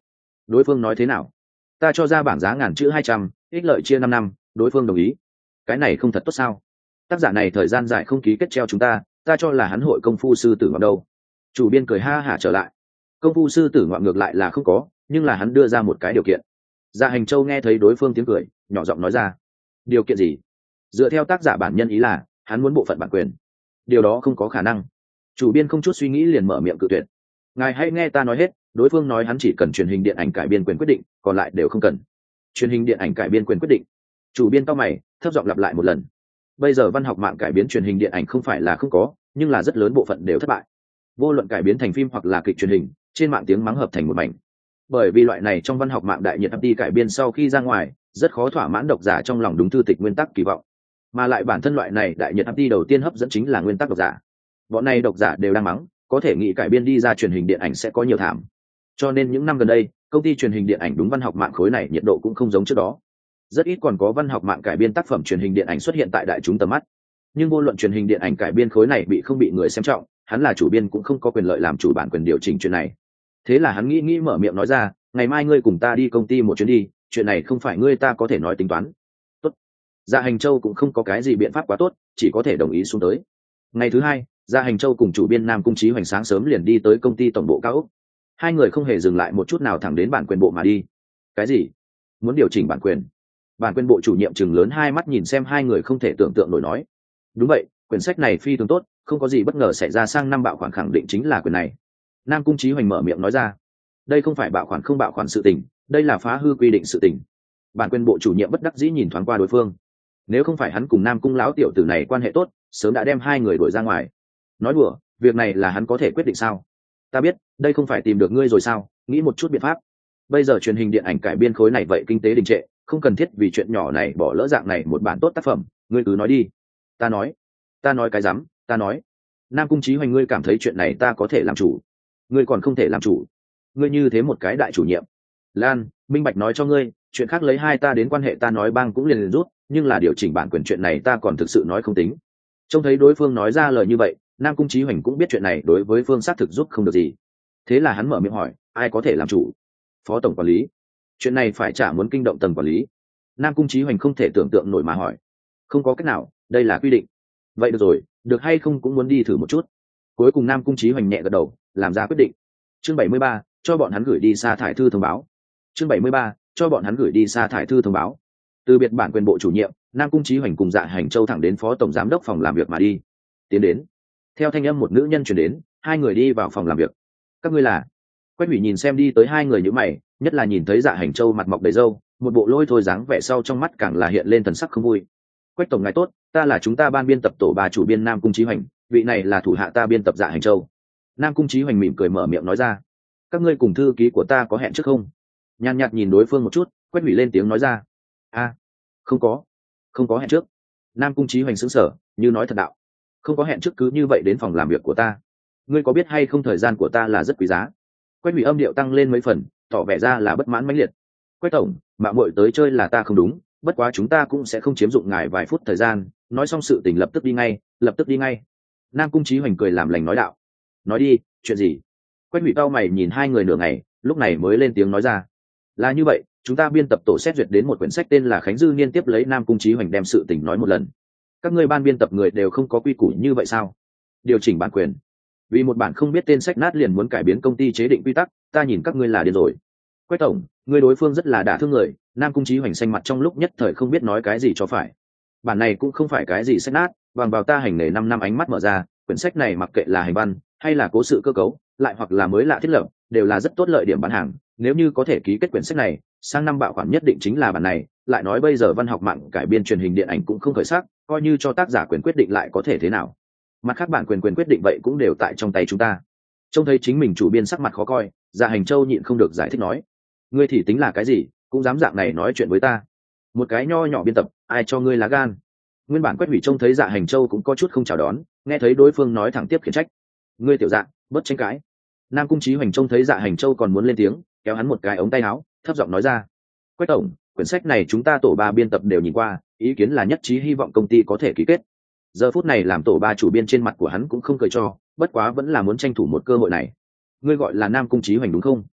Đối phương nói thế nào? Ta cho ra bảng giá ngàn chữ hai trăm, ích lợi chia năm năm, đối phương đồng ý. Cái này không thật tốt sao? Tác giả này thời gian dài không ký kết treo chúng ta, ta cho là hắn hội công phu sư tử ngoạm đâu. Chủ biên cười ha hả trở lại. Công phu sư tử ngoạm ngược lại là không có, nhưng là hắn đưa ra một cái điều kiện. Dạ Hành Châu nghe thấy đối phương tiếng cười, nhỏ giọng nói ra. Điều kiện gì? Dựa theo tác giả bản nhân ý là, hắn muốn bộ phận bản quyền. Điều đó không có khả năng. Chủ biên không chút suy nghĩ liền mở miệng cự tuyệt. Ngài hãy nghe ta nói hết, đối phương nói hắn chỉ cần truyền hình điện ảnh cải biên quyền quyết định, còn lại đều không cần. Truyền hình điện ảnh cải biên quyền quyết định. Chủ biên cao mày, thấp giọng lặp lại một lần. Bây giờ văn học mạng cải biến truyền hình điện ảnh không phải là không có, nhưng là rất lớn bộ phận đều thất bại. Vô luận cải biến thành phim hoặc là kịch truyền hình, trên mạng tiếng mắng hợp thành một mảnh. Bởi vì loại này trong văn học mạng đại nhiệt ấp đi cải biên sau khi ra ngoài, rất khó thỏa mãn độc giả trong lòng đúng thư tịch nguyên tắc kỳ vọng. Mà lại bản thân loại này đại nhiệt ấp đi đầu tiên hấp dẫn chính là nguyên tắc độc giả. Bọn này độc giả đều đang mắng, có thể nghĩ cải biên đi ra truyền hình điện ảnh sẽ có nhiều thảm. Cho nên những năm gần đây, công ty truyền hình điện ảnh đúng văn học mạng khối này nhiệt độ cũng không giống trước đó. Rất ít còn có văn học mạng cải biên tác phẩm truyền hình điện ảnh xuất hiện tại đại chúng tầm mắt. Nhưng vô luận truyền hình điện ảnh cải biên khối này bị không bị người xem trọng, hắn là chủ biên cũng không có quyền lợi làm chủ bản quyền điều chỉnh chuyện này. Thế là hắn nghĩ nghĩ mở miệng nói ra, ngày mai ngươi cùng ta đi công ty một chuyến đi, chuyện này không phải ngươi ta có thể nói tính toán. Tốt. Dạ Hành Châu cũng không có cái gì biện pháp quá tốt, chỉ có thể đồng ý xuống tới. Ngày thứ hai, Dạ Hành Châu cùng chủ biên Nam Cung Chí Hoành sáng sớm liền đi tới công ty tổng bộ cao ốc. Hai người không hề dừng lại một chút nào thẳng đến bản quyền bộ mà đi. Cái gì? Muốn điều chỉnh bản quyền? Bản quyền bộ chủ nhiệm chừng lớn hai mắt nhìn xem hai người không thể tưởng tượng nổi nói. Đúng vậy, quyển sách này phi thường tốt, không có gì bất ngờ xảy ra, sang năm bạo khoản khẳng định chính là quyền này. Nam Cung Chí Hoành mở miệng nói ra. Đây không phải bạo khoản không bạo khoản sự tình, đây là phá hư quy định sự tình. Bản quyền bộ chủ nhiệm bất đắc dĩ nhìn thoáng qua đối phương. Nếu không phải hắn cùng Nam Cung lão tiểu tử này quan hệ tốt, sớm đã đem hai người đuổi ra ngoài. Nói đùa, việc này là hắn có thể quyết định sao? Ta biết, đây không phải tìm được ngươi rồi sao, nghĩ một chút biện pháp. Bây giờ truyền hình điện ảnh cải biên khối này vậy kinh tế đình trệ, không cần thiết vì chuyện nhỏ này bỏ lỡ dạng này một bản tốt tác phẩm, ngươi cứ nói đi. Ta nói, ta nói cái rắm, ta nói. Nam Cung Chí Hoành, ngươi cảm thấy chuyện này ta có thể làm chủ, ngươi còn không thể làm chủ. Ngươi như thế một cái đại chủ nhiệm. Lan, minh bạch nói cho ngươi, chuyện khác lấy hai ta đến quan hệ ta nói bang cũng liền liền rút, nhưng là điều chỉnh bản quyền chuyện này ta còn thực sự nói không tính. Trông thấy đối phương nói ra lời như vậy, Nam Cung Chí Hoành cũng biết chuyện này đối với phương xác thực giúp không được gì. Thế là hắn mở miệng hỏi, ai có thể làm chủ? Phó tổng quản lý. Chuyện này phải trả muốn kinh động tầng quản lý. Nam Cung Chí Hoành không thể tưởng tượng nổi mà hỏi. Không có cách nào, đây là quy định. Vậy được rồi, được hay không cũng muốn đi thử một chút. Cuối cùng Nam Cung Chí Hoành nhẹ gật đầu, làm ra quyết định. Chương bảy mươi ba, cho bọn hắn gửi đi sa thải thư thông báo. Chương bảy mươi ba, cho bọn hắn gửi đi sa thải thư thông báo. Từ biệt bản quyền bộ chủ nhiệm, Nam Cung Chí Hoành cùng Dạ Hành Châu thẳng đến phó tổng giám đốc phòng làm việc mà đi. Tiến đến. Theo thanh âm một nữ nhân truyền đến, hai người đi vào phòng làm việc. Các ngươi là? Quách Hủy nhìn xem đi tới hai người như mày, nhất là nhìn thấy Dạ Hành Châu mặt mọc đầy râu, một bộ lôi thôi dáng vẻ sau trong mắt càng là hiện lên thần sắc không vui. Quách tổng ngài tốt, ta là chúng ta ban biên tập tổ ba chủ biên Nam Cung Chí Hoành, vị này là thủ hạ ta biên tập Dạ Hành Châu. Nam Cung Chí Hoành mỉm cười mở miệng nói ra. Các ngươi cùng thư ký của ta có hẹn trước không? Nhàn nhạt nhìn đối phương một chút, Quách Hủy lên tiếng nói ra. A, không có, không có hẹn trước. Nam Cung Chí Hoành sững sờ, như nói thật đạo. Không có hẹn trước cứ như vậy đến phòng làm việc của ta, ngươi có biết hay không thời gian của ta là rất quý giá. Quách Hủy âm điệu tăng lên mấy phần, tỏ vẻ ra là bất mãn mãnh liệt. Quách tổng, mạo muội tới chơi là ta không đúng, bất quá chúng ta cũng sẽ không chiếm dụng ngài vài phút thời gian. Nói xong sự tình lập tức đi ngay, lập tức đi ngay. Nam Cung Chí Hoành cười làm lành nói đạo. Nói đi, chuyện gì? Quách Hủy cau mày nhìn hai người nửa ngày, lúc này mới lên tiếng nói ra. Là như vậy, chúng ta biên tập tổ xét duyệt đến một quyển sách tên là Khánh Dư Niên tiếp lấy Nam Cung Chí Hoành đem sự tình nói một lần. Các ngươi ban biên tập người đều không có quy củ như vậy sao? Điều chỉnh bản quyền, vì một bản không biết tên sách nát liền muốn cải biến công ty chế định quy tắc, ta nhìn các ngươi là điên rồi. Quách tổng, ngươi đối phương rất là đả thương người. Nam Cung Chí Hoành xanh mặt trong lúc nhất thời không biết nói cái gì cho phải. Bản này cũng không phải cái gì sách nát, bằng vào ta hành nghề năm năm ánh mắt mở ra, quyển sách này mặc kệ là hành văn hay là cố sự cơ cấu, lại hoặc là mới lạ thiết lập, đều là rất tốt lợi điểm bán hàng. Nếu như có thể ký kết quyển sách này, sang năm bạo khoản nhất định chính là bản này. Lại nói bây giờ văn học mạng cải biên truyền hình điện ảnh cũng không khởi sắc, coi như cho tác giả quyền quyết định lại có thể thế nào. Mặt khác bản quyền quyền quyết định vậy cũng đều tại trong tay chúng ta. Trông thấy chính mình chủ biên sắc mặt khó coi, Dạ Hành Châu nhịn không được giải thích nói. Ngươi thì tính là cái gì, cũng dám dạng này nói chuyện với ta? Một cái nho nhỏ biên tập, ai cho ngươi lá gan? Nguyên bản Quách Hủy trông thấy Dạ Hành Châu cũng có chút không chào đón, nghe thấy đối phương nói thẳng tiếp khiển trách. Ngươi tiểu Dạ, bớt tranh cãi. Nam Cung Chí Hoành trông thấy Dạ Hành Châu còn muốn lên tiếng, kéo hắn một cái ống tay áo, thấp giọng nói ra. Quách tổng, quyển sách này chúng ta tổ ba biên tập đều nhìn qua, ý kiến là nhất trí hy vọng công ty có thể ký kết. Giờ phút này làm tổ ba chủ biên trên mặt của hắn cũng không cười cho, bất quá vẫn là muốn tranh thủ một cơ hội này. Ngươi gọi là Nam Cung Chí Hoành đúng không?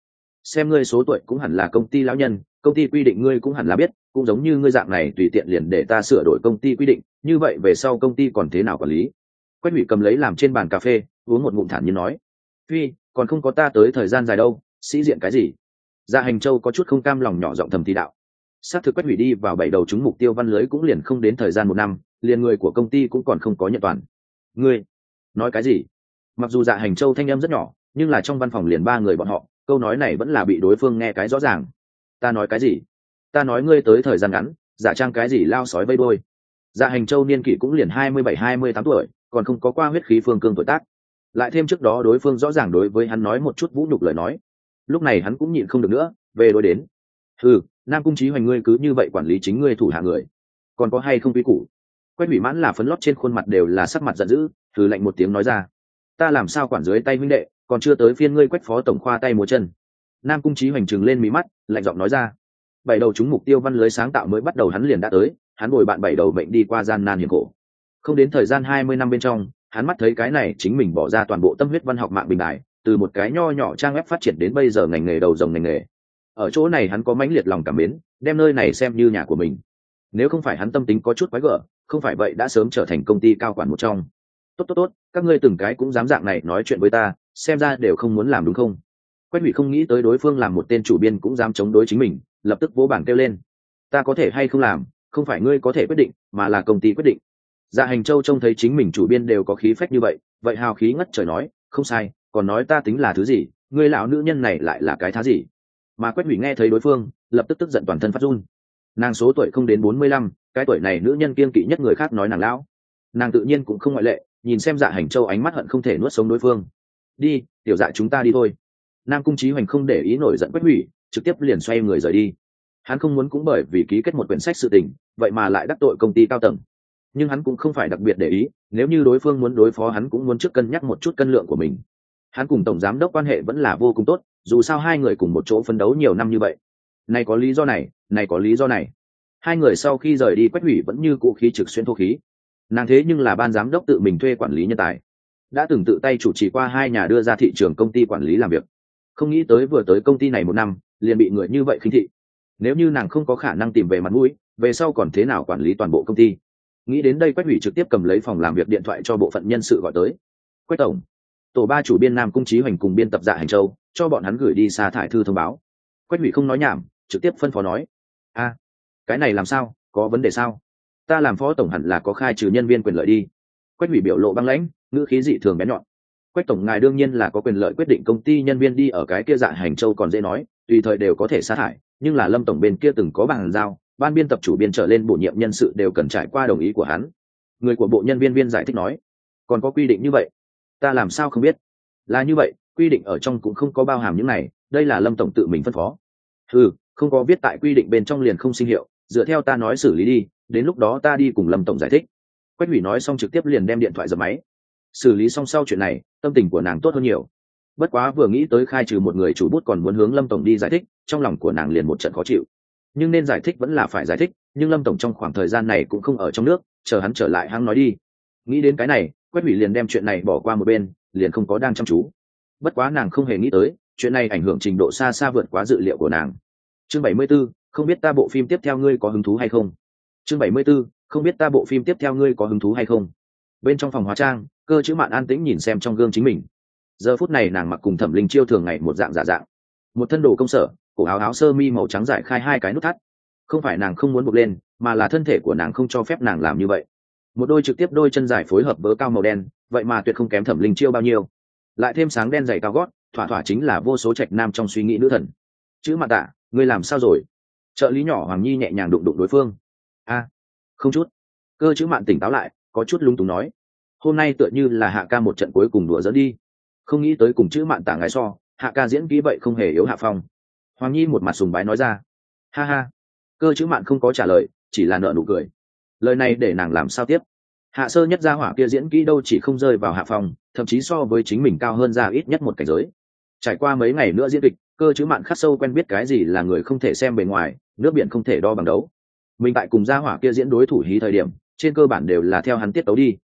xem ngươi số tuổi cũng hẳn là công ty lão nhân, công ty quy định ngươi cũng hẳn là biết, cũng giống như ngươi dạng này tùy tiện liền để ta sửa đổi công ty quy định, như vậy về sau công ty còn thế nào quản lý? Quách Hủy cầm lấy làm trên bàn cà phê, uống một ngụm thản nhiên nói: phi, còn không có ta tới thời gian dài đâu, sĩ diện cái gì? Dạ Hành Châu có chút không cam lòng nhỏ giọng thầm thì đạo. Sát thực Quách Hủy đi vào bảy đầu trúng mục tiêu văn lưới cũng liền không đến thời gian một năm, liền người của công ty cũng còn không có nhận toàn. Ngươi nói cái gì? Mặc dù Dạ Hành Châu thanh âm rất nhỏ, nhưng là trong văn phòng liền ba người bọn họ, câu nói này vẫn là bị đối phương nghe cái rõ ràng. Ta nói cái gì? Ta nói ngươi tới thời gian ngắn, giả trang cái gì lao sói vây đôi. Dạ Hành Châu niên kỷ cũng liền hai mươi bảy hai mươi tám tuổi, còn không có qua huyết khí phương cương tuổi tác. Lại thêm trước đó đối phương rõ ràng đối với hắn nói một chút vũ nhục lời nói, lúc này hắn cũng nhịn không được nữa, về đối đến. Ừ, Nam Cung Chí Hoành ngươi cứ như vậy quản lý chính ngươi thủ hạ người, còn có hay không quy củ? Quách Hủy mãn là phấn lót trên khuôn mặt đều là sắc mặt giận dữ, thử lạnh một tiếng nói ra: ta làm sao quản dưới tay huynh đệ, còn chưa tới phiên ngươi Quách phó tổng khoa tay múa chân. Nam Cung Chí Hoành trừng lên mí mắt, lạnh giọng nói ra. Bảy đầu trúng mục tiêu văn lưới sáng tạo mới bắt đầu hắn liền đã tới, hắn bồi bạn bảy đầu mệnh đi qua gian nan hiểm khổ. Không đến thời gian hai mươi năm bên trong, hắn mắt thấy cái này chính mình bỏ ra toàn bộ tâm huyết văn học mạng bình đại, từ một cái nho nhỏ trang web phát triển đến bây giờ ngành nghề đầu dòng ngành nghề. Ở chỗ này hắn có mãnh liệt lòng cảm mến, đem nơi này xem như nhà của mình. Nếu không phải hắn tâm tính có chút quái gở, không phải vậy đã sớm trở thành công ty cao quản một trong. Tốt tốt tốt, các ngươi từng cái cũng dám dạng này nói chuyện với ta, xem ra đều không muốn làm đúng không? Quách Hủy không nghĩ tới đối phương làm một tên chủ biên cũng dám chống đối chính mình, lập tức vỗ bảng kêu lên: ta có thể hay không làm, không phải ngươi có thể quyết định, mà là công ty quyết định. Dạ Hành Châu trông thấy chính mình chủ biên đều có khí phách như vậy, vậy hào khí ngất trời nói: không sai, còn nói ta tính là thứ gì, ngươi lão nữ nhân này lại là cái thá gì? Mà Quách Hủy nghe thấy đối phương, lập tức tức giận toàn thân phát run. Nàng số tuổi không đến bốn mươi lăm, cái tuổi này nữ nhân kiêng kỵ nhất người khác nói nàng lão. Nàng tự nhiên cũng không ngoại lệ, nhìn xem Dạ Hành Châu ánh mắt hận không thể nuốt sống đối phương. Đi, tiểu Dạ chúng ta đi thôi. Nam Cung Chí Hoành không để ý nổi giận Quách Hủy, trực tiếp liền xoay người rời đi. Hắn không muốn cũng bởi vì ký kết một quyển sách sự tình, vậy mà lại đắc tội công ty cao tầng. Nhưng hắn cũng không phải đặc biệt để ý, nếu như đối phương muốn đối phó hắn cũng muốn trước cân nhắc một chút cân lượng của mình. Hắn cùng tổng giám đốc quan hệ vẫn là vô cùng tốt, dù sao hai người cùng một chỗ phấn đấu nhiều năm như vậy. Này có lý do này, này có lý do này. Hai người sau khi rời đi, Quách Hủy vẫn như cũ khí trực xuyên thô khí. Nàng thế nhưng là ban giám đốc tự mình thuê quản lý nhân tài, đã từng tự tay chủ trì qua hai nhà đưa ra thị trường công ty quản lý làm việc. Không nghĩ tới vừa tới công ty này một năm, liền bị người như vậy khinh thị. Nếu như nàng không có khả năng tìm về mặt mũi, về sau còn thế nào quản lý toàn bộ công ty? Nghĩ đến đây, Quách Hủy trực tiếp cầm lấy phòng làm việc điện thoại cho bộ phận nhân sự gọi tới. Quách tổng, tổ ba chủ biên Nam Cung Chí Hoành cùng biên tập Dạ Hành Châu cho bọn hắn gửi đi sa thải thư thông báo. Quách Hủy không nói nhảm, trực tiếp phân phó nói: a, cái này làm sao, có vấn đề sao? Ta làm phó tổng hẳn là có khai trừ nhân viên quyền lợi đi. Quách Hủy biểu lộ băng lãnh, ngữ khí dị thường bén nhọn. Quách tổng ngài đương nhiên là có quyền lợi quyết định công ty nhân viên đi ở cái kia Dạ Hành Châu còn dễ nói, tùy thời đều có thể sa thải, nhưng là Lâm tổng bên kia từng có bàn giao, ban biên tập chủ biên trở lên bổ nhiệm nhân sự đều cần trải qua đồng ý của hắn. Người của bộ nhân viên viên giải thích nói: còn có quy định như vậy? Ta làm sao không biết? Là như vậy, quy định ở trong cũng không có bao hàm những này, đây là Lâm tổng tự mình phân phó. Ừ, không có viết tại quy định bên trong liền không sinh hiệu, dựa theo ta nói xử lý đi, đến lúc đó ta đi cùng Lâm tổng giải thích. Quách Hủy nói xong trực tiếp liền đem điện thoại dập máy. Xử lý xong sau chuyện này, tâm tình của nàng tốt hơn nhiều. Bất quá vừa nghĩ tới khai trừ một người chủ bút còn muốn hướng Lâm tổng đi giải thích, trong lòng của nàng liền một trận khó chịu. Nhưng nên giải thích vẫn là phải giải thích, nhưng Lâm tổng trong khoảng thời gian này cũng không ở trong nước, chờ hắn trở lại hắn nói đi. Nghĩ đến cái này, Quách Hủy liền đem chuyện này bỏ qua một bên, liền không có đang chăm chú. Bất quá nàng không hề nghĩ tới, chuyện này ảnh hưởng trình độ xa xa vượt quá dự liệu của nàng. Chương bảy mươi 74, không biết ta bộ phim tiếp theo ngươi có hứng thú hay không? Chương bảy mươi 74, không biết ta bộ phim tiếp theo ngươi có hứng thú hay không? Bên trong phòng hóa trang, Cơ Chữ Mạn an tĩnh nhìn xem trong gương chính mình. Giờ phút này nàng mặc cùng Thẩm Linh Chiêu thường ngày một dạng giả dạng, một thân đồ công sở, cổ áo áo sơ mi màu trắng giải khai hai cái nút thắt. Không phải nàng không muốn buộc lên, mà là thân thể của nàng không cho phép nàng làm như vậy. Một đôi trực tiếp đôi chân dài phối hợp vớ cao màu đen, vậy mà tuyệt không kém Thẩm Linh Chiêu bao nhiêu. Lại thêm sáng đen dày cao gót, thỏa thỏa chính là vô số trạch nam trong suy nghĩ nữ thần. Chữ Mạn tạ, ngươi làm sao rồi? Trợ lý nhỏ Hoàng Nhi nhẹ nhàng đụng đụng đối phương. A, không chút. Cơ Chữ Mạn tỉnh táo lại, có chút lung túng nói: hôm nay tựa như là Hạ ca một trận cuối cùng đùa dẫn đi, không nghĩ tới cùng Chữ Mạn tạ ngài so, Hạ ca diễn kỹ vậy không hề yếu hạ phong. Hoàng Nhi một mặt sùng bái nói ra. Ha ha. Cơ Chữ Mạn không có trả lời, chỉ là nở nụ cười. Lời này để nàng làm sao tiếp? Hạ sơ nhất gia hỏa kia diễn kỹ đâu chỉ không rơi vào hạ phong, thậm chí so với chính mình cao hơn ra ít nhất một cảnh giới. Trải qua mấy ngày nữa diễn kịch, Cơ Chữ Mạn khắc sâu quen biết cái gì là người không thể xem bề ngoài, nước biển không thể đo bằng đấu. Mình tại cùng gia hỏa kia diễn đối thủ hí thời điểm, trên cơ bản đều là theo hắn tiết tấu đi.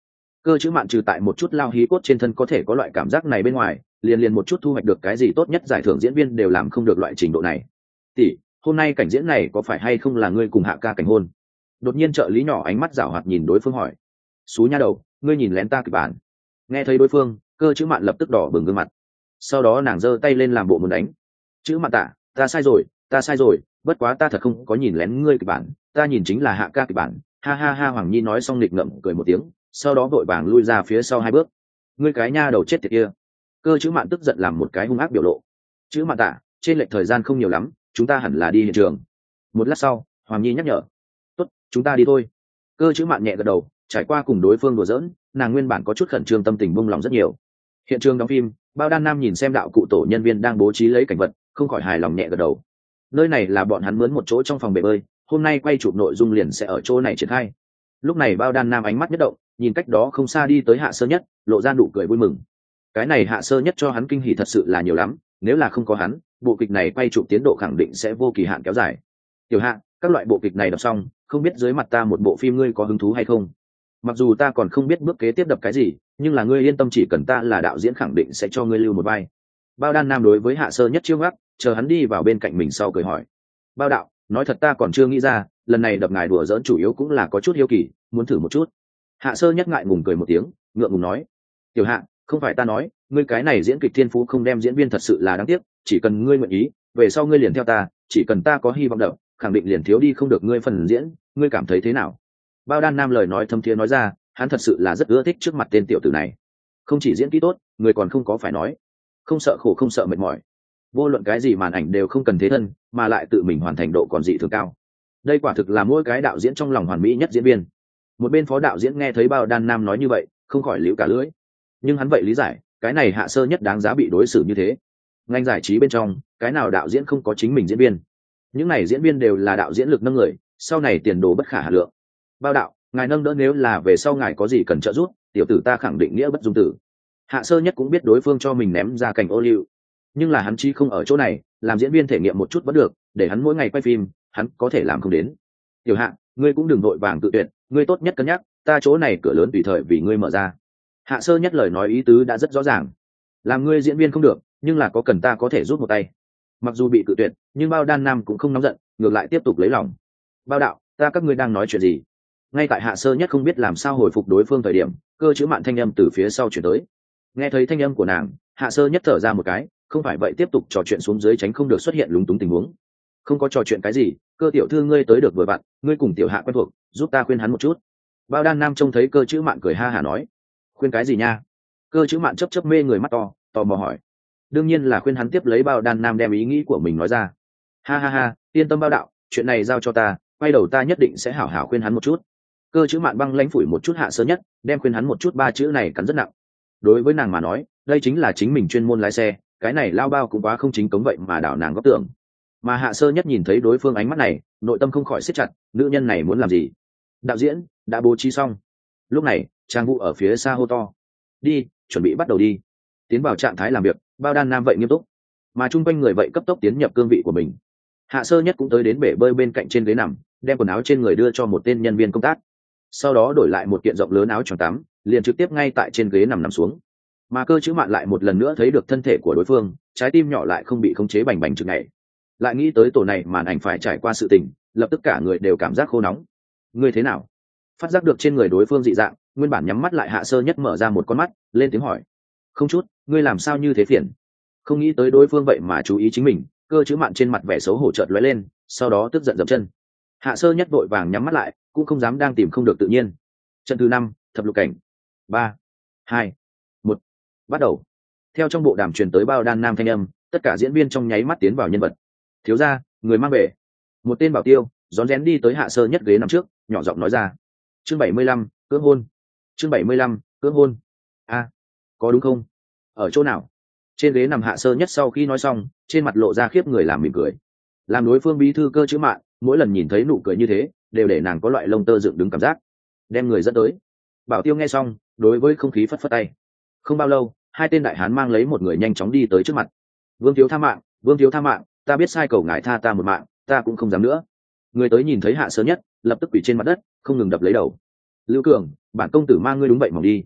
Cơ chữ mạn trừ tại một chút lao hí cốt trên thân có thể có loại cảm giác này bên ngoài, liền liền một chút thu hoạch được cái gì tốt nhất giải thưởng diễn viên đều làm không được loại trình độ này. Tỷ, hôm nay cảnh diễn này có phải hay không là ngươi cùng Hạ ca cảnh hôn? Đột nhiên trợ lý nhỏ ánh mắt giảo hoạt nhìn đối phương hỏi. Xú nha đầu, ngươi nhìn lén ta kịch bản. Nghe thấy đối phương, cơ chữ mạn lập tức đỏ bừng gương mặt. Sau đó nàng giơ tay lên làm bộ muốn đánh. Chữ mạn tạ, ta sai rồi, ta sai rồi, bất quá ta thật không có nhìn lén ngươi kịch bản, ta nhìn chính là Hạ ca kịch bản. Ha ha ha. Hoàng Nhi nói xong nghịch ngợm cười một tiếng, sau đó vội vàng lui ra phía sau hai bước. Ngươi cái nha đầu chết tiệt kia. Cơ chữ mạn tức giận làm một cái hung ác biểu lộ. Chữ mạn tạ, trên lệch thời gian không nhiều lắm, chúng ta hẳn là đi hiện trường. Một lát sau, Hoàng Nhi nhắc nhở. Tốt, chúng ta đi thôi. Cơ chữ mạn nhẹ gật đầu, trải qua cùng đối phương đùa giỡn, nàng nguyên bản có chút khẩn trương, tâm tình buông lòng rất nhiều. Hiện trường đóng phim, Bao Đan Nam nhìn xem đạo cụ tổ nhân viên đang bố trí lấy cảnh vật, không khỏi hài lòng nhẹ gật đầu. Nơi này là bọn hắn mướn một chỗ trong phòng bể bơi, hôm nay quay chụp nội dung liền sẽ ở chỗ này triển khai. Lúc này Bao Đan Nam ánh mắt nhất động, nhìn cách đó không xa đi tới Hạ Sơ Nhất, lộ ra nụ cười vui mừng. Cái này Hạ Sơ Nhất cho hắn kinh hỉ thật sự là nhiều lắm, nếu là không có hắn, bộ kịch này quay chụp tiến độ khẳng định sẽ vô kỳ hạn kéo dài. Tiểu Hạ, các loại bộ kịch này đọc xong, không biết dưới mặt ta một bộ phim ngươi có hứng thú hay không? Mặc dù ta còn không biết bước kế tiếp đập cái gì, nhưng là ngươi yên tâm, chỉ cần ta là đạo diễn khẳng định sẽ cho ngươi lưu một vai. Bao Đan Nam đối với Hạ Sơ Nhất chiêu ngắc, chờ hắn đi vào bên cạnh mình sau cười hỏi. Bao đạo, nói thật ta còn chưa nghĩ ra, lần này đập ngài đùa giỡn chủ yếu cũng là có chút hiếu kỳ, muốn thử một chút. Hạ Sơ Nhất ngại ngùng cười một tiếng, ngượng ngùng nói. Tiểu Hạ, không phải ta nói, ngươi cái này diễn kịch thiên phú không đem diễn viên thật sự là đáng tiếc, chỉ cần ngươi nguyện ý, về sau ngươi liền theo ta, chỉ cần ta có hy vọng đập, khẳng định liền thiếu đi không được ngươi phần diễn, ngươi cảm thấy thế nào? Bao Đan Nam lời nói thâm thiế nói ra, hắn thật sự là rất ưa thích trước mặt tên tiểu tử này. Không chỉ diễn kỹ tốt, người còn không có phải nói, không sợ khổ không sợ mệt mỏi, vô luận cái gì màn ảnh đều không cần thế thân, mà lại tự mình hoàn thành độ còn dị thường cao. Đây quả thực là mỗi cái đạo diễn trong lòng hoàn mỹ nhất diễn viên. Một bên phó đạo diễn nghe thấy Bao Đan Nam nói như vậy, không khỏi liễu cả lưỡi. Nhưng hắn vậy lý giải, cái này Hạ Sơ Nhất đáng giá bị đối xử như thế. Ngành giải trí bên trong, cái nào đạo diễn không có chính mình diễn viên? Những này diễn viên đều là đạo diễn lực nâng người, sau này tiền đồ bất khả hà lượng. Bao đạo, ngài nâng đỡ, nếu là về sau ngài có gì cần trợ giúp, tiểu tử ta khẳng định nghĩa bất dung tử. Hạ Sơ Nhất cũng biết đối phương cho mình ném ra cảnh ô liu, nhưng là hắn chi không ở chỗ này, làm diễn viên thể nghiệm một chút vẫn được, để hắn mỗi ngày quay phim, hắn có thể làm không đến. Tiểu Hạ, ngươi cũng đừng vội vàng tự tuyệt, ngươi tốt nhất cân nhắc, ta chỗ này cửa lớn tùy thời vì ngươi mở ra. Hạ Sơ Nhất lời nói ý tứ đã rất rõ ràng, làm ngươi diễn viên không được, nhưng là có cần ta có thể giúp một tay. Mặc dù bị cự tuyệt, nhưng Bao Đan Nam cũng không nóng giận, ngược lại tiếp tục lấy lòng. Bao đạo, ta các ngươi đang nói chuyện gì? Ngay tại Hạ Sơ Nhất không biết làm sao hồi phục đối phương thời điểm, cơ chữ mạn thanh âm từ phía sau chuyển tới. Nghe thấy thanh âm của nàng, Hạ Sơ Nhất thở ra một cái, không phải vậy tiếp tục trò chuyện xuống dưới tránh không được xuất hiện lúng túng tình huống. Không có trò chuyện cái gì, cơ tiểu thư ngươi tới được vừa vặn, ngươi cùng tiểu Hạ quen thuộc, giúp ta khuyên hắn một chút. Bao Đan Nam trông thấy cơ chữ mạn cười ha hả nói. Khuyên cái gì nha? Cơ chữ mạn chớp chớp mê người mắt to, tò mò hỏi. Đương nhiên là khuyên hắn tiếp lấy Bao Đan Nam đem ý nghĩ của mình nói ra. Ha ha ha, yên tâm Bao đạo, chuyện này giao cho ta, quay đầu ta nhất định sẽ hảo hảo khuyên hắn một chút. Cơ chữ mạn băng lãnh phủi một chút Hạ Sơ Nhất, đem khuyên hắn một chút ba chữ này cắn rất nặng. Đối với nàng mà nói, đây chính là chính mình chuyên môn lái xe, cái này lao bao cũng quá không chính cống vậy mà đảo nàng góp tưởng. Mà Hạ Sơ Nhất nhìn thấy đối phương ánh mắt này, nội tâm không khỏi siết chặt, nữ nhân này muốn làm gì? Đạo diễn đã bố trí xong. Lúc này, Trang Vũ ở phía xa hô to. Đi, chuẩn bị bắt đầu đi. Tiến vào trạng thái làm việc, Bao Đan Nam vậy nghiêm túc, mà chung quanh người vậy cấp tốc tiến nhập cương vị của mình. Hạ Sơ Nhất cũng tới đến bể bơi bên cạnh trên ghế nằm, đem quần áo trên người đưa cho một tên nhân viên công tác, sau đó đổi lại một kiện rộng lớn áo choàng tắm, liền trực tiếp ngay tại trên ghế nằm nằm xuống. Mà cơ chữ mạn lại một lần nữa thấy được thân thể của đối phương, trái tim nhỏ lại không bị khống chế bành bành chừng này. Lại nghĩ tới tổ này màn ảnh phải trải qua sự tình, lập tức cả người đều cảm giác khô nóng. Ngươi thế nào? Phát giác được trên người đối phương dị dạng, nguyên bản nhắm mắt lại Hạ Sơ Nhất mở ra một con mắt, lên tiếng hỏi. Không chút, ngươi làm sao như thế phiền? Không nghĩ tới đối phương vậy mà chú ý chính mình, cơ chữ mạn trên mặt vẻ xấu hổ chợt lóe lên, sau đó tức giận dậm chân. Hạ Sơ Nhất vội vàng nhắm mắt lại, cũng không dám đang tìm không được tự nhiên. Trận thứ năm, thập lục cảnh. Ba, hai, một, bắt đầu. Theo trong bộ đàm truyền tới Bao Đan Nam thanh âm, tất cả diễn viên trong nháy mắt tiến vào nhân vật. Thiếu gia, người mang về. Một tên bảo tiêu rón rén đi tới Hạ Sơ Nhất ghế nằm trước, nhỏ giọng nói ra. Chương bảy mươi lăm, cưỡng hôn. Chương bảy mươi lăm, cưỡng hôn. A, à, có đúng không? Ở chỗ nào? Trên ghế nằm Hạ Sơ Nhất sau khi nói xong, trên mặt lộ ra khiếp người làm mỉm cười. Làm đối phương bí thư cơ chữ mạn, mỗi lần nhìn thấy nụ cười như thế, đều để nàng có loại lông tơ dựng đứng cảm giác. Đem người dẫn tới. Bảo tiêu nghe xong, đối với không khí phất phất tay. Không bao lâu, hai tên đại hán mang lấy một người nhanh chóng đi tới trước mặt. Vương thiếu tha mạng, Vương thiếu tha mạng, ta biết sai, cầu ngài tha ta một mạng, ta cũng không dám nữa. Người tới nhìn thấy Hạ Sơ Nhất, lập tức quỳ trên mặt đất, không ngừng đập lấy đầu. Lưu Cường, bản công tử mang ngươi đúng vậy mỏng đi,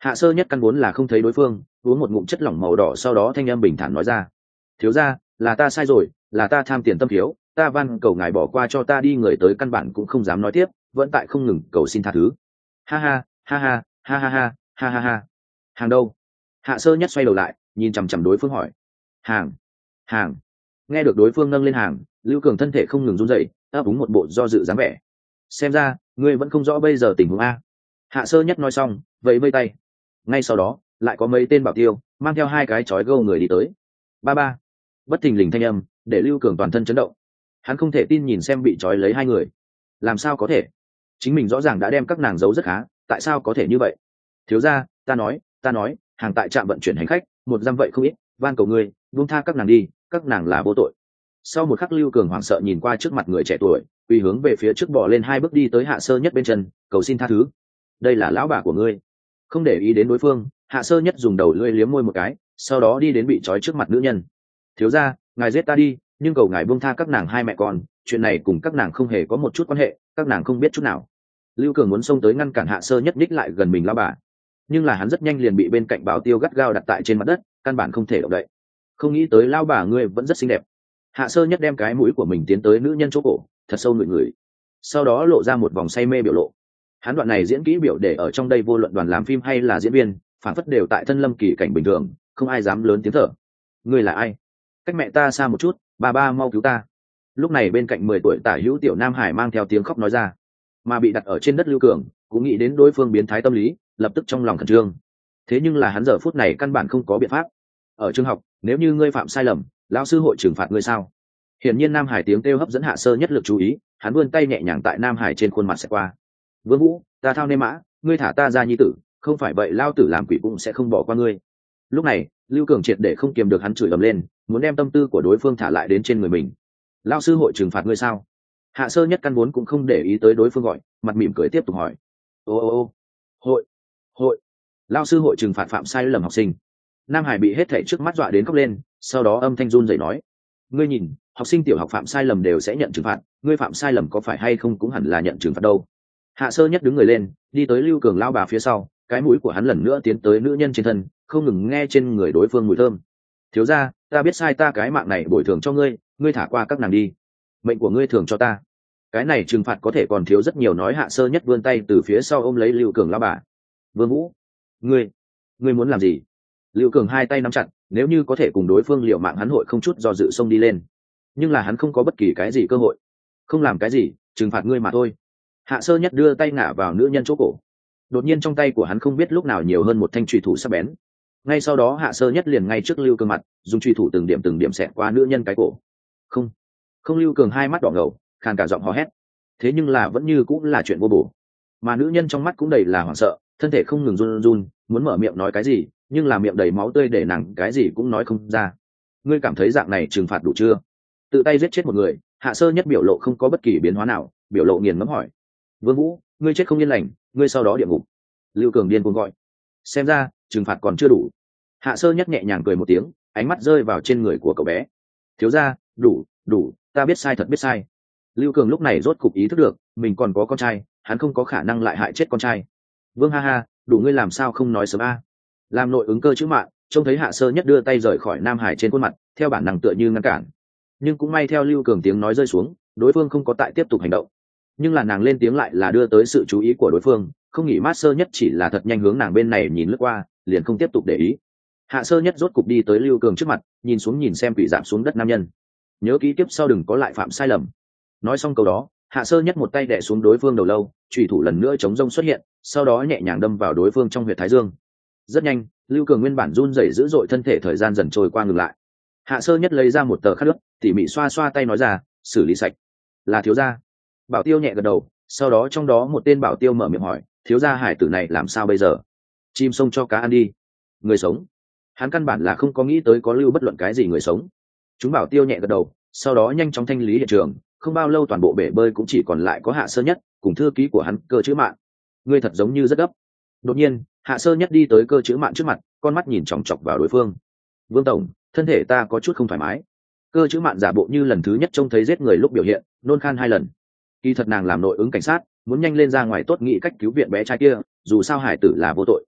Hạ sơ nhất căn vốn là không thấy đối phương, uống một ngụm chất lỏng màu đỏ, sau đó thanh âm bình thản nói ra: thiếu gia, là ta sai rồi, là ta tham tiền tâm thiếu, ta van cầu ngài bỏ qua cho ta đi. Người tới căn bản cũng không dám nói tiếp, vẫn tại không ngừng cầu xin tha thứ. Ha ha ha ha ha ha ha ha ha ha. Hàng đâu? Hạ sơ nhất xoay đầu lại, nhìn chằm chằm đối phương hỏi. Hàng, hàng. Nghe được đối phương nâng lên hàng, Lưu Cường thân thể không ngừng run rẩy, ấp úng một bộ do dự dáng vẻ. Xem ra ngươi vẫn không rõ bây giờ tình huống a. Hạ sơ nhất nói xong, vẫy vây tay. Ngay sau đó lại có mấy tên bảo tiêu mang theo hai cái chói gâu người đi tới. Ba ba. Bất thình lình thanh âm để Lưu Cường toàn thân chấn động. Hắn không thể tin nhìn xem bị trói lấy hai người. Làm sao có thể? Chính mình rõ ràng đã đem các nàng giấu rất khá, tại sao có thể như vậy? Thiếu gia, ta nói, ta nói, hàng tại trạm vận chuyển hành khách, một dăm vậy không ít, van cầu ngươi, buông tha các nàng đi, các nàng là vô tội. Sau một khắc Lưu Cường hoảng sợ nhìn qua trước mặt người trẻ tuổi, quỳ hướng về phía trước bỏ lên hai bước đi tới Hạ sơ nhất bên chân, cầu xin tha thứ. Đây là lão bà của ngươi. Không để ý đến đối phương, Hạ sơ nhất dùng đầu lưỡi liếm môi một cái, sau đó đi đến bị trói trước mặt nữ nhân. Thiếu gia, ngài giết ta đi, nhưng cầu ngài buông tha các nàng hai mẹ con, chuyện này cùng các nàng không hề có một chút quan hệ, các nàng không biết chút nào. Lưu Cường muốn xông tới ngăn cản Hạ sơ nhất ních lại gần mình lão bà, nhưng là hắn rất nhanh liền bị bên cạnh bảo tiêu gắt gao đặt tại trên mặt đất, căn bản không thể động đậy. Không nghĩ tới lão bà ngươi vẫn rất xinh đẹp. Hạ sơ nhất đem cái mũi của mình tiến tới nữ nhân chỗ cổ, thật sâu ngửi ngửi, sau đó lộ ra một vòng say mê biểu lộ. Hắn đoạn này diễn kỹ biểu để ở trong đây vô luận đoàn làm phim hay là diễn viên, phản phất đều tại thân lâm kỳ cảnh bình thường, không ai dám lớn tiếng thở. Ngươi là ai? Cách mẹ ta xa một chút, bà ba mau cứu ta. Lúc này bên cạnh mười tuổi tả hữu tiểu nam hải mang theo tiếng khóc nói ra. Mà bị đặt ở trên đất Lưu Cường cũng nghĩ đến đối phương biến thái tâm lý, lập tức trong lòng khẩn trương. Thế nhưng là hắn giờ phút này căn bản không có biện pháp. Ở trường học, nếu như ngươi phạm sai lầm, lão sư hội trừng phạt ngươi sao? Hiển nhiên nam hải tiếng kêu hấp dẫn Hạ sơ nhất lực chú ý, hắn vươn tay nhẹ nhàng tại nam hải trên khuôn mặt sẽ qua. Vương Vũ, ta thao nê mã, ngươi thả ta ra nhi tử, không phải vậy lao tử làm quỷ cũng sẽ không bỏ qua ngươi. Lúc này Lưu Cường triệt để không kiềm được, hắn chửi ầm lên, muốn đem tâm tư của đối phương thả lại đến trên người mình. Lao sư hội trừng phạt ngươi sao? Hạ sơ nhất căn vốn cũng không để ý tới đối phương gọi, mặt mỉm cười tiếp tục hỏi. Ô ô ô, hội hội lao sư hội trừng phạt phạm sai lầm học sinh. Nam hải bị hết thảy trước mắt dọa đến khóc lên, sau đó âm thanh run rẩy nói. Ngươi nhìn, học sinh tiểu học phạm sai lầm đều sẽ nhận trừng phạt, ngươi phạm sai lầm có phải hay không cũng hẳn là nhận trừng phạt đâu. Hạ sơ nhất đứng người lên, đi tới Lưu Cường lao bà phía sau, cái mũi của hắn lần nữa tiến tới nữ nhân trên thân, không ngừng nghe trên người đối phương mùi thơm. Thiếu gia, ta biết sai, ta cái mạng này bồi thường cho ngươi, ngươi thả qua các nàng đi, mệnh của ngươi thường cho ta. Cái này trừng phạt có thể còn thiếu rất nhiều. Nói Hạ sơ nhất vươn tay từ phía sau ôm lấy Lưu Cường lao bà. Vương Vũ, ngươi ngươi muốn làm gì? Lưu Cường hai tay nắm chặt, nếu như có thể cùng đối phương liều mạng hắn hội không chút do dự xông đi lên, nhưng là hắn không có bất kỳ cái gì cơ hội. Không làm cái gì, trừng phạt ngươi mà thôi. Hạ sơ nhất đưa tay ngả vào nữ nhân chỗ cổ, đột nhiên trong tay của hắn không biết lúc nào nhiều hơn một thanh chùy thủ sắc bén. Ngay sau đó Hạ sơ nhất liền ngay trước Lưu Cường mặt dùng chùy thủ từng điểm từng điểm xẹt qua nữ nhân cái cổ. Không, không. Lưu Cường hai mắt đỏ ngầu, khàn cả giọng hò hét, thế nhưng là vẫn như cũng là chuyện vô bổ. Mà nữ nhân trong mắt cũng đầy là hoảng sợ, thân thể không ngừng run run, muốn mở miệng nói cái gì, nhưng là miệng đầy máu tươi để nàng cái gì cũng nói không ra. Ngươi cảm thấy dạng này trừng phạt đủ chưa? Tự tay giết chết một người. Hạ sơ nhất biểu lộ không có bất kỳ biến hóa nào, biểu lộ nghiền ngẫm hỏi. Vương Vũ, ngươi chết không yên lành, ngươi sau đó địa ngục. Lưu Cường điên cuồng gọi. Xem ra trừng phạt còn chưa đủ. Hạ sơ nhất nhẹ nhàng cười một tiếng, ánh mắt rơi vào trên người của cậu bé. Thiếu gia, đủ đủ, ta biết sai, thật biết sai. Lưu Cường lúc này rốt cục ý thức được mình còn có con trai, hắn không có khả năng lại hại chết con trai. Vương ha ha, đủ, ngươi làm sao không nói sớm a? Làm nội ứng cơ chữ mạng, trông thấy Hạ sơ nhất đưa tay rời khỏi nam hải trên khuôn mặt, theo bản năng tựa như ngăn cản. Nhưng cũng may theo Lưu Cường tiếng nói rơi xuống, đối phương không có tại tiếp tục hành động. Nhưng là nàng lên tiếng lại là đưa tới sự chú ý của đối phương, không nghĩ mát sơ nhất chỉ là thật nhanh hướng nàng bên này nhìn lướt qua, liền không tiếp tục để ý. Hạ sơ nhất rốt cục đi tới Lưu Cường trước mặt, nhìn xuống nhìn xem quỷ giảm xuống đất nam nhân. Nhớ kỹ tiếp sau đừng có lại phạm sai lầm. Nói xong câu đó, Hạ sơ nhất một tay đè xuống đối phương đầu lâu, chủy thủ lần nữa chống rông xuất hiện, sau đó nhẹ nhàng đâm vào đối phương trong huyệt thái dương. Rất nhanh, Lưu Cường nguyên bản run rẩy dữ dội thân thể thời gian dần trôi qua ngừng lại. Hạ sơ nhất lấy ra một tờ khăn nước, tỉ mỉ xoa xoa tay nói ra, xử lý sạch. Là thiếu gia. Bảo tiêu nhẹ gật đầu, sau đó trong đó một tên bảo tiêu mở miệng hỏi, thiếu gia hải tử này làm sao bây giờ? Chim sông cho cá ăn đi. Người sống. Hắn căn bản là không có nghĩ tới có lưu bất luận cái gì người sống. Chúng bảo tiêu nhẹ gật đầu, sau đó nhanh chóng thanh lý hiện trường. Không bao lâu toàn bộ bể bơi cũng chỉ còn lại có Hạ sơ nhất cùng thư ký của hắn Cơ chữ mạn. Ngươi thật giống như rất gấp. Đột nhiên Hạ sơ nhất đi tới Cơ chữ mạn trước mặt, con mắt nhìn chòng chọc vào đối phương. Vương tổng, thân thể ta có chút không thoải mái. Cơ chữ mạn giả bộ như lần thứ nhất trông thấy giết người lúc biểu hiện, nôn khan hai lần. Kỳ thật nàng làm nội ứng cảnh sát, muốn nhanh lên ra ngoài tốt nghĩ cách cứu viện bé trai kia, dù sao hải tử là vô tội.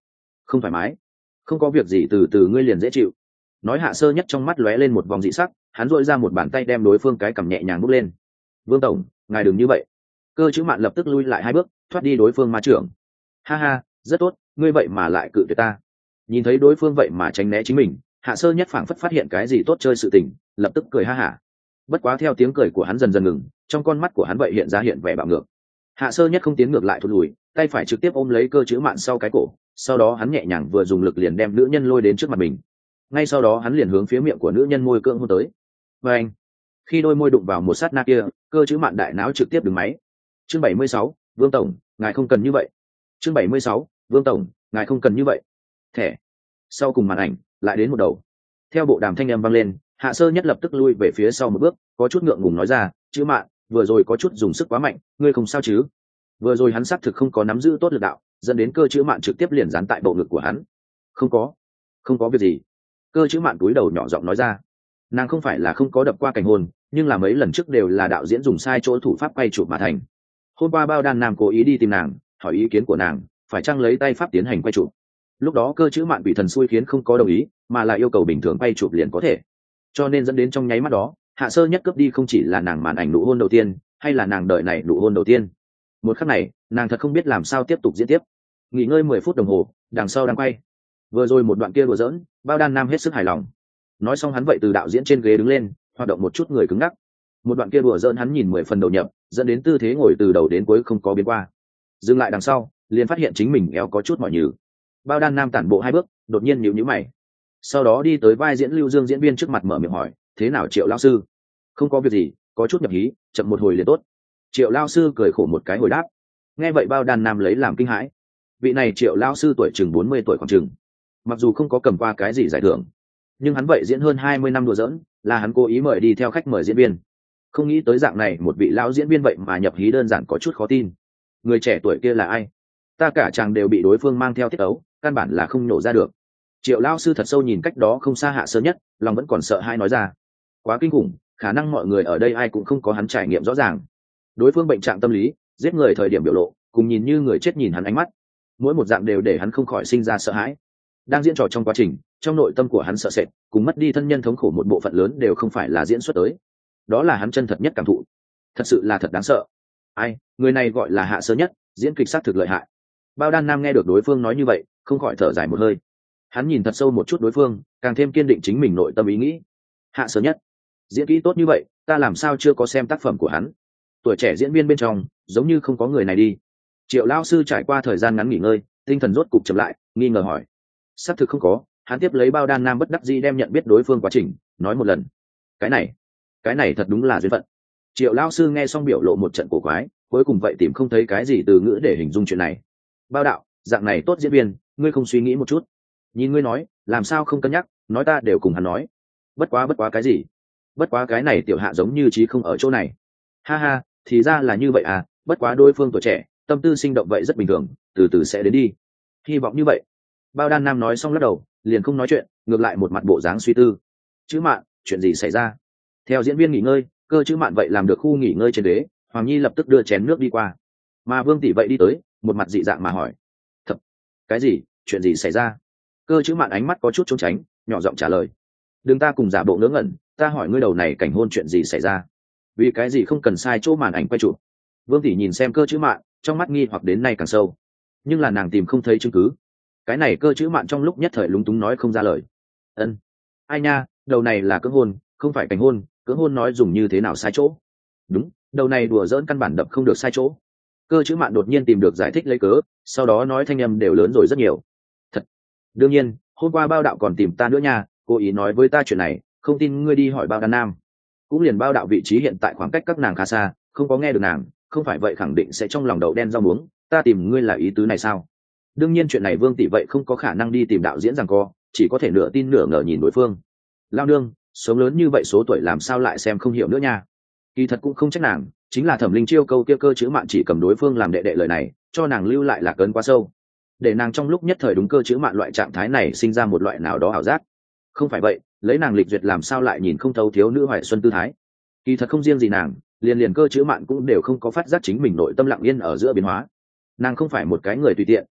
không thoải mái. Không có việc gì, từ từ ngươi liền dễ chịu. Nói Hạ Sơ Nhất trong mắt lóe lên một vòng dị sắc, hắn dội ra một bàn tay đem đối phương cái cầm nhẹ nhàng bốc lên. Vương tổng, ngài đừng như vậy. Cơ chữ mạn lập tức lui lại hai bước, thoát đi đối phương ma trưởng. Ha ha, rất tốt, ngươi vậy mà lại cự tuyệt ta. Nhìn thấy đối phương vậy mà tránh né chính mình, Hạ Sơ Nhất phảng phất phát hiện cái gì tốt chơi sự tình, lập tức cười ha hả. Bất quá theo tiếng cười của hắn dần dần ngừng, trong con mắt của hắn vậy hiện ra hiện vẻ bạo ngược. Hạ Sơ Nhất không tiến ngược lại thụt lùi, tay phải trực tiếp ôm lấy cơ chữ mạn sau cái cổ, sau đó hắn nhẹ nhàng vừa dùng lực liền đem nữ nhân lôi đến trước mặt mình. Ngay sau đó hắn liền hướng phía miệng của nữ nhân môi cưỡng hôn tới. Và anh, khi đôi môi đụng vào một sát na kia, cơ chữ mạn đại não trực tiếp đứng máy. Chương bảy mươi sáu, Vương tổng, ngài không cần như vậy. Chương bảy mươi sáu, Vương tổng, ngài không cần như vậy. Thẻ. Sau cùng màn ảnh lại đến một đầu. Theo bộ đàm thanh âm vang lên, Hạ Sơ Nhất lập tức lui về phía sau một bước, có chút ngượng ngùng nói ra, chữ mạn, vừa rồi có chút dùng sức quá mạnh, ngươi không sao chứ? Vừa rồi hắn xác thực không có nắm giữ tốt lực đạo, dẫn đến cơ chữ mạn trực tiếp liền dán tại bộ ngực của hắn. Không có, không có việc gì. Cơ chữ mạn cúi đầu nhỏ giọng nói ra. Nàng không phải là không có đập qua cảnh hôn, nhưng là mấy lần trước đều là đạo diễn dùng sai chỗ thủ pháp quay chụp mà thành. Hôm qua Bao Đan Nam cố ý đi tìm nàng, hỏi ý kiến của nàng, phải chăng lấy tay pháp tiến hành quay chụp. Lúc đó cơ chữ mạn bị thần xui khiến không có đồng ý, mà lại yêu cầu bình thường quay chụp liền có thể. Cho nên dẫn đến trong nháy mắt đó, Hạ Sơ Nhất cướp đi không chỉ là nàng màn ảnh nụ hôn đầu tiên, hay là nàng đợi này nụ hôn đầu tiên. Một khắc này, nàng thật không biết làm sao tiếp tục diễn tiếp. Nghỉ ngơi mười phút đồng hồ, đằng sau đang quay. Vừa rồi một đoạn kia đùa giỡn, Bao Đan Nam hết sức hài lòng. Nói xong hắn vậy từ đạo diễn trên ghế đứng lên, hoạt động một chút người cứng ngắc. Một đoạn kia đùa giỡn hắn nhìn mười phần đầu nhập, dẫn đến tư thế ngồi từ đầu đến cuối không có biến qua. Dừng lại đằng sau, liền phát hiện chính mình eo có chút mỏi nhừ. Bao Đan Nam tản bộ hai bước, đột nhiên nhíu nhíu mày. Sau đó đi tới vai diễn Lưu Dương diễn viên trước mặt mở miệng hỏi, thế nào Triệu lão sư? Không có việc gì, có chút nhập hí, chậm một hồi liền tốt. Triệu lão sư cười khổ một cái hồi đáp. Nghe vậy Bao Đan Nam lấy làm kinh hãi. Vị này Triệu lão sư tuổi chừng bốn mươi tuổi khoảng chừng. Mặc dù không có cầm qua cái gì giải thưởng, nhưng hắn vậy diễn hơn hai mươi năm đùa giỡn, là hắn cố ý mời đi theo khách mời diễn viên. Không nghĩ tới dạng này một vị lão diễn viên vậy mà nhập hí đơn giản có chút khó tin. Người trẻ tuổi kia là ai? Ta cả chàng đều bị đối phương mang theo tiết ấu, căn bản là không nổ ra được. Triệu lão sư thật sâu nhìn cách đó không xa Hạ Sơ Nhất, lòng vẫn còn sợ hai nói ra. Quá kinh khủng, khả năng mọi người ở đây ai cũng không có hắn trải nghiệm rõ ràng. Đối phương bệnh trạng tâm lý, giết người thời điểm biểu lộ, cùng nhìn như người chết nhìn hắn ánh mắt, mỗi một dạng đều để hắn không khỏi sinh ra sợ hãi. Đang diễn trò trong quá trình, trong nội tâm của hắn sợ sệt, cùng mất đi thân nhân thống khổ một bộ phận lớn đều không phải là diễn xuất tới. Đó là hắn chân thật nhất cảm thụ. Thật sự là thật đáng sợ. Ai, người này gọi là Hạ Sơ Nhất, diễn kịch sát thực lợi hại. Bao Đan Nam nghe được đối phương nói như vậy, không khỏi thở dài một hơi. Hắn nhìn thật sâu một chút đối phương, càng thêm kiên định chính mình nội tâm ý nghĩ. Hạ Sơ Nhất, diễn kỹ tốt như vậy, ta làm sao chưa có xem tác phẩm của hắn? Tuổi trẻ diễn viên bên trong, giống như không có người này đi. Triệu lão sư trải qua thời gian ngắn nghỉ ngơi, tinh thần rốt cục chậm lại, nghi ngờ hỏi. Xác thực không có, hắn tiếp lấy Bao Đan Nam bất đắc dĩ đem nhận biết đối phương quá trình nói một lần. Cái này, cái này thật đúng là duyên phận. Triệu lão sư nghe xong biểu lộ một trận cổ quái, cuối cùng vậy tìm không thấy cái gì từ ngữ để hình dung chuyện này. Bao đạo, dạng này tốt diễn viên, ngươi không suy nghĩ một chút? Nhìn ngươi nói, làm sao không cân nhắc, nói ta đều cùng hắn nói. Bất quá bất quá cái gì? Bất quá cái này tiểu Hạ giống như trí không ở chỗ này. Ha ha, thì ra là như vậy à, bất quá đối phương tuổi trẻ, tâm tư sinh động vậy rất bình thường, từ từ sẽ đến đi. Hy vọng như vậy. Bao Đan Nam nói xong lắc đầu, liền không nói chuyện, ngược lại một mặt bộ dáng suy tư. Chữ Mạn, chuyện gì xảy ra? Theo diễn viên nghỉ ngơi, cơ chữ Mạn vậy làm được khu nghỉ ngơi trên ghế, Hoàng Nhi lập tức đưa chén nước đi qua. Mà Vương tỷ vậy đi tới, một mặt dị dạng mà hỏi. Thật, cái gì, chuyện gì xảy ra? Cơ chữ Mạn ánh mắt có chút trốn tránh, nhỏ giọng trả lời. Đừng ta cùng giả bộ ngớ ngẩn, ta hỏi ngươi đầu này cảnh hôn chuyện gì xảy ra? Vì cái gì không cần sai chỗ màn ảnh quay chụp? Vương tỷ nhìn xem cơ chữ Mạn, trong mắt nghi hoặc đến nay càng sâu. Nhưng là nàng tìm không thấy chứng cứ. Cái này cơ chữ Mạn trong lúc nhất thời lúng túng nói không ra lời. Ân, ai nha, đầu này là cưỡng hôn, không phải cảnh hôn, cưỡng hôn nói dùng như thế nào sai chỗ? Đúng, đầu này đùa dỡn căn bản đập không được sai chỗ. Cơ chữ Mạn đột nhiên tìm được giải thích lấy cớ, sau đó nói thanh âm đều lớn rồi rất nhiều. Thật, đương nhiên, hôm qua Bao đạo còn tìm ta nữa nha, cố ý nói với ta chuyện này, không tin ngươi đi hỏi Bao Đan Nam. Cũng liền Bao đạo vị trí hiện tại khoảng cách các nàng khá xa, không có nghe được nàng, không phải vậy khẳng định sẽ trong lòng đậu đen rau muống. Ta tìm ngươi là ý tứ này sao? Đương nhiên chuyện này Vương tỷ vậy không có khả năng đi tìm đạo diễn rằng co, chỉ có thể nửa tin nửa ngờ nhìn đối phương. Lao nương, sống lớn như vậy số tuổi làm sao lại xem không hiểu nữa nha. Kỳ thật cũng không trách nàng, chính là Thẩm Linh Chiêu câu kia cơ chữ Mạn chỉ cầm đối phương làm đệ đệ lời này, cho nàng lưu lại là cấn quá sâu, để nàng trong lúc nhất thời đúng cơ chữ Mạn loại trạng thái này sinh ra một loại nào đó ảo giác. Không phải vậy, lấy nàng lịch duyệt làm sao lại nhìn không thấu thiếu nữ hoài xuân tư thái. Kỳ thật không riêng gì nàng, liền liền cơ chữ Mạn cũng đều không có phát giác chính mình nội tâm lặng yên ở giữa biến hóa. Nàng không phải một cái người tùy tiện,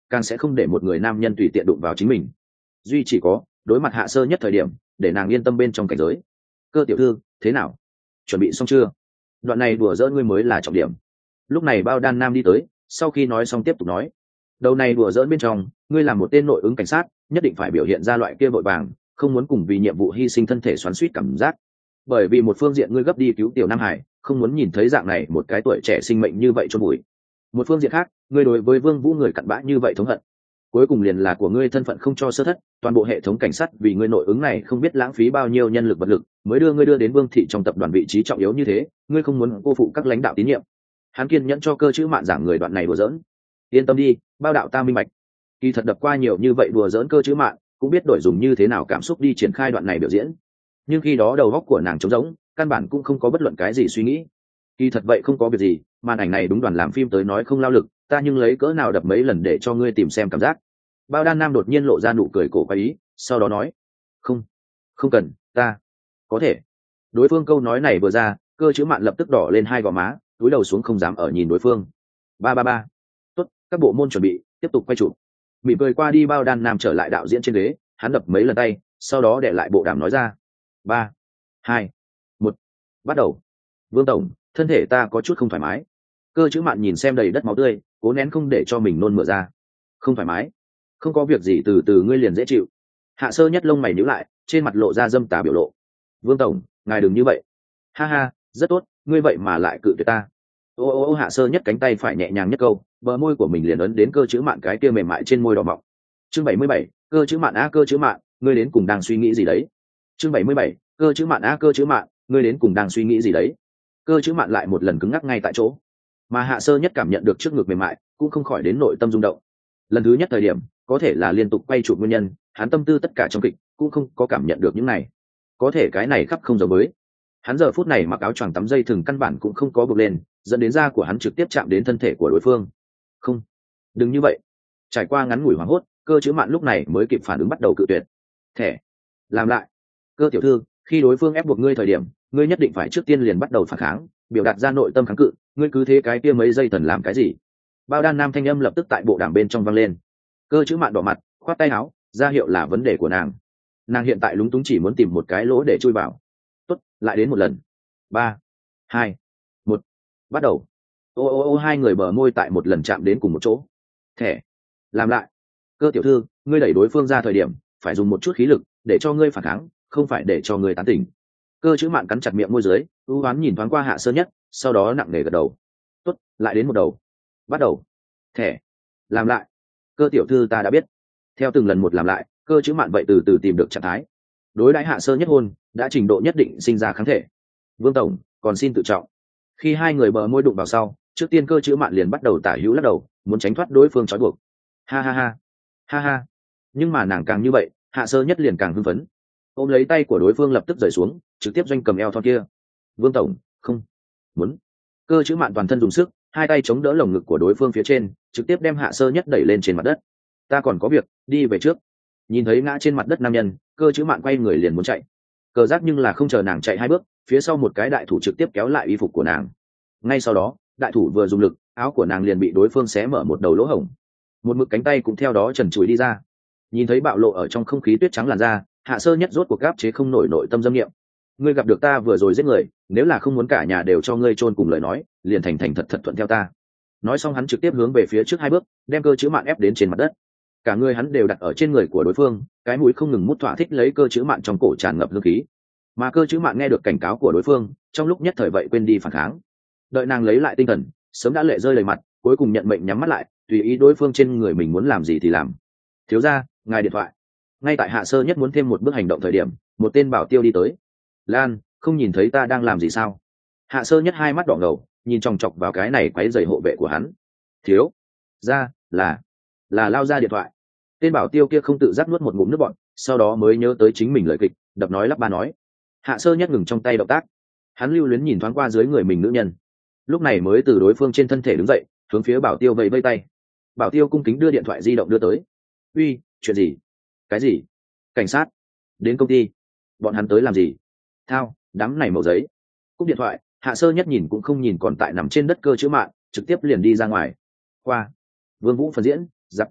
càng sẽ không để một người nam nhân tùy tiện đụng vào chính mình. Duy chỉ có đối mặt Hạ Sơ Nhất thời điểm để nàng yên tâm bên trong cảnh giới. Cơ tiểu thư, thế nào, chuẩn bị xong chưa? Đoạn này đùa giỡn ngươi mới là trọng điểm. Lúc này Bao Đan Nam đi tới, sau khi nói xong tiếp tục nói, đầu này đùa giỡn bên trong, ngươi là một tên nội ứng cảnh sát, nhất định phải biểu hiện ra loại kia vội vàng, không muốn cùng vì nhiệm vụ hy sinh thân thể xoắn xuýt cảm giác. Bởi vì một phương diện ngươi gấp đi cứu tiểu Nam Hải, không muốn nhìn thấy dạng này một cái tuổi trẻ sinh mệnh như vậy chôn bụi. Một phương diện khác, ngươi đối với Vương Vũ người cặn bã như vậy thống hận. Cuối cùng liền là của ngươi thân phận không cho sơ thất, toàn bộ hệ thống cảnh sát vì ngươi nội ứng này không biết lãng phí bao nhiêu nhân lực vật lực, mới đưa ngươi đưa đến Vương thị trong tập đoàn vị trí trọng yếu như thế, ngươi không muốn cô phụ các lãnh đạo tín nhiệm. Hắn kiên nhẫn cho Cơ Chữ Mạn giảng người đoạn này đùa giỡn. Yên tâm đi, Bao đạo ta minh bạch. Kỳ thật đập qua nhiều như vậy đùa giỡn Cơ Chữ Mạn, cũng biết đổi dùng như thế nào cảm xúc đi triển khai đoạn này biểu diễn. Nhưng khi đó đầu óc của nàng trống rỗng, căn bản cũng không có bất luận cái gì suy nghĩ. Kỳ thật vậy không có việc gì, màn ảnh này đúng đoàn làm phim tới nói không lao lực, ta nhưng lấy cỡ nào đập mấy lần để cho ngươi tìm xem cảm giác. Bao Đan Nam đột nhiên lộ ra nụ cười cổ quái ý, sau đó nói, không, không cần, ta có thể. Đối phương câu nói này vừa ra, Cơ Chữ Mạn lập tức đỏ lên hai gò má, cúi đầu xuống không dám ở nhìn đối phương. Ba ba ba, tốt, các bộ môn chuẩn bị, tiếp tục quay chụp. Mỉm cười qua đi, Bao Đan Nam trở lại đạo diễn trên ghế, hắn đập mấy lần tay, sau đó để lại bộ đàm nói ra, ba, hai, một, bắt đầu. Vương tổng, thân thể ta có chút không thoải mái. Cơ Chữ Mạn nhìn xem đầy đất máu tươi, cố nén không để cho mình nôn mửa ra. Không thoải mái? Không có việc gì, từ từ ngươi liền dễ chịu. Hạ Sơ Nhất lông mày nhíu lại, trên mặt lộ ra dâm tà biểu lộ. Vương tổng, ngài đừng như vậy. Ha ha, rất tốt, ngươi vậy mà lại cự tuyệt ta. Ô ô ô, Hạ Sơ Nhất cánh tay phải nhẹ nhàng nhất câu, bờ môi của mình liền ấn đến Cơ Chữ Mạn cái kia mềm mại trên môi đỏ mọng. Chương bảy mươi bảy, Cơ Chữ Mạn a Cơ Chữ Mạn, ngươi đến cùng đang suy nghĩ gì đấy? Chương bảy mươi bảy, Cơ Chữ Mạn a Cơ Chữ Mạn, ngươi đến cùng đang suy nghĩ gì đấy? Cơ Chữ Mạn lại một lần cứng ngắc ngay tại chỗ, mà Hạ Sơ Nhất cảm nhận được trước ngực mềm mại, cũng không khỏi đến nội tâm rung động. Lần thứ nhất thời điểm, có thể là liên tục quay chụp nguyên nhân, hắn tâm tư tất cả trong kịch cũng không có cảm nhận được những này. Có thể cái này khắp không giống với hắn giờ phút này mặc áo choàng tắm dây thừng căn bản cũng không có buộc lên, dẫn đến da của hắn trực tiếp chạm đến thân thể của đối phương. Không, đừng như vậy. Trải qua ngắn ngủi hoảng hốt, Cơ Chữ Mạn lúc này mới kịp phản ứng bắt đầu cự tuyệt. Thẻ, làm lại. Cơ tiểu thư, khi đối phương ép buộc ngươi thời điểm, ngươi nhất định phải trước tiên liền bắt đầu phản kháng, biểu đạt ra nội tâm kháng cự, ngươi cứ thế cái kia mấy giây thần làm cái gì? Bao Đan Nam thanh âm lập tức tại bộ đàm bên trong vang lên. Cơ Chữ Mạn đỏ mặt, khoát tay áo, ra hiệu là vấn đề của nàng. Nàng hiện tại lúng túng chỉ muốn tìm một cái lỗ để chui vào. Tốt, lại đến một lần. Ba, hai, một, bắt đầu. Ô ô ô, hai người bờ môi tại một lần chạm đến cùng một chỗ. Thẻ, làm lại. Cơ tiểu thư, ngươi đẩy đối phương ra thời điểm, phải dùng một chút khí lực để cho ngươi phản kháng, không phải để cho ngươi tán tỉnh. Cơ Chữ Mạn cắn chặt miệng môi dưới, ưu ám nhìn thoáng qua Hạ Sơ Nhất, sau đó nặng nề gật đầu. Tốt, lại đến một đầu. Bắt đầu. Thẻ, làm lại. Cơ tiểu thư ta đã biết. Theo từng lần một làm lại, Cơ Chữ Mạn vậy từ từ tìm được trạng thái. Đối đãi Hạ Sơ Nhất hôn đã trình độ nhất định sinh ra kháng thể. Vương tổng, còn xin tự trọng. Khi hai người bờ môi đụng vào sau, trước tiên Cơ Chữ Mạn liền bắt đầu tả hữu lắc đầu, muốn tránh thoát đối phương trói buộc. Ha ha ha, ha ha. Nhưng mà nàng càng như vậy, Hạ Sơ Nhất liền càng hưng phấn. Ôm lấy tay của đối phương lập tức rời xuống, trực tiếp doanh cầm eo thon kia. Vương tổng, không muốn. Cơ Chữ Mạn toàn thân dùng sức, hai tay chống đỡ lồng ngực của đối phương phía trên, trực tiếp đem Hạ Sơ Nhất đẩy lên trên mặt đất. Ta còn có việc, đi về trước. Nhìn thấy ngã trên mặt đất nam nhân, Cơ Chữ Mạn quay người liền muốn chạy. Cờ giác nhưng là không chờ nàng chạy hai bước, phía sau một cái đại thủ trực tiếp kéo lại y phục của nàng. Ngay sau đó, đại thủ vừa dùng lực, áo của nàng liền bị đối phương xé mở một đầu lỗ hổng. Một mực cánh tay cũng theo đó trần trụi đi ra. Nhìn thấy bạo lộ ở trong không khí tuyết trắng làn da, Hạ Sơ Nhất rốt cuộc gáp chế không nổi nội tâm dâm niệm. Ngươi gặp được ta vừa rồi giết người, nếu là không muốn cả nhà đều cho ngươi chôn cùng lời nói, liền thành thành thật thật thuận theo ta. Nói xong hắn trực tiếp hướng về phía trước hai bước, đem Cơ Chữ Mạn ép đến trên mặt đất. Cả người hắn đều đặt ở trên người của đối phương, cái mũi không ngừng mút thỏa thích lấy Cơ Chữ Mạn trong cổ tràn ngập hương khí. Mà Cơ Chữ Mạn nghe được cảnh cáo của đối phương, trong lúc nhất thời vậy quên đi phản kháng. Đợi nàng lấy lại tinh thần, sớm đã lệ rơi đầy mặt, cuối cùng nhận mệnh nhắm mắt lại, tùy ý đối phương trên người mình muốn làm gì thì làm. Thiếu gia, ngài điện thoại. Ngay tại Hạ Sơ Nhất muốn thêm một bước hành động thời điểm, một tên bảo tiêu đi tới. Lan, không nhìn thấy ta đang làm gì sao? Hạ Sơ Nhất hai mắt đỏ ngầu, nhìn chòng chọc vào cái này quấy rầy hộ vệ của hắn. Thiếu gia, là là lao ra điện thoại. Tên bảo tiêu kia không tự giác nuốt một ngụm nước bọt, sau đó mới nhớ tới chính mình lời kịch, đập nói lắp ba nói. Hạ Sơ Nhất ngừng trong tay động tác, hắn lưu luyến nhìn thoáng qua dưới người mình nữ nhân, lúc này mới từ đối phương trên thân thể đứng dậy, hướng phía bảo tiêu vẫy vẫy tay. Bảo tiêu cung kính đưa điện thoại di động đưa tới. Uy, chuyện gì? Cái gì? Cảnh sát đến công ty. Bọn hắn tới làm gì? Thao, đám này mẩu giấy. Cúp điện thoại, Hạ Sơ Nhất nhìn cũng không nhìn còn tại nằm trên đất Cơ Chữ Mạn, trực tiếp liền đi ra ngoài. Qua Vương Vũ phần diễn, giặc.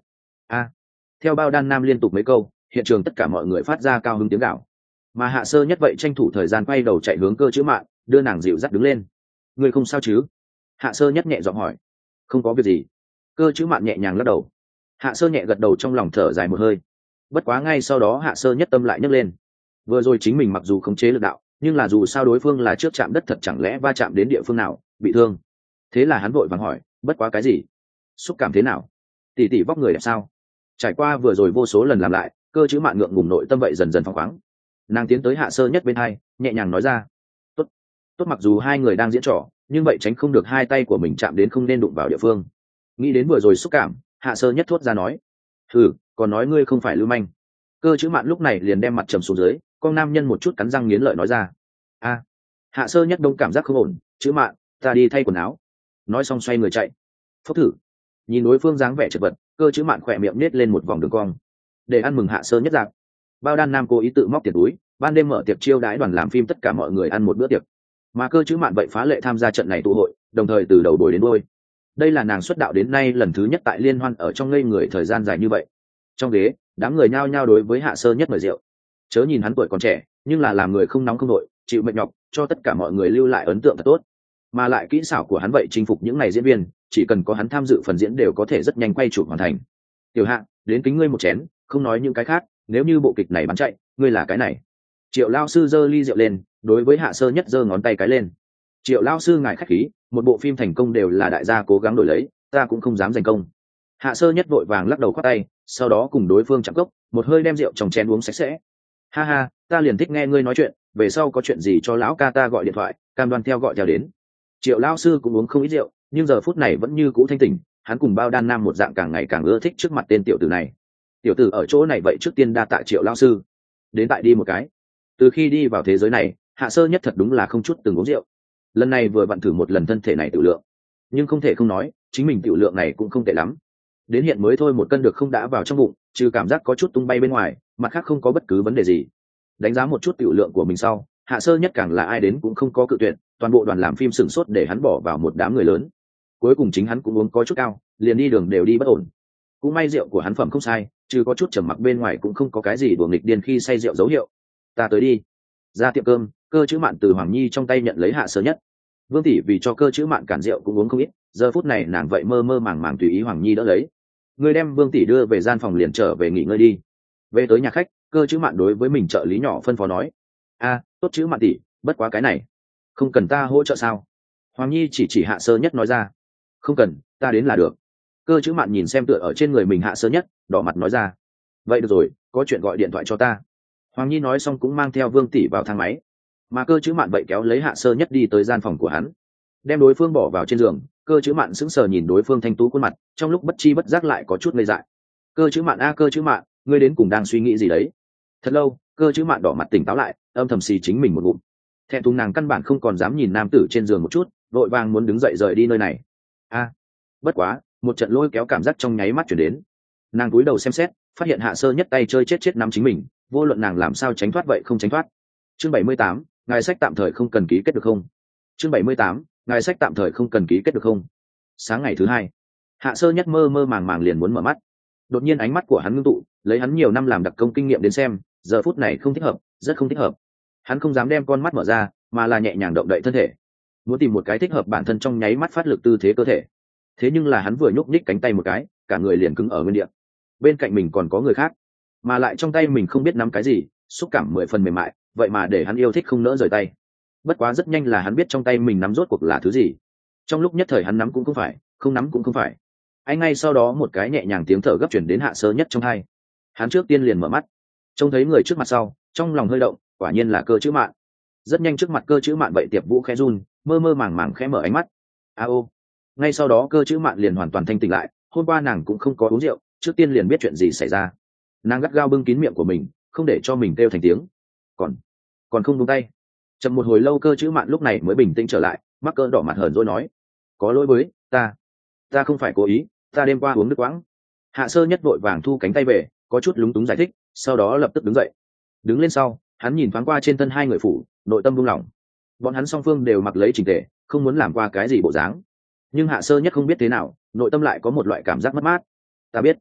a Theo bao đan nam liên tục mấy câu, hiện trường tất cả mọi người phát ra cao hứng tiếng gào, mà hạ sơ nhất vậy tranh thủ thời gian quay đầu chạy hướng cơ chữ mạn, đưa nàng dịu dắt đứng lên. Người không sao chứ? Hạ sơ nhất nhẹ giọng hỏi. Không có việc gì. Cơ chữ mạn nhẹ nhàng lắc đầu. Hạ sơ nhẹ gật đầu, trong lòng thở dài một hơi. Bất quá ngay sau đó hạ sơ nhất tâm lại nhấc lên. Vừa rồi chính mình mặc dù khống chế lực đạo, nhưng là dù sao đối phương là trước chạm đất thật, chẳng lẽ va chạm đến địa phương nào bị thương. Thế là hắn vội vàng hỏi, bất quá cái gì? Xúc cảm thế nào? Tỷ tỷ vóc người đẹp sao? Trải qua vừa rồi vô số lần làm lại, cơ chữ mạn ngượng ngùng nội tâm vậy dần dần phăng khoáng. Nàng tiến tới hạ sơ nhất bên hai, nhẹ nhàng nói ra. Tốt, tốt. Mặc dù hai người đang diễn trò, nhưng vậy tránh không được hai tay của mình chạm đến không nên đụng vào địa phương. Nghĩ đến vừa rồi xúc cảm, hạ sơ nhất thốt ra nói. Thử, còn nói ngươi không phải lưu manh. Cơ chữ mạn lúc này liền đem mặt trầm xuống dưới, con nam nhân một chút cắn răng nghiến lợi nói ra. A Hạ sơ nhất đông cảm giác không ổn. Chữ mạn, ta đi thay quần áo. Nói xong xoay người chạy. Phốc thử. Nhìn đối phương dáng vẻ chật vật, cơ chữ mạn khỏe miệng nết lên một vòng đường cong. Để ăn mừng hạ sơ nhất dạng, bao đan nam cố ý tự móc tiền túi, ban đêm mở tiệc chiêu đãi đoàn làm phim, tất cả mọi người ăn một bữa tiệc. Mà cơ chữ mạn vậy phá lệ tham gia trận này tụ hội, đồng thời từ đầu đuổi đến đuôi. Đây là nàng xuất đạo đến nay lần thứ nhất tại liên hoan ở trong ngây người thời gian dài như vậy. Trong ghế, đám người nhao nhao đối với hạ sơ nhất mời rượu. Chớ nhìn hắn tuổi còn trẻ, nhưng là làm người không nóng không nội, chịu mệt nhọc, cho tất cả mọi người lưu lại ấn tượng thật tốt. Mà lại kỹ xảo của hắn vậy chinh phục những ngày diễn viên, chỉ cần có hắn tham dự phần diễn đều có thể rất nhanh quay chụp hoàn thành. Tiểu Hạ, đến kính ngươi một chén, không nói những cái khác, nếu như bộ kịch này bán chạy, ngươi là cái này. Triệu lao sư giơ ly rượu lên, đối với hạ sơ nhất giơ ngón tay cái lên. Triệu lao sư ngài khách khí, một bộ phim thành công đều là đại gia cố gắng đổi lấy, ta cũng không dám giành công. Hạ sơ nhất vội vàng lắc đầu khoát tay, sau đó cùng đối phương chạm cốc, một hơi đem rượu trong chén uống sạch sẽ. Ha ha, ta liền thích nghe ngươi nói chuyện, về sau có chuyện gì cho lão ca ta gọi điện thoại, cam đoan theo gọi theo đến. Triệu lao sư cũng uống không ít rượu, nhưng giờ phút này vẫn như cũ thanh tỉnh. Hắn cùng bao đan nam một dạng càng ngày càng ưa thích trước mặt tên tiểu tử này. Tiểu tử ở chỗ này vậy trước tiên đa tạ Triệu lao sư. Đến tại đi một cái. Từ khi đi vào thế giới này, hạ sơ nhất thật đúng là không chút từng uống rượu. Lần này vừa vặn thử một lần thân thể này tiểu lượng, nhưng không thể không nói, chính mình tiểu lượng này cũng không tệ lắm. Đến hiện mới thôi một cân được không đã vào trong bụng, trừ cảm giác có chút tung bay bên ngoài, mặt khác không có bất cứ vấn đề gì. Đánh giá một chút tiểu lượng của mình sau, hạ sơ nhất càng là ai đến cũng không có cự tuyệt, toàn bộ đoàn làm phim sửng sốt để hắn bỏ vào một đám người lớn. Cuối cùng chính hắn cũng uống có chút cao, liền đi đường đều đi bất ổn. Cũng may rượu của hắn phẩm không sai, trừ có chút trầm mặc bên ngoài cũng không có cái gì đùa nghịch điên khi say rượu dấu hiệu. Ta tới đi. Ra tiệm cơm, cơ chữ mạn từ Hoàng Nhi trong tay nhận lấy hạ sơ nhất. Vương tỷ vì cho cơ chữ mạn cản rượu cũng uống không ít, giờ phút này nàng vậy mơ mơ màng màng tùy ý Hoàng Nhi đỡ lấy. Người đem Vương tỷ đưa về gian phòng liền trở về nghỉ ngơi đi. Về tới nhà khách, cơ chữ mạn đối với mình trợ lý nhỏ phân phó nói. A, tốt chữ mạn tỷ, bất quá cái này, không cần ta hỗ trợ sao? Hoàng Nhi chỉ chỉ hạ sơ nhất nói ra. Không cần, ta đến là được. Cơ chữ mạn nhìn xem tựa ở trên người mình hạ sơ nhất, đỏ mặt nói ra. Vậy được rồi, có chuyện gọi điện thoại cho ta. Hoàng Nhi nói xong cũng mang theo Vương tỷ vào thang máy. Mà cơ chữ mạn vậy kéo lấy hạ sơ nhất đi tới gian phòng của hắn, đem đối phương bỏ vào trên giường. Cơ chữ mạn sững sờ nhìn đối phương thanh tú khuôn mặt, trong lúc bất chi bất giác lại có chút ngây dại. Cơ chữ mạn a cơ chữ mạn, ngươi đến cùng đang suy nghĩ gì đấy? Thật lâu, cơ chữ mạn đỏ mặt tỉnh táo lại, âm thầm xì chính mình một ngụm. Thẹn thùng nàng căn bản không còn dám nhìn nam tử trên giường một chút, vội vàng muốn đứng dậy rời đi nơi này. A, bất quá, một trận lôi kéo cảm giác trong nháy mắt chuyển đến. Nàng cúi đầu xem xét, phát hiện hạ sơ nhất tay chơi chết chết nắm chính mình, vô luận nàng làm sao tránh thoát vậy không tránh thoát. Chương bảy mươi tám, ngài sách tạm thời không cần ký kết được không? Chương bảy mươi tám, ngài sách tạm thời không cần ký kết được không? Sáng ngày thứ hai, hạ sơ nhất mơ mơ màng màng liền muốn mở mắt. Đột nhiên ánh mắt của hắn ngưng tụ, lấy hắn nhiều năm làm đặc công kinh nghiệm đến xem, giờ phút này không thích hợp, rất không thích hợp. Hắn không dám đem con mắt mở ra, mà là nhẹ nhàng động đậy thân thể, muốn tìm một cái thích hợp bản thân trong nháy mắt phát lực tư thế cơ thể. Thế nhưng là hắn vừa nhúc nhích cánh tay một cái, cả người liền cứng ở nguyên địa. Bên cạnh mình còn có người khác, mà lại trong tay mình không biết nắm cái gì, xúc cảm mười phần mềm mại, vậy mà để hắn yêu thích không nỡ rời tay. Bất quá rất nhanh là hắn biết trong tay mình nắm rốt cuộc là thứ gì. Trong lúc nhất thời hắn nắm cũng không phải, không nắm cũng không phải. Anh ngay sau đó một cái nhẹ nhàng tiếng thở gấp chuyển đến hạ sơ nhất trong hai. Hắn trước tiên liền mở mắt, trông thấy người trước mặt sau, trong lòng hơi động, quả nhiên là cơ chữ mạn. Rất nhanh trước mặt cơ chữ mạn vậy tiệp vũ khẽ run, mơ mơ màng màng khẽ mở ánh mắt. A ô. Ngay sau đó cơ chữ mạn liền hoàn toàn thanh tỉnh lại, hôm qua nàng cũng không có uống rượu, trước tiên liền biết chuyện gì xảy ra. Nàng gắt gao bưng kín miệng của mình, không để cho mình kêu thành tiếng. Còn, còn không buông tay. Chậm một hồi lâu cơ chữ mạn lúc này mới bình tĩnh trở lại, mắc cỡ đỏ mặt hờn dỗi nói: "Có lỗi với ta, ta không phải cố ý, ta đêm qua uống nước quãng." Hạ sơ nhất vội vàng thu cánh tay về, có chút lúng túng giải thích, sau đó lập tức đứng dậy. Đứng lên sau, hắn nhìn thoáng qua trên thân hai người phủ, nội tâm buông lỏng. Bọn hắn song phương đều mặc lấy chỉnh tề, không muốn làm qua cái gì bộ dáng. Nhưng hạ sơ nhất không biết thế nào, nội tâm lại có một loại cảm giác mất mát. Ta biết,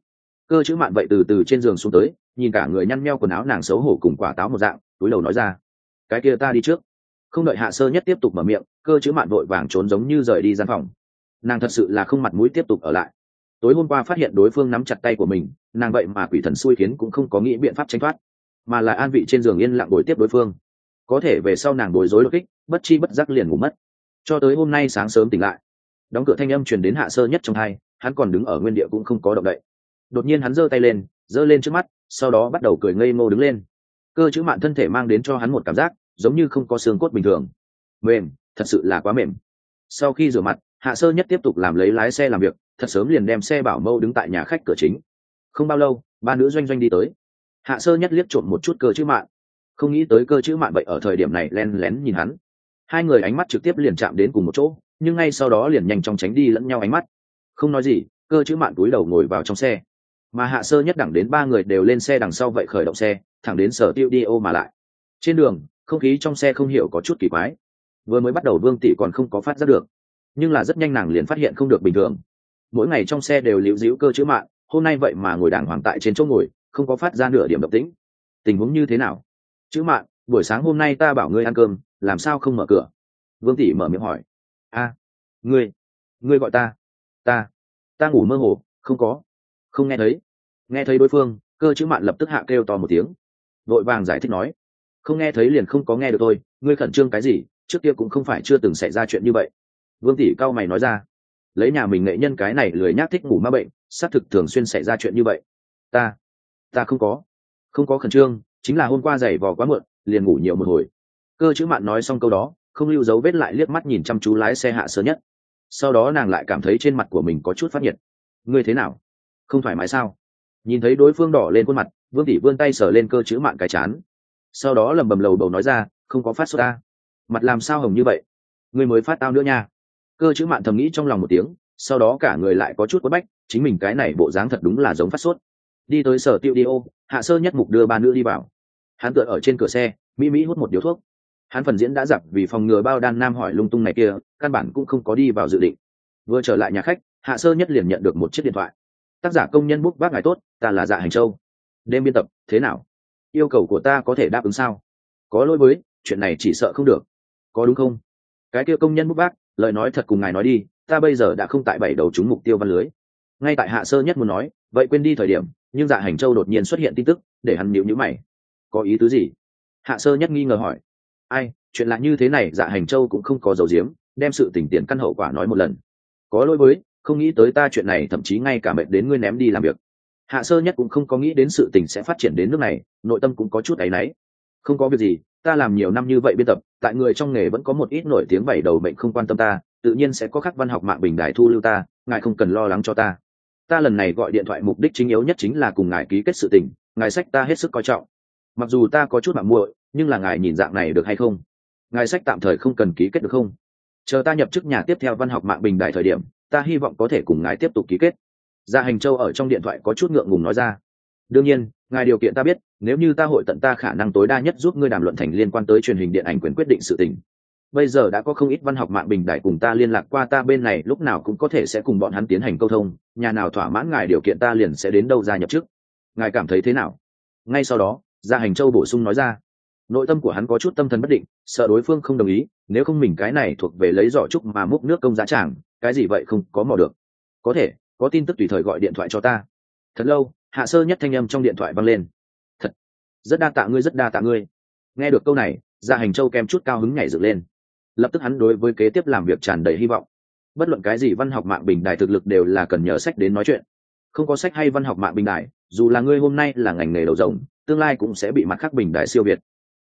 Cơ chữ mạn vậy từ từ trên giường xuống tới, nhìn cả người nhăn nheo quần áo nàng xấu hổ cùng quả táo một dạng, túi đầu nói ra: cái kia ta đi trước. Không đợi Hạ Sơ Nhất tiếp tục mở miệng, cơ chữ mạn vội vàng trốn giống như rời đi gian phòng. Nàng thật sự là không mặt mũi tiếp tục ở lại. Tối hôm qua phát hiện đối phương nắm chặt tay của mình, nàng vậy mà quỷ thần xui khiến cũng không có nghĩ biện pháp tránh thoát, mà là an vị trên giường yên lặng bồi tiếp đối phương. Có thể về sau nàng bối rối đột kích, bất chi bất giác liền ngủ mất. Cho tới hôm nay sáng sớm tỉnh lại, đóng cửa thanh âm truyền đến Hạ Sơ Nhất trong tai, hắn còn đứng ở nguyên địa cũng không có động đậy. Đột nhiên hắn giơ tay lên, giơ lên trước mắt, sau đó bắt đầu cười ngây ngô đứng lên. Cơ chữ mạn thân thể mang đến cho hắn một cảm giác giống như không có xương cốt bình thường, mềm, thật sự là quá mềm. Sau khi rửa mặt, Hạ Sơ Nhất tiếp tục làm lấy lái xe làm việc, thật sớm liền đem xe bảo mẫu đứng tại nhà khách cửa chính. Không bao lâu, ba nữ doanh doanh đi tới. Hạ Sơ Nhất liếc trộm một chút cơ chữ mạn, không nghĩ tới cơ chữ mạn vậy ở thời điểm này len lén nhìn hắn. Hai người ánh mắt trực tiếp liền chạm đến cùng một chỗ, nhưng ngay sau đó liền nhanh chóng tránh đi lẫn nhau ánh mắt. Không nói gì, cơ chữ mạn cúi đầu ngồi vào trong xe, mà Hạ Sơ Nhất đẳng đến ba người đều lên xe đằng sau vậy khởi động xe, thẳng đến sở tiêu đi ô mà lại. Trên đường, không khí trong xe không hiểu có chút kỳ quái. Vừa mới bắt đầu Vương tỷ còn không có phát giác được, nhưng là rất nhanh nàng liền phát hiện không được bình thường. Mỗi ngày trong xe đều líu díu cơ chữ mạn, hôm nay vậy mà ngồi đàng hoàng tại trên chỗ ngồi, không có phát ra nửa điểm động tĩnh. Tình huống như thế nào? Chữ mạn, buổi sáng hôm nay ta bảo ngươi ăn cơm, làm sao không mở cửa? Vương tỷ mở miệng hỏi. A, ngươi, ngươi gọi ta? Ta, ta ngủ mơ hồ, không có, không nghe thấy. Nghe thấy đối phương, cơ chữ mạn lập tức hạ kêu to một tiếng, vội vàng giải thích nói: không nghe thấy liền không có nghe được tôi, ngươi khẩn trương cái gì, trước kia cũng không phải chưa từng xảy ra chuyện như vậy. Vương tỷ cao mày nói ra. Lấy nhà mình nghệ nhân cái này lười nhác thích ngủ ma bệnh, xác thực thường xuyên xảy ra chuyện như vậy. Ta, ta không có, không có khẩn trương, chính là hôm qua giày vò quá muộn, liền ngủ nhiều một hồi. Cơ chữ mạn nói xong câu đó, không lưu dấu vết lại liếc mắt nhìn chăm chú lái xe Hạ Sơ Nhất. Sau đó nàng lại cảm thấy trên mặt của mình có chút phát nhiệt. Ngươi thế nào, không thoải mái sao? Nhìn thấy đối phương đỏ lên khuôn mặt, Vương tỷ vươn tay sờ lên cơ chữ mạn cái chán, sau đó lầm bầm lầu bầu nói ra: không có phát sốt ta, mặt làm sao hồng như vậy? Ngươi mới phát tao nữa nha. Cơ chữ mạn thầm nghĩ trong lòng một tiếng, sau đó cả người lại có chút quất bách, chính mình cái này bộ dáng thật đúng là giống phát sốt. Đi tới sở tiêu đi ô, Hạ Sơ Nhất mục đưa ba nữ đi vào. Hắn tựa ở trên cửa xe, mỹ mỹ hút một điếu thuốc. Hắn phần diễn đã dập vì phòng ngừa bao đan nam hỏi lung tung này kia, căn bản cũng không có đi vào dự định. Vừa trở lại nhà khách, Hạ Sơ Nhất liền nhận được một chiếc điện thoại. Tác giả công nhân bút bác ngài tốt, ta là Dạ Hành Châu. Đêm biên tập, thế nào? Yêu cầu của ta có thể đáp ứng sao? Có lỗi với, chuyện này chỉ sợ không được. Có đúng không? Cái kia công nhân bút bác, lời nói thật cùng ngài nói đi, ta bây giờ đã không tại bảy đầu trúng mục tiêu văn lưới. Ngay tại Hạ Sơ Nhất muốn nói, vậy quên đi thời điểm, nhưng Dạ Hành Châu đột nhiên xuất hiện tin tức, để hắn nhíu nhíu mày. Có ý tứ gì? Hạ Sơ Nhất nghi ngờ hỏi. Ai, chuyện là như thế này, Dạ Hành Châu cũng không có dấu diếm, đem sự tình tiền căn hậu quả nói một lần. Có lỗi với, không nghĩ tới ta chuyện này thậm chí ngay cả mệnh đến ngươi ném đi làm việc. Hạ Sơ Nhất cũng không có nghĩ đến sự tình sẽ phát triển đến nước này, nội tâm cũng có chút áy náy. Không có việc gì, ta làm nhiều năm như vậy biên tập, tại người trong nghề vẫn có một ít nổi tiếng bảy đầu mệnh không quan tâm ta, tự nhiên sẽ có khắc văn học mạng bình đài thu lưu ta, ngài không cần lo lắng cho ta. Ta lần này gọi điện thoại mục đích chính yếu nhất chính là cùng ngài ký kết sự tình, ngài sách ta hết sức coi trọng. Mặc dù ta có chút mạng muội, nhưng là ngài nhìn dạng này được hay không? Ngài sách tạm thời không cần ký kết được không? Chờ ta nhập chức nhà tiếp theo văn học mạng bình đài thời điểm, ta hy vọng có thể cùng ngài tiếp tục ký kết. Dạ Hành Châu ở trong điện thoại có chút ngượng ngùng nói ra. Đương nhiên, ngài điều kiện ta biết, nếu như ta hội tận ta khả năng tối đa nhất giúp ngươi đàm luận thành liên quan tới truyền hình điện ảnh quyền quyết định sự tình. Bây giờ đã có không ít văn học mạng bình đại cùng ta liên lạc qua, ta bên này lúc nào cũng có thể sẽ cùng bọn hắn tiến hành câu thông, nhà nào thỏa mãn ngài điều kiện ta liền sẽ đến đâu ra nhập chức. Ngài cảm thấy thế nào? Ngay sau đó, Dạ Hành Châu bổ sung nói ra. Nội tâm của hắn có chút tâm thần bất định, sợ đối phương không đồng ý, nếu không mình cái này thuộc về lấy giỏ trúc mà múc nước công giá tràng, cái gì vậy không có mò được. Có thể, có tin tức tùy thời gọi điện thoại cho ta. Thật lâu, Hạ Sơ Nhất thanh âm trong điện thoại vang lên. Thật, rất đa tạ ngươi, rất đa tạ ngươi. Nghe được câu này, Dạ Hành Châu kem chút cao hứng nhảy dựng lên. Lập tức hắn đối với kế tiếp làm việc tràn đầy hy vọng. Bất luận cái gì văn học mạng bình đài thực lực đều là cần nhờ sách đến nói chuyện. Không có sách hay văn học mạng bình đài, dù là ngươi hôm nay là ngành nghề đầu rồng, tương lai cũng sẽ bị mặt khác bình đài siêu việt.